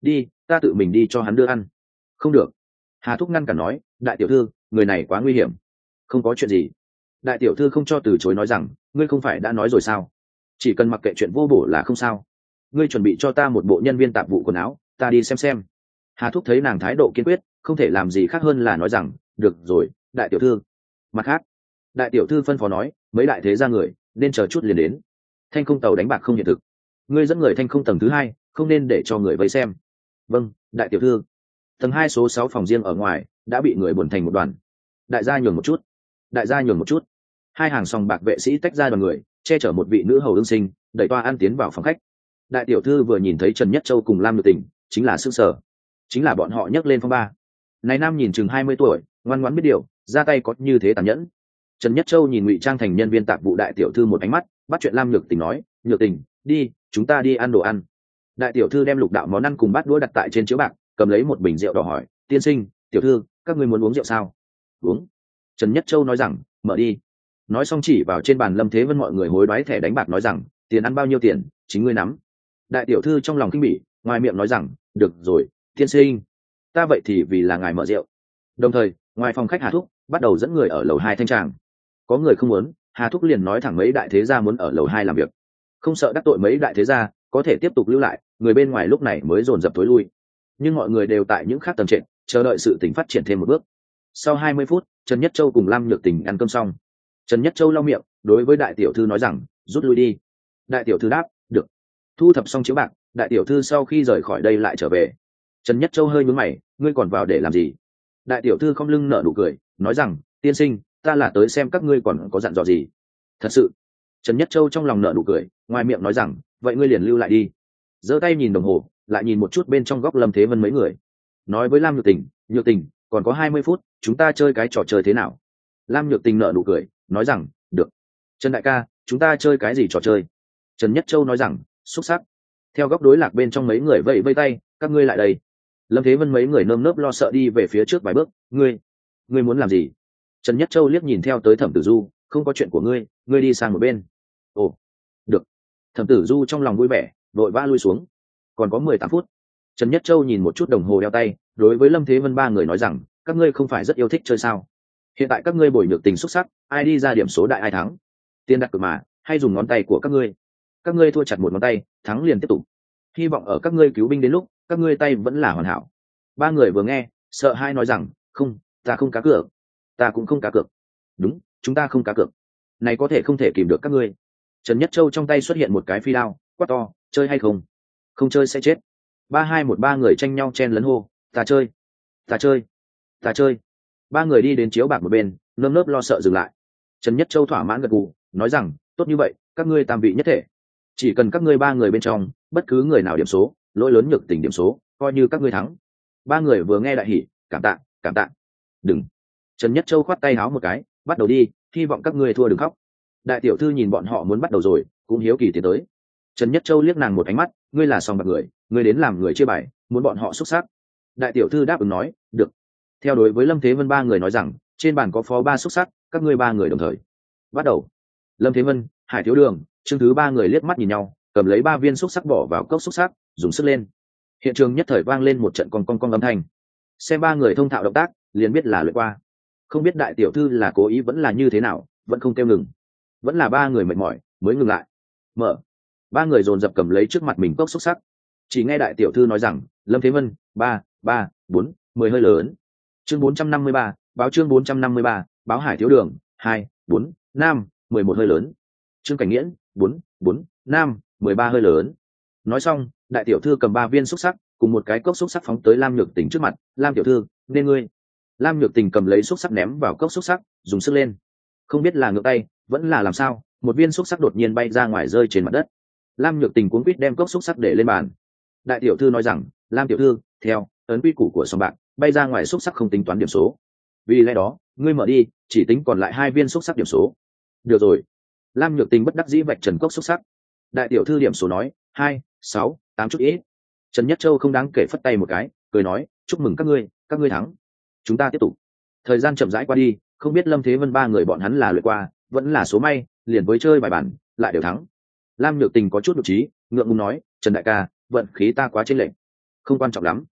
ta tự mình đi cho hắn đưa ăn. Không được. Hà Thúc ngăn cản nói, đại tiểu thư, người này quá nguy hiểm. Không có chuyện gì. Đại tiểu thư không cho từ chối nói rằng, ngươi không phải đã nói rồi sao, chỉ cần mặc kệ chuyện vô bổ là không sao. Ngươi chuẩn bị cho ta một bộ nhân viên tạp vụ quần áo, ta đi xem xem. Hà Thúc thấy nàng thái độ kiên quyết, không thể làm gì khác hơn là nói rằng, được rồi, đại tiểu thư. Mặt khác, đại tiểu thư phân phó nói, mấy đại thế gia người nên chờ chút liền đến. Thanh không tàu đánh bạc không hiện thực, ngươi dẫn người thanh không tầng thứ hai, không nên để cho người vây xem. Vâng, đại tiểu thư. Tầng hai số sáu phòng riêng ở ngoài đã bị người buồn thành một đoàn. Đại gia nhường một chút, đại gia nhường một chút. Hai hàng sòng bạc vệ sĩ tách ra đoàn người, che chở một vị nữ hầu đương sinh, đẩy toa ăn tiến vào phòng khách. Đại tiểu thư vừa nhìn thấy Trần Nhất Châu cùng Lam Nhược Tình, chính là sức sở, chính là bọn họ nhấc lên phong ba. Này nam nhìn chừng hai mươi tuổi, ngoan ngoãn biết điều, ra tay có như thế tàn nhẫn. Trần Nhất Châu nhìn ngụy trang thành nhân viên tạp vụ đại tiểu thư một ánh mắt, bắt chuyện Lam Nhược Tình nói, Nhược Tình, đi, chúng ta đi ăn đồ ăn. Đại tiểu thư đem lục đạo món ăn cùng bát đũa đặt tại trên chiếu bạc, cầm lấy một bình rượu đỏ hỏi, tiên sinh, tiểu thư, các ngươi muốn uống rượu sao? Uống. Trần Nhất Châu nói rằng, mở đi. Nói xong chỉ vào trên bàn Lâm Thế Vân mọi người hối đoái thẻ đánh bạc nói rằng, tiền ăn bao nhiêu tiền, chính ngươi nắm. Đại tiểu thư trong lòng kinh bỉ, ngoài miệng nói rằng, được rồi, tiên sinh, ta vậy thì vì là ngài mở rượu. Đồng thời, ngoài phòng khách Hà Thúc bắt đầu dẫn người ở lầu hai thanh tràng. Có người không muốn, Hà Thúc liền nói thẳng mấy đại thế gia muốn ở lầu hai làm việc, không sợ đắc tội mấy đại thế gia, có thể tiếp tục lưu lại. Người bên ngoài lúc này mới dồn dập tối lui, nhưng mọi người đều tại những khác tầng trệt, chờ đợi sự tình phát triển thêm một bước. Sau hai mươi phút, Trần Nhất Châu cùng Lam Nhược Tình ăn cơm xong. Trần Nhất Châu lau miệng, đối với đại tiểu thư nói rằng, rút lui đi. Đại tiểu thư đáp, được. Thu thập xong chiếu bạc, đại tiểu thư sau khi rời khỏi đây lại trở về. Trần Nhất Châu hơi nhướng mày, ngươi còn vào để làm gì? Đại tiểu thư không lưng nở nụ cười, nói rằng, tiên sinh, ta là tới xem các ngươi còn có dặn dò gì. Thật sự. Trần Nhất Châu trong lòng nở nụ cười, ngoài miệng nói rằng, vậy ngươi liền lưu lại đi. Giơ tay nhìn đồng hồ, lại nhìn một chút bên trong góc Lâm Thế Vân mấy người, nói với Lam Nhược Tình, Nhược Tình, còn có hai mươi phút, chúng ta chơi cái trò chơi thế nào? Lam Nhược Tình nở nụ cười, nói rằng, được. Trần đại ca, chúng ta chơi cái gì trò chơi? Trần Nhất Châu nói rằng, xúc sắc. Theo góc đối lạc bên trong mấy người vẫy vây tay, các ngươi lại đây. Lâm Thế Vân mấy người nơm nớp lo sợ đi về phía trước vài bước, ngươi, ngươi muốn làm gì? Trần Nhất Châu liếc nhìn theo tới Thẩm Tử Du, không có chuyện của ngươi, ngươi đi sang một bên. Ồ, được. Thẩm Tử Du trong lòng vui vẻ, vội vã lui xuống. Còn có mười tám phút. Trần Nhất Châu nhìn một chút đồng hồ đeo tay, đối với Lâm Thế Vân ba người nói rằng, các ngươi không phải rất yêu thích chơi sao? Hiện tại các ngươi bồi nhược tình xuất sắc, ai đi ra điểm số đại ai thắng. Tiền đặt cược mà, hay dùng ngón tay của các ngươi. Các ngươi thua chặt một ngón tay, thắng liền tiếp tục. Hy vọng ở các ngươi cứu binh đến lúc, các ngươi tay vẫn là hoàn hảo. Ba người vừa nghe, sợ hai nói rằng, không, ta không cá cược, ta cũng không cá cược. Đúng, chúng ta không cá cược. Này có thể không thể kìm được các ngươi. Trần Nhất Châu trong tay xuất hiện một cái phi đao, quát to, chơi hay không? Không chơi sẽ chết. Ba hai một ba người tranh nhau chen lấn hô, ta chơi, ta chơi, ta chơi. Ba người đi đến chiếu bạc một bên, nơm nớp lo sợ dừng lại. Trần Nhất Châu thỏa mãn gật gù, nói rằng, tốt như vậy, các ngươi tam vị nhất thể. Chỉ cần các ngươi ba người bên trong, bất cứ người nào điểm số, lỗi lớn nhược tình điểm số, coi như các ngươi thắng. Ba người vừa nghe đại hỉ, cảm tạ, cảm tạ. Đừng. Trần Nhất Châu khoát tay háo một cái, bắt đầu đi, hy vọng các ngươi thua đừng khóc. Đại tiểu thư nhìn bọn họ muốn bắt đầu rồi, cũng hiếu kỳ tiến tới. Trần Nhất Châu liếc nàng một ánh mắt, ngươi là sòng bạc người, ngươi đến làm người chia bài, muốn bọn họ xuất sắc. Đại tiểu thư đáp ứng nói, được. Theo đối với Lâm Thế Vân ba người nói rằng, trên bàn có phó ba xuất sắc, các ngươi ba người đồng thời. Bắt đầu. Lâm Thế Vân, Hải Thiếu Đường, Trương Thứ ba người liếc mắt nhìn nhau, cầm lấy ba viên xúc sắc bỏ vào cốc xúc sắc, dùng sức lên. Hiện trường nhất thời vang lên một trận con con con âm thanh. Xem ba người thông thạo động tác, liền biết là luyện qua. Không biết đại tiểu thư là cố ý vẫn là như thế nào, vẫn không kêu ngừng. Vẫn là ba người mệt mỏi, mới ngừng lại. Mở. Ba người dồn dập cầm lấy trước mặt mình cốc xúc sắc. Chỉ nghe đại tiểu thư nói rằng, Lâm Thế Vân, ba, ba, bốn, mười hơi lớn. Chương bốn trăm năm mươi ba, báo chương bốn trăm năm mươi ba, báo Hải Thiếu Đường, hai, bốn, năm, mười một hơi lớn. Trương Cảnh Nghiễn, bốn, bốn, năm, mười ba hơi lớn. Nói xong, đại tiểu thư cầm ba viên xúc sắc, cùng một cái cốc xúc sắc phóng tới Lam Nhược Tình trước mặt, Lam tiểu thư, nên ngươi. Lam Nhược Tình cầm lấy xúc sắc ném vào cốc xúc sắc, dùng sức lên. Không biết là ngược tay, vẫn là làm sao, một viên xúc sắc đột nhiên bay ra ngoài rơi trên mặt đất. Lam Nhược Tình cuống quýt đem cốc xúc sắc để lên bàn. Đại tiểu thư nói rằng, Lam tiểu thư, theo ấn quy củ của sòng bạc, bay ra ngoài xúc sắc không tính toán điểm số. Vì lẽ đó, ngươi mở đi, chỉ tính còn lại hai viên xúc sắc điểm số. Được rồi. Lam Nhược Tình bất đắc dĩ vạch trần cốc xúc sắc. Đại tiểu thư điểm số nói, hai, sáu, tám chút ít. Trần Nhất Châu không đáng kể phất tay một cái, cười nói, chúc mừng các ngươi, các ngươi thắng. Chúng ta tiếp tục. Thời gian chậm rãi qua đi, không biết Lâm Thế Vân ba người bọn hắn là lượt qua, vẫn là số may, liền với chơi bài bản, lại đều thắng. Lam Nhược Tình có chút nhục trí, ngượng ngùng nói, Trần đại ca, vận khí ta quá chênh lệch. Không quan trọng lắm,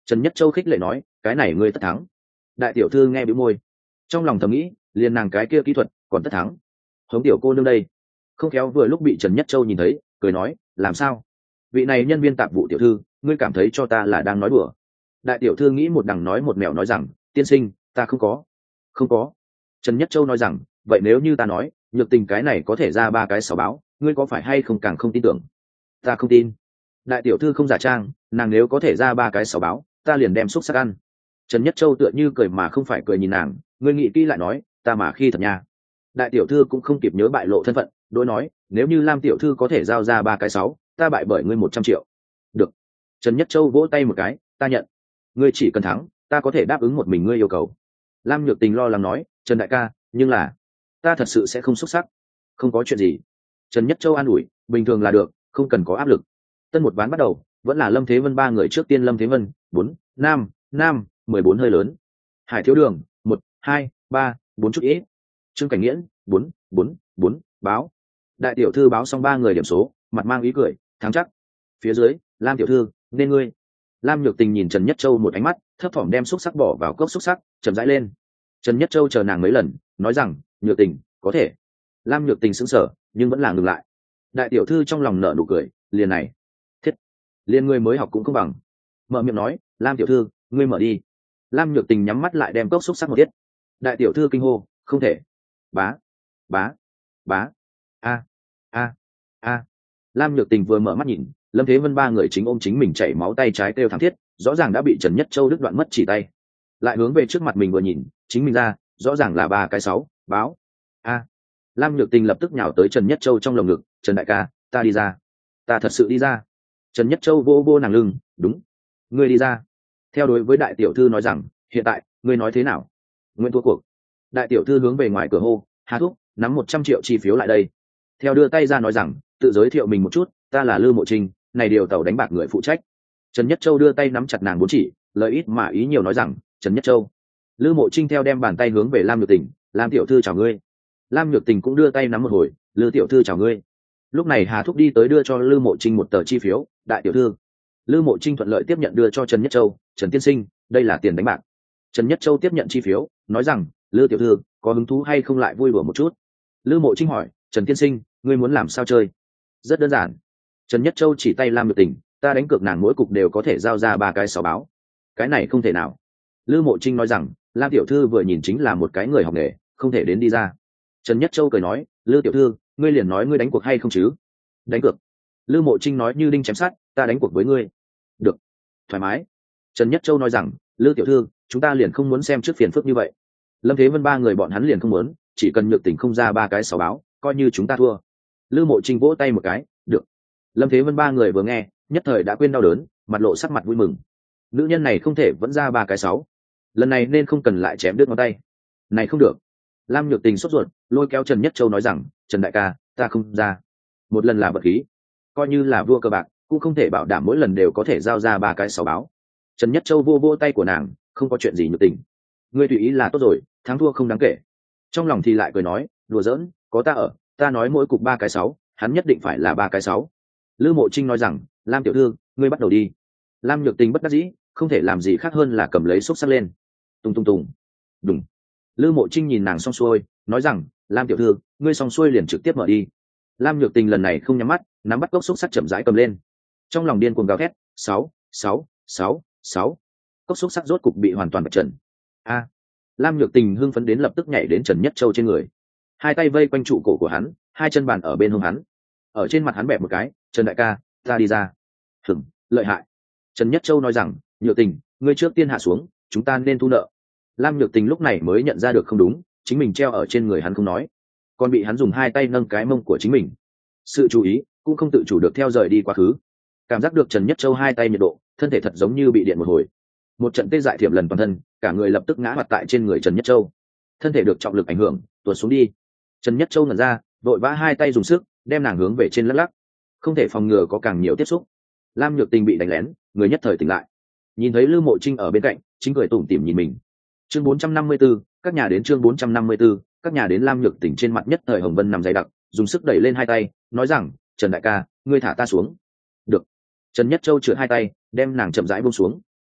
Trần Nhất Châu khích lệ nói, cái này ngươi tất thắng. Đại tiểu thư nghe bĩu môi, trong lòng thầm nghĩ, liền nàng cái kia kỹ thuật còn tất thắng. Hống tiểu cô nương đây, không khéo vừa lúc bị Trần Nhất Châu nhìn thấy, cười nói, làm sao? Vị này nhân viên tạp vụ tiểu thư, ngươi cảm thấy cho ta là đang nói đùa? Đại tiểu thư nghĩ một đằng nói một mẹo nói rằng, tiên sinh, ta không có, không có. Trần Nhất Châu nói rằng, vậy nếu như ta nói, Nhược Tình cái này có thể ra ba cái sáu báo, ngươi có phải hay không càng không tin tưởng? Ta không tin. Đại tiểu thư không giả trang, nàng nếu có thể ra ba cái sáu báo, ta liền đem xúc sắc ăn. Trần Nhất Châu tựa như cười mà không phải cười nhìn nàng, ngươi nghĩ kỹ lại nói, ta mà khi thật nha. Đại tiểu thư cũng không kịp nhớ bại lộ thân phận, đối nói, nếu như Lam tiểu thư có thể giao ra ba cái sáu, ta bại bởi ngươi một trăm triệu. Được. Trần Nhất Châu vỗ tay một cái, ta nhận. Ngươi chỉ cần thắng, ta có thể đáp ứng một mình ngươi yêu cầu. Lam Nhược Tình lo lắng nói, Trần đại ca, nhưng là ta thật sự sẽ không xuất sắc. Không có chuyện gì. Trần Nhất Châu an ủi, bình thường là được, không cần có áp lực. Tân một ván bắt đầu, vẫn là Lâm Thế Vân ba người trước tiên. Lâm Thế Vân, bốn, nam, nam, mười bốn hơi lớn. Hải Thiếu Đường, một, hai, ba, bốn chút ít. Trương Cảnh Nghiễn, bốn, bốn, bốn, báo. Đại tiểu thư báo xong ba người điểm số, mặt mang ý cười, thắng chắc. Phía dưới, Lam tiểu thư, nên ngươi. Lam Nhược Tình nhìn Trần Nhất Châu một ánh mắt, thấp thỏm đem xúc sắc bỏ vào cốc xúc sắc, chậm rãi lên. Trần Nhất Châu chờ nàng mấy lần, nói rằng, Nhược Tình, có thể. Lam Nhược Tình sững sờ, nhưng vẫn là ngừng lại. Đại tiểu thư trong lòng nở nụ cười, liền này, thiết, liền ngươi mới học cũng không bằng. Mở miệng nói, Lam tiểu thư, ngươi mở đi. Lam Nhược Tình nhắm mắt lại đem cốc xúc sắc một tiết. Đại tiểu thư kinh hô, không thể. Bá, bá, bá, a, a, a. Lam Nhược Tình vừa mở mắt nhìn, Lâm Thế Vân ba người chính ôm chính mình chảy máu tay trái kêu thảm thiết, rõ ràng đã bị Trần Nhất Châu đứt đoạn mất chỉ tay. Lại hướng về trước mặt mình vừa nhìn, chính mình ra, rõ ràng là ba cái sáu, báo. A. Lam Nhược Tình lập tức nhào tới Trần Nhất Châu trong lồng ngực, Trần đại ca, ta đi ra. Ta thật sự đi ra. Trần Nhất Châu vô vô nàng lưng, đúng. Ngươi đi ra. Theo đối với đại tiểu thư nói rằng, hiện tại, ngươi nói thế nào? Nguyện thua cuộc. Đại tiểu thư hướng về ngoài cửa hô, Hà thúc, nắm một trăm triệu chi phiếu lại đây. Theo đưa tay ra nói rằng, tự giới thiệu mình một chút, ta là Lư Mộ Trinh, này điều tàu đánh bạc người phụ trách. Trần Nhất Châu đưa tay nắm chặt nàng bốn chỉ, lời ít mà ý nhiều nói rằng, Trần Nhất Châu. Lư Mộ Trinh theo đem bàn tay hướng về Lam Nhược Tình, Lam tiểu thư chào ngươi. Lam Nhược Tình cũng đưa tay nắm một hồi, Lư tiểu thư chào ngươi. Lúc này Hà thúc đi tới đưa cho Lư Mộ Trinh một tờ chi phiếu, đại tiểu thư. Lư Mộ Trinh thuận lợi tiếp nhận đưa cho Trần Nhất Châu, Trần tiên sinh, đây là tiền đánh bạc. Trần Nhất Châu tiếp nhận chi phiếu, nói rằng, Lư tiểu thư, có hứng thú hay không lại vui đùa một chút? Lư Mộ Trinh hỏi, Trần tiên sinh, ngươi muốn làm sao chơi? Rất đơn giản. Trần Nhất Châu chỉ tay Lam Nhược Tình, ta đánh cược nàng mỗi cục đều có thể giao ra ba cái sáu báo. Cái này không thể nào. Lư Mộ Trinh nói rằng, Lam tiểu thư vừa nhìn chính là một cái người học nghề, không thể đến đi ra. Trần Nhất Châu cười nói, Lư tiểu thư, ngươi liền nói ngươi đánh cuộc hay không chứ? Đánh cược. Lư Mộ Trinh nói như đinh chém sắt, ta đánh cuộc với ngươi. Được. Thoải mái. Trần Nhất Châu nói rằng, Lư tiểu thư, chúng ta liền không muốn xem trước phiền phức như vậy. Lâm Thế Vân ba người bọn hắn liền không muốn, chỉ cần Nhược Tình không ra ba cái sáu báo, coi như chúng ta thua. Lư Mộ Trinh vỗ tay một cái, được. Lâm Thế Vân ba người vừa nghe, nhất thời đã quên đau đớn, mặt lộ sắc mặt vui mừng. Nữ nhân này không thể vẫn ra ba cái sáu, lần này nên không cần lại chém đứt ngón tay. Này không được. Lam Nhược Tình sốt ruột, lôi kéo Trần Nhất Châu nói rằng, Trần đại ca, ta không ra. Một lần là vật khí, coi như là vua cờ bạc, cũng không thể bảo đảm mỗi lần đều có thể giao ra ba cái sáu báo. Trần Nhất Châu vô vô tay của nàng, không có chuyện gì Nhược Tình, ngươi tùy ý là tốt rồi, thắng thua không đáng kể. Trong lòng thì lại cười nói, đùa giỡn, có ta ở, ta nói mỗi cục ba cái sáu, hắn nhất định phải là ba cái sáu. Lư Mộ Trinh nói rằng, Lam tiểu thư, ngươi bắt đầu đi. Lam Nhược Tình bất đắc dĩ, không thể làm gì khác hơn là cầm lấy xúc sắc lên. Tung tung tùng, đùng. Lư Mộ Trinh nhìn nàng xong xuôi, nói rằng, Lam tiểu thư, ngươi xong xuôi liền trực tiếp mở đi. Lam Nhược Tình lần này không nhắm mắt, nắm bắt cốc xúc sắc chậm rãi cầm lên. Trong lòng điên cuồng gào thét, sáu, sáu, sáu, sáu. Cốc xúc sắc rốt cục bị hoàn toàn bật trần. A. Lam Nhược Tình hưng phấn đến lập tức nhảy đến Trần Nhất Châu trên người, hai tay vây quanh trụ cổ của hắn, hai chân bàn ở bên hông hắn, ở trên mặt hắn bẹp một cái, Trần đại ca, ta đi ra. Hửng, lợi hại. Trần Nhất Châu nói rằng, Nhược Tình, ngươi trước tiên hạ xuống, chúng ta nên thu nợ. Lam Nhược Tình lúc này mới nhận ra được không đúng, chính mình treo ở trên người hắn không nói, còn bị hắn dùng hai tay nâng cái mông của chính mình. Sự chú ý cũng không tự chủ được theo rời đi quá khứ. Cảm giác được Trần Nhất Châu hai tay nhiệt độ, thân thể thật giống như bị điện một hồi. Một trận tê dại thiểm lần toàn thân, cả người lập tức ngã mặt tại trên người Trần Nhất Châu. Thân thể được trọng lực ảnh hưởng, tuột xuống đi. Trần Nhất Châu ngẩn ra, vội vã hai tay dùng sức, đem nàng hướng về trên lắc lắc. Không thể phòng ngừa có càng nhiều tiếp xúc. Lam Nhược Tình bị đánh lén, người nhất thời tỉnh lại. Nhìn thấy Lư Mộ Trinh ở bên cạnh, chính cười tủm tỉm nhìn mình. Chương bốn trăm năm mươi 4, các nhà đến chương bốn trăm năm mươi 4, các nhà đến. Lam Nhược Tình trên mặt nhất thời hồng vân nằm dày đặc, dùng sức đẩy lên hai tay, nói rằng, Trần đại ca, ngươi thả ta xuống. Được. Trần Nhất Châu chữa hai tay, đem nàng chậm rãi buông xuống.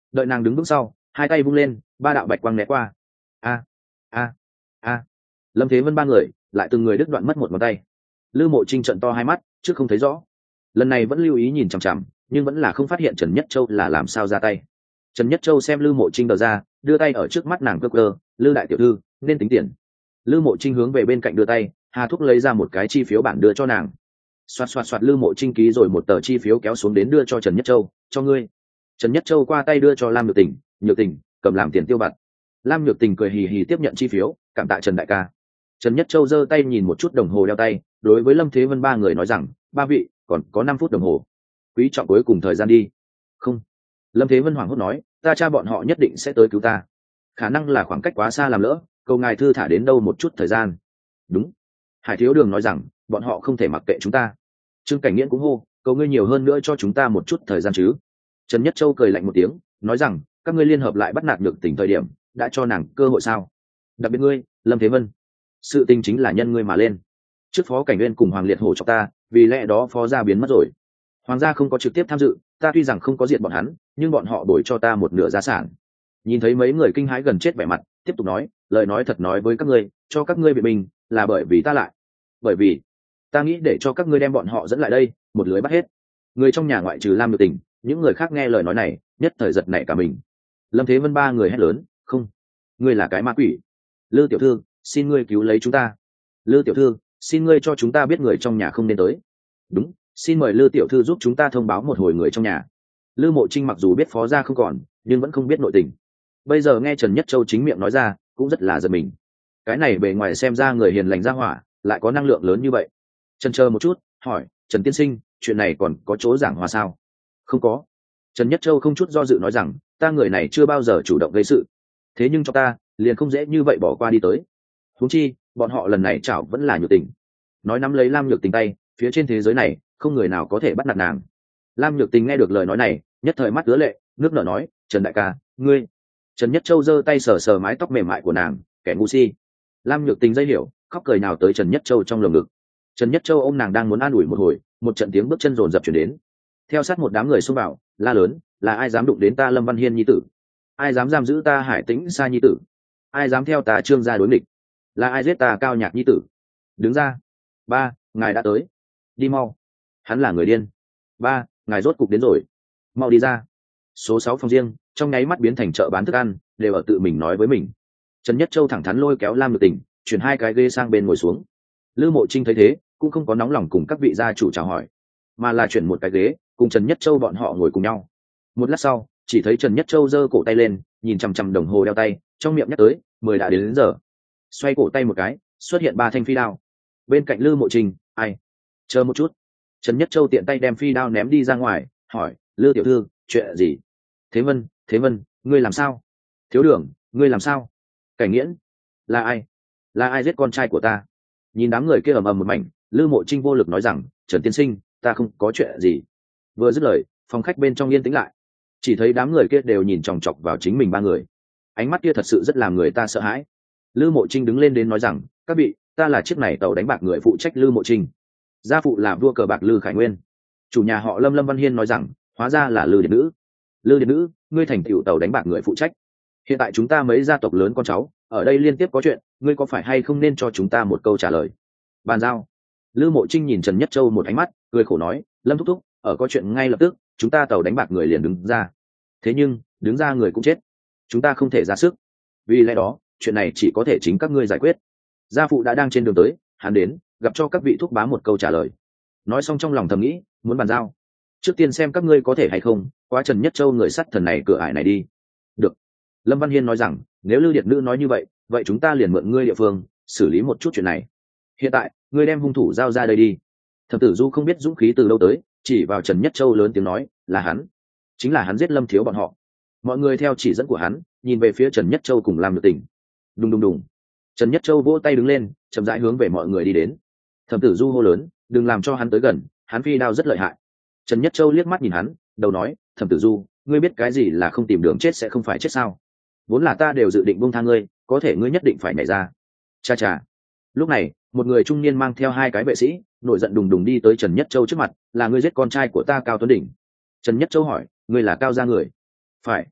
đợi nàng đứng vững sau, hai tay vung lên, ba đạo bạch quang né qua. A a a Lâm Thế Vân ba người lại từng người đứt đoạn mất một ngón tay. Lư Mộ Trinh trợn to hai mắt, trước không thấy rõ, lần này vẫn lưu ý nhìn chằm chằm, nhưng vẫn là không phát hiện Trần Nhất Châu là làm sao ra tay. Trần Nhất Châu xem Lư Mộ Trinh đờ ra, đưa tay ở trước mắt nàng cơ cơ, Lư đại tiểu thư nên tính tiền. Lư Mộ Trinh hướng về bên cạnh đưa tay, Hà Thúc lấy ra một cái chi phiếu bản đưa cho nàng. Xoạt xoạt xoạt Lư Mộ Trinh ký rồi một tờ chi phiếu kéo xuống đến đưa cho Trần Nhất Châu, cho ngươi. Trần Nhất Châu qua tay đưa cho Lam Nhược Tình, Nhược Tình cầm làm tiền tiêu vặt. Lam Nhược Tình cười hì hì tiếp nhận chi phiếu, cảm tạ Trần đại ca. Trần Nhất Châu giơ tay nhìn một chút đồng hồ đeo tay, đối với Lâm Thế Vân ba người nói rằng, ba vị còn có năm phút đồng hồ, quý trọng cuối cùng thời gian đi. Không. Lâm Thế Vân hoảng hốt nói, ta cha bọn họ nhất định sẽ tới cứu ta, khả năng là khoảng cách quá xa làm lỡ, cầu ngài thư thả đến đâu một chút thời gian. Đúng. Hải Thiếu Đường nói rằng, bọn họ không thể mặc kệ chúng ta. Trương Cảnh Nghiễn cũng hô, cầu ngươi nhiều hơn nữa cho chúng ta một chút thời gian chứ. Trần Nhất Châu cười lạnh một tiếng, nói rằng, các ngươi liên hợp lại bắt nạt Nhược Tình thời điểm, đã cho nàng cơ hội sao? Đặc biệt ngươi, Lâm Thế Vân, sự tình chính là nhân ngươi mà lên. Trước Phó Cảnh Nguyên cùng Hoàng Liệt hổ cho ta, vì lẽ đó Phó gia biến mất rồi. Hoàng gia không có trực tiếp tham dự, ta tuy rằng không có diệt bọn hắn, nhưng bọn họ đổi cho ta một nửa gia sản. Nhìn thấy mấy người kinh hãi gần chết vẻ mặt, tiếp tục nói, lời nói thật nói với các ngươi, cho các ngươi biện minh, là bởi vì ta lại, bởi vì ta nghĩ để cho các ngươi đem bọn họ dẫn lại đây, một lưới bắt hết. Người trong nhà ngoại trừ Lam Nhược Tình, những người khác nghe lời nói này, nhất thời giật nảy cả mình. Lâm Thế Vân ba người hét lớn, không, ngươi là cái ma quỷ. Lư tiểu thư, xin ngươi cứu lấy chúng ta. Lư tiểu thư, xin ngươi cho chúng ta biết người trong nhà không nên tới. Đúng, xin mời Lư tiểu thư giúp chúng ta thông báo một hồi người trong nhà. Lư Mộ Trinh mặc dù biết Phó gia không còn, nhưng vẫn không biết nội tình. Bây giờ nghe Trần Nhất Châu chính miệng nói ra, cũng rất là giật mình. Cái này bề ngoài xem ra người hiền lành ra hỏa, lại có năng lượng lớn như vậy. Chần chờ một chút, hỏi, Trần tiên sinh, chuyện này còn có chỗ giảng hòa sao? Không có. Trần Nhất Châu không chút do dự nói rằng, ta người này chưa bao giờ chủ động gây sự, thế nhưng cho ta liền không dễ như vậy bỏ qua đi tới. Huống chi bọn họ lần này chảo vẫn là Nhược Tình. Nói nắm lấy Lam Nhược Tình tay, phía trên thế giới này không người nào có thể bắt nạt nàng. Lam Nhược Tình nghe được lời nói này, nhất thời mắt ứa lệ, nước nở nói, Trần đại ca, ngươi. Trần Nhất Châu giơ tay sờ sờ mái tóc mềm mại của nàng, kẻ ngu si. Lam Nhược Tình dây hiểu, khóc cười nào tới Trần Nhất Châu trong lồng ngực. Trần Nhất Châu ôm nàng đang muốn an ủi một hồi, một trận tiếng bước chân rồn rập chuyển đến. Theo sát một đám người xông vào, la lớn, là ai dám đụng đến ta Lâm Văn Hiên nhi tử? Ai dám giam giữ ta Hải Tĩnh Sa nhi tử? Ai dám theo ta Trương gia đối nghịch? Là ai giết ta Cao Nhạc nhi tử? Đứng ra. Ba, ngài đã tới. Đi mau. Hắn là người điên. Ba, ngài rốt cục đến rồi. Mau đi ra. Số sáu phòng riêng, trong nháy mắt biến thành chợ bán thức ăn, đều ở tự mình nói với mình. Trần Nhất Châu thẳng thắn lôi kéo Lam Nhược Tình, chuyển hai cái ghế sang bên ngồi xuống. Lư Mộ Trinh thấy thế, cũng không có nóng lòng cùng các vị gia chủ chào hỏi, mà là chuyển một cái ghế, cùng Trần Nhất Châu bọn họ ngồi cùng nhau. Một lát sau, chỉ thấy Trần Nhất Châu giơ cổ tay lên, nhìn chằm chằm đồng hồ đeo tay, trong miệng nhắc tới, mười đã đến, đến giờ. Xoay cổ tay một cái, xuất hiện ba thanh phi đao. Bên cạnh Lư Mộ Trinh, ai? Chờ một chút. Trần Nhất Châu tiện tay đem phi đao ném đi ra ngoài, hỏi, Lư tiểu thư, chuyện gì? Thế Vân, Thế Vân, ngươi làm sao? Thiếu Đường, ngươi làm sao? Cảnh Nghiễn, là ai? Là ai giết con trai của ta? Nhìn đám người kia ầm ầm một mảnh, Lư Mộ Trinh vô lực nói rằng, Trần tiên sinh, ta không có chuyện gì. Vừa dứt lời, phòng khách bên trong yên tĩnh lại, chỉ thấy đám người kia đều nhìn chòng chọc vào chính mình ba người, ánh mắt kia thật sự rất làm người ta sợ hãi. Lư Mộ Trinh đứng lên đến nói rằng, các vị, ta là chiếc này tàu đánh bạc người phụ trách Lư Mộ Trinh, gia phụ là vua cờ bạc Lư Khải Nguyên, chủ nhà họ Lâm Lâm Văn Hiên nói rằng, hóa ra là Lư Điệt Nữ. Lư Điệt Nữ, ngươi thành tựu tàu đánh bạc người phụ trách, hiện tại chúng ta mấy gia tộc lớn con cháu ở đây liên tiếp có chuyện, ngươi có phải hay không nên cho chúng ta một câu trả lời? Bàn giao. Lư Mộ Trinh nhìn Trần Nhất Châu một ánh mắt, cười khổ nói, Lâm thúc thúc, ở có chuyện ngay lập tức, chúng ta tàu đánh bạc người liền đứng ra. Thế nhưng đứng ra người cũng chết, chúng ta không thể ra sức, vì lẽ đó chuyện này chỉ có thể chính các ngươi giải quyết. Gia phụ đã đang trên đường tới, hắn đến gặp cho các vị thúc bá một câu trả lời. Nói xong trong lòng thầm nghĩ, muốn bàn giao, trước tiên xem các ngươi có thể hay không qua Trần Nhất Châu người sắt thần này cửa ải này đi. Được. Lâm Văn Hiên nói rằng, nếu Lư Điệt Nữ nói như vậy, vậy chúng ta liền mượn ngươi địa phương xử lý một chút chuyện này. Hiện tại ngươi đem hung thủ giao ra đây đi. Thẩm Tử Du không biết dũng khí từ đâu tới, chỉ vào Trần Nhất Châu lớn tiếng nói, là hắn, chính là hắn giết Lâm thiếu bọn họ. Mọi người theo chỉ dẫn của hắn, nhìn về phía Trần Nhất Châu cùng Lam Nhược Tình. Đùng đùng đùng. Trần Nhất Châu vỗ tay đứng lên, chậm rãi hướng về mọi người đi đến. Thẩm Tử Du hô lớn, đừng làm cho hắn tới gần, hắn phi đao rất lợi hại. Trần Nhất Châu liếc mắt nhìn hắn, đầu nói, Thẩm Tử Du, ngươi biết cái gì là không tìm đường chết sẽ không phải chết sao? Vốn là ta đều dự định buông tha ngươi, có thể ngươi nhất định phải nhảy ra. Cha cha. Lúc này, một người trung niên mang theo hai cái vệ sĩ, nổi giận đùng đùng đi tới Trần Nhất Châu trước mặt, là ngươi giết con trai của ta Cao Tuấn Đỉnh. Trần Nhất Châu hỏi, ngươi là Cao gia người? Phải.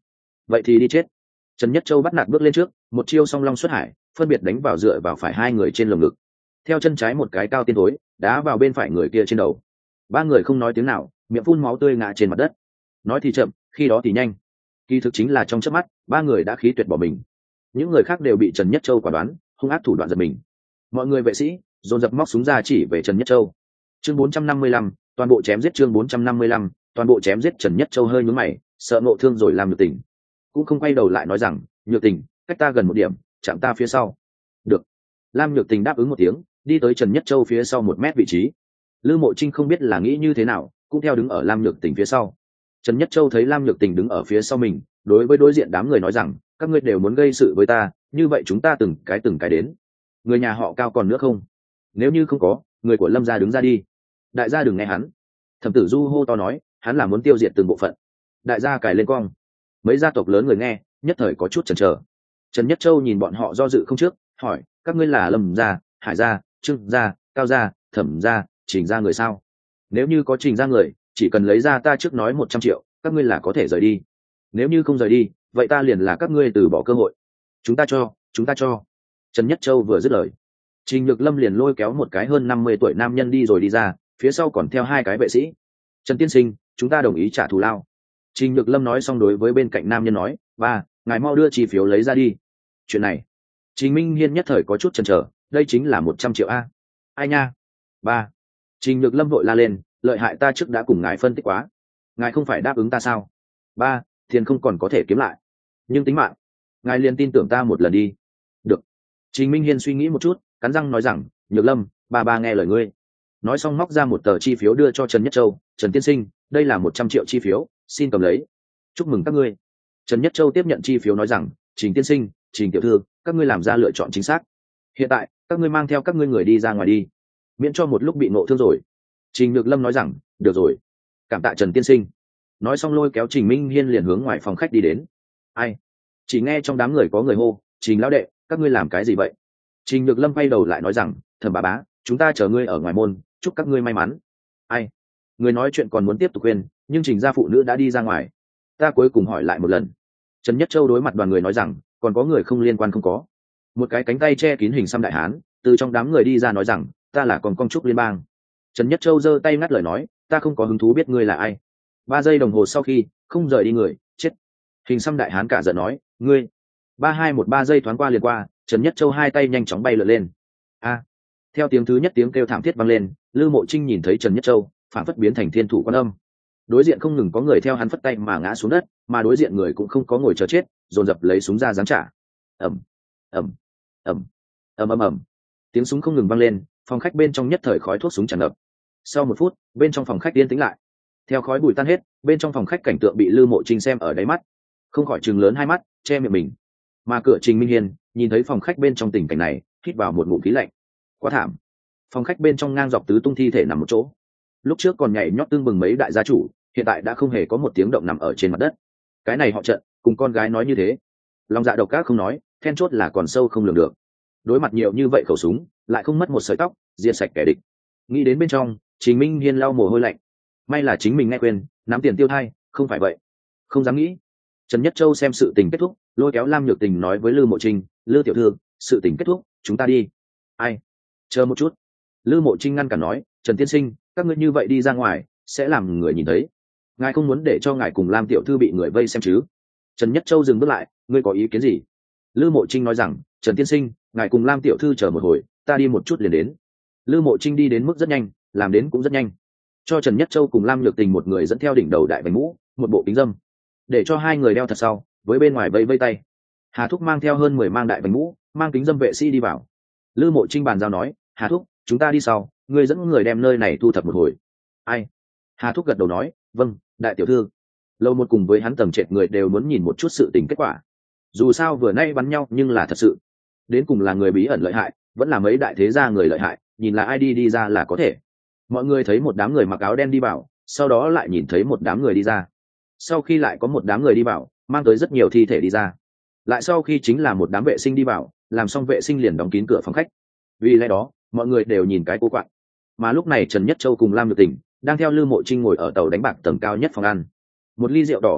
vậy thì đi chết. Trần Nhất Châu bắt nạt bước lên trước, một chiêu song long xuất hải, phân biệt đánh vào dựa vào phải hai người trên lồng ngực, theo chân trái một cái cao tiên thối đá vào bên phải người kia trên đầu. Ba người không nói tiếng nào, miệng phun máu tươi ngã trên mặt đất. Nói thì chậm, khi đó thì nhanh, kỳ thực chính là trong chớp mắt ba người đã khí tuyệt bỏ mình. Những người khác đều bị Trần Nhất Châu quả đoán hung ác thủ đoạn giật mình. Mọi người vệ sĩ dồn dập móc súng ra chỉ về Trần Nhất Châu. Chương bốn trăm năm mươi lăm, toàn bộ chém giết. Chương bốn trăm năm mươi lăm, toàn bộ chém giết. Trần Nhất Châu hơi nhướng mày, sợ nộ thương rồi làm Nhược Tình, cũng không quay đầu lại nói rằng, Nhược Tình, cách ta gần một điểm, chạm ta phía sau. Được. Lam Nhược Tình đáp ứng một tiếng, đi tới Trần Nhất Châu phía sau một mét vị trí. Lư Mộ Trinh không biết là nghĩ như thế nào, cũng theo đứng ở Lam Nhược Tình phía sau. Trần Nhất Châu thấy Lam Nhược Tình đứng ở phía sau mình, đối với đối diện đám người nói rằng, các ngươi đều muốn gây sự với ta, như vậy chúng ta từng cái từng cái đến. Người nhà họ Cao còn nữa không? Nếu như không có, người của Lâm gia đứng ra đi. Đại gia đừng nghe hắn. Thẩm Tử Du hô to nói, hắn là muốn tiêu diệt từng bộ phận. Đại gia cài lên quang. Mấy gia tộc lớn người nghe, nhất thời có chút chần chờ. Trần Nhất Châu nhìn bọn họ do dự không trước, hỏi, các ngươi là Lâm gia, Hải gia, Trương gia, Cao gia, Thẩm gia, Trình gia người sao? Nếu như có Trình gia người, chỉ cần lấy ra ta trước nói một trăm triệu, các ngươi là có thể rời đi. Nếu như không rời đi, vậy ta liền là các ngươi từ bỏ cơ hội. Chúng ta cho, chúng ta cho. Trần Nhất Châu vừa dứt lời, Trình Nhược Lâm liền lôi kéo một cái hơn năm mươi tuổi nam nhân đi rồi đi ra, phía sau còn theo hai cái vệ sĩ. Trần tiên sinh, chúng ta đồng ý trả thù lao. Trình Nhược Lâm nói xong đối với bên cạnh nam nhân nói, ba, ngài mau đưa chi phiếu lấy ra đi. Chuyện này, Trình Minh Hiên nhất thời có chút chần chờ, đây chính là một trăm triệu a. Ai nha? Ba. Trình Nhược Lâm vội la lên, lợi hại, ta trước đã cùng ngài phân tích quá, ngài không phải đáp ứng ta sao? Ba, tiền không còn có thể kiếm lại, nhưng tính mạng, ngài liền tin tưởng ta một lần đi. Được. Trình Minh Hiên suy nghĩ một chút, cắn răng nói rằng, Nhược Lâm, ba ba nghe lời ngươi. Nói xong móc ra một tờ chi phiếu đưa cho Trần Nhất Châu, Trần tiên sinh, đây là một trăm triệu chi phiếu, xin cầm lấy. Chúc mừng các ngươi. Trần Nhất Châu tiếp nhận chi phiếu nói rằng, Trình tiên sinh, Trình tiểu thư, các ngươi làm ra lựa chọn chính xác. Hiện tại, các ngươi mang theo các ngươi người đi ra ngoài đi, miễn cho một lúc bị nộ thương rồi. Trình Nhược Lâm nói rằng, được rồi, cảm tạ Trần tiên sinh. Nói xong lôi kéo Trình Minh Hiên liền hướng ngoài phòng khách đi đến. Ai? Chỉ nghe trong đám người có người hô, Trình lão đệ, các ngươi làm cái gì vậy? Trình Nhược Lâm quay đầu lại nói rằng, Thẩm bà bá, chúng ta chờ ngươi ở ngoài môn, chúc các ngươi may mắn. Ai? Người nói chuyện còn muốn tiếp tục khuyên, nhưng Trình gia phụ nữ đã đi ra ngoài. Ta cuối cùng hỏi lại một lần. Trần Nhất Châu đối mặt đoàn người nói rằng, còn có người không liên quan không có. Một cái cánh tay che kín hình xăm đại hán từ trong đám người đi ra nói rằng, ta là còn công trúc liên bang. Trần Nhất Châu giơ tay ngắt lời nói, ta không có hứng thú biết ngươi là ai. Ba giây đồng hồ sau khi không rời đi người, chết. Hình xăm đại hán cả giận nói, ngươi. Ba hai một ba giây thoáng qua liền qua, Trần Nhất Châu hai tay nhanh chóng bay lượn lên. A. Theo tiếng thứ nhất tiếng kêu thảm thiết vang lên, Lư Mộ Trinh nhìn thấy Trần Nhất Châu phản phất biến thành thiên thủ quan âm. Đối diện không ngừng có người theo hắn phất tay mà ngã xuống đất, mà đối diện người cũng không có ngồi chờ chết, dồn dập lấy súng ra giáng trả. Ầm, ầm, ầm, ầm ầm ầm. Tiếng súng không ngừng vang lên, phòng khách bên trong nhất thời khói thuốc súng tràn ngập. Sau một phút, bên trong phòng khách yên tĩnh lại. Theo khói bụi tan hết, bên trong phòng khách cảnh tượng bị Lư Mộ Trinh xem ở đáy mắt, không khỏi trừng lớn hai mắt, che miệng mình. Mà cửa Trình Minh Hiên nhìn thấy phòng khách bên trong tình cảnh này, hít vào một ngụm khí lạnh. Quá thảm. Phòng khách bên trong ngang dọc tứ tung thi thể nằm một chỗ. Lúc trước còn nhảy nhót tương bừng mấy đại gia chủ, hiện tại đã không hề có một tiếng động nằm ở trên mặt đất. Cái này họ trận, cùng con gái nói như thế, lòng dạ độc ác không nói, then chốt là còn sâu không lường được. Đối mặt nhiều như vậy khẩu súng, lại không mất một sợi tóc, diệt sạch kẻ địch. Nghĩ đến bên trong, Trình Minh Hiên lau mồ hôi lạnh. May là chính mình nghe quên, nắm tiền tiêu thai, không phải vậy, không dám nghĩ. Trần Nhất Châu xem sự tình kết thúc, lôi kéo Lam Nhược Tình nói với Lư Mộ Trinh, Lư tiểu thư, sự tình kết thúc, chúng ta đi. Ai? Chờ một chút. Lư Mộ Trinh ngăn cản nói, Trần tiên sinh, các ngươi như vậy đi ra ngoài, sẽ làm người nhìn thấy. Ngài không muốn để cho ngài cùng Lam tiểu thư bị người vây xem chứ? Trần Nhất Châu dừng bước lại, ngươi có ý kiến gì? Lư Mộ Trinh nói rằng, Trần tiên sinh, ngài cùng Lam tiểu thư chờ một hồi, ta đi một chút liền đến. Lư Mộ Trinh đi đến mức rất nhanh, làm đến cũng rất nhanh. Cho Trần Nhất Châu cùng Lam Nhược Tình một người dẫn theo đỉnh đầu đại vành mũ, một bộ kính dâm, để cho hai người đeo thật sau, với bên ngoài vây vây tay. Hà Thúc mang theo hơn mười mang đại vành mũ, mang kính dâm vệ sĩ đi vào. Lư Mộ Trinh bàn giao nói, Hà Thúc, chúng ta đi sau, ngươi dẫn người đem nơi này thu thập một hồi. Ai? Hà Thúc gật đầu nói, vâng, đại tiểu thư. Lâu một cùng với hắn tầm trệt người đều muốn nhìn một chút sự tình kết quả. Dù sao vừa nay bắn nhau nhưng là thật sự. Đến cùng là người bí ẩn lợi hại, vẫn là mấy đại thế gia người lợi hại, nhìn là ai đi đi ra là có thể. Mọi người thấy một đám người mặc áo đen đi vào, sau đó lại nhìn thấy một đám người đi ra. Sau khi lại có một đám người đi vào, mang tới rất nhiều thi thể đi ra. Lại sau khi chính là một đám vệ sinh đi vào, làm xong vệ sinh liền đóng kín cửa phòng khách. Vì lẽ đó, mọi người đều nhìn cái cô quạng. Mà lúc này Trần Nhất Châu cùng Lam Nhược Tình đang theo Lư Mộ Trinh ngồi ở tàu đánh bạc tầng cao nhất phòng ăn. Một ly rượu đỏ vào bụng,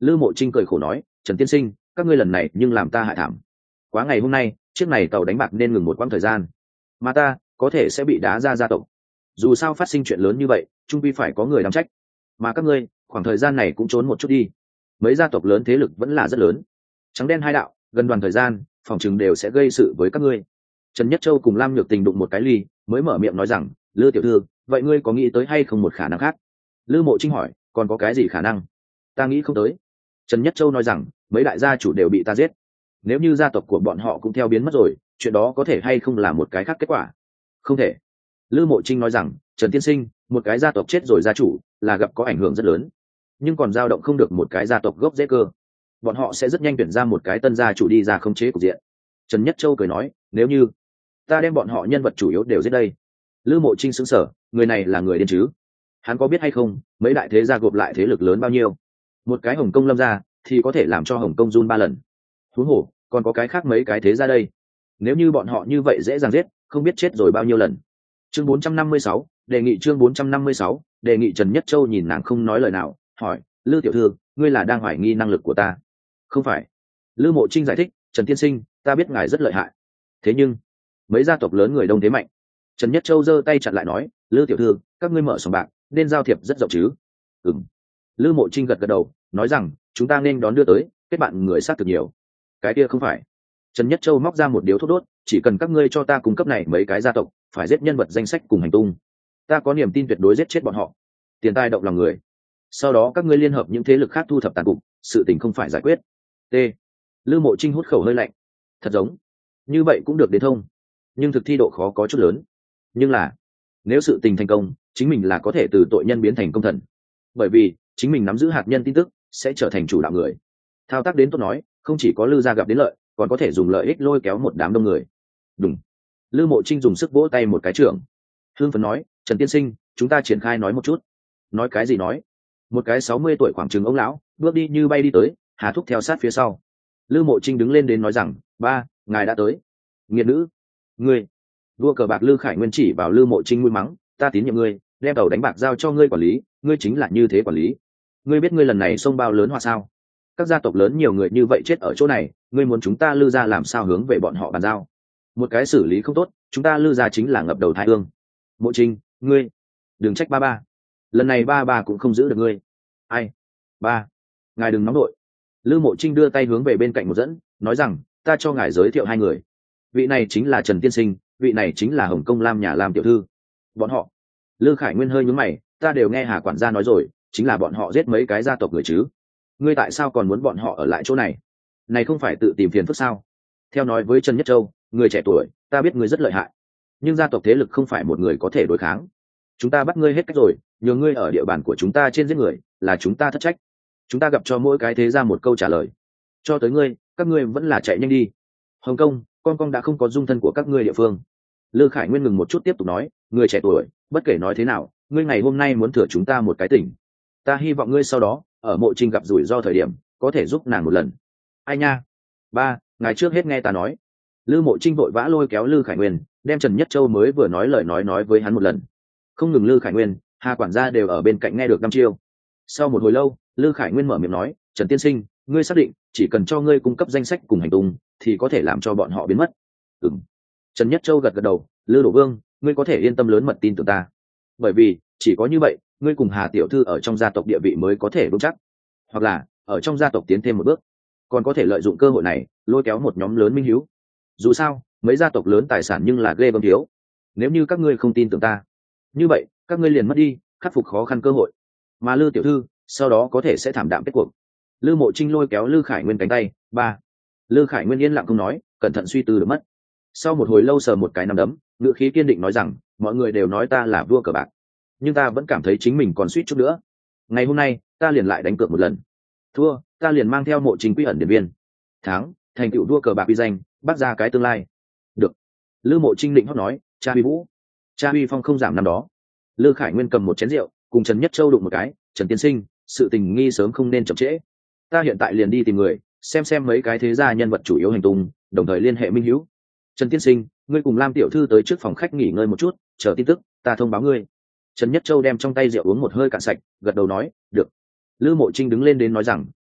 Lư Mộ Trinh cười khổ nói, Trần tiên sinh, các ngươi lần này nhưng làm ta hại thảm. Quá ngày hôm nay chiếc này tàu đánh bạc nên ngừng một quãng thời gian, mà ta có thể sẽ bị đá ra gia tộc. Dù sao phát sinh chuyện lớn như vậy, trung quy phải có người đảm trách, mà các ngươi khoảng thời gian này cũng trốn một chút đi. Mấy gia tộc lớn thế lực vẫn là rất lớn, trắng đen hai đạo gần đoàn thời gian phòng chừng đều sẽ gây sự với các ngươi. Trần Nhất Châu cùng Lam Nhược Tình đụng một cái ly, mới mở miệng nói rằng, Lư tiểu thư, vậy ngươi có nghĩ tới hay không một khả năng khác? Lư Mộ Trinh hỏi, còn có cái gì khả năng? Ta nghĩ không tới. Trần Nhất Châu nói rằng, mấy đại gia chủ đều bị ta giết, nếu như gia tộc của bọn họ cũng theo biến mất rồi, chuyện đó có thể hay không là một cái khác kết quả? Không thể. Lư Mộ Trinh nói rằng, Trần tiên sinh, một cái gia tộc chết rồi gia chủ là gặp có ảnh hưởng rất lớn, nhưng còn dao động không được một cái gia tộc gốc rễ cơ, bọn họ sẽ rất nhanh tuyển ra một cái tân gia chủ đi ra khống chế cục diện. Trần Nhất Châu cười nói, nếu như ta đem bọn họ nhân vật chủ yếu đều giết đây. Lư Mộ Trinh sững sờ, người này là người điên chứ? Hắn có biết hay không, mấy đại thế gia gộp lại thế lực lớn bao nhiêu? Một cái Hồng Công lâm gia thì có thể làm cho Hồng Công run ba lần, huống hồ còn có cái khác mấy cái thế gia đây. Nếu như bọn họ như vậy dễ dàng giết, không biết chết rồi bao nhiêu lần. Chương bốn trăm năm mươi sáu, đề nghị chương bốn trăm năm mươi sáu, đề nghị. Trần Nhất Châu nhìn nàng không nói lời nào, hỏi, Lư tiểu thư, ngươi là đang hoài nghi năng lực của ta? Không phải. Lư Mộ Trinh giải thích, Trần tiên sinh, ta biết ngài rất lợi hại, thế nhưng mấy gia tộc lớn người đông thế mạnh. Trần Nhất Châu giơ tay chặn lại nói, Lư tiểu thư, các ngươi mở sòng bạc nên giao thiệp rất rộng chứ? Ừm. Lư Mộ Trinh gật gật đầu, nói rằng, chúng ta nên đón đưa tới, kết bạn người sát thực nhiều. Cái kia không phải. Trần Nhất Châu móc ra một điếu thuốc đốt, chỉ cần các ngươi cho ta cung cấp này mấy cái gia tộc phải giết nhân vật danh sách cùng hành tung, ta có niềm tin tuyệt đối giết chết bọn họ. Tiền tài động lòng người, sau đó các ngươi liên hợp những thế lực khác thu thập tàn cục, sự tình không phải giải quyết. T. Lư Mộ Trinh hút khẩu hơi lạnh. Thật giống như vậy cũng được đến thông, nhưng thực thi độ khó có chút lớn. Nhưng là nếu sự tình thành công, chính mình là có thể từ tội nhân biến thành công thần, bởi vì chính mình nắm giữ hạt nhân tin tức, sẽ trở thành chủ đạo người. Thao tác đến tôi nói, không chỉ có Lư gia gặp đến lợi, còn có thể dùng lợi ích lôi kéo một đám đông người. Đúng. Lư Mộ Trinh dùng sức vỗ tay một cái trưởng. Hương phấn nói, Trần tiên sinh, chúng ta triển khai nói một chút. Nói cái gì nói? Một cái sáu mươi tuổi khoảng chừng ông lão bước đi như bay đi tới, Hà Thúc theo sát phía sau. Lư Mộ Trinh đứng lên đến nói rằng, ba, ngài đã tới. Nghiệt nữ, ngươi. Vua cờ bạc Lư Khải Nguyên chỉ vào Lư Mộ Trinh mũi mắng, ta tín nhiệm ngươi, đem tàu đánh bạc giao cho ngươi quản lý, ngươi chính là như thế quản lý. Ngươi biết ngươi lần này xông bao lớn hoa sao? Các gia tộc lớn nhiều người như vậy chết ở chỗ này, ngươi muốn chúng ta Lư gia làm sao hướng về bọn họ bàn giao? Một cái xử lý không tốt, chúng ta Lư gia chính là ngập đầu thái hương. Mộ Trinh, ngươi đừng trách ba ba, lần này ba ba cũng không giữ được ngươi. Ai? Ba, ngài đừng nóng đội. Lư Mộ Trinh đưa tay hướng về bên cạnh một dẫn, nói rằng, ta cho ngài giới thiệu hai người. Vị này chính là Trần tiên sinh, vị này chính là Hồng Công Lam nhà Lam tiểu thư. Bọn họ. Lư Khải Nguyên hơi nhướng mày, ta đều nghe Hà quản gia nói rồi, chính là bọn họ giết mấy cái gia tộc người chứ. Ngươi tại sao còn muốn bọn họ ở lại chỗ này? Này không phải tự tìm phiền phức sao? Theo nói với Trần Nhất Châu, người trẻ tuổi, ta biết ngươi rất lợi hại, nhưng gia tộc thế lực không phải một người có thể đối kháng. Chúng ta bắt ngươi hết cách rồi, nhờ ngươi ở địa bàn của chúng ta trên giết người, là chúng ta thất trách. Chúng ta gặp cho mỗi cái thế ra một câu trả lời. Cho tới ngươi, các ngươi vẫn là chạy nhanh đi. Hồng Công, con con đã không có dung thân của các ngươi địa phương. Lư Khải Nguyên ngừng một chút tiếp tục nói, người trẻ tuổi, bất kể nói thế nào, ngươi ngày hôm nay muốn thừa chúng ta một cái tỉnh. Ta hy vọng ngươi sau đó, ở Mộ Trinh gặp rủi ro thời điểm, có thể giúp nàng một lần. Ai nha? Ba, ngày trước hết nghe ta nói. Lư Mộ Trinh vội vã lôi kéo Lư Khải Nguyên, đem Trần Nhất Châu mới vừa nói lời nói nói với hắn một lần. Không ngừng Lư Khải Nguyên, Hà quản gia đều ở bên cạnh nghe được năm chiêu. Sau một hồi lâu, Lư Khải Nguyên mở miệng nói, Trần tiên sinh, ngươi xác định chỉ cần cho ngươi cung cấp danh sách cùng hành tung, thì có thể làm cho bọn họ biến mất? Ừm. Trần Nhất Châu gật gật đầu, Lư Đổ Vương, ngươi có thể yên tâm lớn mật tin tưởng ta, bởi vì chỉ có như vậy, ngươi cùng Hà tiểu thư ở trong gia tộc địa vị mới có thể vững chắc, hoặc là ở trong gia tộc tiến thêm một bước, còn có thể lợi dụng cơ hội này lôi kéo một nhóm lớn minh hiếu. Dù sao, mấy gia tộc lớn tài sản nhưng là ghê gớm thiếu. Nếu như các ngươi không tin tưởng ta, như vậy các ngươi liền mất đi khắc phục khó khăn cơ hội, mà Lư tiểu thư sau đó có thể sẽ thảm đạm kết cuộc. Lư Mộ Trinh lôi kéo Lư Khải Nguyên cánh tay, ba. Lư Khải Nguyên yên lặng không nói, cẩn thận suy tư được mất. Sau một hồi lâu sờ một cái nắm đấm, ngữ khí kiên định nói rằng, mọi người đều nói ta là vua cờ bạc, nhưng ta vẫn cảm thấy chính mình còn suýt chút nữa. Ngày hôm nay ta liền lại đánh cược một lần, thua ta liền mang theo Mộ Trinh quy ẩn điển viên, thắng thành tựu vua cờ bạc uy danh, bắt ra cái tương lai. Được. Lư Mộ Trinh định hót nói, cha uy vũ, cha uy phong không giảm năm đó. Lư Khải Nguyên cầm một chén rượu, cùng Trần Nhất Châu đụng một cái, Trần tiên sinh, sự tình nghi sớm không nên chậm trễ. Ta hiện tại liền đi tìm người, xem xem mấy cái thế gia nhân vật chủ yếu hành tung, đồng thời liên hệ minh hữu. Trần tiên sinh, ngươi cùng Lam tiểu thư tới trước phòng khách nghỉ ngơi một chút, chờ tin tức ta thông báo ngươi. Trần Nhất Châu đem trong tay rượu uống một hơi cạn sạch, gật đầu nói, được. Lư Mộ Trinh đứng lên đến nói rằng,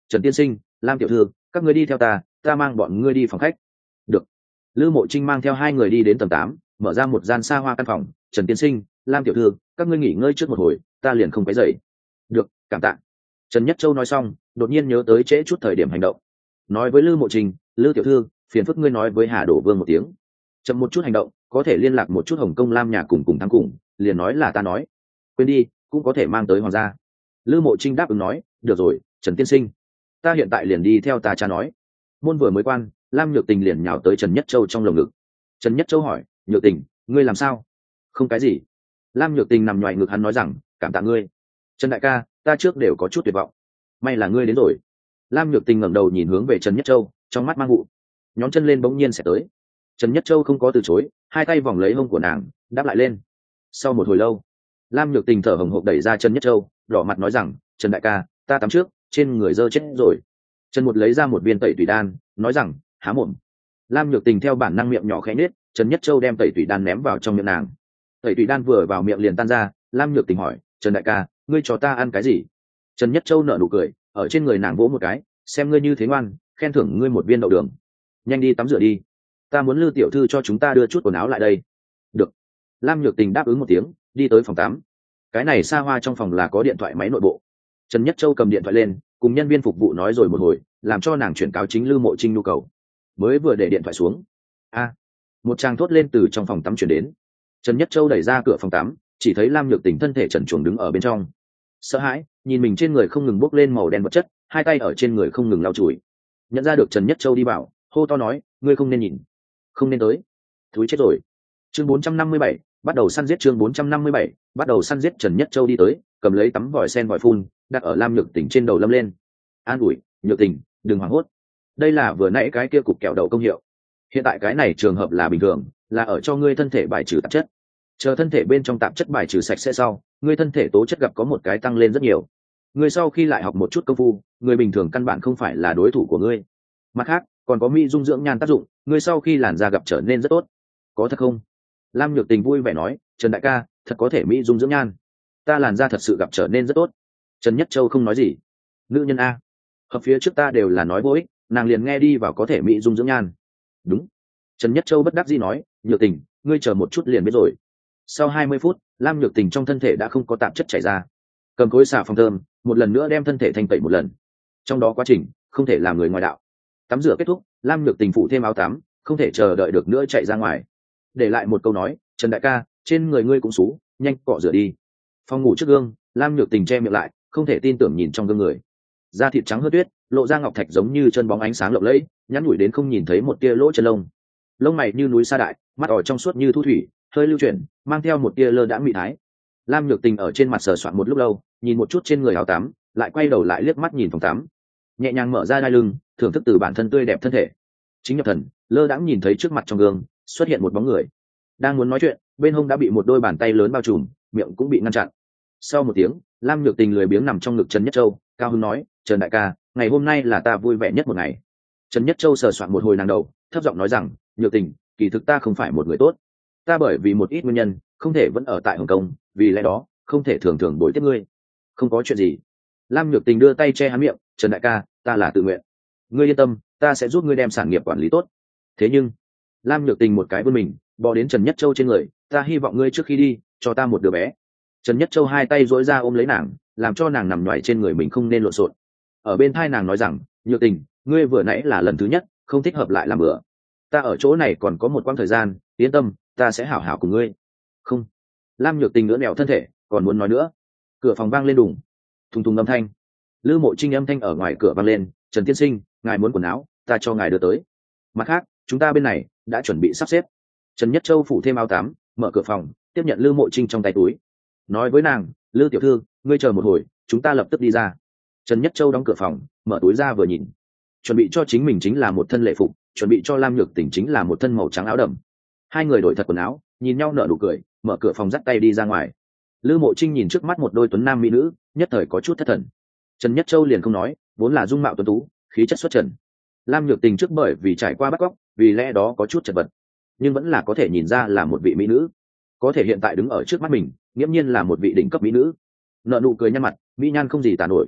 trần tiên sinh, lam tiểu thư, các ngươi đi theo ta, ta mang bọn ngươi đi phòng khách. Được. Lư Mộ Trinh mang theo hai người đi đến tầng tám, mở ra một gian xa hoa căn phòng. Trần tiên sinh, lam tiểu thư, các ngươi nghỉ ngơi trước một hồi, ta liền không quấy rầy. Được, cảm tạ. Trần Nhất Châu nói xong, đột nhiên nhớ tới trễ chút thời điểm hành động, nói với Lư Mộ Trinh, Lư tiểu thư, phiền phức ngươi nói với Hà Đổ Vương một tiếng, chậm một chút hành động, có thể liên lạc một chút Hồng Công Lam nhà cùng cùng thắng cùng, liền nói là ta nói. Quên đi, cũng có thể mang tới hoàng gia. Lư Mộ Trinh đáp ứng nói, được rồi, Trần tiên sinh, ta hiện tại liền đi theo ta cha nói. Môn vừa mới quan, Lam Nhược Tình liền nhào tới Trần Nhất Châu trong lồng ngực. Trần Nhất Châu hỏi, Nhược Tình, ngươi làm sao? Không cái gì. Lam Nhược Tình nằm nhoài ngực hắn nói rằng, cảm tạ ngươi. Trần đại ca, ta trước đều có chút tuyệt vọng, may là ngươi đến rồi. Lam Nhược Tình ngẩng đầu nhìn hướng về Trần Nhất Châu, trong mắt mang vụ. Nhón chân lên bỗng nhiên sẽ tới. Trần Nhất Châu không có từ chối, hai tay vòng lấy hông của nàng, đáp lại lên. Sau một hồi lâu, Lam Nhược Tình thở hồng hộc đẩy ra Trần Nhất Châu, đỏ mặt nói rằng, Trần đại ca, ta tắm trước, trên người dơ chết rồi. Trần một lấy ra một viên tẩy tủy đan, nói rằng, há mồm. Lam Nhược Tình theo bản năng miệng nhỏ khẽ nết, Trần Nhất Châu đem tẩy tủy đan ném vào trong miệng nàng. Tẩy tủy đan vừa vào miệng liền tan ra. Lam Nhược Tình hỏi, Trần đại ca, ngươi cho ta ăn cái gì? Trần Nhất Châu nở nụ cười, ở trên người nàng vỗ một cái, xem ngươi như thế ngoan, khen thưởng ngươi một viên đậu đường. Nhanh đi tắm rửa đi, ta muốn Lư tiểu thư cho chúng ta đưa chút quần áo lại đây. Được. Lam Nhược Tình đáp ứng một tiếng, đi tới phòng tắm. Cái này xa hoa trong phòng là có điện thoại máy nội bộ. Trần Nhất Châu cầm điện thoại lên, cùng nhân viên phục vụ nói rồi một hồi, làm cho nàng chuyển cáo chính Lư Mộ Trinh nhu cầu. Mới vừa để điện thoại xuống, a, một tràng thốt lên từ trong phòng tắm chuyển đến. Trần Nhất Châu đẩy ra cửa phòng tắm, chỉ thấy Lam Nhược Tình thân thể trần truồng đứng ở bên trong. Sợ hãi, nhìn mình trên người không ngừng bốc lên màu đen vật chất, hai tay ở trên người không ngừng lau chùi. Nhận ra được Trần Nhất Châu đi vào, hô to nói, ngươi không nên nhìn, không nên tới. Thúi chết rồi. Chương bốn trăm năm mươi bảy, bắt đầu săn giết. Chương bốn trăm năm mươi bảy, bắt đầu săn giết. Trần Nhất Châu đi tới, cầm lấy tắm vòi sen vòi phun, đặt ở Lam Nhược Tình trên đầu lâm lên. An ủi, Nhược Tình, đừng hoảng hốt. Đây là vừa nãy cái kia cục kẹo đậu công hiệu. Hiện tại cái này trường hợp là bình thường, là ở cho ngươi thân thể bài trừ tạp chất. Chờ thân thể bên trong tạp chất bài trừ sạch sẽ sau, ngươi thân thể tố chất gặp có một cái tăng lên rất nhiều. Ngươi sau khi lại học một chút công phu, người bình thường căn bản không phải là đối thủ của ngươi. Mặt khác, còn có mỹ dung dưỡng nhan tác dụng, ngươi sau khi làn da gặp trở nên rất tốt. Có thật không? Lam Nhược Tình vui vẻ nói, Trần đại ca, thật có thể mỹ dung dưỡng nhan. Ta làn da thật sự gặp trở nên rất tốt. Trần Nhất Châu không nói gì. Nữ nhân a, hợp phía trước ta đều là nói vô ích, nàng liền nghe đi vào có thể mỹ dung dưỡng nhan. Đúng. Trần Nhất Châu bất đắc dĩ nói, Nhược Tình, ngươi chờ một chút liền biết rồi. Sau hai mươi phút, Lam Nhược Tình trong thân thể đã không có tạp chất chảy ra. Cầm khối xà phòng thơm, một lần nữa đem thân thể thanh tẩy một lần. Trong đó quá trình không thể làm người ngoài đạo. Tắm rửa kết thúc, Lam Nhược Tình phủ thêm áo tắm, không thể chờ đợi được nữa chạy ra ngoài. Để lại một câu nói, Trần đại ca, trên người ngươi cũng xú, nhanh cọ rửa đi. Phòng ngủ trước gương, Lam Nhược Tình che miệng lại, không thể tin tưởng nhìn trong gương người. Da thịt trắng hớt tuyết, lộ ra ngọc thạch giống như chân bóng ánh sáng lộng lẫy, nhắn nhủi đến không nhìn thấy một tia lỗ chân lông. Lông mày như núi sa đại, mắt ỏi trong suốt như thu thủy, hơi lưu chuyển, mang theo một tia lơ đãng mị thái. Lam Nhược Tình ở trên mặt sờ soạn một lúc lâu, nhìn một chút trên người áo tắm, lại quay đầu lại liếc mắt nhìn phòng tắm, nhẹ nhàng mở ra đai lưng, thưởng thức từ bản thân tươi đẹp thân thể. Chính nhập thần, lơ đãng nhìn thấy trước mặt trong gương xuất hiện một bóng người, đang muốn nói chuyện, bên hông đã bị một đôi bàn tay lớn bao trùm, miệng cũng bị ngăn chặn. Sau một tiếng, Lam Nhược Tình lười biếng nằm trong ngực Trần Nhất Châu, cao hứng nói, Trần đại ca, ngày hôm nay là ta vui vẻ nhất một ngày. Trần Nhất Châu sờ soạn một hồi nàng đầu, thấp giọng nói rằng, Nhược Tình, kỳ thực ta không phải một người tốt, ta bởi vì một ít nguyên nhân không thể vẫn ở tại Hồng Kông, vì lẽ đó không thể thường thường bồi tiếp ngươi. Không có chuyện gì. Lam Nhược Tình đưa tay che hắn miệng, Trần đại ca, ta là tự nguyện, ngươi yên tâm, ta sẽ giúp ngươi đem sản nghiệp quản lý tốt. Thế nhưng, Lam Nhược Tình một cái vươn mình, bò đến Trần Nhất Châu trên người, ta hy vọng ngươi trước khi đi cho ta một đứa bé. Trần Nhất Châu hai tay duỗi ra ôm lấy nàng, làm cho nàng nằm nhoài trên người mình không nên lộn xộn. Ở bên thai nàng nói rằng, Nhược Tình, ngươi vừa nãy là lần thứ nhất, không thích hợp lại làm bữa. Ta ở chỗ này còn có một quãng thời gian, yên tâm, ta sẽ hảo hảo cùng ngươi. Không. Lam Nhược Tình nữa nẹo thân thể, còn muốn nói nữa. Cửa phòng vang lên đùng, thùng thùng âm thanh. Lư Mộ Trinh âm thanh ở ngoài cửa vang lên, Trần tiên sinh, ngài muốn quần áo, ta cho ngài đưa tới. Mặt khác, chúng ta bên này đã chuẩn bị sắp xếp. Trần Nhất Châu phủ thêm áo tắm, mở cửa phòng, tiếp nhận Lư Mộ Trinh trong tay túi, nói với nàng, Lư tiểu thư, ngươi chờ một hồi, chúng ta lập tức đi ra. Trần Nhất Châu đóng cửa phòng, mở túi ra vừa nhìn, chuẩn bị cho chính mình chính là một thân lễ phục, chuẩn bị cho Lam Nhược Tình chính là một thân màu trắng áo đầm. Hai người đổi thật quần áo, nhìn nhau nở nụ cười, mở cửa phòng dắt tay đi ra ngoài. Lư Mộ Trinh nhìn trước mắt một đôi tuấn nam mỹ nữ, nhất thời có chút thất thần. Trần Nhất Châu liền không nói, vốn là dung mạo tuấn tú, khí chất xuất trần. Lam Nhược Tình trước bởi vì trải qua bắt cóc, vì lẽ đó có chút chật vật, nhưng vẫn là có thể nhìn ra là một vị mỹ nữ. Có thể hiện tại đứng ở trước mắt mình, nghiễm nhiên là một vị đỉnh cấp mỹ nữ. Nợ nụ cười nhăn mặt, mỹ nhan không gì tả nổi.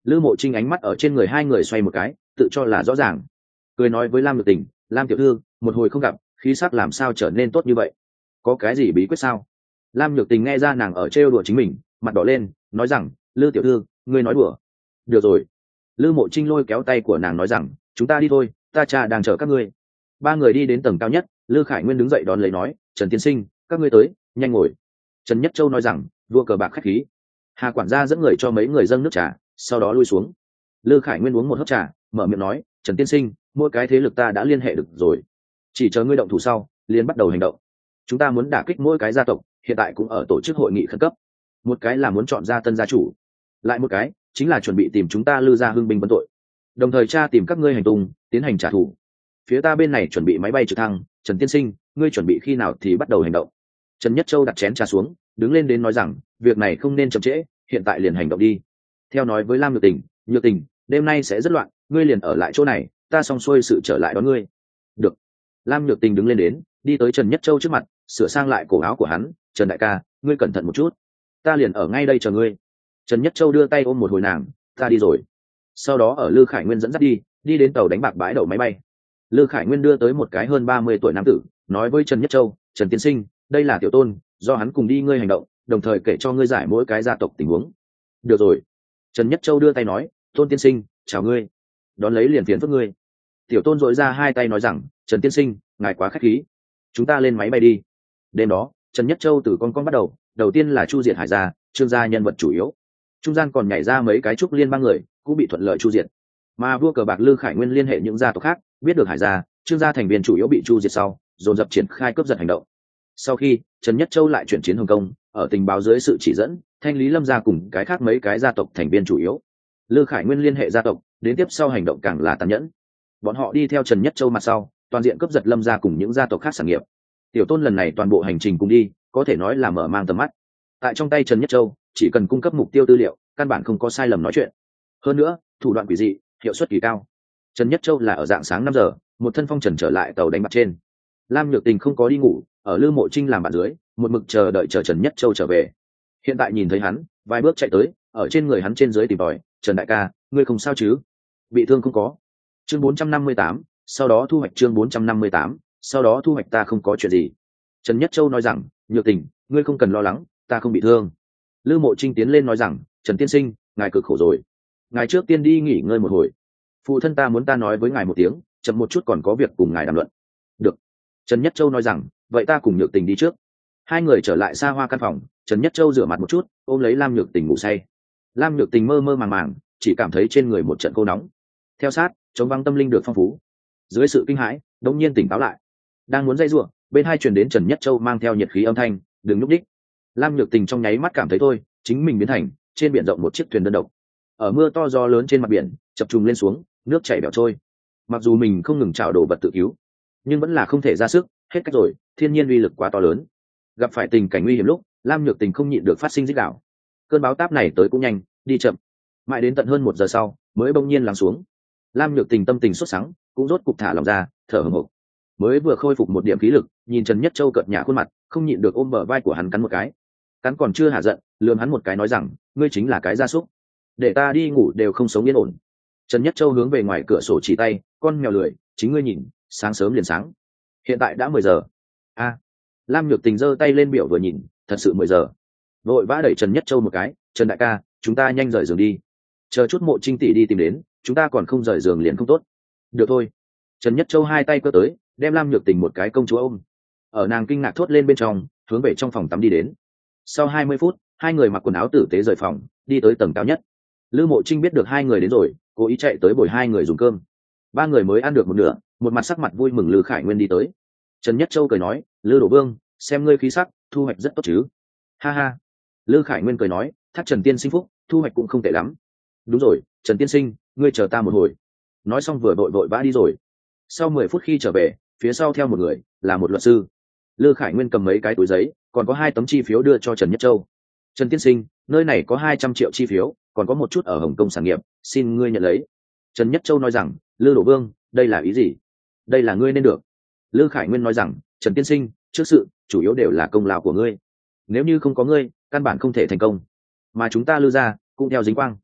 Lư Mộ Trinh ánh mắt ở trên người hai người xoay một cái, tự cho là rõ ràng, cười nói với Lam Nhược Tình, Lam tiểu thư, một hồi không gặp, khí sắc làm sao trở nên tốt như vậy, có cái gì bí quyết sao? Lam Nhược Tình nghe ra nàng ở trêu đùa chính mình, mặt đỏ lên, nói rằng, Lư tiểu thư, ngươi nói đùa. Được rồi. Lư Mộ Trinh lôi kéo tay của nàng nói rằng, chúng ta đi thôi, ta cha đang chờ các ngươi. Ba người đi đến tầng cao nhất, Lư Khải Nguyên đứng dậy đón lấy nói, Trần tiên sinh, các ngươi tới, nhanh ngồi. Trần Nhất Châu nói rằng, vua cờ bạc khách khí. Hà quản gia dẫn người cho mấy người dâng nước trà, sau đó lui xuống. Lư Khải Nguyên uống một hớp trà, mở miệng nói, Trần tiên sinh, mỗi cái thế lực ta đã liên hệ được rồi, chỉ chờ ngươi động thủ sau liền bắt đầu hành động. Chúng ta muốn đả kích mỗi cái gia tộc, hiện tại cũng ở tổ chức hội nghị khẩn cấp. Một cái là muốn chọn ra tân gia chủ, lại một cái chính là chuẩn bị tìm chúng ta Lư gia hưng binh vấn tội, đồng thời tra tìm các ngươi hành tung, tiến hành trả thù. Phía ta bên này chuẩn bị máy bay trực thăng. Trần tiên sinh, ngươi chuẩn bị khi nào thì bắt đầu hành động? Trần Nhất Châu đặt chén trà xuống, đứng lên đến nói rằng, việc này không nên chậm trễ, hiện tại liền hành động đi. Theo nói với Lam Nhược Tình, Nhược Tình, đêm nay sẽ rất loạn, ngươi liền ở lại chỗ này, ta xong xuôi sự trở lại đón ngươi. Được. Lam Nhược Tình đứng lên đến, đi tới Trần Nhất Châu trước mặt, sửa sang lại cổ áo của hắn, Trần đại ca, ngươi cẩn thận một chút, ta liền ở ngay đây chờ ngươi. Trần Nhất Châu đưa tay ôm một hồi nàng, ta đi rồi. Sau đó ở Lư Khải Nguyên dẫn dắt đi, đi đến tàu đánh bạc bãi đậu máy bay. Lư Khải Nguyên đưa tới một cái hơn ba mươi tuổi nam tử, nói với Trần Nhất Châu, Trần tiên sinh, đây là tiểu tôn, do hắn cùng đi ngươi hành động, đồng thời kể cho ngươi giải mỗi cái gia tộc tình huống. Được rồi. Trần Nhất Châu đưa tay nói, tôn tiên sinh, chào ngươi. Đón lấy liền phiền phức ngươi. Tiểu tôn dội ra hai tay nói rằng, Trần tiên sinh, ngài quá khách khí, chúng ta lên máy bay đi. Đêm đó, Trần Nhất Châu từ con con bắt đầu, đầu tiên là chu diệt Hải gia, Trương gia nhân vật chủ yếu, trung gian còn nhảy ra mấy cái trúc liên ba người, cũng bị thuận lợi chu diệt. Mà vua cờ bạc Lư Khải Nguyên liên hệ những gia tộc khác, biết được Hải gia, Trương gia thành viên chủ yếu bị chu diệt sau, dồn dập triển khai cướp giật hành động. Sau khi Trần Nhất Châu lại chuyển chiến Hồng Kông, ở tình báo dưới sự chỉ dẫn, thanh lý Lâm gia cùng cái khác mấy cái gia tộc thành viên chủ yếu. Lư Khải Nguyên liên hệ gia tộc, đến tiếp sau hành động càng là tàn nhẫn. Bọn họ đi theo Trần Nhất Châu mặt sau, toàn diện cướp giật Lâm gia cùng những gia tộc khác sản nghiệp. Tiểu tôn lần này toàn bộ hành trình cùng đi, có thể nói là mở mang tầm mắt. Tại trong tay Trần Nhất Châu, chỉ cần cung cấp mục tiêu tư liệu, căn bản không có sai lầm nói chuyện. Hơn nữa, thủ đoạn quỷ dị, hiệu suất kỳ cao. Trần Nhất Châu là ở dạng sáng năm giờ, một thân phong trần trở lại tàu đánh bạc trên. Lam Nhược Tình không có đi ngủ, ở Lư Mộ Trinh làm bạn dưới, một mực chờ đợi chờ Trần Nhất Châu trở về. Hiện tại nhìn thấy hắn, vài bước chạy tới, ở trên người hắn trên dưới tìm tòi, Trần đại ca, ngươi không sao chứ? Bị thương không có. Chương bốn trăm năm mươi tám, sau đó thu hoạch chương bốn trăm năm mươi tám, sau đó thu hoạch ta không có chuyện gì. Trần Nhất Châu nói rằng, Nhược Tình, ngươi không cần lo lắng, ta không bị thương. Lư Mộ Trinh tiến lên nói rằng, Trần tiên sinh, ngài cực khổ rồi, ngài trước tiên đi nghỉ ngơi một hồi. Phụ thân ta muốn ta nói với ngài một tiếng, chậm một chút còn có việc cùng ngài đàm luận. Được. Trần Nhất Châu nói rằng, vậy ta cùng Nhược Tình đi trước. Hai người trở lại xa hoa căn phòng, Trần Nhất Châu rửa mặt một chút, ôm lấy Lam Nhược Tình ngủ say. Lam Nhược Tình mơ mơ màng màng, chỉ cảm thấy trên người một trận cô nóng. Theo sát, chống vắng tâm linh được phong phú. Dưới sự kinh hãi, đột nhiên tỉnh táo lại. Đang muốn dây rủa, bên hai truyền đến Trần Nhất Châu mang theo nhiệt khí âm thanh, đừng nhúc đích. Lam Nhược Tình trong nháy mắt cảm thấy thôi, chính mình biến thành trên biển rộng một chiếc thuyền đơn độc. Ở mưa to gió lớn trên mặt biển, chập trùng lên xuống, nước chảy bẻo trôi. Mặc dù mình không ngừng trào đồ vật tự cứu, nhưng vẫn là không thể ra sức, hết cách rồi, thiên nhiên uy lực quá to lớn. Gặp phải tình cảnh nguy hiểm lúc, Lam Nhược Tình không nhịn được phát sinh rít gào. Cơn báo táp này tới cũng nhanh, đi chậm. Mãi đến tận hơn một giờ sau, mới bỗng nhiên lắng xuống. Lam Nhược Tình tâm tình sốt sắng, cũng rốt cục thả lòng ra, thở hổn hộc. Mới vừa khôi phục một điểm khí lực, nhìn Trần Nhất Châu cợt nhả khuôn mặt, không nhịn được ôm bờ vai của hắn cắn một cái. Cắn còn chưa hả giận, lườm hắn một cái nói rằng, ngươi chính là cái gia súc, để ta đi ngủ đều không sống yên ổn. Trần Nhất Châu hướng về ngoài cửa sổ chỉ tay, con mèo lười, chính ngươi nhìn, sáng sớm liền sáng. Hiện tại đã mười giờ. A. Lam Nhược Tình giơ tay lên biểu vừa nhìn, thật sự mười giờ. Vội vã đẩy Trần Nhất Châu một cái, Trần đại ca, chúng ta nhanh rời giường đi. Chờ chút Mộ Trinh tỷ đi tìm đến, chúng ta còn không rời giường liền không tốt. Được thôi. Trần Nhất Châu hai tay cơ tới, đem Lam Nhược Tình một cái công chúa ôm. Ở nàng kinh ngạc thốt lên bên trong, hướng về trong phòng tắm đi đến. Sau hai mươi phút, hai người mặc quần áo tử tế rời phòng, đi tới tầng cao nhất. Lư Mộ Trinh biết được hai người đến rồi, cố ý chạy tới bồi hai người dùng cơm. Ba người mới ăn được một nửa, một mặt sắc mặt vui mừng Lư Khải Nguyên đi tới. Trần Nhất Châu cười nói, Lư Đổ Vương, xem ngươi khí sắc, thu hoạch rất tốt chứ? Ha ha. Lư Khải Nguyên cười nói, thác Trần tiên sinh phúc, thu hoạch cũng không tệ lắm. Đúng rồi, Trần tiên sinh, ngươi chờ ta một hồi. Nói xong vừa vội vội vã đi rồi. Sau mười phút khi trở về, phía sau theo một người, là một luật sư. Lư Khải Nguyên cầm mấy cái túi giấy, còn có hai tấm chi phiếu đưa cho Trần Nhất Châu. Trần tiên sinh, nơi này có hai trăm triệu chi phiếu, còn có một chút ở Hồng Kông sản nghiệp, xin ngươi nhận lấy. Trần Nhất Châu nói rằng, Lư Đổ Vương, đây là ý gì? Đây là ngươi nên được. Lư Khải Nguyên nói rằng, Trần tiên sinh, trước sự chủ yếu đều là công lao của ngươi, nếu như không có ngươi, căn bản không thể thành công, mà chúng ta Lư gia cũng theo dính quang.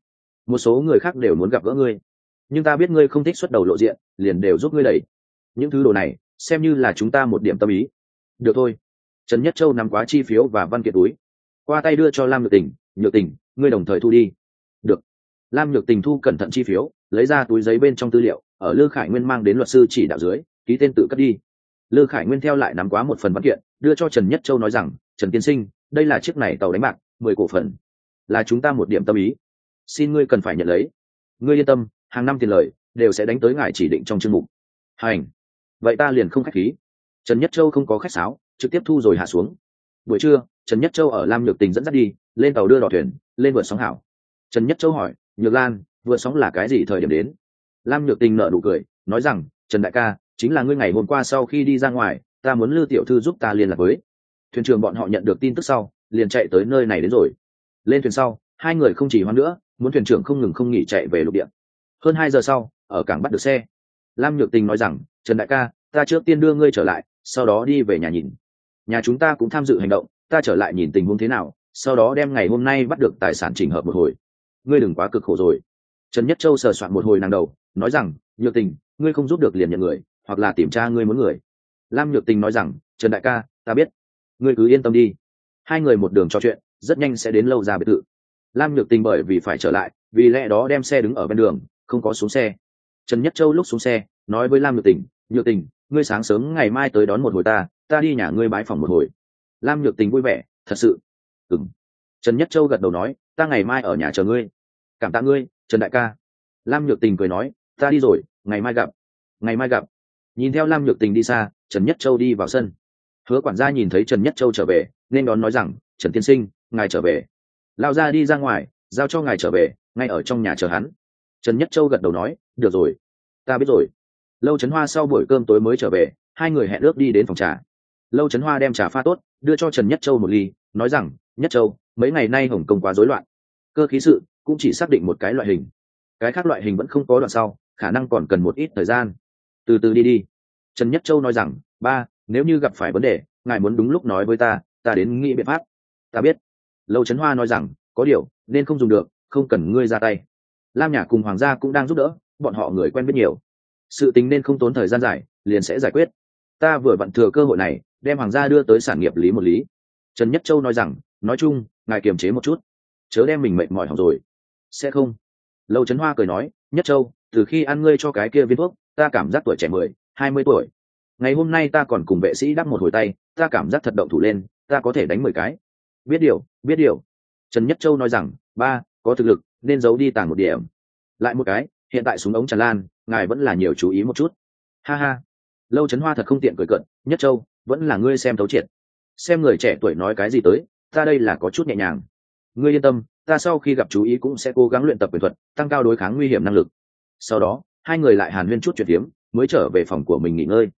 một số người khác đều muốn gặp gỡ ngươi, nhưng ta biết ngươi không thích xuất đầu lộ diện, liền đều giúp ngươi đẩy những thứ đồ này, xem như là chúng ta một điểm tâm ý. Được thôi. Trần Nhất Châu nắm quá chi phiếu và văn kiện túi, qua tay đưa cho Lam Nhược Tình. Nhược Tình, ngươi đồng thời thu đi. Được. Lam Nhược Tình thu cẩn thận chi phiếu, lấy ra túi giấy bên trong tư liệu, ở Lư Khải Nguyên mang đến luật sư chỉ đạo dưới, ký tên tự cất đi. Lư Khải Nguyên theo lại nắm quá một phần văn kiện, đưa cho Trần Nhất Châu nói rằng, Trần tiên sinh, đây là chiếc này tàu đánh bạc, mười cổ phần, là chúng ta một điểm tâm ý, xin ngươi cần phải nhận lấy. Ngươi yên tâm, hàng năm tiền lời đều sẽ đánh tới ngài chỉ định trong chương mục. Hành. Vậy ta liền không khách khí. Trần Nhất Châu không có khách sáo, trực tiếp thu rồi hạ xuống. Buổi trưa, Trần Nhất Châu ở Lam Nhược Tình dẫn dắt đi, lên tàu đưa đò thuyền, lên vượt sóng hảo. Trần Nhất Châu hỏi, Nhược Lan, vượt sóng là cái gì thời điểm đến? Lam Nhược Tình nở nụ cười, nói rằng, Trần đại ca, chính là ngươi ngày hôm qua sau khi đi ra ngoài, ta muốn Lư tiểu thư giúp ta liên lạc với. Thuyền trưởng bọn họ nhận được tin tức sau, liền chạy tới nơi này đến rồi. Lên thuyền sau, hai người không chỉ hoan nữa, muốn thuyền trưởng không ngừng không nghỉ chạy về lục địa. Hơn hai giờ sau, ở cảng bắt được xe. Lam Nhược Tình nói rằng, Trần đại ca, ta trước tiên đưa ngươi trở lại, sau đó đi về nhà nhìn. Nhà chúng ta cũng tham dự hành động, ta trở lại nhìn tình huống thế nào, sau đó đem ngày hôm nay bắt được tài sản chỉnh hợp một hồi. Ngươi đừng quá cực khổ rồi. Trần Nhất Châu sờ soạn một hồi nàng đầu, nói rằng, Nhược Tình, ngươi không giúp được liền nhận người, hoặc là tìm tra ngươi muốn người. Lam Nhược Tình nói rằng, Trần đại ca, ta biết, ngươi cứ yên tâm đi. Hai người một đường trò chuyện, rất nhanh sẽ đến lâu ra biệt thự. Lam Nhược Tình bởi vì phải trở lại, vì lẽ đó đem xe đứng ở bên đường, không có xuống xe. Trần Nhất Châu lúc xuống xe, nói với Lam Nhược Tình, Nhược Tình, ngươi sáng sớm ngày mai tới đón một hồi ta, ta đi nhà ngươi bái phòng một hồi. Lam Nhược Tình vui vẻ, thật sự. Ừm. Trần Nhất Châu gật đầu nói, ta ngày mai ở nhà chờ ngươi. Cảm tạ ngươi, Trần đại ca. Lam Nhược Tình cười nói, ta đi rồi, ngày mai gặp. Ngày mai gặp. Nhìn theo Lam Nhược Tình đi xa, Trần Nhất Châu đi vào sân. Hứa quản gia nhìn thấy Trần Nhất Châu trở về, nên đón nói rằng, Trần tiên sinh, ngài trở về. Lao ra đi ra ngoài, giao cho ngài trở về, ngay ở trong nhà chờ hắn. Trần Nhất Châu gật đầu nói, được rồi, ta biết rồi. Lâu Trấn Hoa sau buổi cơm tối mới trở về, hai người hẹn ước đi đến phòng trà. Lâu Trấn Hoa đem trà pha tốt, đưa cho Trần Nhất Châu một ly, nói rằng, Nhất Châu, mấy ngày nay Hồng Kông quá rối loạn, cơ khí sự cũng chỉ xác định một cái loại hình, cái khác loại hình vẫn không có đoạn sau, khả năng còn cần một ít thời gian, từ từ đi đi. Trần Nhất Châu nói rằng, ba, nếu như gặp phải vấn đề, ngài muốn đúng lúc nói với ta, ta đến nghĩ biện pháp. Ta biết. Lâu Trấn Hoa nói rằng, có điều nên không dùng được, không cần ngươi ra tay. Lam Nhã cùng Hoàng gia cũng đang giúp đỡ, bọn họ người quen biết nhiều, sự tính nên không tốn thời gian dài, liền sẽ giải quyết. Ta vừa vặn thừa cơ hội này, đem Hoàng gia đưa tới sản nghiệp lý một lý. Trần Nhất Châu nói rằng, nói chung, ngài kiềm chế một chút, chớ đem mình mệt mỏi hỏng rồi. Sẽ không. Lâu Trấn Hoa cười nói, Nhất Châu, từ khi ăn ngươi cho cái kia viên thuốc, ta cảm giác tuổi trẻ mười, hai mươi tuổi. Ngày hôm nay ta còn cùng vệ sĩ đắp một hồi tay, ta cảm giác thật động thủ lên, ta có thể đánh mười cái. Biết điều, biết điều. Trần Nhất Châu nói rằng, ba, có thực lực, nên giấu đi tàng một điểm. Lại một cái, hiện tại súng ống tràn lan, ngài vẫn là nhiều chú ý một chút. Ha ha. Lâu Trấn Hoa thật không tiện cười cợt, Nhất Châu, vẫn là ngươi xem thấu triệt. Xem người trẻ tuổi nói cái gì tới, ta đây là có chút nhẹ nhàng. Ngươi yên tâm, ta sau khi gặp chú ý cũng sẽ cố gắng luyện tập quyền thuật, tăng cao đối kháng nguy hiểm năng lực. Sau đó, hai người lại hàn huyên chút chuyện tiếm, mới trở về phòng của mình nghỉ ngơi.